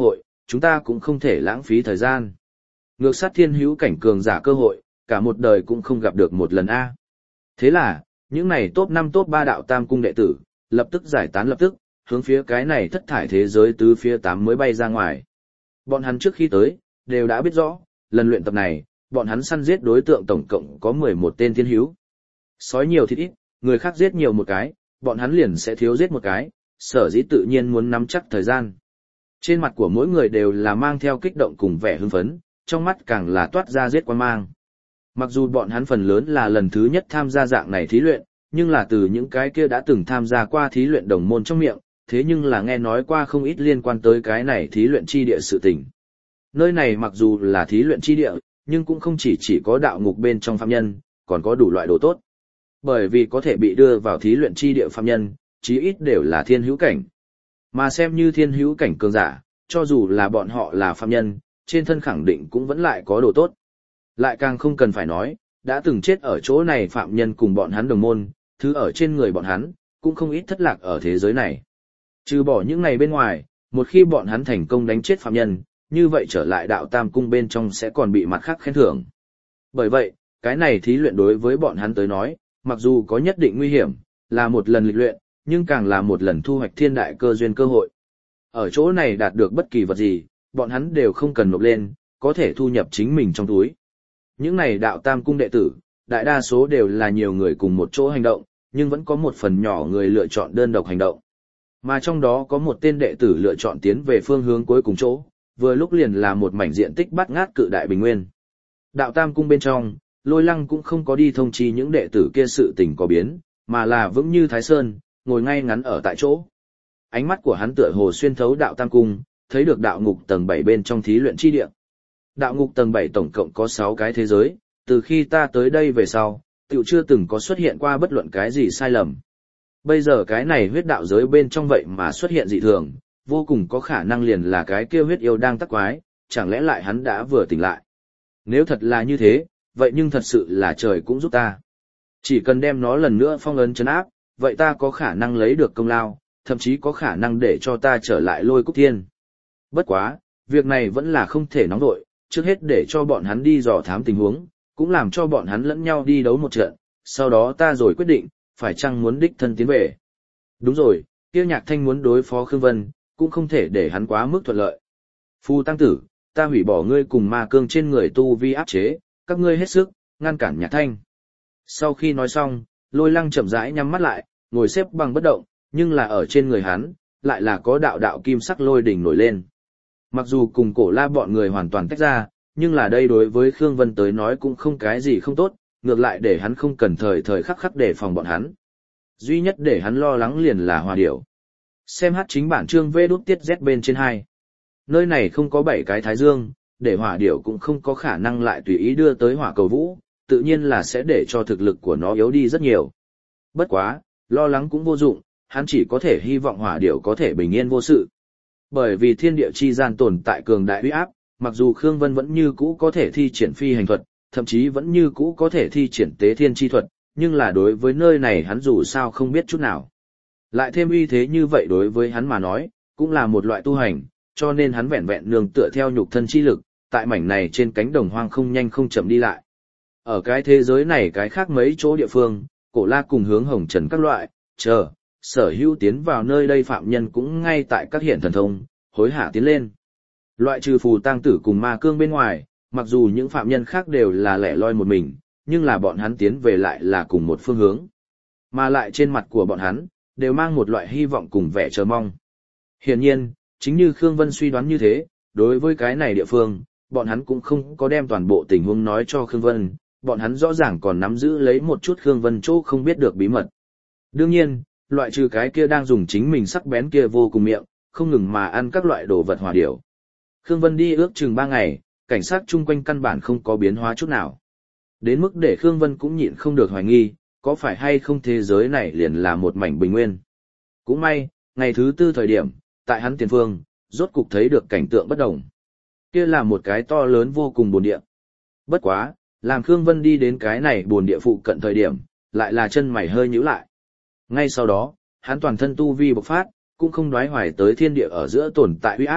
[SPEAKER 1] chúng ta cũng không thể lãng phí thời gian. Ngược sát thiên hữu cảnh cường giả cơ hội, cả một đời cũng không gặp được một lần A. Thế là, những này top năm top ba đạo tam cung đệ tử, lập tức giải tán lập tức, hướng phía cái này thất thải thế giới tứ phía tám mới bay ra ngoài. Bọn hắn trước khi tới, đều đã biết rõ, lần luyện tập này, bọn hắn săn giết đối tượng tổng cộng có mười một tên thiên hữu. Sói nhiều thịt ít, người khác giết nhiều một cái, bọn hắn liền sẽ thiếu giết một cái, sở dĩ tự nhiên muốn nắm chắc thời gian. Trên mặt của mỗi người đều là mang theo kích động cùng vẻ hưng phấn, trong mắt càng là toát ra giết quan mang. Mặc dù bọn hắn phần lớn là lần thứ nhất tham gia dạng này thí luyện, nhưng là từ những cái kia đã từng tham gia qua thí luyện đồng môn trong miệng, thế nhưng là nghe nói qua không ít liên quan tới cái này thí luyện chi địa sự tình. Nơi này mặc dù là thí luyện chi địa, nhưng cũng không chỉ chỉ có đạo ngục bên trong phạm nhân, còn có đủ loại đồ tốt. Bởi vì có thể bị đưa vào thí luyện chi địa phạm nhân, chí ít đều là thiên hữu cảnh. Mà xem như thiên hữu cảnh cường giả, cho dù là bọn họ là phạm nhân, trên thân khẳng định cũng vẫn lại có đồ tốt. Lại càng không cần phải nói, đã từng chết ở chỗ này phạm nhân cùng bọn hắn đồng môn, thứ ở trên người bọn hắn, cũng không ít thất lạc ở thế giới này. Trừ bỏ những này bên ngoài, một khi bọn hắn thành công đánh chết phạm nhân, như vậy trở lại đạo tam cung bên trong sẽ còn bị mặt khác khen thưởng. Bởi vậy, cái này thí luyện đối với bọn hắn tới nói, mặc dù có nhất định nguy hiểm, là một lần lịch luyện, nhưng càng là một lần thu hoạch thiên đại cơ duyên cơ hội. Ở chỗ này đạt được bất kỳ vật gì, bọn hắn đều không cần nộp lên, có thể thu nhập chính mình trong túi. Những này đạo tam cung đệ tử, đại đa số đều là nhiều người cùng một chỗ hành động, nhưng vẫn có một phần nhỏ người lựa chọn đơn độc hành động. Mà trong đó có một tên đệ tử lựa chọn tiến về phương hướng cuối cùng chỗ, vừa lúc liền là một mảnh diện tích bát ngát cự đại bình nguyên. Đạo tam cung bên trong, Lôi Lăng cũng không có đi thông chi những đệ tử kia sự tình có biến, mà là vững như Thái Sơn, ngồi ngay ngắn ở tại chỗ. Ánh mắt của hắn tựa hồ xuyên thấu đạo tam cung, thấy được đạo ngục tầng bảy bên trong thí luyện chi địa. Đạo ngục tầng bảy tổng cộng có sáu cái thế giới, từ khi ta tới đây về sau, tiểu chưa từng có xuất hiện qua bất luận cái gì sai lầm. Bây giờ cái này huyết đạo giới bên trong vậy mà xuất hiện dị thường, vô cùng có khả năng liền là cái kia huyết yêu đang tắc quái, chẳng lẽ lại hắn đã vừa tỉnh lại. Nếu thật là như thế, vậy nhưng thật sự là trời cũng giúp ta. Chỉ cần đem nó lần nữa phong ấn trấn áp, vậy ta có khả năng lấy được công lao, thậm chí có khả năng để cho ta trở lại Lôi Cúc Thiên. Bất quá, việc này vẫn là không thể nóng vội, trước hết để cho bọn hắn đi dò thám tình huống, cũng làm cho bọn hắn lẫn nhau đi đấu một trận, sau đó ta rồi quyết định, phải chăng muốn đích thân tiến về. Đúng rồi, kia Nhạc Thanh muốn đối phó Khương Vân, cũng không thể để hắn quá mức thuận lợi. Phu tăng tử, ta hủy bỏ ngươi cùng ma cương trên người tu vi áp chế, các ngươi hết sức, ngăn cản Nhạc Thanh. Sau khi nói xong, Lôi Lăng chậm rãi nhắm mắt lại, ngồi xếp bằng bất động, nhưng là ở trên người hắn, lại là có đạo đạo kim sắc lôi đỉnh nổi lên. Mặc dù cùng Cổ La bọn người hoàn toàn tách ra, nhưng là đây đối với Khương Vân tới nói cũng không cái gì không tốt, ngược lại để hắn không cần thời thời khắc khắc để phòng bọn hắn. Duy nhất để hắn lo lắng liền là Hỏa Điểu. Xem hát chính bản chương vê đút tiết Z bên trên hai. Nơi này không có bảy cái thái dương, để Hỏa Điểu cũng không có khả năng lại tùy ý đưa tới Hỏa Cầu Vũ, tự nhiên là sẽ để cho thực lực của nó yếu đi rất nhiều. Bất quá, lo lắng cũng vô dụng, hắn chỉ có thể hy vọng Hỏa Điểu có thể bình yên vô sự. Bởi vì thiên địa chi gian tồn tại cường đại uy áp, mặc dù Khương Vân vẫn như cũ có thể thi triển phi hành thuật, thậm chí vẫn như cũ có thể thi triển tế thiên chi thuật, nhưng là đối với nơi này hắn dù sao không biết chút nào. Lại thêm uy thế như vậy đối với hắn mà nói, cũng là một loại tu hành, cho nên hắn vẹn vẹn nương tựa theo nhục thân chi lực, tại mảnh này trên cánh đồng hoang không nhanh không chậm đi lại. Ở cái thế giới này cái khác mấy chỗ địa phương, Cổ La cùng Hướng Hồng Trần các loại, chờ, sở hữu tiến vào nơi đây phạm nhân cũng ngay tại các hiện thần thông, hối hả tiến lên. Loại trừ Phù Tang Tử cùng Ma Cương bên ngoài, mặc dù những phạm nhân khác đều là lẻ loi một mình, nhưng là bọn hắn tiến về lại là cùng một phương hướng. Mà lại trên mặt của bọn hắn, đều mang một loại hy vọng cùng vẻ chờ mong. Hiển nhiên, chính như Khương Vân suy đoán như thế, đối với cái này địa phương, bọn hắn cũng không có đem toàn bộ tình huống nói cho Khương Vân, bọn hắn rõ ràng còn nắm giữ lấy một chút Khương Vân chỗ không biết được bí mật. Đương nhiên, loại trừ cái kia đang dùng chính mình sắc bén kia vô cùng miệng, không ngừng mà ăn các loại đồ vật hỏa điểu. Khương Vân đi ước chừng ba ngày, cảnh sát chung quanh căn bản không có biến hóa chút nào. Đến mức để Khương Vân cũng nhịn không được hoài nghi, có phải hay không thế giới này liền là một mảnh bình nguyên. Cũng may, ngày thứ tư thời điểm, tại hắn tiền phương, rốt cục thấy được cảnh tượng bất đồng. Kia là một cái to lớn vô cùng bồn địa. Bất quá, làm Khương Vân đi đến cái này bồn địa phụ cận thời điểm, lại là chân mày hơi nhíu lại. Ngay sau đó, hắn toàn thân tu vi bộc phát, cũng không đoái hoài tới thiên địa ở giữa tồn tại uy áp,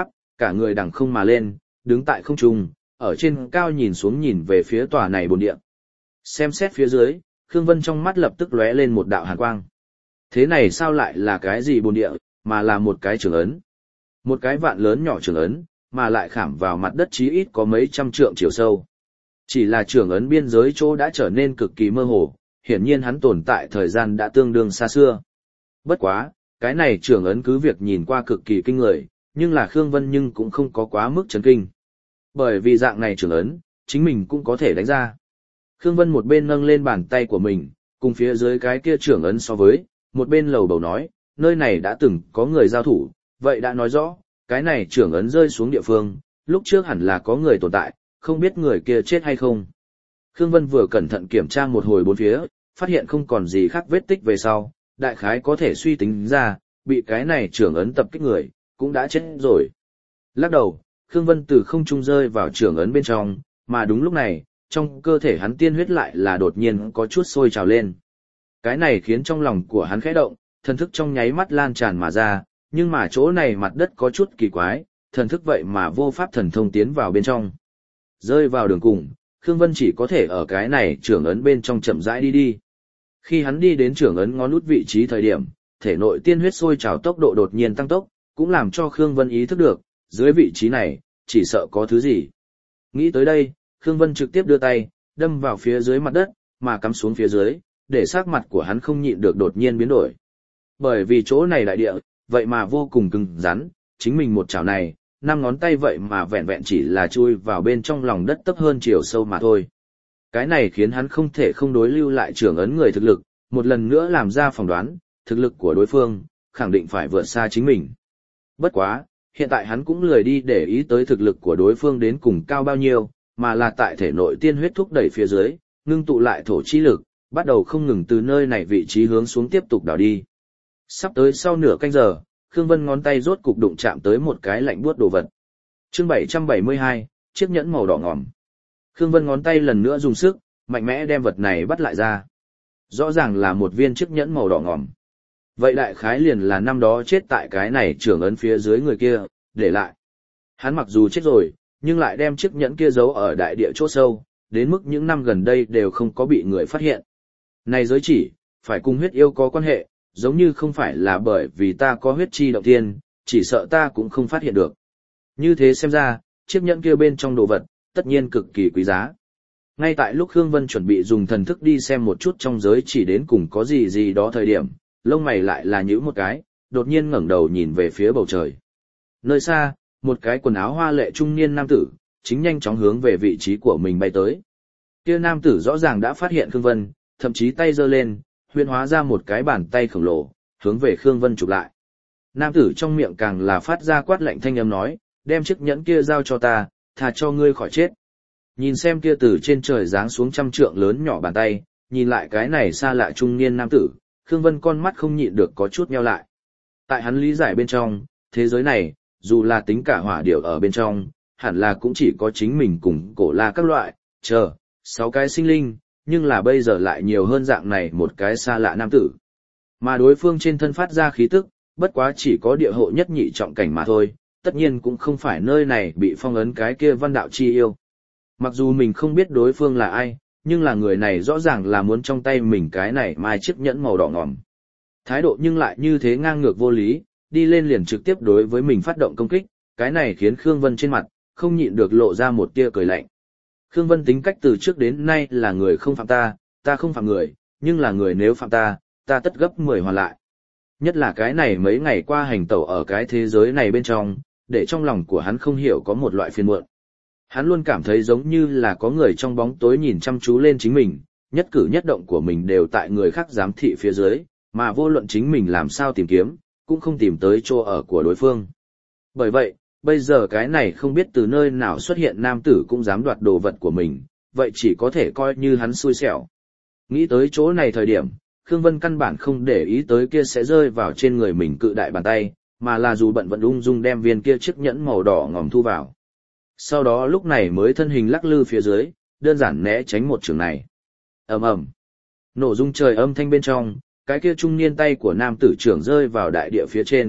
[SPEAKER 1] cả người đằng không mà lên, đứng tại không trung, ở trên cao nhìn xuống nhìn về phía tòa này bồn địa. Xem xét phía dưới, Khương Vân trong mắt lập tức lóe lên một đạo hàn quang. Thế này sao lại là cái gì bồn địa, mà là một cái trường ấn. Một cái vạn lớn nhỏ trường ấn, mà lại khảm vào mặt đất chí ít có mấy trăm trượng chiều sâu. Chỉ là trường ấn biên giới chỗ đã trở nên cực kỳ mơ hồ, hiển nhiên hắn tồn tại thời gian đã tương đương xa xưa. Bất quá, cái này trường ấn cứ việc nhìn qua cực kỳ kinh người, nhưng là Khương Vân nhưng cũng không có quá mức chấn kinh. Bởi vì dạng này trường ấn, chính mình cũng có thể đánh ra. Khương Vân một bên nâng lên bàn tay của mình, cùng phía dưới cái kia trường ấn so với, một bên lầu bầu nói, nơi này đã từng có người giao thủ, vậy đã nói rõ, cái này trường ấn rơi xuống địa phương, lúc trước hẳn là có người tồn tại, không biết người kia chết hay không. Khương Vân vừa cẩn thận kiểm tra một hồi bốn phía, phát hiện không còn gì khác vết tích về sau, đại khái có thể suy tính ra, bị cái này trường ấn tập kích người, cũng đã chết rồi. Lắc đầu, Khương Vân từ không trung rơi vào trường ấn bên trong, mà đúng lúc này, trong cơ thể hắn tiên huyết lại là đột nhiên có chút sôi trào lên. Cái này khiến trong lòng của hắn khẽ động, thần thức trong nháy mắt lan tràn mà ra, nhưng mà chỗ này mặt đất có chút kỳ quái, thần thức vậy mà vô pháp thần thông tiến vào bên trong. Rơi vào đường cùng, Khương Vân chỉ có thể ở cái này trưởng ấn bên trong chậm rãi đi đi. Khi hắn đi đến trưởng ấn ngón út vị trí thời điểm, thể nội tiên huyết sôi trào tốc độ đột nhiên tăng tốc, cũng làm cho Khương Vân ý thức được, dưới vị trí này, chỉ sợ có thứ gì. Nghĩ tới đây, Khương Vân trực tiếp đưa tay, đâm vào phía dưới mặt đất, mà cắm xuống phía dưới, để sắc mặt của hắn không nhịn được đột nhiên biến đổi. Bởi vì chỗ này đại địa, vậy mà vô cùng cứng rắn, chính mình một chảo này, năm ngón tay vậy mà vẹn vẹn chỉ là chui vào bên trong lòng đất tấp hơn chiều sâu mà thôi. Cái này khiến hắn không thể không đối lưu lại trưởng ấn người thực lực, một lần nữa làm ra phỏng đoán, thực lực của đối phương, khẳng định phải vượt xa chính mình. Bất quá, hiện tại hắn cũng lười đi để ý tới thực lực của đối phương đến cùng cao bao nhiêu, mà là tại thể nội tiên huyết thúc đẩy phía dưới, ngưng tụ lại thổ chi lực, bắt đầu không ngừng từ nơi này vị trí hướng xuống tiếp tục đảo đi. Sắp tới sau nửa canh giờ, Khương Vân ngón tay rốt cục đụng chạm tới một cái lạnh buốt đồ vật. Chương bảy trăm bảy mươi hai, chiếc nhẫn màu đỏ ngòm. Khương Vân ngón tay lần nữa dùng sức, mạnh mẽ đem vật này bắt lại ra. Rõ ràng là một viên chiếc nhẫn màu đỏ ngòm. Vậy đại khái liền là năm đó chết tại cái này trưởng ấn phía dưới người kia, để lại. Hắn mặc dù chết rồi, nhưng lại đem chiếc nhẫn kia giấu ở đại địa chỗ sâu, đến mức những năm gần đây đều không có bị người phát hiện. Này giới chỉ, phải cùng huyết yêu có quan hệ, giống như không phải là bởi vì ta có huyết chi động thiên, chỉ sợ ta cũng không phát hiện được. Như thế xem ra, chiếc nhẫn kia bên trong đồ vật, tất nhiên cực kỳ quý giá. Ngay tại lúc Khương Vân chuẩn bị dùng thần thức đi xem một chút trong giới chỉ đến cùng có gì gì đó thời điểm, lông mày lại là nhíu một cái, đột nhiên ngẩng đầu nhìn về phía bầu trời. Nơi xa, một cái quần áo hoa lệ trung niên nam tử, chính nhanh chóng hướng về vị trí của mình bay tới. Kia nam tử rõ ràng đã phát hiện Khương Vân, thậm chí tay giơ lên, huyễn hóa ra một cái bàn tay khổng lồ, hướng về Khương Vân chụp lại. Nam tử trong miệng càng là phát ra quát lạnh thanh âm nói, đem chiếc nhẫn kia giao cho ta, thà cho ngươi khỏi chết. Nhìn xem kia từ trên trời giáng xuống trăm trượng lớn nhỏ bàn tay, nhìn lại cái này xa lạ trung niên nam tử, Khương Vân con mắt không nhịn được có chút nheo lại. Tại hắn lý giải bên trong, thế giới này, dù là tính cả hỏa điểu ở bên trong, hẳn là cũng chỉ có chính mình cùng cổ la các loại, chờ, sáu cái sinh linh, nhưng là bây giờ lại nhiều hơn dạng này một cái xa lạ nam tử. Mà đối phương trên thân phát ra khí tức, bất quá chỉ có địa hộ nhất nhị trọng cảnh mà thôi, tất nhiên cũng không phải nơi này bị phong ấn cái kia văn đạo chi yêu. Mặc dù mình không biết đối phương là ai, nhưng là người này rõ ràng là muốn trong tay mình cái này mai chiếc nhẫn màu đỏ ngòm. Thái độ nhưng lại như thế ngang ngược vô lý, đi lên liền trực tiếp đối với mình phát động công kích, cái này khiến Khương Vân trên mặt, không nhịn được lộ ra một tia cười lạnh. Khương Vân tính cách từ trước đến nay là người không phạm ta, ta không phạm người, nhưng là người nếu phạm ta, ta tất gấp mười hoàn lại. Nhất là cái này mấy ngày qua hành tẩu ở cái thế giới này bên trong, để trong lòng của hắn không hiểu có một loại phiền muộn. Hắn luôn cảm thấy giống như là có người trong bóng tối nhìn chăm chú lên chính mình, nhất cử nhất động của mình đều tại người khác giám thị phía dưới, mà vô luận chính mình làm sao tìm kiếm, cũng không tìm tới chỗ ở của đối phương. Bởi vậy, bây giờ cái này không biết từ nơi nào xuất hiện nam tử cũng dám đoạt đồ vật của mình, vậy chỉ có thể coi như hắn xui xẻo. Nghĩ tới chỗ này thời điểm, Khương Vân căn bản không để ý tới kia sẽ rơi vào trên người mình cự đại bàn tay, mà là dù bận vận ung dung đem viên kia chiếc nhẫn màu đỏ ngòm thu vào. Sau đó lúc này mới thân hình lắc lư phía dưới, đơn giản né tránh một trường này. Ầm ầm, nổ rung trời âm thanh bên trong, cái kia trung niên tay của nam tử trưởng rơi vào đại địa phía trên,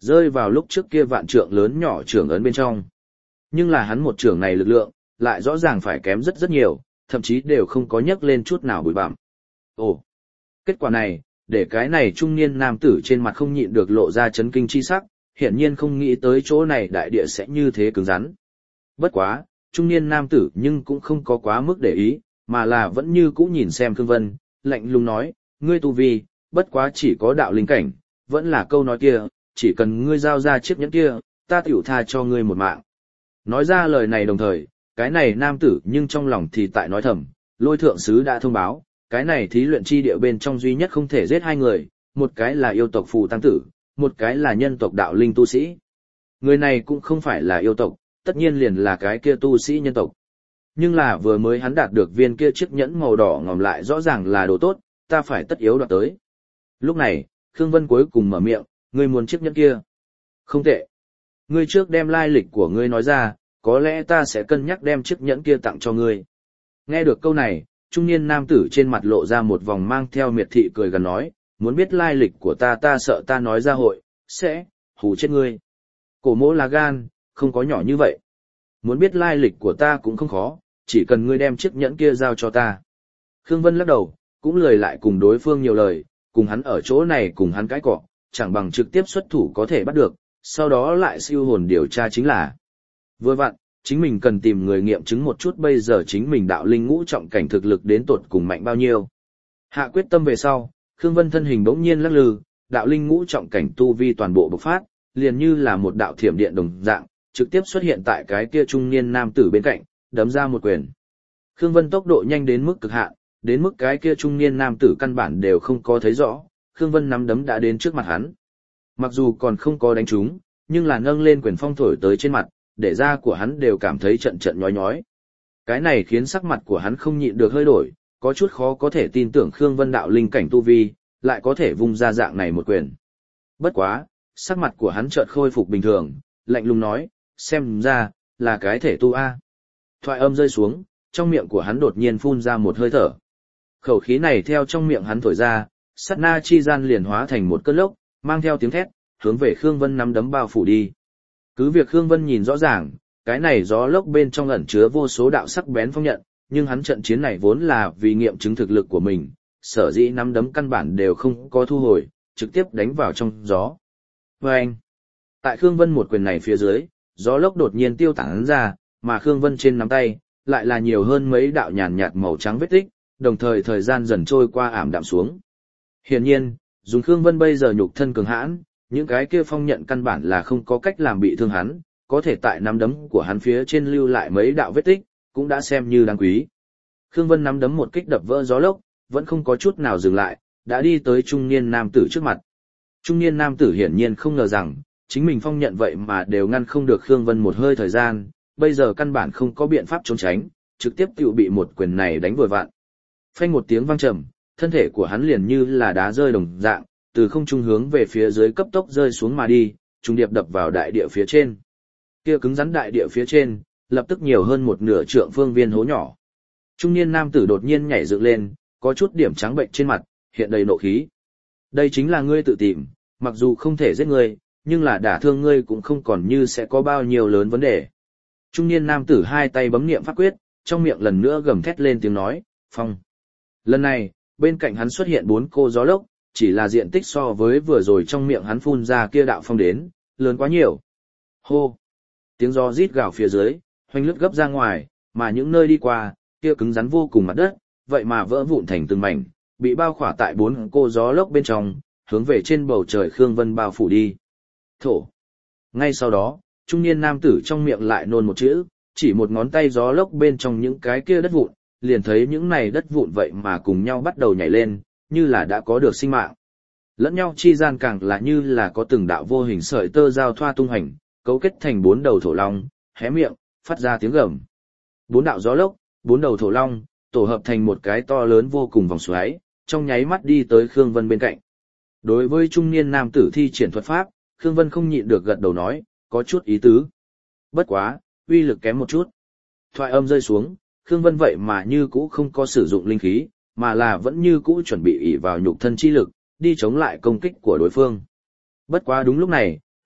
[SPEAKER 1] rơi vào lúc trước kia vạn trượng lớn nhỏ trưởng ấn bên trong. Nhưng là hắn một trưởng này lực lượng, lại rõ ràng phải kém rất rất nhiều, thậm chí đều không có nhấc lên chút nào bụi bặm. Ồ, kết quả này, để cái này trung niên nam tử trên mặt không nhịn được lộ ra chấn kinh chi sắc, hiển nhiên không nghĩ tới chỗ này đại địa sẽ như thế cứng rắn. Bất quá, trung niên nam tử nhưng cũng không có quá mức để ý, mà là vẫn như cũ nhìn xem Khương Vân, lạnh lùng nói, ngươi tu vi, bất quá chỉ có đạo linh cảnh, vẫn là câu nói kia, chỉ cần ngươi giao ra chiếc nhẫn kia, ta tiểu tha cho ngươi một mạng. Nói ra lời này đồng thời, cái này nam tử nhưng trong lòng thì tại nói thầm, Lôi thượng sứ đã thông báo, cái này thí luyện chi địa bên trong duy nhất không thể giết hai người, một cái là yêu tộc phù tăng tử, một cái là nhân tộc đạo linh tu sĩ. Người này cũng không phải là yêu tộc, tất nhiên liền là cái kia tu sĩ nhân tộc. Nhưng là vừa mới hắn đạt được viên kia chiếc nhẫn màu đỏ ngòm lại rõ ràng là đồ tốt, ta phải tất yếu đoạt tới. Lúc này, Khương Vân cuối cùng mở miệng, ngươi muốn chiếc nhẫn kia. Không tệ. Ngươi trước đem lai lịch của ngươi nói ra, có lẽ ta sẽ cân nhắc đem chiếc nhẫn kia tặng cho ngươi. Nghe được câu này, trung niên nam tử trên mặt lộ ra một vòng mang theo miệt thị cười gần nói, muốn biết lai lịch của ta ta sợ ta nói ra hội, sẽ, hù chết ngươi. Cổ mỗ là gan, không có nhỏ như vậy. Muốn biết lai lịch của ta cũng không khó, chỉ cần ngươi đem chiếc nhẫn kia giao cho ta. Khương Vân lắc đầu, cũng lười lại cùng đối phương nhiều lời, cùng hắn ở chỗ này cùng hắn cãi cọ, chẳng bằng trực tiếp xuất thủ có thể bắt được, sau đó lại siêu hồn điều tra chính là. Vừa vặn, chính mình cần tìm người nghiệm chứng một chút bây giờ chính mình đạo linh ngũ trọng cảnh thực lực đến tột cùng mạnh bao nhiêu. Hạ quyết tâm về sau, Khương Vân thân hình bỗng nhiên lắc lư, đạo linh ngũ trọng cảnh tu vi toàn bộ bộc phát, liền như là một đạo thiểm điện đồng dạng, trực tiếp xuất hiện tại cái kia trung niên nam tử bên cạnh, đấm ra một quyền. Khương Vân tốc độ nhanh đến mức cực hạn, đến mức cái kia trung niên nam tử căn bản đều không có thấy rõ, Khương Vân nắm đấm đã đến trước mặt hắn. Mặc dù còn không có đánh trúng, nhưng là nâng lên quyền phong thổi tới trên mặt, để da của hắn đều cảm thấy trận trận nhói nhói. Cái này khiến sắc mặt của hắn không nhịn được hơi đổi, có chút khó có thể tin tưởng Khương Vân đạo linh cảnh tu vi, lại có thể vung ra dạng này một quyền. Bất quá, sắc mặt của hắn chợt khôi phục bình thường, lạnh lùng nói, xem ra, là cái thể tu A. Thoại âm rơi xuống, trong miệng của hắn đột nhiên phun ra một hơi thở. Khẩu khí này theo trong miệng hắn thổi ra, sát na chi gian liền hóa thành một cơn lốc, mang theo tiếng thét, hướng về Khương Vân nắm đấm bao phủ đi. Cứ việc Khương Vân nhìn rõ ràng, cái này gió lốc bên trong ẩn chứa vô số đạo sắc bén phong nhận, nhưng hắn trận chiến này vốn là vì nghiệm chứng thực lực của mình, sở dĩ nắm đấm căn bản đều không có thu hồi, trực tiếp đánh vào trong gió. Vâng! Tại Khương Vân một quyền này phía dưới, gió lốc đột nhiên tiêu tán ra, mà Khương Vân trên nắm tay, lại là nhiều hơn mấy đạo nhàn nhạt màu trắng vết tích, đồng thời thời gian dần trôi qua ảm đạm xuống. Hiển nhiên, dùng Khương Vân bây giờ nhục thân cường hãn, những cái kia phong nhận căn bản là không có cách làm bị thương hắn, có thể tại nắm đấm của hắn phía trên lưu lại mấy đạo vết tích, cũng đã xem như đáng quý. Khương Vân nắm đấm một kích đập vỡ gió lốc, vẫn không có chút nào dừng lại, đã đi tới trung niên nam tử trước mặt. Trung niên nam tử hiển nhiên không ngờ rằng, chính mình phong nhận vậy mà đều ngăn không được Khương Vân một hơi thời gian, bây giờ căn bản không có biện pháp trốn tránh, trực tiếp tự bị một quyền này đánh vội vạn. Phanh một tiếng vang trầm, thân thể của hắn liền như là đá rơi đồng dạng, từ không trung hướng về phía dưới cấp tốc rơi xuống mà đi, trùng điệp đập vào đại địa phía trên. Kia cứng rắn đại địa phía trên, lập tức nhiều hơn một nửa trượng phương viên hố nhỏ. Trung niên nam tử đột nhiên nhảy dựng lên, có chút điểm trắng bệnh trên mặt, hiện đầy nộ khí. Đây chính là ngươi tự tìm, mặc dù không thể giết ngươi, nhưng là đả thương ngươi cũng không còn như sẽ có bao nhiêu lớn vấn đề. Trung niên nam tử hai tay bấm niệm pháp quyết, trong miệng lần nữa gầm thét lên tiếng nói, phong. Lần này, bên cạnh hắn xuất hiện bốn cô gió lốc, chỉ là diện tích so với vừa rồi trong miệng hắn phun ra kia đạo phong đến, lớn quá nhiều. Hô! Tiếng gió rít gào phía dưới, hoành lướt gấp ra ngoài, mà những nơi đi qua, kia cứng rắn vô cùng mặt đất, vậy mà vỡ vụn thành từng mảnh, bị bao khỏa tại bốn cô gió lốc bên trong, hướng về trên bầu trời Khương Vân bao phủ đi. Thổ! Ngay sau đó, trung niên nam tử trong miệng lại nôn một chữ, chỉ một ngón tay gió lốc bên trong những cái kia đất vụn, liền thấy những này đất vụn vậy mà cùng nhau bắt đầu nhảy lên, như là đã có được sinh mạng. Lẫn nhau chi gian càng là như là có từng đạo vô hình sợi tơ giao thoa tung hành, cấu kết thành bốn đầu thổ long, hé miệng, phát ra tiếng gầm. Bốn đạo gió lốc, bốn đầu thổ long, tổ hợp thành một cái to lớn vô cùng vòng xoáy, trong nháy mắt đi tới Khương Vân bên cạnh. Đối với trung niên nam tử thi triển thuật pháp, Khương Vân không nhịn được gật đầu nói, có chút ý tứ. Bất quá, uy lực kém một chút. Thoại âm rơi xuống, Khương Vân vậy mà như cũ không có sử dụng linh khí, mà là vẫn như cũ chuẩn bị ỷ vào nhục thân chi lực, đi chống lại công kích của đối phương. Bất quá đúng lúc này,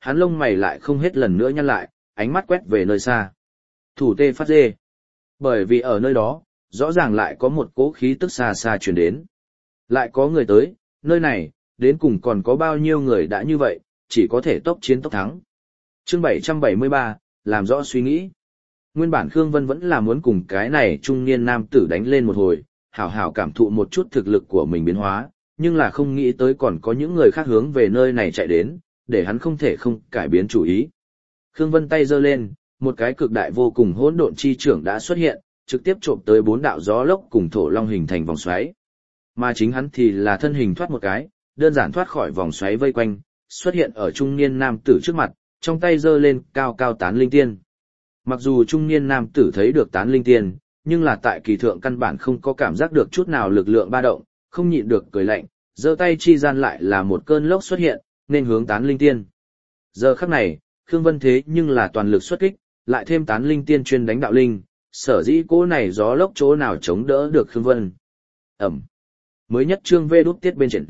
[SPEAKER 1] hắn lông mày lại không hết lần nữa nhăn lại, ánh mắt quét về nơi xa. Thủ tê phát dê. Bởi vì ở nơi đó, rõ ràng lại có một cỗ khí tức xa xa truyền đến. Lại có người tới, nơi này, đến cùng còn có bao nhiêu người đã như vậy, chỉ có thể tốc chiến tốc thắng. Chương bảy trăm bảy mươi ba, làm rõ suy nghĩ. Nguyên bản Khương Vân vẫn là muốn cùng cái này trung niên nam tử đánh lên một hồi, hảo hảo cảm thụ một chút thực lực của mình biến hóa, nhưng là không nghĩ tới còn có những người khác hướng về nơi này chạy đến, để hắn không thể không cải biến chủ ý. Khương Vân tay giơ lên, một cái cực đại vô cùng hỗn độn chi trưởng đã xuất hiện, trực tiếp trộm tới bốn đạo gió lốc cùng thổ long hình thành vòng xoáy. Mà chính hắn thì là thân hình thoát một cái, đơn giản thoát khỏi vòng xoáy vây quanh, xuất hiện ở trung niên nam tử trước mặt, trong tay giơ lên cao cao tán linh tiên. Mặc dù trung niên nam tử thấy được tán linh tiên, nhưng là tại kỳ thượng căn bản không có cảm giác được chút nào lực lượng ba động, không nhịn được cười lạnh, giơ tay chi gian lại là một cơn lốc xuất hiện, nên hướng tán linh tiên. Giờ khắc này, Khương Vân thế nhưng là toàn lực xuất kích, lại thêm tán linh tiên chuyên đánh đạo linh, sở dĩ cỗ này gió lốc chỗ nào chống đỡ được Khương Vân. Ẩm. Mới nhất chương vê đút tiết bên trên.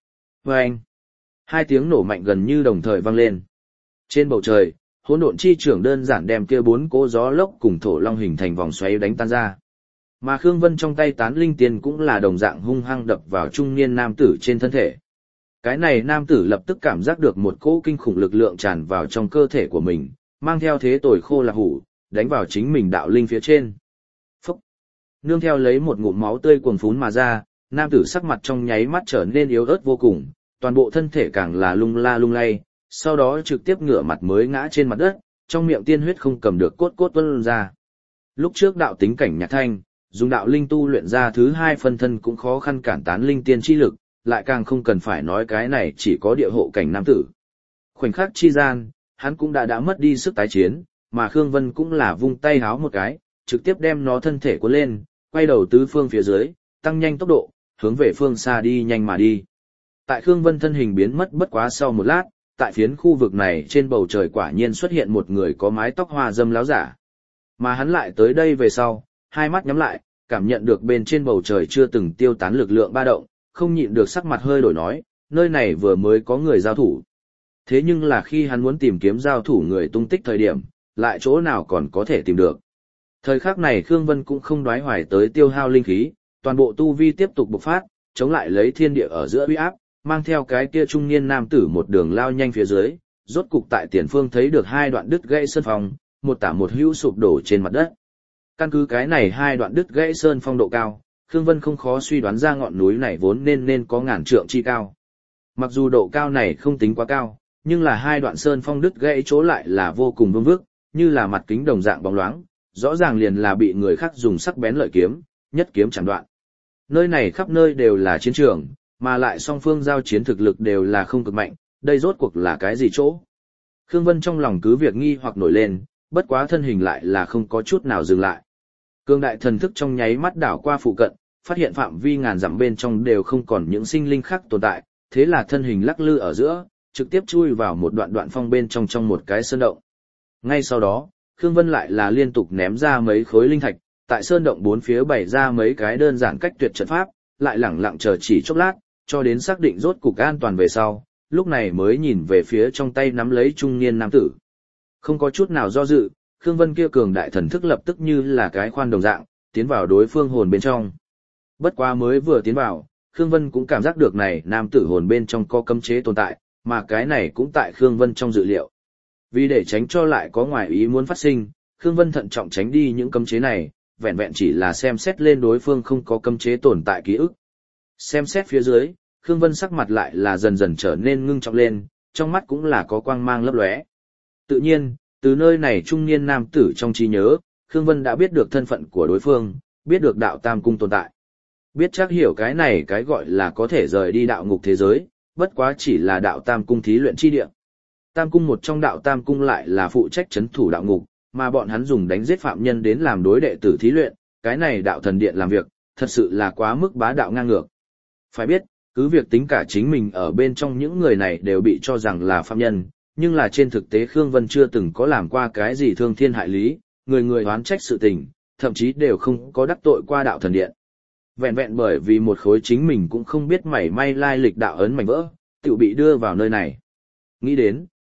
[SPEAKER 1] Và anh. Hai tiếng nổ mạnh gần như đồng thời vang lên. Trên bầu trời, hỗn độn chi trưởng đơn giản đem kia bốn cỗ gió lốc cùng thổ long hình thành vòng xoáy đánh tan ra. Mà Khương Vân trong tay tán linh tiên cũng là đồng dạng hung hăng đập vào trung niên nam tử trên thân thể. Cái này nam tử lập tức cảm giác được một cỗ kinh khủng lực lượng tràn vào trong cơ thể của mình, mang theo thế tồi khô là hủ, đánh vào chính mình đạo linh phía trên. Phúc! Nương theo lấy một ngụm máu tươi cuồn phún mà ra, nam tử sắc mặt trong nháy mắt trở nên yếu ớt vô cùng, toàn bộ thân thể càng là lung la lung lay, sau đó trực tiếp ngửa mặt mới ngã trên mặt đất, trong miệng tiên huyết không cầm được cốt cốt tuôn ra. Lúc trước đạo tính cảnh Nhạc Thanh, dùng đạo linh tu luyện ra thứ hai phân thân cũng khó khăn cản tán linh tiên chi lực, lại càng không cần phải nói cái này chỉ có địa hộ cảnh nam tử. Khoảnh khắc chi gian, hắn cũng đã đã mất đi sức tái chiến, mà Khương Vân cũng là vung tay háo một cái, trực tiếp đem nó thân thể cuốn lên, quay đầu tứ phương phía dưới, tăng nhanh tốc độ, hướng về phương xa đi nhanh mà đi. Tại Khương Vân thân hình biến mất bất quá sau một lát, tại phiến khu vực này trên bầu trời quả nhiên xuất hiện một người có mái tóc hoa dâm láo giả. Mà hắn lại tới đây về sau, hai mắt nhắm lại, cảm nhận được bên trên bầu trời chưa từng tiêu tán lực lượng ba động, không nhịn được sắc mặt hơi đổi nói, nơi này vừa mới có người giao thủ. Thế nhưng là khi hắn muốn tìm kiếm giao thủ người tung tích thời điểm, lại chỗ nào còn có thể tìm được. Thời khắc này Khương Vân cũng không đoái hoài tới tiêu hao linh khí, toàn bộ tu vi tiếp tục bộc phát, chống lại lấy thiên địa ở giữa uy áp, mang theo cái kia trung niên nam tử một đường lao nhanh phía dưới, rốt cục tại tiền phương thấy được hai đoạn đứt gãy sơn phong, một tả một hữu sụp đổ trên mặt đất. Căn cứ cái này hai đoạn đứt gãy sơn phong độ cao, Khương Vân không khó suy đoán ra ngọn núi này vốn nên nên có ngàn trượng chi cao. Mặc dù độ cao này không tính quá cao, nhưng là hai đoạn sơn phong đứt gãy chỗ lại là vô cùng vương vức, như là mặt kính đồng dạng bóng loáng, rõ ràng liền là bị người khác dùng sắc bén lợi kiếm, nhất kiếm chặt đoạn. Nơi này khắp nơi đều là chiến trường, mà lại song phương giao chiến thực lực đều là không cực mạnh, đây rốt cuộc là cái gì chỗ? Khương Vân trong lòng cứ việc nghi hoặc nổi lên, bất quá thân hình lại là không có chút nào dừng lại. Cương đại thần thức trong nháy mắt đảo qua phụ cận, phát hiện phạm vi ngàn dặm bên trong đều không còn những sinh linh khác tồn tại, thế là thân hình lắc lư ở giữa, trực tiếp chui vào một đoạn đoạn phong bên trong trong một cái sơn động. Ngay sau đó, Khương Vân lại là liên tục ném ra mấy khối linh thạch, tại sơn động bốn phía bày ra mấy cái đơn giản cách tuyệt trận pháp, lại lẳng lặng chờ chỉ chốc lát, cho đến xác định rốt cục an toàn về sau, lúc này mới nhìn về phía trong tay nắm lấy trung niên nam tử. Không có chút nào do dự, Khương Vân kia cường đại thần thức lập tức như là cái khoan đồng dạng, tiến vào đối phương hồn bên trong. Bất quá mới vừa tiến vào, Khương Vân cũng cảm giác được này nam tử hồn bên trong có cấm chế tồn tại, mà cái này cũng tại Khương Vân trong dự liệu. Vì để tránh cho lại có ngoài ý muốn phát sinh, Khương Vân thận trọng tránh đi những cấm chế này, vẹn vẹn chỉ là xem xét lên đối phương không có cấm chế tồn tại ký ức. Xem xét phía dưới, Khương Vân sắc mặt lại là dần dần trở nên ngưng trọng lên, trong mắt cũng là có quang mang lấp lóe. Tự nhiên, từ nơi này trung niên nam tử trong trí nhớ, Khương Vân đã biết được thân phận của đối phương, biết được đạo Tam Cung tồn tại. Biết chắc hiểu cái này cái gọi là có thể rời đi đạo ngục thế giới, bất quá chỉ là đạo Tam Cung thí luyện chi địa. Tam Cung một trong đạo Tam Cung lại là phụ trách trấn thủ đạo ngục, mà bọn hắn dùng đánh giết phạm nhân đến làm đối đệ tử thí luyện, cái này đạo thần điện làm việc, thật sự là quá mức bá đạo ngang ngược. Phải biết, cứ việc tính cả chính mình ở bên trong những người này đều bị cho rằng là phạm nhân, nhưng là trên thực tế Khương Vân chưa từng có làm qua cái gì thương thiên hại lý, người người oán trách sự tình, thậm chí đều không có đắc tội qua đạo thần điện. Vẹn vẹn bởi vì một khối chính mình cũng không biết mảy may lai lịch đạo ấn mảnh vỡ, tự bị đưa vào nơi này. Nghĩ đến,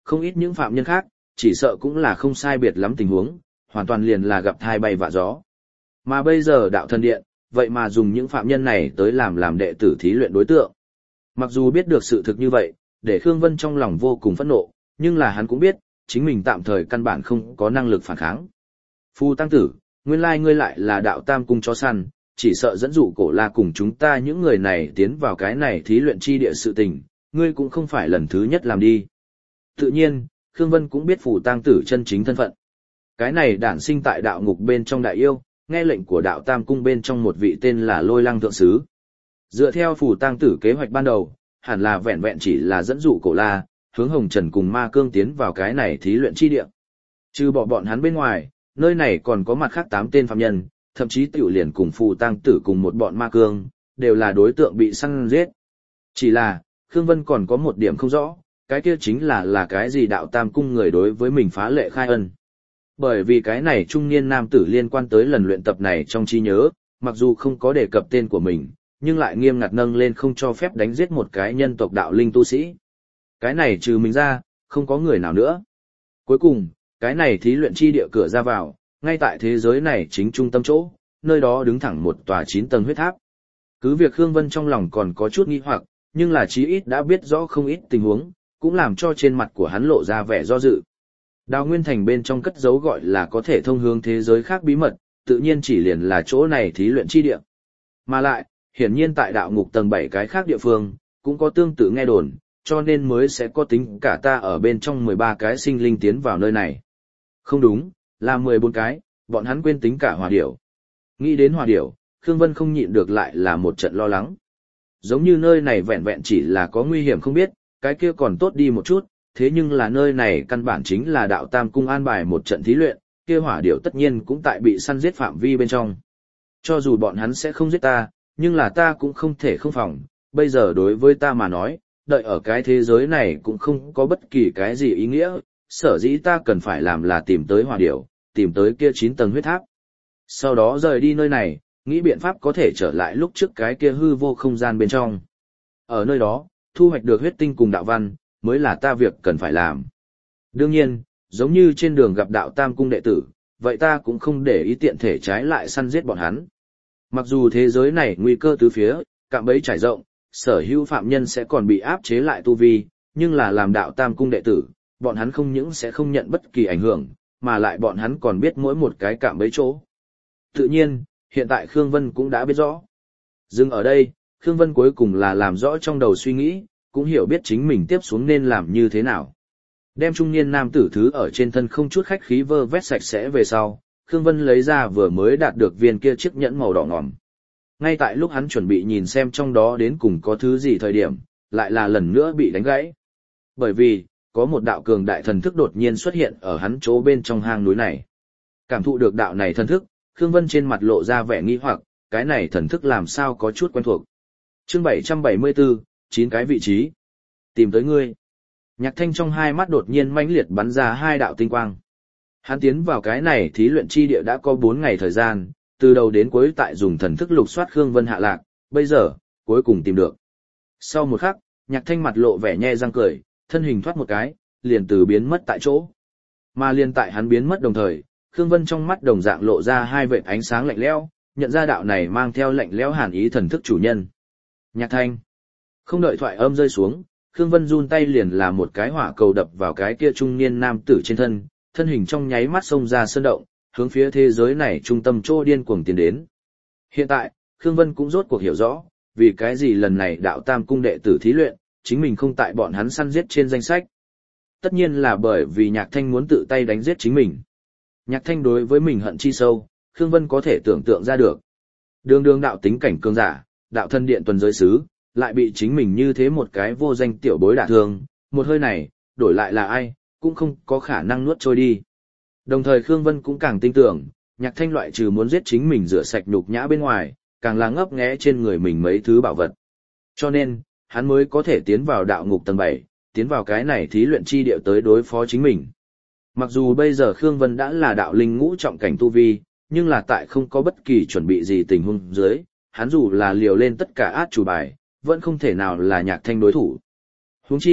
[SPEAKER 1] không ít những phạm nhân khác, chỉ sợ cũng là không sai biệt lắm tình huống, hoàn toàn liền là gặp thai bay vạ gió. Mà bây giờ đạo thần điện, vậy mà dùng những phạm nhân này tới làm làm đệ tử thí luyện đối tượng. Mặc dù biết được sự thực như vậy, để Khương Vân trong lòng vô cùng phẫn nộ, nhưng là hắn cũng biết, chính mình tạm thời căn bản không có năng lực phản kháng. Phu Tăng Tử, nguyên lai ngươi lại là đạo tam cung chó săn, chỉ sợ dẫn dụ Cổ La cùng chúng ta những người này tiến vào cái này thí luyện chi địa sự tình, ngươi cũng không phải lần thứ nhất làm đi. Tự nhiên, Khương Vân cũng biết Phù Tăng Tử chân chính thân phận. Cái này đản sinh tại đạo ngục bên trong đại yêu, nghe lệnh của đạo tam cung bên trong một vị tên là Lôi Lăng Thượng Sứ. Dựa theo Phù Tăng Tử kế hoạch ban đầu, hẳn là vẹn vẹn chỉ là dẫn dụ Cổ La, hướng Hồng Trần cùng Ma Cương tiến vào cái này thí luyện chi địa. Trừ bỏ bọn hắn bên ngoài, nơi này còn có mặt khác tám tên phạm nhân, thậm chí tiểu liền cùng Phù Tăng Tử cùng một bọn Ma Cương, đều là đối tượng bị săn giết. Chỉ là, Khương Vân còn có một điểm không rõ, cái kia chính là là cái gì đạo tam cung người đối với mình phá lệ khai ân. Bởi vì cái này trung niên nam tử liên quan tới lần luyện tập này trong trí nhớ, mặc dù không có đề cập tên của mình, nhưng lại nghiêm ngặt nâng lên không cho phép đánh giết một cái nhân tộc đạo linh tu sĩ. Cái này trừ mình ra, không có người nào nữa. Cuối cùng, cái này thí luyện chi địa cửa ra vào, ngay tại thế giới này chính trung tâm chỗ, nơi đó đứng thẳng một tòa chín tầng huyết tháp. Cứ việc Khương Vân trong lòng còn có chút nghi hoặc, nhưng là chí ít đã biết rõ không ít tình huống, cũng làm cho trên mặt của hắn lộ ra vẻ do dự. Đào Nguyên Thành bên trong cất giấu gọi là có thể thông hướng thế giới khác bí mật, tự nhiên chỉ liền là chỗ này thí luyện chi địa. Mà lại, hiển nhiên tại đạo ngục tầng bảy cái khác địa phương, cũng có tương tự nghe đồn, cho nên mới sẽ có tính cả ta ở bên trong mười ba cái sinh linh tiến vào nơi này. Không đúng, là mười bốn cái, bọn hắn quên tính cả hỏa điểu. Nghĩ đến hỏa điểu, Khương Vân không nhịn được lại là một trận lo lắng. Giống như nơi này vẹn vẹn chỉ là có nguy hiểm không biết, cái kia còn tốt đi một chút, thế nhưng là nơi này căn bản chính là đạo tam cung an bài một trận thí luyện, kia hỏa điểu tất nhiên cũng tại bị săn giết phạm vi bên trong. Cho dù bọn hắn sẽ không giết ta, nhưng là ta cũng không thể không phòng, bây giờ đối với ta mà nói, đợi ở cái thế giới này cũng không có bất kỳ cái gì ý nghĩa, sở dĩ ta cần phải làm là tìm tới hỏa điểu, tìm tới kia chín tầng huyết tháp. Sau đó rời đi nơi này, nghĩ biện pháp có thể trở lại lúc trước cái kia hư vô không gian bên trong. Ở nơi đó, thu hoạch được huyết tinh cùng đạo văn, mới là ta việc cần phải làm. Đương nhiên, giống như trên đường gặp đạo tam cung đệ tử, vậy ta cũng không để ý tiện thể trái lại săn giết bọn hắn. Mặc dù thế giới này nguy cơ tứ phía, cạm bẫy trải rộng, sở hữu phạm nhân sẽ còn bị áp chế lại tu vi, nhưng là làm đạo tam cung đệ tử, bọn hắn không những sẽ không nhận bất kỳ ảnh hưởng, mà lại bọn hắn còn biết mỗi một cái cạm bẫy chỗ. Tự nhiên, hiện tại Khương Vân cũng đã biết rõ. Dừng ở đây, Khương Vân cuối cùng là làm rõ trong đầu suy nghĩ, cũng hiểu biết chính mình tiếp xuống nên làm như thế nào. Đem trung niên nam tử thứ ở trên thân không chút khách khí vơ vét sạch sẽ về sau, Khương Vân lấy ra vừa mới đạt được viên kia chiếc nhẫn màu đỏ ngòm. Ngay tại lúc hắn chuẩn bị nhìn xem trong đó đến cùng có thứ gì thời điểm, lại là lần nữa bị đánh gãy. Bởi vì, có một đạo cường đại thần thức đột nhiên xuất hiện ở hắn chỗ bên trong hang núi này. Cảm thụ được đạo này thần thức, Khương Vân trên mặt lộ ra vẻ nghi hoặc, cái này thần thức làm sao có chút quen thuộc. Chương bảy trăm bảy mươi bốn, chín cái vị trí. Tìm tới ngươi. Nhạc Thanh trong hai mắt đột nhiên mãnh liệt bắn ra hai đạo tinh quang. Hắn tiến vào cái này thí luyện chi địa đã có bốn ngày thời gian, từ đầu đến cuối tại dùng thần thức lục soát Khương Vân hạ lạc, bây giờ, cuối cùng tìm được. Sau một khắc, Nhạc Thanh mặt lộ vẻ nhe răng cười, thân hình thoát một cái, liền từ biến mất tại chỗ. Mà liền tại hắn biến mất đồng thời, Khương Vân trong mắt đồng dạng lộ ra hai vệt ánh sáng lạnh lẽo, nhận ra đạo này mang theo lạnh lẽo hàn ý thần thức chủ nhân. Nhạc Thanh. Không đợi thoại âm rơi xuống, Khương Vân run tay liền là một cái hỏa cầu đập vào cái kia trung niên nam tử trên thân, thân hình trong nháy mắt xông ra sơn động, hướng phía thế giới này trung tâm chỗ điên cuồng tiến đến. Hiện tại, Khương Vân cũng rốt cuộc hiểu rõ, vì cái gì lần này đạo tam cung đệ tử thí luyện, chính mình không tại bọn hắn săn giết trên danh sách. Tất nhiên là bởi vì Nhạc Thanh muốn tự tay đánh giết chính mình. Nhạc Thanh đối với mình hận chi sâu, Khương Vân có thể tưởng tượng ra được. Đường đường đạo tính cảnh cường giả, đạo thân điện tuần giới sứ, lại bị chính mình như thế một cái vô danh tiểu bối đả thương, một hơi này, đổi lại là ai, cũng không có khả năng nuốt trôi đi. Đồng thời Khương Vân cũng càng tin tưởng, Nhạc Thanh loại trừ muốn giết chính mình rửa sạch nhục nhã bên ngoài, càng là ngấp nghé trên người mình mấy thứ bảo vật. Cho nên, hắn mới có thể tiến vào đạo ngục tầng bảy, tiến vào cái này thí luyện chi địa tới đối phó chính mình. Mặc dù bây giờ Khương Vân đã là đạo linh ngũ trọng cảnh tu vi, nhưng là tại không có bất kỳ chuẩn bị gì tình huống dưới, hắn dù là liều lên tất cả át chủ bài, vẫn không thể nào là Nhạc Thanh đối thủ. Huống chi,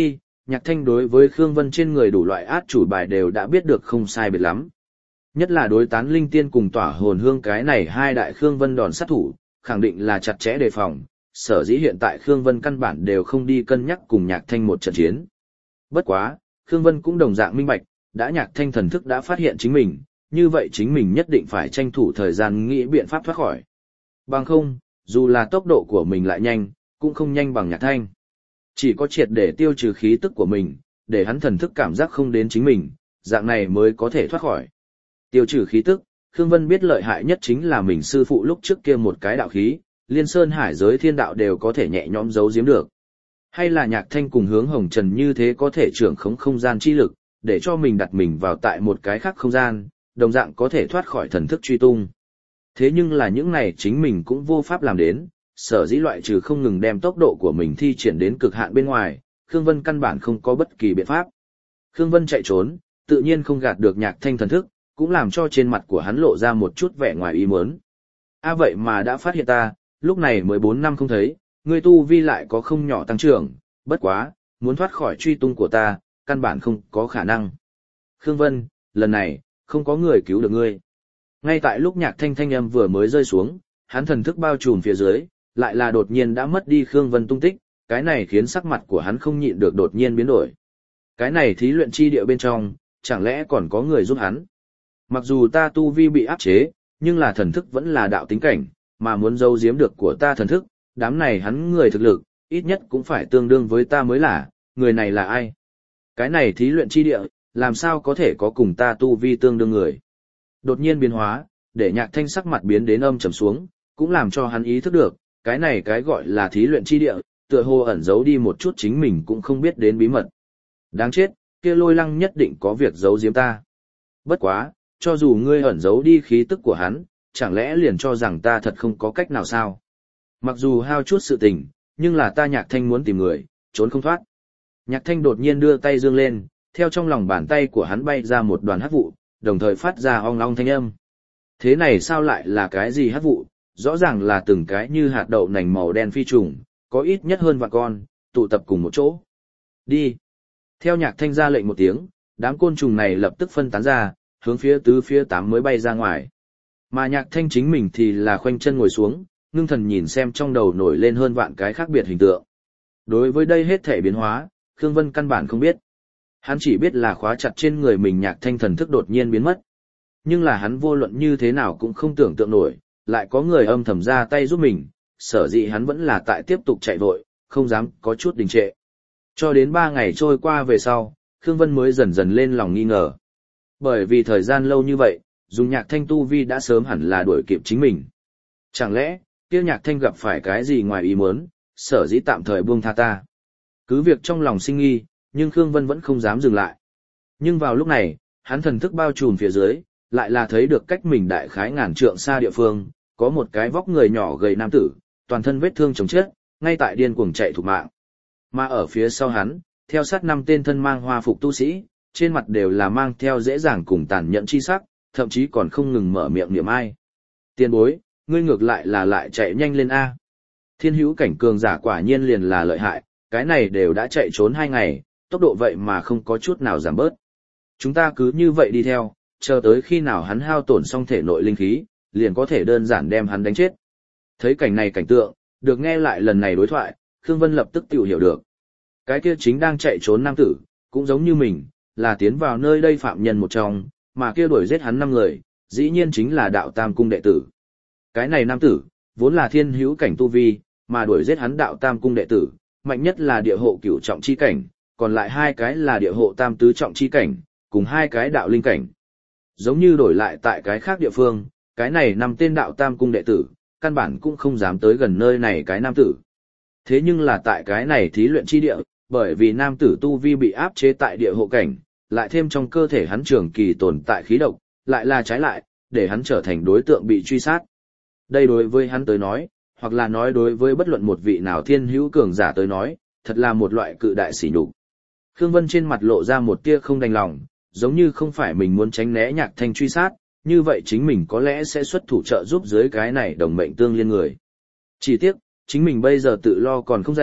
[SPEAKER 1] Nhạc Thanh đối với Khương Vân trên người đủ loại át chủ bài đều đã biết được không sai biệt lắm. Nhất là đối tán linh tiên cùng tỏa hồn hương cái này hai đại Khương Vân đòn sát thủ, khẳng định là chặt chẽ đề phòng, sở dĩ hiện tại Khương Vân căn bản đều không đi cân nhắc cùng Nhạc Thanh một trận chiến. Bất quá, Khương Vân cũng đồng dạng minh bạch, đã Nhạc Thanh thần thức đã phát hiện chính mình, như vậy chính mình nhất định phải tranh thủ thời gian nghĩ biện pháp thoát khỏi. Bằng không, dù là tốc độ của mình lại nhanh, cũng không nhanh bằng Nhạc Thanh. Chỉ có triệt để tiêu trừ khí tức của mình, để hắn thần thức cảm giác không đến chính mình, dạng này mới có thể thoát khỏi. Tiêu trừ khí tức, Khương Vân biết lợi hại nhất chính là mình sư phụ lúc trước kia một cái đạo khí, liên sơn hải giới thiên đạo đều có thể nhẹ nhõm giấu giếm được. Hay là Nhạc Thanh cùng Hướng Hồng Trần như thế có thể trưởng khống không gian chi lực, để cho mình đặt mình vào tại một cái khác không gian, đồng dạng có thể thoát khỏi thần thức truy tung. Thế nhưng là những này chính mình cũng vô pháp làm đến, sở dĩ loại trừ không ngừng đem tốc độ của mình thi triển đến cực hạn bên ngoài, Khương Vân căn bản không có bất kỳ biện pháp. Khương Vân chạy trốn, tự nhiên không gạt được Nhạc Thanh thần thức, cũng làm cho trên mặt của hắn lộ ra một chút vẻ ngoài ý muốn. A vậy mà đã phát hiện ta, lúc này mới bốn năm không thấy, ngươi tu vi lại có không nhỏ tăng trưởng, bất quá, muốn thoát khỏi truy tung của ta, căn bản không có khả năng. Khương Vân, lần này, không có người cứu được ngươi. Ngay tại lúc Nhạc Thanh thanh âm vừa mới rơi xuống, hắn thần thức bao trùm phía dưới, lại là đột nhiên đã mất đi Khương Vân tung tích, cái này khiến sắc mặt của hắn không nhịn được đột nhiên biến đổi. Cái này thí luyện chi địa bên trong, chẳng lẽ còn có người giúp hắn? Mặc dù ta tu vi bị áp chế, nhưng là thần thức vẫn là đạo tính cảnh, mà muốn giấu giếm được của ta thần thức, đám này hắn người thực lực, ít nhất cũng phải tương đương với ta mới là, người này là ai? Cái này thí luyện chi địa, làm sao có thể có cùng ta tu vi tương đương người? Đột nhiên biến hóa, để Nhạc Thanh sắc mặt biến đến âm trầm xuống, cũng làm cho hắn ý thức được, cái này cái gọi là thí luyện chi địa, tựa hồ ẩn giấu đi một chút chính mình cũng không biết đến bí mật. Đáng chết, kia Lôi Lăng nhất định có việc giấu giếm ta. Bất quá, cho dù ngươi ẩn giấu đi khí tức của hắn, chẳng lẽ liền cho rằng ta thật không có cách nào sao? Mặc dù hao chút sự tình, nhưng là ta Nhạc Thanh muốn tìm người, trốn không thoát. Nhạc Thanh đột nhiên đưa tay dương lên, theo trong lòng bàn tay của hắn bay ra một đoàn hắc vụ, đồng thời phát ra ong ong thanh âm. Thế này sao lại là cái gì hắc vụ? Rõ ràng là từng cái như hạt đậu nành màu đen phi trùng, có ít nhất hơn vạn con, tụ tập cùng một chỗ. Đi! Theo Nhạc Thanh ra lệnh một tiếng, đám côn trùng này lập tức phân tán ra, hướng phía tứ phía tám mới bay ra ngoài. Mà Nhạc Thanh chính mình thì là khoanh chân ngồi xuống, ngưng thần nhìn xem trong đầu nổi lên hơn vạn cái khác biệt hình tượng. Đối với đây hết thể biến hóa, Khương Vân căn bản không biết. Hắn chỉ biết là khóa chặt trên người mình Nhạc Thanh thần thức đột nhiên biến mất. Nhưng là hắn vô luận như thế nào cũng không tưởng tượng nổi, lại có người âm thầm ra tay giúp mình, sở dĩ hắn vẫn là tại tiếp tục chạy vội, không dám có chút đình trệ. Cho đến ba ngày trôi qua về sau, Khương Vân mới dần dần lên lòng nghi ngờ. Bởi vì thời gian lâu như vậy, dùng Nhạc Thanh tu vi đã sớm hẳn là đuổi kịp chính mình. Chẳng lẽ, kia Nhạc Thanh gặp phải cái gì ngoài ý muốn, sở dĩ tạm thời buông tha ta. Cứ việc trong lòng sinh nghi, nhưng Khương Vân vẫn không dám dừng lại. Nhưng vào lúc này, hắn thần thức bao trùm phía dưới, lại là thấy được cách mình đại khái ngàn trượng xa địa phương, có một cái vóc người nhỏ gầy nam tử, toàn thân vết thương chồng chết, ngay tại điên cuồng chạy thục mạng. Mà ở phía sau hắn, theo sát năm tên thân mang hoa phục tu sĩ, trên mặt đều là mang theo dễ dàng cùng tàn nhẫn chi sắc, thậm chí còn không ngừng mở miệng niệm ai. Tiền bối, ngươi ngược lại là lại chạy nhanh lên A. Thiên hữu cảnh cường giả quả nhiên liền là lợi hại, cái này đều đã chạy trốn hai ngày, tốc độ vậy mà không có chút nào giảm bớt. Chúng ta cứ như vậy đi theo, chờ tới khi nào hắn hao tổn xong thể nội linh khí, liền có thể đơn giản đem hắn đánh chết. Thấy cảnh này cảnh tượng, được nghe lại lần này đối thoại, Khương Vân lập tức tự hiểu được. Cái kia chính đang chạy trốn nam tử, cũng giống như mình, là tiến vào nơi đây phạm nhân một trong, mà kia đuổi giết hắn năm người, dĩ nhiên chính là đạo tam cung đệ tử. Cái này nam tử, vốn là thiên hữu cảnh tu vi, mà đuổi giết hắn đạo tam cung đệ tử, mạnh nhất là địa hộ cửu trọng chi cảnh, còn lại hai cái là địa hộ tam tứ trọng chi cảnh, cùng hai cái đạo linh cảnh. Giống như đổi lại tại cái khác địa phương, cái này năm tên đạo tam cung đệ tử, căn bản cũng không dám tới gần nơi này cái nam tử. Thế nhưng là tại cái này thí luyện chi địa, bởi vì nam tử tu vi bị áp chế tại địa hộ cảnh, lại thêm trong cơ thể hắn trường kỳ tồn tại khí độc, lại là trái lại, để hắn trở thành đối tượng bị truy sát. Đây đối với hắn tới nói, hoặc là nói đối với bất luận một vị nào thiên hữu cường giả tới nói, thật là một loại cự đại sỉ nhục. Khương Vân trên mặt lộ ra một tia không đành lòng, giống như không phải mình muốn tránh né Nhạc Thanh truy sát, như vậy chính mình có lẽ sẽ xuất thủ trợ giúp dưới cái này đồng mệnh tương liên người. Chỉ tiếc, chính mình bây giờ tự lo còn không rảnh,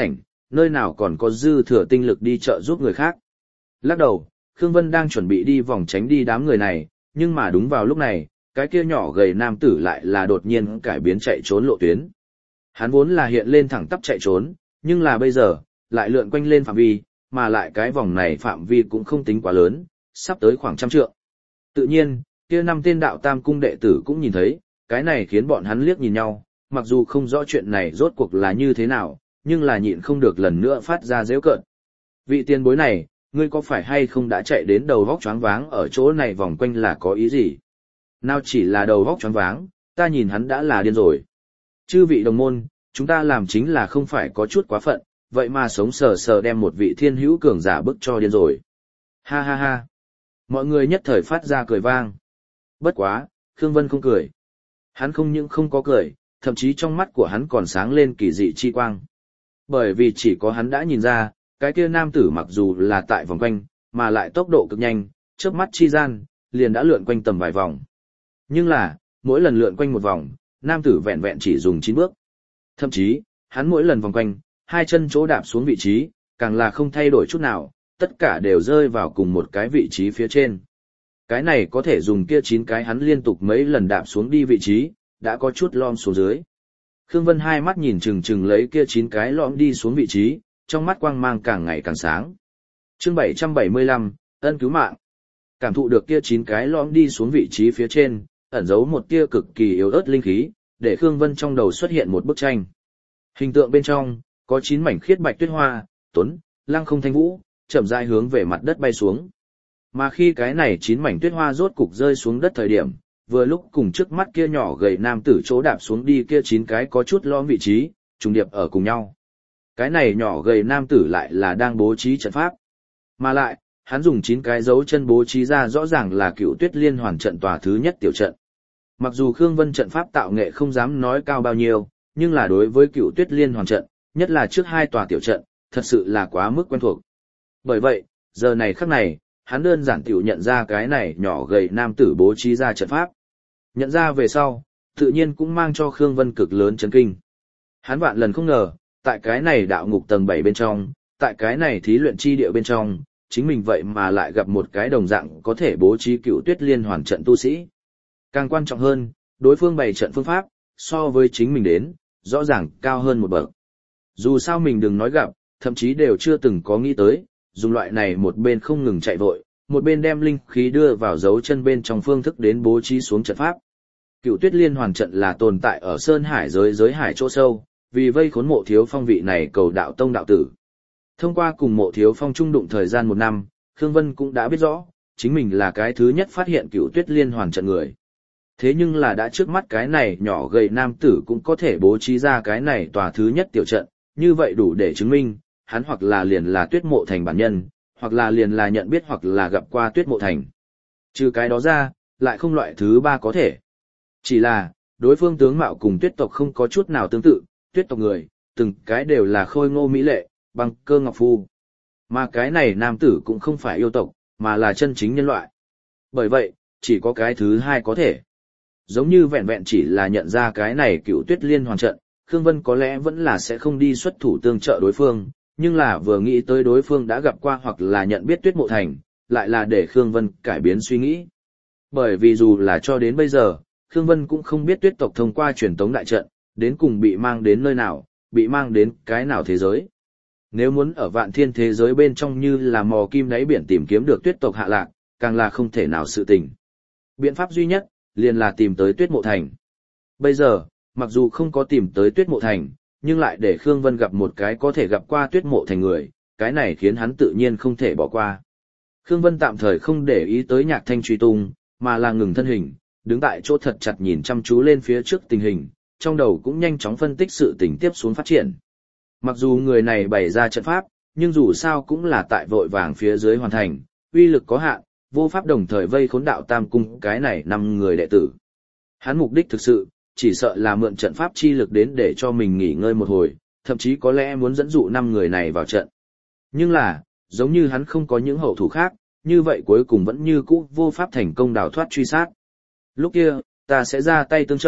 [SPEAKER 1] nơi nào còn có dư thừa tinh lực đi trợ giúp người khác. Lắc đầu, Khương Vân đang chuẩn bị đi vòng tránh đi đám người này, nhưng mà đúng vào lúc này, cái kia nhỏ gầy nam tử lại là đột nhiên cải biến chạy trốn lộ tuyến. Hắn vốn là hiện lên thẳng tắp chạy trốn, nhưng là bây giờ, lại lượn quanh lên phạm vi, mà lại cái vòng này phạm vi cũng không tính quá lớn, sắp tới khoảng trăm trượng. Tự nhiên, kia năm tên đạo tam cung đệ tử cũng nhìn thấy, cái này khiến bọn hắn liếc nhìn nhau, mặc dù không rõ chuyện này rốt cuộc là như thế nào, nhưng là nhịn không được lần nữa phát ra giễu cợt. Vị tiền bối này, ngươi có phải hay không đã chạy đến đầu vóc choáng váng ở chỗ này vòng quanh là có ý gì? Nào chỉ là đầu vóc choáng váng, ta nhìn hắn đã là điên rồi. Chư vị đồng môn, chúng ta làm chính là không phải có chút quá phận, vậy mà sống sờ sờ đem một vị thiên hữu cường giả bức cho điên rồi. Ha ha ha. Mọi người nhất thời phát ra cười vang. Bất quá, Khương Vân không cười. Hắn không những không có cười, thậm chí trong mắt của hắn còn sáng lên kỳ dị chi quang. Bởi vì chỉ có hắn đã nhìn ra, cái kia nam tử mặc dù là tại vòng quanh, mà lại tốc độ cực nhanh, chớp mắt chi gian, liền đã lượn quanh tầm vài vòng. Nhưng là, mỗi lần lượn quanh một vòng, nam tử vẹn vẹn chỉ dùng chín bước. Thậm chí, hắn mỗi lần vòng quanh, hai chân chỗ đạp xuống vị trí, càng là không thay đổi chút nào, tất cả đều rơi vào cùng một cái vị trí phía trên. Cái này có thể dùng kia chín cái hắn liên tục mấy lần đạp xuống đi vị trí, đã có chút lom xuống dưới. Khương Vân hai mắt nhìn chừng chừng lấy kia chín cái lõm đi xuống vị trí, trong mắt quang mang càng ngày càng sáng. Chương bảy trăm bảy mươi lăm, ân cứu mạng. Cảm thụ được kia chín cái lõm đi xuống vị trí phía trên, ẩn giấu một tia cực kỳ yếu ớt linh khí, để Khương Vân trong đầu xuất hiện một bức tranh. Hình tượng bên trong, có chín mảnh khiết bạch tuyết hoa, tuấn, lăng không thanh vũ, chậm rãi hướng về mặt đất bay xuống. Mà khi cái này chín mảnh tuyết hoa rốt cục rơi xuống đất thời điểm, vừa lúc cùng trước mắt kia nhỏ gầy nam tử chỗ đạp xuống đi kia chín cái có chút lõm vị trí, trùng điệp ở cùng nhau. Cái này nhỏ gầy nam tử lại là đang bố trí trận pháp. Mà lại, hắn dùng chín cái dấu chân bố trí ra rõ ràng là Cựu Tuyết Liên Hoàn trận tòa thứ nhất tiểu trận. Mặc dù Khương Vân trận pháp tạo nghệ không dám nói cao bao nhiêu, nhưng là đối với Cựu Tuyết Liên Hoàn trận, nhất là trước hai tòa tiểu trận, thật sự là quá mức quen thuộc. Bởi vậy, giờ này khắc này, hắn đơn giản tiểu nhận ra cái này nhỏ gầy nam tử bố trí ra trận pháp. Nhận ra về sau, tự nhiên cũng mang cho Khương Vân cực lớn chấn kinh. Hắn vạn lần không ngờ, tại cái này đạo ngục tầng bảy bên trong, tại cái này thí luyện chi địa bên trong, chính mình vậy mà lại gặp một cái đồng dạng có thể bố trí Cựu Tuyết Liên Hoàn trận tu sĩ. Càng quan trọng hơn, đối phương bày trận phương pháp, so với chính mình đến, rõ ràng cao hơn một bậc. Dù sao mình đừng nói gặp, thậm chí đều chưa từng có nghĩ tới, dùng loại này một bên không ngừng chạy vội, một bên đem linh khí đưa vào dấu chân bên trong phương thức đến bố trí xuống trận pháp. Cựu Tuyết Liên Hoàn trận là tồn tại ở Sơn Hải giới giới hải chỗ sâu, vì vây khốn Mộ Thiếu Phong vị này cầu đạo tông đạo tử. Thông qua cùng Mộ Thiếu Phong chung đụng thời gian một năm, Khương Vân cũng đã biết rõ, chính mình là cái thứ nhất phát hiện Cựu Tuyết Liên Hoàn trận người. Thế nhưng là đã trước mắt cái này nhỏ gầy nam tử cũng có thể bố trí ra cái này tòa thứ nhất tiểu trận, như vậy đủ để chứng minh, hắn hoặc là liền là Tuyết Mộ Thành bản nhân, hoặc là liền là nhận biết hoặc là gặp qua Tuyết Mộ Thành. Trừ cái đó ra, lại không loại thứ ba có thể. Chỉ là, đối phương tướng mạo cùng Tuyết tộc không có chút nào tương tự, Tuyết tộc người, từng cái đều là khôi ngô mỹ lệ, băng cơ ngọc phu. Mà cái này nam tử cũng không phải yêu tộc, mà là chân chính nhân loại. Bởi vậy, chỉ có cái thứ hai có thể. Giống như vẹn vẹn chỉ là nhận ra cái này Cựu Tuyết Liên Hoàn trận, Khương Vân có lẽ vẫn là sẽ không đi xuất thủ tương trợ đối phương, nhưng là vừa nghĩ tới đối phương đã gặp qua hoặc là nhận biết Tuyết Mộ Thành, lại là để Khương Vân cải biến suy nghĩ. Bởi vì dù là cho đến bây giờ, Khương Vân cũng không biết Tuyết tộc thông qua truyền tống đại trận, đến cùng bị mang đến nơi nào, bị mang đến cái nào thế giới. Nếu muốn ở vạn thiên thế giới bên trong như là mò kim đáy biển tìm kiếm được Tuyết tộc hạ lạc, càng là không thể nào sự tình. Biện pháp duy nhất, liền là tìm tới Tuyết Mộ Thành. Bây giờ, mặc dù không có tìm tới Tuyết Mộ Thành, nhưng lại để Khương Vân gặp một cái có thể gặp qua Tuyết Mộ Thành người, cái này khiến hắn tự nhiên không thể bỏ qua. Khương Vân tạm thời không để ý tới Nhạc Thanh truy tung, mà là ngừng thân hình, đứng tại chỗ thật chặt nhìn chăm chú lên phía trước tình hình, trong đầu cũng nhanh chóng phân tích sự tình tiếp xuống phát triển. Mặc dù người này bày ra trận pháp, nhưng dù sao cũng là tại vội vàng phía dưới hoàn thành, uy lực có hạn, vô pháp đồng thời vây khốn đạo tam cung cái này năm người đệ tử. Hắn mục đích thực sự, chỉ sợ là mượn trận pháp chi lực đến để cho mình nghỉ ngơi một hồi, thậm chí có lẽ muốn dẫn dụ năm người này vào trận. Nhưng là, giống như hắn không có những hậu thủ khác, như vậy cuối cùng vẫn như cũ vô pháp thành công đào thoát truy sát. Lúc kia, ta sẽ ra tay tương trợ,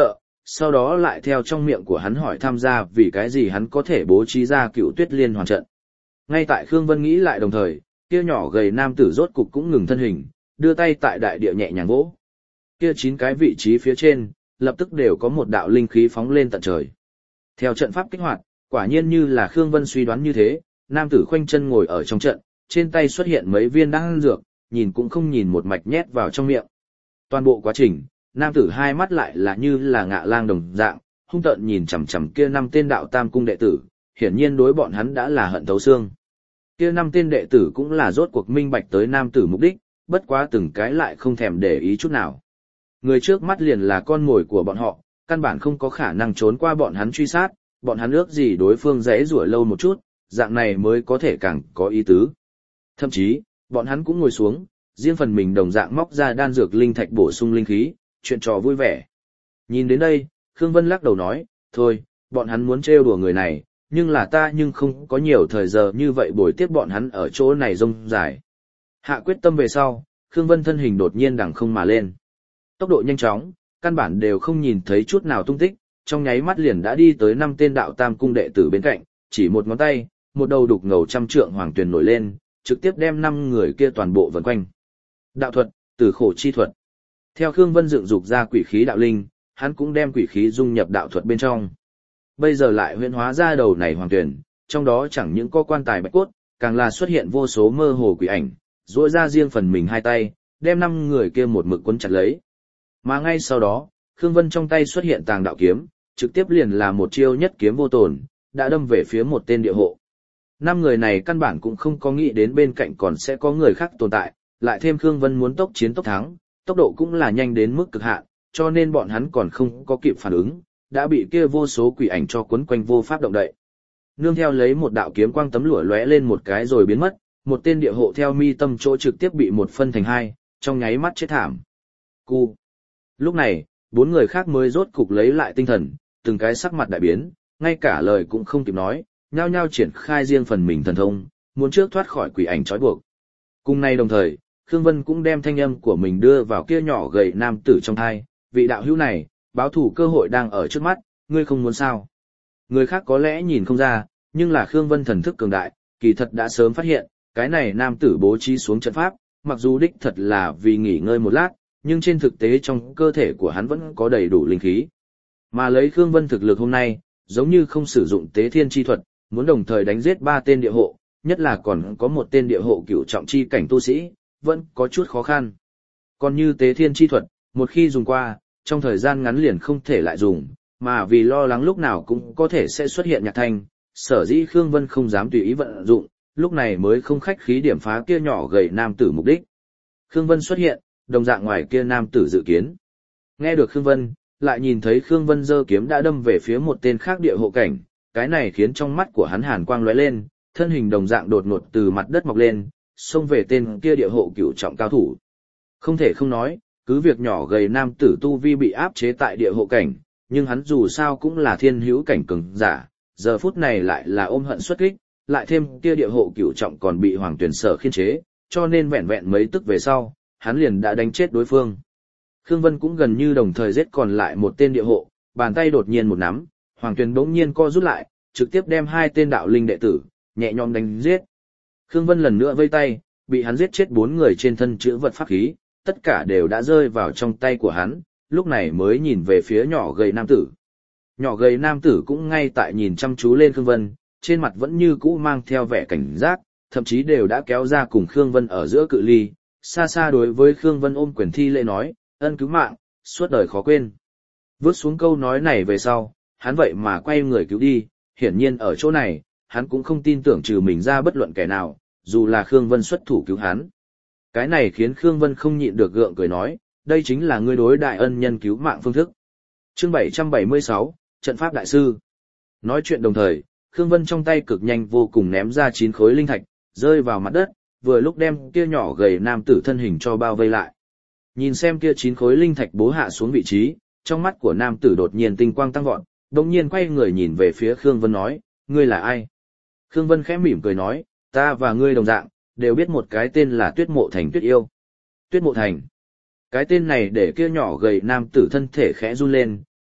[SPEAKER 1] sau đó lại theo trong miệng của hắn hỏi tham gia vì cái gì hắn có thể bố trí ra Cựu Tuyết Liên hoàn trận. Ngay tại Khương Vân nghĩ lại đồng thời, kia nhỏ gầy nam tử rốt cục cũng ngừng thân hình, đưa tay tại đại địa nhẹ nhàng vỗ. Kia chín cái vị trí phía trên, lập tức đều có một đạo linh khí phóng lên tận trời. Theo trận pháp kích hoạt, quả nhiên như là Khương Vân suy đoán như thế, nam tử khoanh chân ngồi ở trong trận, trên tay xuất hiện mấy viên đan dược, nhìn cũng không nhìn một mạch nhét vào trong miệng. Toàn bộ quá trình, nam tử hai mắt lại là như là ngạ lang đồng dạng, hung tợn nhìn chằm chằm kia năm tên đạo tam cung đệ tử, hiển nhiên đối bọn hắn đã là hận thấu xương. Kia năm tên đệ tử cũng là rốt cuộc minh bạch tới nam tử mục đích, bất quá từng cái lại không thèm để ý chút nào. Người trước mắt liền là con mồi của bọn họ, căn bản không có khả năng trốn qua bọn hắn truy sát, bọn hắn ước gì đối phương dễ rủa lâu một chút, dạng này mới có thể càng có ý tứ. Thậm chí, bọn hắn cũng ngồi xuống, riêng phần mình đồng dạng móc ra đan dược linh thạch bổ sung linh khí, chuyện trò vui vẻ. Nhìn đến đây, Khương Vân lắc đầu nói, thôi, bọn hắn muốn trêu đùa người này, nhưng là ta nhưng không có nhiều thời giờ như vậy bồi tiếp bọn hắn ở chỗ này rông dài. Hạ quyết tâm về sau, Khương Vân thân hình đột nhiên đằng không mà lên. Tốc độ nhanh chóng, căn bản đều không nhìn thấy chút nào tung tích, trong nháy mắt liền đã đi tới năm tên đạo tam cung đệ tử bên cạnh, chỉ một ngón tay, một đầu đục ngầu trăm trượng hoàng tuyền nổi lên, trực tiếp đem năm người kia toàn bộ vần quanh. Đạo thuật, tử khổ chi thuật. Theo Khương Vân dựng dục ra quỷ khí đạo linh, hắn cũng đem quỷ khí dung nhập đạo thuật bên trong. Bây giờ lại huyễn hóa ra đầu này hoàng tuyền, trong đó chẳng những có quan tài bạch cốt, càng là xuất hiện vô số mơ hồ quỷ ảnh, duỗi ra riêng phần mình hai tay, đem năm người kia một mực quấn chặt lấy. Mà ngay sau đó, Khương Vân trong tay xuất hiện tàng đạo kiếm, trực tiếp liền là một chiêu nhất kiếm vô tổn, đã đâm về phía một tên địa hộ. Năm người này căn bản cũng không có nghĩ đến bên cạnh còn sẽ có người khác tồn tại, lại thêm Khương Vân muốn tốc chiến tốc thắng, tốc độ cũng là nhanh đến mức cực hạn, cho nên bọn hắn còn không có kịp phản ứng, đã bị kia vô số quỷ ảnh cho cuốn quanh vô pháp động đậy. Nương theo lấy một đạo kiếm quang tấm lụa lóe lên một cái rồi biến mất, một tên địa hộ theo mi tâm chỗ trực tiếp bị một phân thành hai, trong nháy mắt chết thảm. Cu. Lúc này, bốn người khác mới rốt cục lấy lại tinh thần, từng cái sắc mặt đại biến, ngay cả lời cũng không kịp nói, nhao nhao triển khai riêng phần mình thần thông, muốn trước thoát khỏi quỷ ảnh trói buộc. Cùng nay đồng thời, Khương Vân cũng đem thanh âm của mình đưa vào kia nhỏ gầy nam tử trong thai, vị đạo hữu này, báo thủ cơ hội đang ở trước mắt, ngươi không muốn sao. Người khác có lẽ nhìn không ra, nhưng là Khương Vân thần thức cường đại, kỳ thật đã sớm phát hiện, cái này nam tử bố trí xuống trận pháp, mặc dù đích thật là vì nghỉ ngơi một lát, nhưng trên thực tế trong cơ thể của hắn vẫn có đầy đủ linh khí. Mà lấy Khương Vân thực lực hôm nay, giống như không sử dụng tế thiên chi thuật, muốn đồng thời đánh giết ba tên địa hộ, nhất là còn có một tên địa hộ cửu trọng chi cảnh tu sĩ, vẫn có chút khó khăn. Còn như tế thiên chi thuật, một khi dùng qua, trong thời gian ngắn liền không thể lại dùng, mà vì lo lắng lúc nào cũng có thể sẽ xuất hiện nhạc thanh, sở dĩ Khương Vân không dám tùy ý vận dụng, lúc này mới không khách khí điểm phá kia nhỏ gầy nam tử mục đích. Khương Vân xuất hiện, đồng dạng ngoài kia nam tử dự kiến. Nghe được Khương Vân, lại nhìn thấy Khương Vân giơ kiếm đã đâm về phía một tên khác địa hộ cảnh, cái này khiến trong mắt của hắn hàn quang lóe lên, thân hình đồng dạng đột ngột từ mặt đất mọc lên, xông về tên kia địa hộ cửu trọng cao thủ. Không thể không nói, cứ việc nhỏ gầy nam tử tu vi bị áp chế tại địa hộ cảnh, nhưng hắn dù sao cũng là thiên hữu cảnh cường giả, giờ phút này lại là ôm hận xuất kích, lại thêm kia địa hộ cửu trọng còn bị Hoàng Tuyền Sở khiên chế, cho nên vẹn vẹn mấy tức về sau, hắn liền đã đánh chết đối phương. Khương Vân cũng gần như đồng thời giết còn lại một tên địa hộ, bàn tay đột nhiên một nắm, Hoàng Tuyền bỗng nhiên co rút lại, trực tiếp đem hai tên đạo linh đệ tử nhẹ nhõm đánh giết. Khương Vân lần nữa vây tay, bị hắn giết chết bốn người trên thân chữ vật pháp khí, tất cả đều đã rơi vào trong tay của hắn, lúc này mới nhìn về phía nhỏ gầy nam tử. Nhỏ gầy nam tử cũng ngay tại nhìn chăm chú lên Khương Vân, trên mặt vẫn như cũ mang theo vẻ cảnh giác, thậm chí đều đã kéo ra cùng Khương Vân ở giữa cự ly, xa xa đối với Khương Vân ôm quyền thi lễ nói, ân cứu mạng, suốt đời khó quên. Vớt xuống câu nói này về sau, hắn vậy mà quay người cứu đi, hiển nhiên ở chỗ này, hắn cũng không tin tưởng trừ mình ra bất luận kẻ nào, dù là Khương Vân xuất thủ cứu hắn. Cái này khiến Khương Vân không nhịn được gượng cười nói, đây chính là ngươi đối đại ân nhân cứu mạng phương thức. Chương bảy trăm bảy mươi sáu, Trận Pháp Đại Sư. Nói chuyện đồng thời, Khương Vân trong tay cực nhanh vô cùng ném ra chín khối linh thạch, rơi vào mặt đất, vừa lúc đem kia nhỏ gầy nam tử thân hình cho bao vây lại. Nhìn xem kia chín khối linh thạch bố hạ xuống vị trí, trong mắt của nam tử đột nhiên tinh quang tăng vọt, đồng nhiên quay người nhìn về phía Khương Vân nói, ngươi là ai? Khương Vân khẽ mỉm cười nói, ta và ngươi đồng dạng, đều biết một cái tên là Tuyết Mộ Thành Tuyết Yêu. Tuyết Mộ Thành. Cái tên này để kia nhỏ gầy nam tử thân thể khẽ run lên,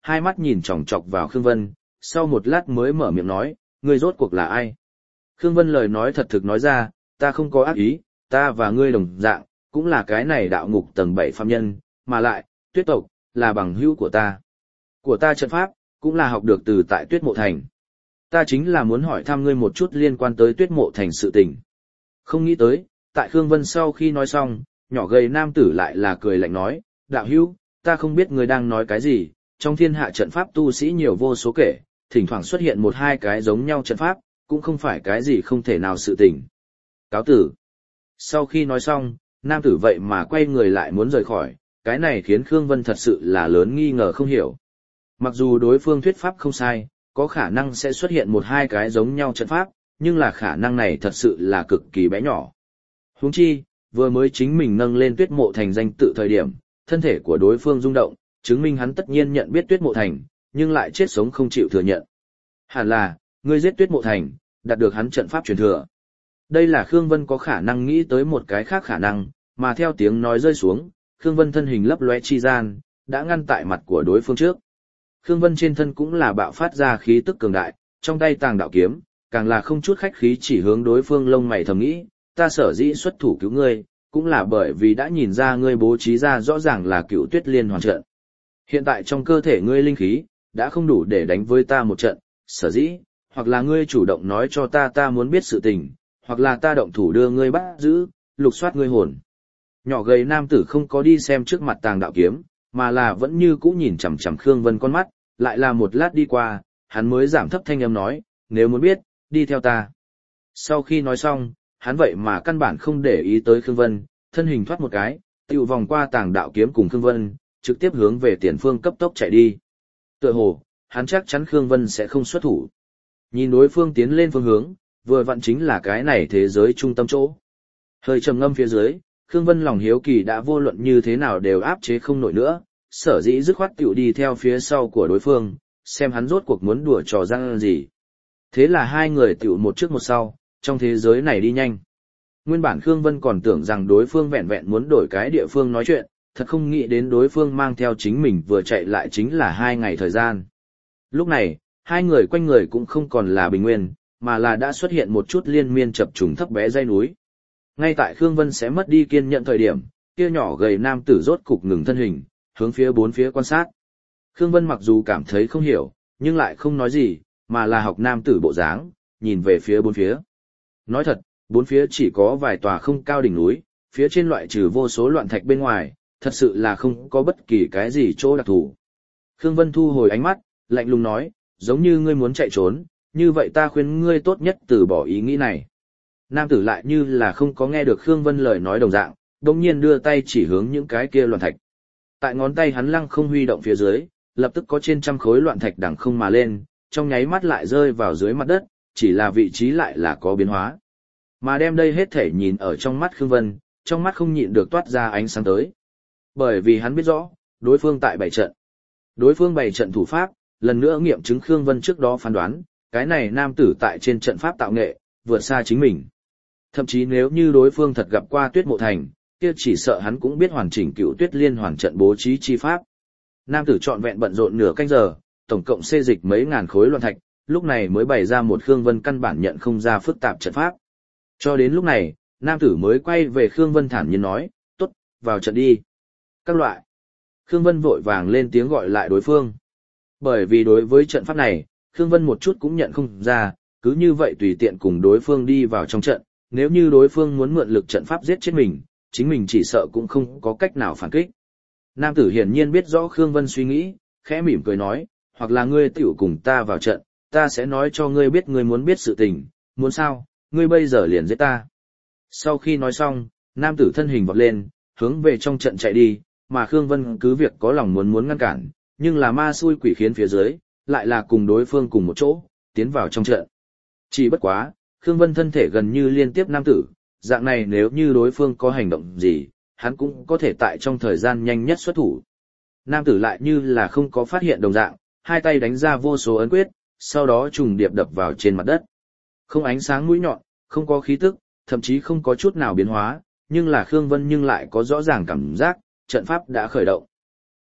[SPEAKER 1] hai mắt nhìn chòng chọc vào Khương Vân, sau một lát mới mở miệng nói, ngươi rốt cuộc là ai? Khương Vân lời nói thật thực nói ra, ta không có ác ý, ta và ngươi đồng dạng, cũng là cái này đạo ngục tầng bảy phàm nhân, mà lại, Tuyết tộc, là bằng hữu của ta. Của ta trận pháp, cũng là học được từ tại Tuyết Mộ Thành. Ta chính là muốn hỏi thăm ngươi một chút liên quan tới Tuyết Mộ Thành sự tình. Không nghĩ tới, tại Khương Vân sau khi nói xong, nhỏ gầy nam tử lại là cười lạnh nói, đạo hữu, ta không biết ngươi đang nói cái gì, trong thiên hạ trận pháp tu sĩ nhiều vô số kể, thỉnh thoảng xuất hiện một hai cái giống nhau trận pháp, cũng không phải cái gì không thể nào sự tình. Cáo tử. Sau khi nói xong, nam tử vậy mà quay người lại muốn rời khỏi, cái này khiến Khương Vân thật sự là lớn nghi ngờ không hiểu. Mặc dù đối phương thuyết pháp không sai, có khả năng sẽ xuất hiện một hai cái giống nhau trận pháp, nhưng là khả năng này thật sự là cực kỳ bé nhỏ. Huống chi, vừa mới chính mình nâng lên Tuyết Mộ Thành danh tự thời điểm, thân thể của đối phương rung động, chứng minh hắn tất nhiên nhận biết Tuyết Mộ Thành, nhưng lại chết sống không chịu thừa nhận. Hẳn là, ngươi giết Tuyết Mộ Thành, đạt được hắn trận pháp truyền thừa. Đây là Khương Vân có khả năng nghĩ tới một cái khác khả năng, mà theo tiếng nói rơi xuống, Khương Vân thân hình lấp lóe chi gian, đã ngăn tại mặt của đối phương trước. Khương Vân trên thân cũng là bạo phát ra khí tức cường đại, trong tay tàng đạo kiếm, càng là không chút khách khí chỉ hướng đối phương lông mày thầm nghĩ, ta sở dĩ xuất thủ cứu ngươi, cũng là bởi vì đã nhìn ra ngươi bố trí ra rõ ràng là Cựu Tuyết Liên hoàn trận. Hiện tại trong cơ thể ngươi linh khí, đã không đủ để đánh với ta một trận, sở dĩ, hoặc là ngươi chủ động nói cho ta ta muốn biết sự tình, hoặc là ta động thủ đưa ngươi bắt giữ, lục soát ngươi hồn. Nhỏ gầy nam tử không có đi xem trước mặt tàng đạo kiếm, mà là vẫn như cũ nhìn chằm chằm Khương Vân con mắt, lại là một lát đi qua, hắn mới giảm thấp thanh âm nói, nếu muốn biết, đi theo ta. Sau khi nói xong, hắn vậy mà căn bản không để ý tới Khương Vân, thân hình thoát một cái, tiêu vòng qua tàng đạo kiếm cùng Khương Vân, trực tiếp hướng về tiền phương cấp tốc chạy đi. Tựa hồ, hắn chắc chắn Khương Vân sẽ không xuất thủ. Nhìn đối phương tiến lên phương hướng, vừa vặn chính là cái này thế giới trung tâm chỗ. Hơi trầm ngâm phía dưới, Khương Vân lòng hiếu kỳ đã vô luận như thế nào đều áp chế không nổi nữa, sở dĩ dứt khoát tiểu đi theo phía sau của đối phương, xem hắn rốt cuộc muốn đùa trò răng gì. Thế là hai người tiểu một trước một sau, trong thế giới này đi nhanh. Nguyên bản Khương Vân còn tưởng rằng đối phương vẹn vẹn muốn đổi cái địa phương nói chuyện, thật không nghĩ đến đối phương mang theo chính mình vừa chạy lại chính là hai ngày thời gian. Lúc này, hai người quanh người cũng không còn là bình nguyên, mà là đã xuất hiện một chút liên miên chập trùng thấp bé dãy núi. Ngay tại Khương Vân sẽ mất đi kiên nhẫn thời điểm, kia nhỏ gầy nam tử rốt cục ngừng thân hình, hướng phía bốn phía quan sát. Khương Vân mặc dù cảm thấy không hiểu, nhưng lại không nói gì, mà là học nam tử bộ dáng, nhìn về phía bốn phía. Nói thật, bốn phía chỉ có vài tòa không cao đỉnh núi, phía trên loại trừ vô số loạn thạch bên ngoài, thật sự là không có bất kỳ cái gì chỗ đặc thù. Khương Vân thu hồi ánh mắt, lạnh lùng nói, giống như ngươi muốn chạy trốn, như vậy ta khuyên ngươi tốt nhất từ bỏ ý nghĩ này. Nam tử lại như là không có nghe được Khương Vân lời nói đồng dạng, đồng nhiên đưa tay chỉ hướng những cái kia loạn thạch. Tại ngón tay hắn lăng không huy động phía dưới, lập tức có trên trăm khối loạn thạch đằng không mà lên, trong nháy mắt lại rơi vào dưới mặt đất, chỉ là vị trí lại là có biến hóa. Mà đem đây hết thể nhìn ở trong mắt Khương Vân, trong mắt không nhịn được toát ra ánh sáng tới. Bởi vì hắn biết rõ, đối phương tại bảy trận. Đối phương bày trận thủ pháp, lần nữa nghiệm chứng Khương Vân trước đó phán đoán, cái này nam tử tại trên trận pháp tạo nghệ, vượt xa chính mình. Thậm chí nếu như đối phương thật gặp qua Tuyết Mộ Thành, kia chỉ sợ hắn cũng biết hoàn chỉnh Cựu Tuyết Liên hoàn trận bố trí chi pháp. Nam tử trọn vẹn bận rộn nửa canh giờ, tổng cộng xê dịch mấy ngàn khối loạn thạch, lúc này mới bày ra một Khương Vân căn bản nhận không ra phức tạp trận pháp. Cho đến lúc này, nam tử mới quay về Khương Vân thản nhiên nói, tốt, vào trận đi. Các loại. Khương Vân vội vàng lên tiếng gọi lại đối phương. Bởi vì đối với trận pháp này, Khương Vân một chút cũng nhận không ra, cứ như vậy tùy tiện cùng đối phương đi vào trong trận, nếu như đối phương muốn mượn lực trận pháp giết chết mình, chính mình chỉ sợ cũng không có cách nào phản kích. Nam tử hiển nhiên biết rõ Khương Vân suy nghĩ, khẽ mỉm cười nói, hoặc là ngươi tiểu cùng ta vào trận, ta sẽ nói cho ngươi biết ngươi muốn biết sự tình, muốn sao, ngươi bây giờ liền giết ta. Sau khi nói xong, nam tử thân hình vọt lên, hướng về trong trận chạy đi, mà Khương Vân cứ việc có lòng muốn muốn ngăn cản, nhưng là ma xui quỷ khiến phía dưới, lại là cùng đối phương cùng một chỗ, tiến vào trong trận. Chỉ bất quá, Khương Vân thân thể gần như liên tiếp nam tử, dạng này nếu như đối phương có hành động gì, hắn cũng có thể tại trong thời gian nhanh nhất xuất thủ. Nam tử lại như là không có phát hiện đồng dạng, hai tay đánh ra vô số ấn quyết, sau đó trùng điệp đập vào trên mặt đất. Không ánh sáng mũi nhọn, không có khí tức, thậm chí không có chút nào biến hóa, nhưng là Khương Vân nhưng lại có rõ ràng cảm giác, trận pháp đã khởi động.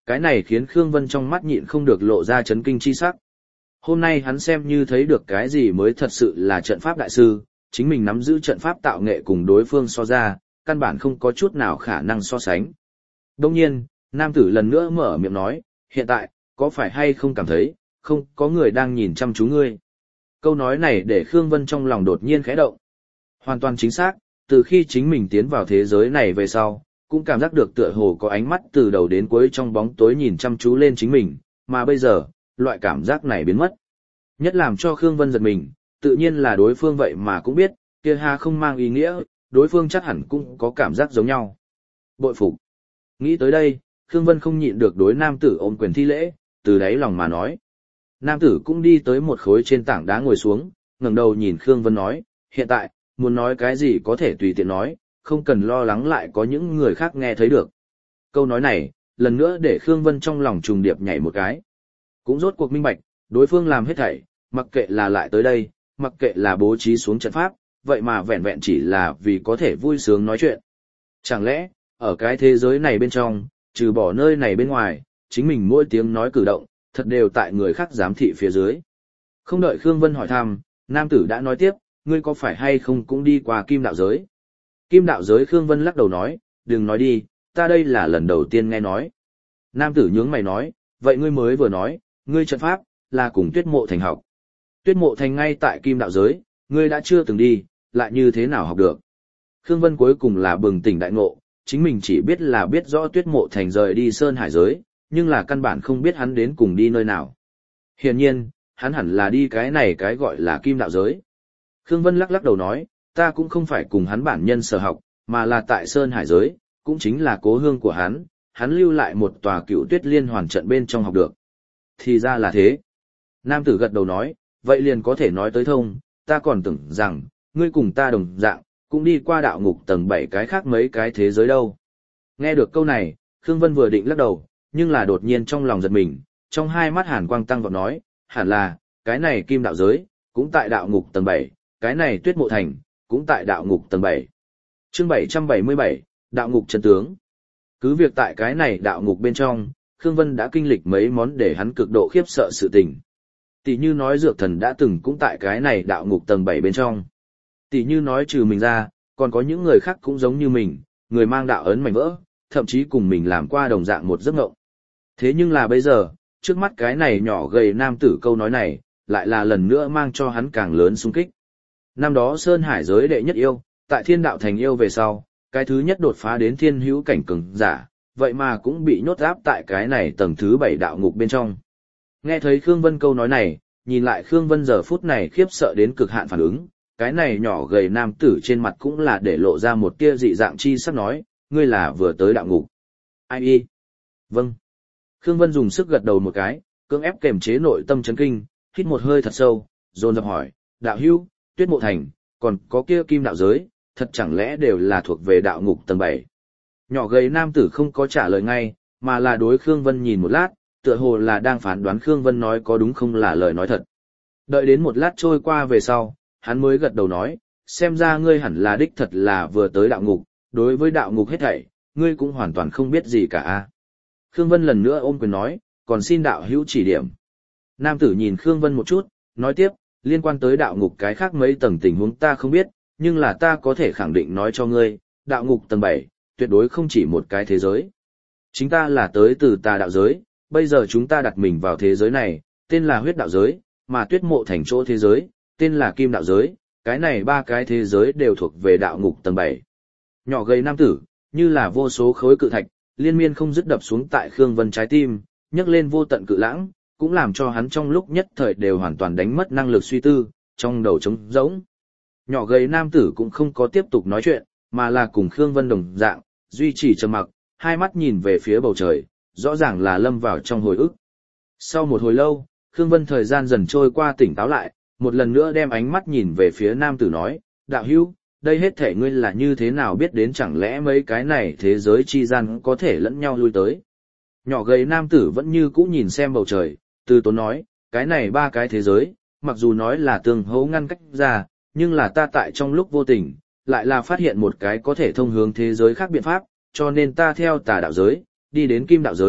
[SPEAKER 1] Cái này khiến Khương Vân trong mắt nhịn không được lộ ra chấn kinh chi sắc. Hôm nay hắn xem như thấy được cái gì mới thật sự là trận pháp đại sư, chính mình nắm giữ trận pháp tạo nghệ cùng đối phương so ra, căn bản không có chút nào khả năng so sánh. Đồng nhiên, nam tử lần nữa mở miệng nói, hiện tại, có phải hay không cảm thấy, không có người đang nhìn chăm chú ngươi. Câu nói này để Khương Vân trong lòng đột nhiên khẽ động. Hoàn toàn chính xác, từ khi chính mình tiến vào thế giới này về sau, cũng cảm giác được tựa hồ có ánh mắt từ đầu đến cuối trong bóng tối nhìn chăm chú lên chính mình, mà bây giờ, loại cảm giác này biến mất. Nhất làm cho Khương Vân giật mình, tự nhiên là đối phương vậy mà cũng biết, kia ha không mang ý nghĩa, đối phương chắc hẳn cũng có cảm giác giống nhau. Bội phục. Nghĩ tới đây, Khương Vân không nhịn được đối nam tử ôm quyền thi lễ, từ đáy lòng mà nói. Nam tử cũng đi tới một khối trên tảng đá ngồi xuống, ngẩng đầu nhìn Khương Vân nói, hiện tại, muốn nói cái gì có thể tùy tiện nói, không cần lo lắng lại có những người khác nghe thấy được. Câu nói này, lần nữa để Khương Vân trong lòng trùng điệp nhảy một cái. Cũng rốt cuộc minh bạch, đối phương làm hết thảy, mặc kệ là lại tới đây, mặc kệ là bố trí xuống trận pháp, vậy mà vẹn vẹn chỉ là vì có thể vui sướng nói chuyện. Chẳng lẽ, ở cái thế giới này bên trong, trừ bỏ nơi này bên ngoài, chính mình mỗi tiếng nói cử động, thật đều tại người khác giám thị phía dưới. Không đợi Khương Vân hỏi thăm, nam tử đã nói tiếp, ngươi có phải hay không cũng đi qua kim đạo giới? Kim đạo giới Khương Vân lắc đầu nói, đừng nói đi, ta đây là lần đầu tiên nghe nói. Nam tử nhướng mày nói, vậy ngươi mới vừa nói, ngươi trận pháp, là cùng Tuyết Mộ Thành học. Tuyết Mộ Thành ngay tại kim đạo giới, ngươi đã chưa từng đi, lại như thế nào học được? Khương Vân cuối cùng là bừng tỉnh đại ngộ, chính mình chỉ biết là biết rõ Tuyết Mộ Thành rời đi Sơn Hải giới, nhưng là căn bản không biết hắn đến cùng đi nơi nào. Hiển nhiên, hắn hẳn là đi cái này cái gọi là kim đạo giới. Khương Vân lắc lắc đầu nói, ta cũng không phải cùng hắn bản nhân sở học, mà là tại Sơn Hải giới, cũng chính là cố hương của hắn, hắn lưu lại một tòa Cựu Tuyết Liên hoàn trận bên trong học được. Thì ra là thế. Nam tử gật đầu nói, vậy liền có thể nói tới thông, ta còn tưởng rằng, ngươi cùng ta đồng dạng, cũng đi qua đạo ngục tầng bảy cái khác mấy cái thế giới đâu. Nghe được câu này, Khương Vân vừa định lắc đầu, nhưng là đột nhiên trong lòng giật mình, trong hai mắt hàn quang tăng vọt nói, hẳn là, cái này kim đạo giới, cũng tại đạo ngục tầng bảy, cái này Tuyết Mộ Thành, cũng tại đạo ngục tầng bảy. Chương bảy trăm bảy mươi bảy, đạo ngục chân tướng. Cứ việc tại cái này đạo ngục bên trong, Khương Vân đã kinh lịch mấy món để hắn cực độ khiếp sợ sự tình. Tỷ như nói dược thần đã từng cũng tại cái này đạo ngục tầng bảy bên trong. Tỷ như nói trừ mình ra, còn có những người khác cũng giống như mình, người mang đạo ấn mảnh vỡ, thậm chí cùng mình làm qua đồng dạng một giấc ngộng. Thế nhưng là bây giờ, trước mắt cái này nhỏ gầy nam tử câu nói này, lại là lần nữa mang cho hắn càng lớn xung kích. Năm đó Sơn Hải giới đệ nhất yêu, tại thiên đạo thành yêu về sau, cái thứ nhất đột phá đến thiên hữu cảnh cường giả, vậy mà cũng bị nhốt áp tại cái này tầng thứ bảy đạo ngục bên trong. Nghe thấy Khương Vân câu nói này, nhìn lại Khương Vân giờ phút này khiếp sợ đến cực hạn phản ứng, cái này nhỏ gầy nam tử trên mặt cũng là để lộ ra một tia dị dạng chi sắc nói, ngươi là vừa tới đạo ngục. Ai y? Vâng. Khương Vân dùng sức gật đầu một cái, cưỡng ép kềm chế nội tâm chấn kinh, hít một hơi thật sâu, dồn dập hỏi, đạo hữu, Tuyết Mộ Thành, còn có kia kim đạo giới, thật chẳng lẽ đều là thuộc về đạo ngục tầng bảy. Nhỏ gầy nam tử không có trả lời ngay, mà là đối Khương Vân nhìn một lát, tựa hồ là đang phán đoán Khương Vân nói có đúng không là lời nói thật. Đợi đến một lát trôi qua về sau, hắn mới gật đầu nói, xem ra ngươi hẳn là đích thật là vừa tới đạo ngục, đối với đạo ngục hết thảy, ngươi cũng hoàn toàn không biết gì cả. Khương Vân lần nữa ôm quyền nói, còn xin đạo hữu chỉ điểm. Nam tử nhìn Khương Vân một chút, nói tiếp, liên quan tới đạo ngục cái khác mấy tầng tình huống ta không biết, nhưng là ta có thể khẳng định nói cho ngươi, đạo ngục tầng bảy, tuyệt đối không chỉ một cái thế giới. Chính ta là tới từ tà đạo giới, bây giờ chúng ta đặt mình vào thế giới này, tên là huyết đạo giới, mà Tuyết Mộ Thành chỗ thế giới, tên là kim đạo giới, cái này ba cái thế giới đều thuộc về đạo ngục tầng bảy. Nhỏ gầy nam tử, như là vô số khối cự thạch, liên miên không dứt đập xuống tại Khương Vân trái tim, nhấc lên vô tận cự lãng, cũng làm cho hắn trong lúc nhất thời đều hoàn toàn đánh mất năng lực suy tư, trong đầu trống rỗng. Nhỏ gầy nam tử cũng không có tiếp tục nói chuyện, mà là cùng Khương Vân đồng dạng, duy trì trầm mặc, hai mắt nhìn về phía bầu trời, rõ ràng là lâm vào trong hồi ức. Sau một hồi lâu, Khương Vân thời gian dần trôi qua tỉnh táo lại, một lần nữa đem ánh mắt nhìn về phía nam tử nói, đạo hữu, đây hết thể ngươi là như thế nào biết đến chẳng lẽ mấy cái này thế giới chi gian có thể lẫn nhau lui tới. Nhỏ gầy nam tử vẫn như cũ nhìn xem bầu trời, từ tốn nói, cái này ba cái thế giới, mặc dù nói là tương hỗ ngăn cách ra, nhưng là ta tại trong lúc vô tình, lại là phát hiện một cái có thể thông hướng thế giới khác biện pháp, cho nên ta theo tà đạo giới, đi đến kim đạo giới,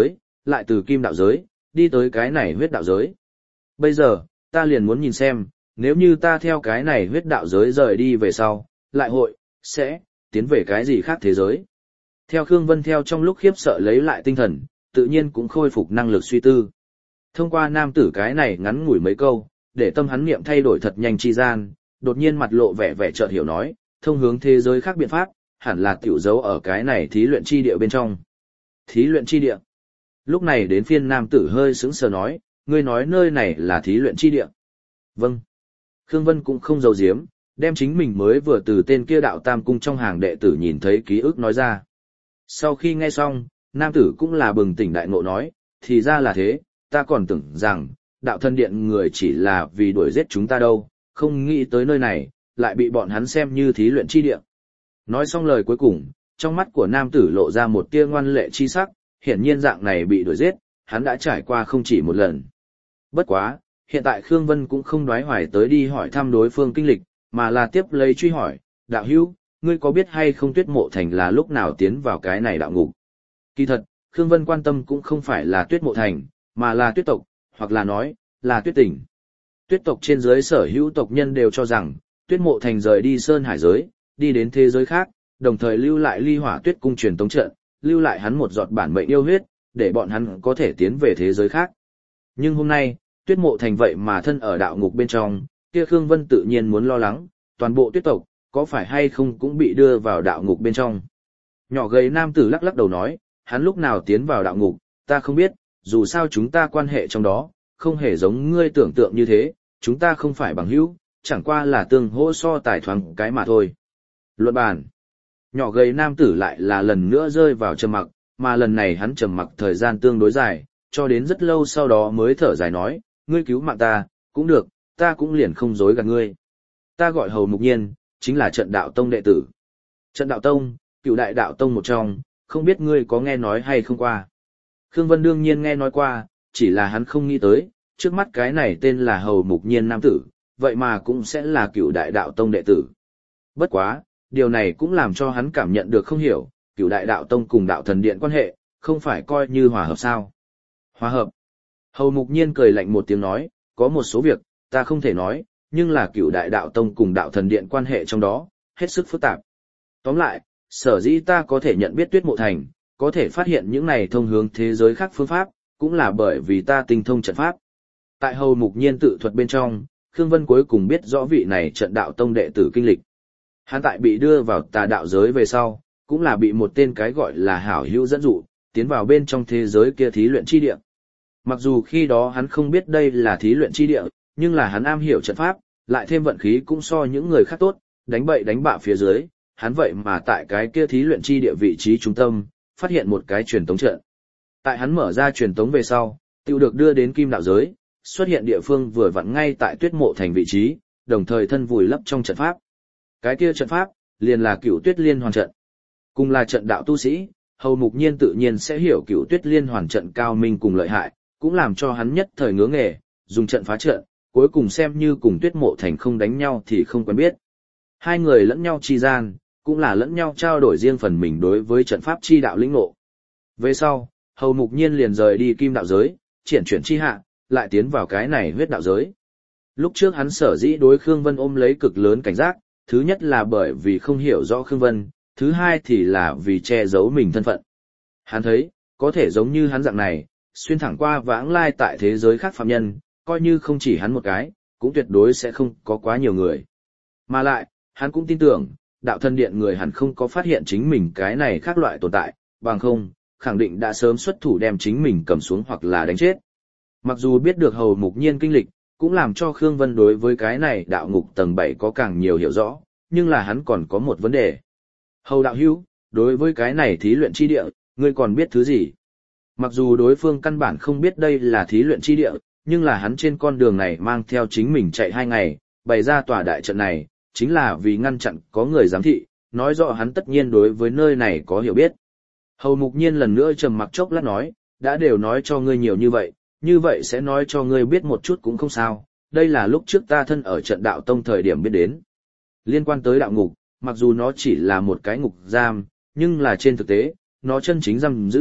[SPEAKER 1] lại từ kim đạo giới, đi tới cái này huyết đạo giới. Bây giờ, ta liền muốn nhìn xem, nếu như ta theo cái này huyết đạo giới rời đi về sau, lại hội, sẽ, tiến về cái gì khác thế giới. Theo Khương Vân theo trong lúc khiếp sợ lấy lại tinh thần, tự nhiên cũng khôi phục năng lực suy tư. Thông qua nam tử cái này ngắn ngủi mấy câu, để tâm hắn niệm thay đổi thật nhanh chi gian, đột nhiên mặt lộ vẻ vẻ chợt hiểu nói, thông hướng thế giới khác biện pháp, hẳn là tiểu dấu ở cái này thí luyện chi địa bên trong. Thí luyện chi địa. Lúc này đến phiên nam tử hơi sững sờ nói, ngươi nói nơi này là thí luyện chi địa. Vâng. Khương Vân cũng không giấu giếm, đem chính mình mới vừa từ tên kia đạo tam cung trong hàng đệ tử nhìn thấy ký ức nói ra. Sau khi nghe xong, nam tử cũng là bừng tỉnh đại ngộ nói, thì ra là thế, ta còn tưởng rằng, đạo thân điện người chỉ là vì đuổi giết chúng ta đâu, không nghĩ tới nơi này, lại bị bọn hắn xem như thí luyện chi địa. Nói xong lời cuối cùng, trong mắt của nam tử lộ ra một tia ngoan lệ chi sắc, hiển nhiên dạng này bị đuổi giết, hắn đã trải qua không chỉ một lần. Bất quá, hiện tại Khương Vân cũng không đoái hoài tới đi hỏi thăm đối phương kinh lịch, mà là tiếp lấy truy hỏi, đạo hữu, ngươi có biết hay không Tuyết Mộ Thành là lúc nào tiến vào cái này đạo ngục? Kỳ thật, Khương Vân quan tâm cũng không phải là Tuyết Mộ Thành, mà là Tuyết tộc, hoặc là nói, là Tuyết tỉnh. Tuyết tộc trên dưới sở hữu tộc nhân đều cho rằng, Tuyết Mộ Thành rời đi Sơn Hải giới, đi đến thế giới khác, đồng thời lưu lại Ly Hỏa Tuyết cung truyền tống trận, lưu lại hắn một giọt bản mệnh yêu huyết, để bọn hắn có thể tiến về thế giới khác. Nhưng hôm nay, Tuyết Mộ Thành vậy mà thân ở đạo ngục bên trong, kia Khương Vân tự nhiên muốn lo lắng, toàn bộ Tuyết tộc, có phải hay không cũng bị đưa vào đạo ngục bên trong. Nhỏ gầy nam tử lắc lắc đầu nói, hắn lúc nào tiến vào đạo ngục, ta không biết, dù sao chúng ta quan hệ trong đó, không hề giống ngươi tưởng tượng như thế, chúng ta không phải bằng hữu, chẳng qua là tương hỗ so tài thoáng cái mà thôi. Luận bàn. Nhỏ gầy nam tử lại là lần nữa rơi vào trầm mặc, mà lần này hắn trầm mặc thời gian tương đối dài, cho đến rất lâu sau đó mới thở dài nói, ngươi cứu mạng ta, cũng được, ta cũng liền không dối gạt ngươi. Ta gọi Hầu Mục Nhiên, chính là trận đạo tông đệ tử. Trận đạo tông, cựu đại đạo tông một trong, không biết ngươi có nghe nói hay không qua. Khương Vân đương nhiên nghe nói qua, chỉ là hắn không nghĩ tới, trước mắt cái này tên là Hầu Mục Nhiên nam tử, vậy mà cũng sẽ là cựu đại đạo tông đệ tử. Bất quá, điều này cũng làm cho hắn cảm nhận được không hiểu, cựu đại đạo tông cùng đạo thần điện quan hệ, không phải coi như hòa hợp sao. Hòa hợp. Hầu Mục Nhiên cười lạnh một tiếng nói, có một số việc, ta không thể nói, nhưng là cựu đại đạo tông cùng đạo thần điện quan hệ trong đó, hết sức phức tạp. Tóm lại, sở dĩ ta có thể nhận biết Tuyết Mộ Thành, có thể phát hiện những này thông hướng thế giới khác phương pháp, cũng là bởi vì ta tinh thông trận pháp. Tại Hầu Mục Nhiên tự thuật bên trong, Khương Vân cuối cùng biết rõ vị này trận đạo tông đệ tử kinh lịch. Hắn tại bị đưa vào tà đạo giới về sau, cũng là bị một tên cái gọi là hảo hữu dẫn dụ, tiến vào bên trong thế giới kia thí luyện chi địa. Mặc dù khi đó hắn không biết đây là thí luyện chi địa, nhưng là hắn am hiểu trận pháp, lại thêm vận khí cũng so những người khác tốt, đánh bậy đánh bạ phía dưới, hắn vậy mà tại cái kia thí luyện chi địa vị trí trung tâm, phát hiện một cái truyền tống trận. Tại hắn mở ra truyền tống về sau, tiêu được đưa đến kim đạo giới, xuất hiện địa phương vừa vặn ngay tại Tuyết Mộ Thành vị trí, đồng thời thân vùi lấp trong trận pháp. Cái kia trận pháp, liền là Cửu Tuyết Liên Hoàn trận. Cùng là trận đạo tu sĩ, Hầu Mục Nhiên tự nhiên sẽ hiểu Cửu Tuyết Liên Hoàn trận cao minh cùng lợi hại, cũng làm cho hắn nhất thời ngứa nghề, dùng trận phá trận, cuối cùng xem như cùng Tuyết Mộ Thành không đánh nhau thì không quen biết. Hai người lẫn nhau chi gian, cũng là lẫn nhau trao đổi riêng phần mình đối với trận pháp chi đạo lĩnh ngộ. Về sau, Hầu Mục Nhiên liền rời đi kim đạo giới, triển chuyển chi hạ, lại tiến vào cái này huyết đạo giới. Lúc trước hắn sở dĩ đối Khương Vân ôm lấy cực lớn cảnh giác, thứ nhất là bởi vì không hiểu rõ Khương Vân, thứ hai thì là vì che giấu mình thân phận. Hắn thấy, có thể giống như hắn dạng này, xuyên thẳng qua vãng lai tại thế giới khác phạm nhân, coi như không chỉ hắn một cái, cũng tuyệt đối sẽ không có quá nhiều người. Mà lại, hắn cũng tin tưởng, đạo thân điện người hẳn không có phát hiện chính mình cái này khác loại tồn tại, bằng không, khẳng định đã sớm xuất thủ đem chính mình cầm xuống hoặc là đánh chết. Mặc dù biết được Hầu Mục Nhiên kinh lịch, cũng làm cho Khương Vân đối với cái này đạo ngục tầng bảy có càng nhiều hiểu rõ, nhưng là hắn còn có một vấn đề. Hầu đạo hữu, đối với cái này thí luyện chi địa, ngươi còn biết thứ gì? Mặc dù đối phương căn bản không biết đây là thí luyện chi địa, nhưng là hắn trên con đường này mang theo chính mình chạy hai ngày, bày ra tòa đại trận này, chính là vì ngăn chặn có người giám thị, nói rõ hắn tất nhiên đối với nơi này có hiểu biết. Hầu Mục Nhiên lần nữa trầm mặc chốc lát nói, đã đều nói cho ngươi nhiều như vậy, như vậy sẽ nói cho ngươi biết một chút cũng không sao, đây là lúc trước ta thân ở trận đạo tông thời điểm biết đến. Liên quan tới đạo ngục, mặc dù nó chỉ là một cái ngục giam, nhưng là trên thực tế, nó chân chính giam giữ,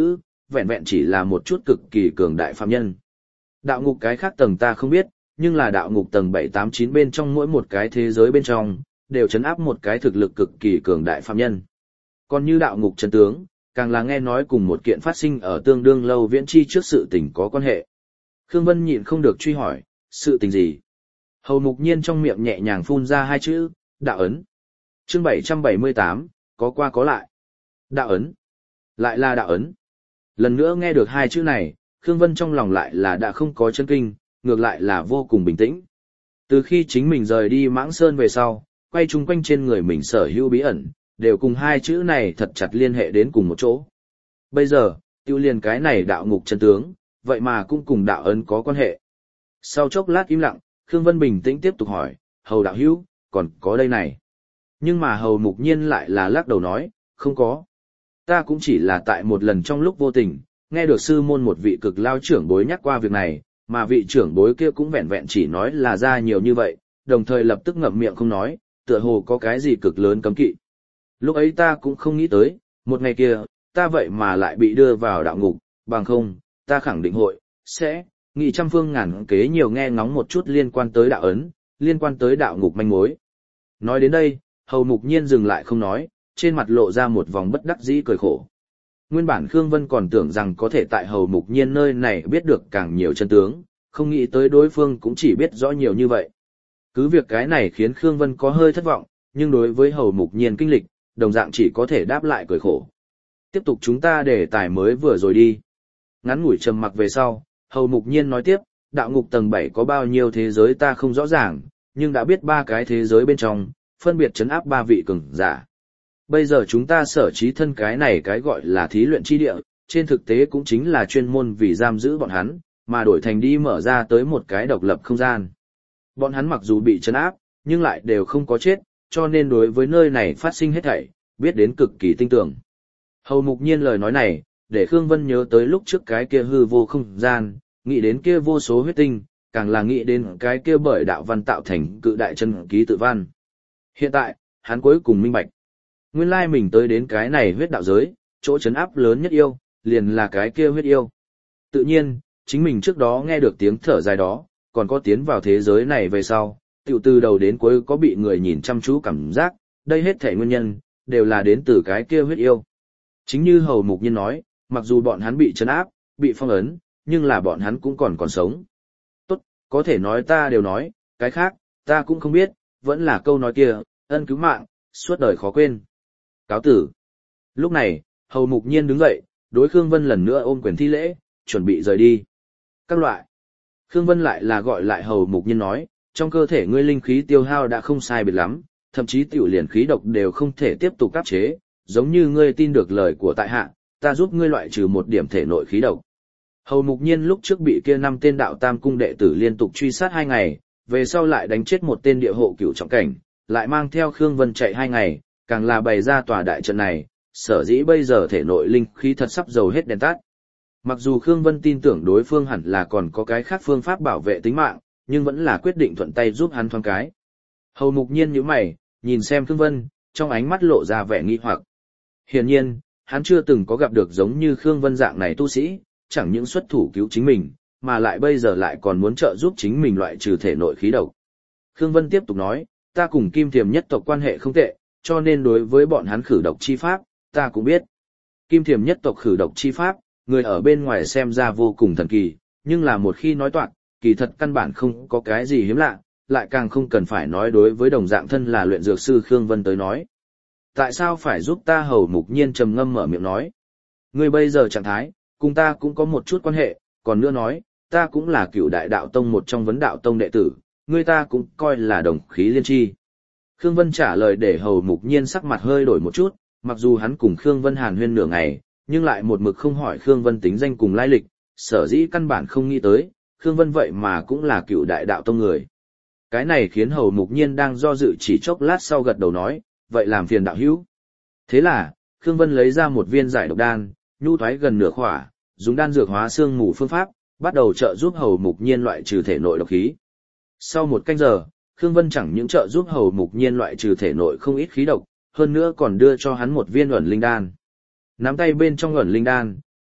[SPEAKER 1] vẹn vẹn chỉ là một chút cực kỳ cường đại phàm nhân. Đạo ngục cái khác tầng ta không biết, nhưng là đạo ngục tầng bảy tám chín bên trong mỗi một cái thế giới bên trong, đều chấn áp một cái thực lực cực kỳ cường đại phàm nhân. Còn như đạo ngục chân tướng, càng là nghe nói cùng một kiện phát sinh ở tương đương lâu viễn chi trước sự tình có quan hệ. Khương Vân nhịn không được truy hỏi, sự tình gì? Hầu Mục Nhiên trong miệng nhẹ nhàng phun ra hai chữ, đạo ấn. Chương bảy trăm bảy mươi tám, có qua có lại. Đạo ấn. Lại là đạo ấn. Lần nữa nghe được hai chữ này, Khương Vân trong lòng lại là đã không có chân kinh, ngược lại là vô cùng bình tĩnh. Từ khi chính mình rời đi Mãng Sơn về sau, quay chung quanh trên người mình sở hữu bí ẩn, đều cùng hai chữ này thật chặt liên hệ đến cùng một chỗ. Bây giờ, tiêu liền cái này đạo ngục chân tướng, vậy mà cũng cùng đạo ấn có quan hệ. Sau chốc lát im lặng, Khương Vân bình tĩnh tiếp tục hỏi, Hầu đạo hữu, còn có đây này. Nhưng mà Hầu Mục Nhiên lại là lắc đầu nói, không có. Ta cũng chỉ là tại một lần trong lúc vô tình, nghe được sư môn một vị cực lao trưởng bối nhắc qua việc này, mà vị trưởng bối kia cũng vẹn vẹn chỉ nói là ra nhiều như vậy, đồng thời lập tức ngậm miệng không nói, tựa hồ có cái gì cực lớn cấm kỵ. Lúc ấy ta cũng không nghĩ tới, một ngày kia, ta vậy mà lại bị đưa vào đạo ngục, bằng không, ta khẳng định hội, sẽ, nghị trăm phương ngàn kế nhiều nghe ngóng một chút liên quan tới đạo ấn, liên quan tới đạo ngục manh mối. Nói đến đây, Hầu Mục Nhiên dừng lại không nói, trên mặt lộ ra một vòng bất đắc dĩ cười khổ. Nguyên bản Khương Vân còn tưởng rằng có thể tại Hầu Mục Nhiên nơi này biết được càng nhiều chân tướng, không nghĩ tới đối phương cũng chỉ biết rõ nhiều như vậy. Cứ việc cái này khiến Khương Vân có hơi thất vọng, nhưng đối với Hầu Mục Nhiên kinh lịch, đồng dạng chỉ có thể đáp lại cười khổ. Tiếp tục chúng ta để tài mới vừa rồi đi. Ngắn ngủi trầm mặc về sau, Hầu Mục Nhiên nói tiếp, đạo ngục tầng bảy có bao nhiêu thế giới ta không rõ ràng, nhưng đã biết ba cái thế giới bên trong, phân biệt trấn áp ba vị cường giả. Bây giờ chúng ta sở trí thân cái này cái gọi là thí luyện chi địa, trên thực tế cũng chính là chuyên môn vì giam giữ bọn hắn, mà đổi thành đi mở ra tới một cái độc lập không gian. Bọn hắn mặc dù bị trấn áp, nhưng lại đều không có chết, cho nên đối với nơi này phát sinh hết thảy, biết đến cực kỳ tinh tường. Hầu Mục Nhiên lời nói này, để Khương Vân nhớ tới lúc trước cái kia hư vô không gian, nghĩ đến kia vô số huyết tinh, càng là nghĩ đến cái kia bởi đạo văn tạo thành cự đại chân ký tự văn. Hiện tại, hắn cuối cùng minh bạch. Nguyên lai mình tới đến cái này huyết đạo giới, chỗ chấn áp lớn nhất yêu, liền là cái kia huyết yêu. Tự nhiên, chính mình trước đó nghe được tiếng thở dài đó, còn có tiến vào thế giới này về sau, tiểu từ đầu đến cuối có bị người nhìn chăm chú cảm giác, đây hết thể nguyên nhân, đều là đến từ cái kia huyết yêu. Chính như Hầu Mục Nhiên nói, mặc dù bọn hắn bị trấn áp, bị phong ấn, nhưng là bọn hắn cũng còn còn sống. Tốt, có thể nói ta đều nói, cái khác, ta cũng không biết, vẫn là câu nói kia, ân cứu mạng, suốt đời khó quên. Cáo tử. Lúc này, Hầu Mục Nhiên đứng dậy, đối Khương Vân lần nữa ôm quyền thi lễ, chuẩn bị rời đi. Các loại. Khương Vân lại là gọi lại Hầu Mục Nhiên nói, trong cơ thể ngươi linh khí tiêu hao đã không sai biệt lắm, thậm chí tiểu liền khí độc đều không thể tiếp tục áp chế, giống như ngươi tin được lời của tại hạ, ta giúp ngươi loại trừ một điểm thể nội khí độc. Hầu Mục Nhiên lúc trước bị kia năm tên đạo tam cung đệ tử liên tục truy sát hai ngày, về sau lại đánh chết một tên địa hộ cửu trọng cảnh, lại mang theo Khương Vân chạy hai ngày, càng là bày ra tòa đại trận này, sở dĩ bây giờ thể nội linh khí thật sắp dầu hết đèn tắt. Mặc dù Khương Vân tin tưởng đối phương hẳn là còn có cái khác phương pháp bảo vệ tính mạng, nhưng vẫn là quyết định thuận tay giúp hắn thoáng cái. Hầu Mục Nhiên nhíu mày, nhìn xem Khương Vân, trong ánh mắt lộ ra vẻ nghi hoặc. Hiển nhiên, hắn chưa từng có gặp được giống như Khương Vân dạng này tu sĩ, chẳng những xuất thủ cứu chính mình, mà lại bây giờ lại còn muốn trợ giúp chính mình loại trừ thể nội khí độc. Khương Vân tiếp tục nói, ta cùng Kim Thiềm nhất tộc quan hệ không tệ, cho nên đối với bọn hắn khử độc chi pháp, ta cũng biết. Kim Thiềm nhất tộc khử độc chi pháp, người ở bên ngoài xem ra vô cùng thần kỳ, nhưng là một khi nói toạc, kỳ thật căn bản không có cái gì hiếm lạ, lại càng không cần phải nói đối với đồng dạng thân là luyện dược sư Khương Vân tới nói. Tại sao phải giúp ta? Hầu Mục Nhiên trầm ngâm mở miệng nói. Ngươi bây giờ trạng thái, cùng ta cũng có một chút quan hệ, còn nữa nói, ta cũng là cựu đại đạo tông một trong vấn đạo tông đệ tử, ngươi ta cũng coi là đồng khí liên tri. Khương Vân trả lời để Hầu Mục Nhiên sắc mặt hơi đổi một chút, mặc dù hắn cùng Khương Vân hàn huyên nửa ngày, nhưng lại một mực không hỏi Khương Vân tính danh cùng lai lịch, sở dĩ căn bản không nghĩ tới, Khương Vân vậy mà cũng là cựu đại đạo tông người. Cái này khiến Hầu Mục Nhiên đang do dự chỉ chốc lát sau gật đầu nói, vậy làm phiền đạo hữu. Thế là, Khương Vân lấy ra một viên giải độc đan, nhu thoái gần nửa khỏa, dùng đan dược hóa xương mù phương pháp, bắt đầu trợ giúp Hầu Mục Nhiên loại trừ thể nội độc khí. Sau một canh giờ, Khương Vân chẳng những trợ giúp Hầu Mục Nhiên loại trừ thể nội không ít khí độc, hơn nữa còn đưa cho hắn một viên ẩn linh đan. Nắm tay bên trong ẩn linh đan,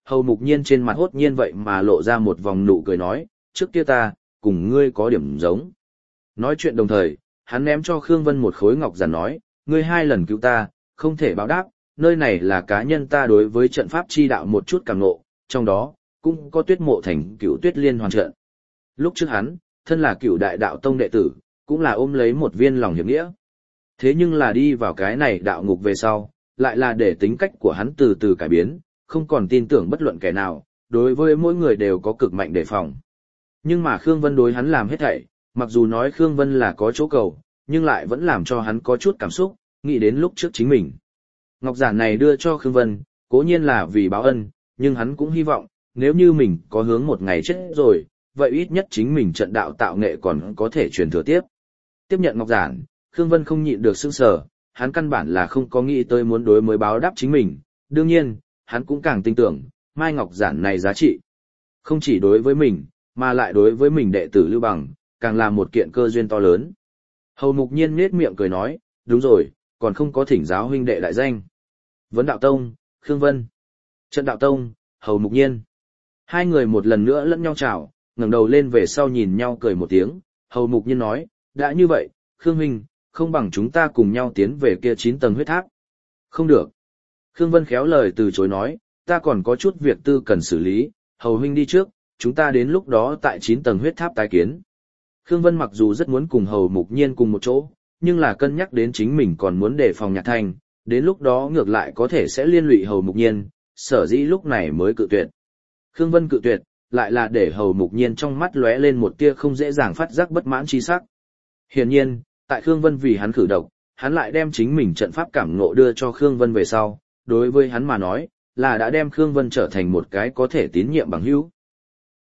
[SPEAKER 1] Hầu Mục Nhiên trên mặt hốt nhiên vậy mà lộ ra một vòng nụ cười nói, trước kia ta, cùng ngươi có điểm giống. Nói chuyện đồng thời, hắn ném cho Khương Vân một khối ngọc giản nói, ngươi hai lần cứu ta, không thể báo đáp, nơi này là cá nhân ta đối với trận pháp chi đạo một chút cảm ngộ, trong đó, cũng có tuyết mộ thành cửu tuyết liên hoàn trận. Lúc trước hắn, thân là cửu đại đạo tông đệ tử, cũng là ôm lấy một viên lòng hiệp nghĩa. Thế nhưng là đi vào cái này đạo ngục về sau, lại là để tính cách của hắn từ từ cải biến, không còn tin tưởng bất luận kẻ nào, đối với mỗi người đều có cực mạnh đề phòng. Nhưng mà Khương Vân đối hắn làm hết thảy, mặc dù nói Khương Vân là có chỗ cầu, nhưng lại vẫn làm cho hắn có chút cảm xúc, nghĩ đến lúc trước chính mình. Ngọc giản này đưa cho Khương Vân, cố nhiên là vì báo ân, nhưng hắn cũng hy vọng, nếu như mình có hướng một ngày chết rồi, vậy ít nhất chính mình trận đạo tạo nghệ còn có thể truyền thừa tiếp. Tiếp nhận Ngọc giản, Khương Vân không nhịn được sững sờ, hắn căn bản là không có nghĩ tới muốn đối mới báo đáp chính mình, đương nhiên, hắn cũng càng tin tưởng, mai Ngọc giản này giá trị. Không chỉ đối với mình, mà lại đối với mình đệ tử Lưu Bằng, càng là một kiện cơ duyên to lớn. Hầu Mục Nhiên nhếch miệng cười nói, đúng rồi, còn không có thỉnh giáo huynh đệ đại danh. Vấn Đạo Tông, Khương Vân. Trận Đạo Tông, Hầu Mục Nhiên. Hai người một lần nữa lẫn nhau chào, ngẩng đầu lên về sau nhìn nhau cười một tiếng, Hầu Mục Nhiên nói, đã như vậy, Khương huynh, không bằng chúng ta cùng nhau tiến về kia chín tầng huyết tháp. Không được. Khương Vân khéo lời từ chối nói, ta còn có chút việc tư cần xử lý, Hầu huynh đi trước, chúng ta đến lúc đó tại chín tầng huyết tháp tái kiến. Khương Vân mặc dù rất muốn cùng Hầu Mục Nhiên cùng một chỗ, nhưng là cân nhắc đến chính mình còn muốn đề phòng Nhạc Thanh, đến lúc đó ngược lại có thể sẽ liên lụy Hầu Mục Nhiên, sở dĩ lúc này mới cự tuyệt. Khương Vân cự tuyệt, lại là để Hầu Mục Nhiên trong mắt lóe lên một tia không dễ dàng phát giác bất mãn chi sắc. Hiển nhiên, tại Khương Vân vì hắn khử độc, hắn lại đem chính mình trận pháp cảm ngộ đưa cho Khương Vân về sau, đối với hắn mà nói, là đã đem Khương Vân trở thành một cái có thể tín nhiệm bằng hữu.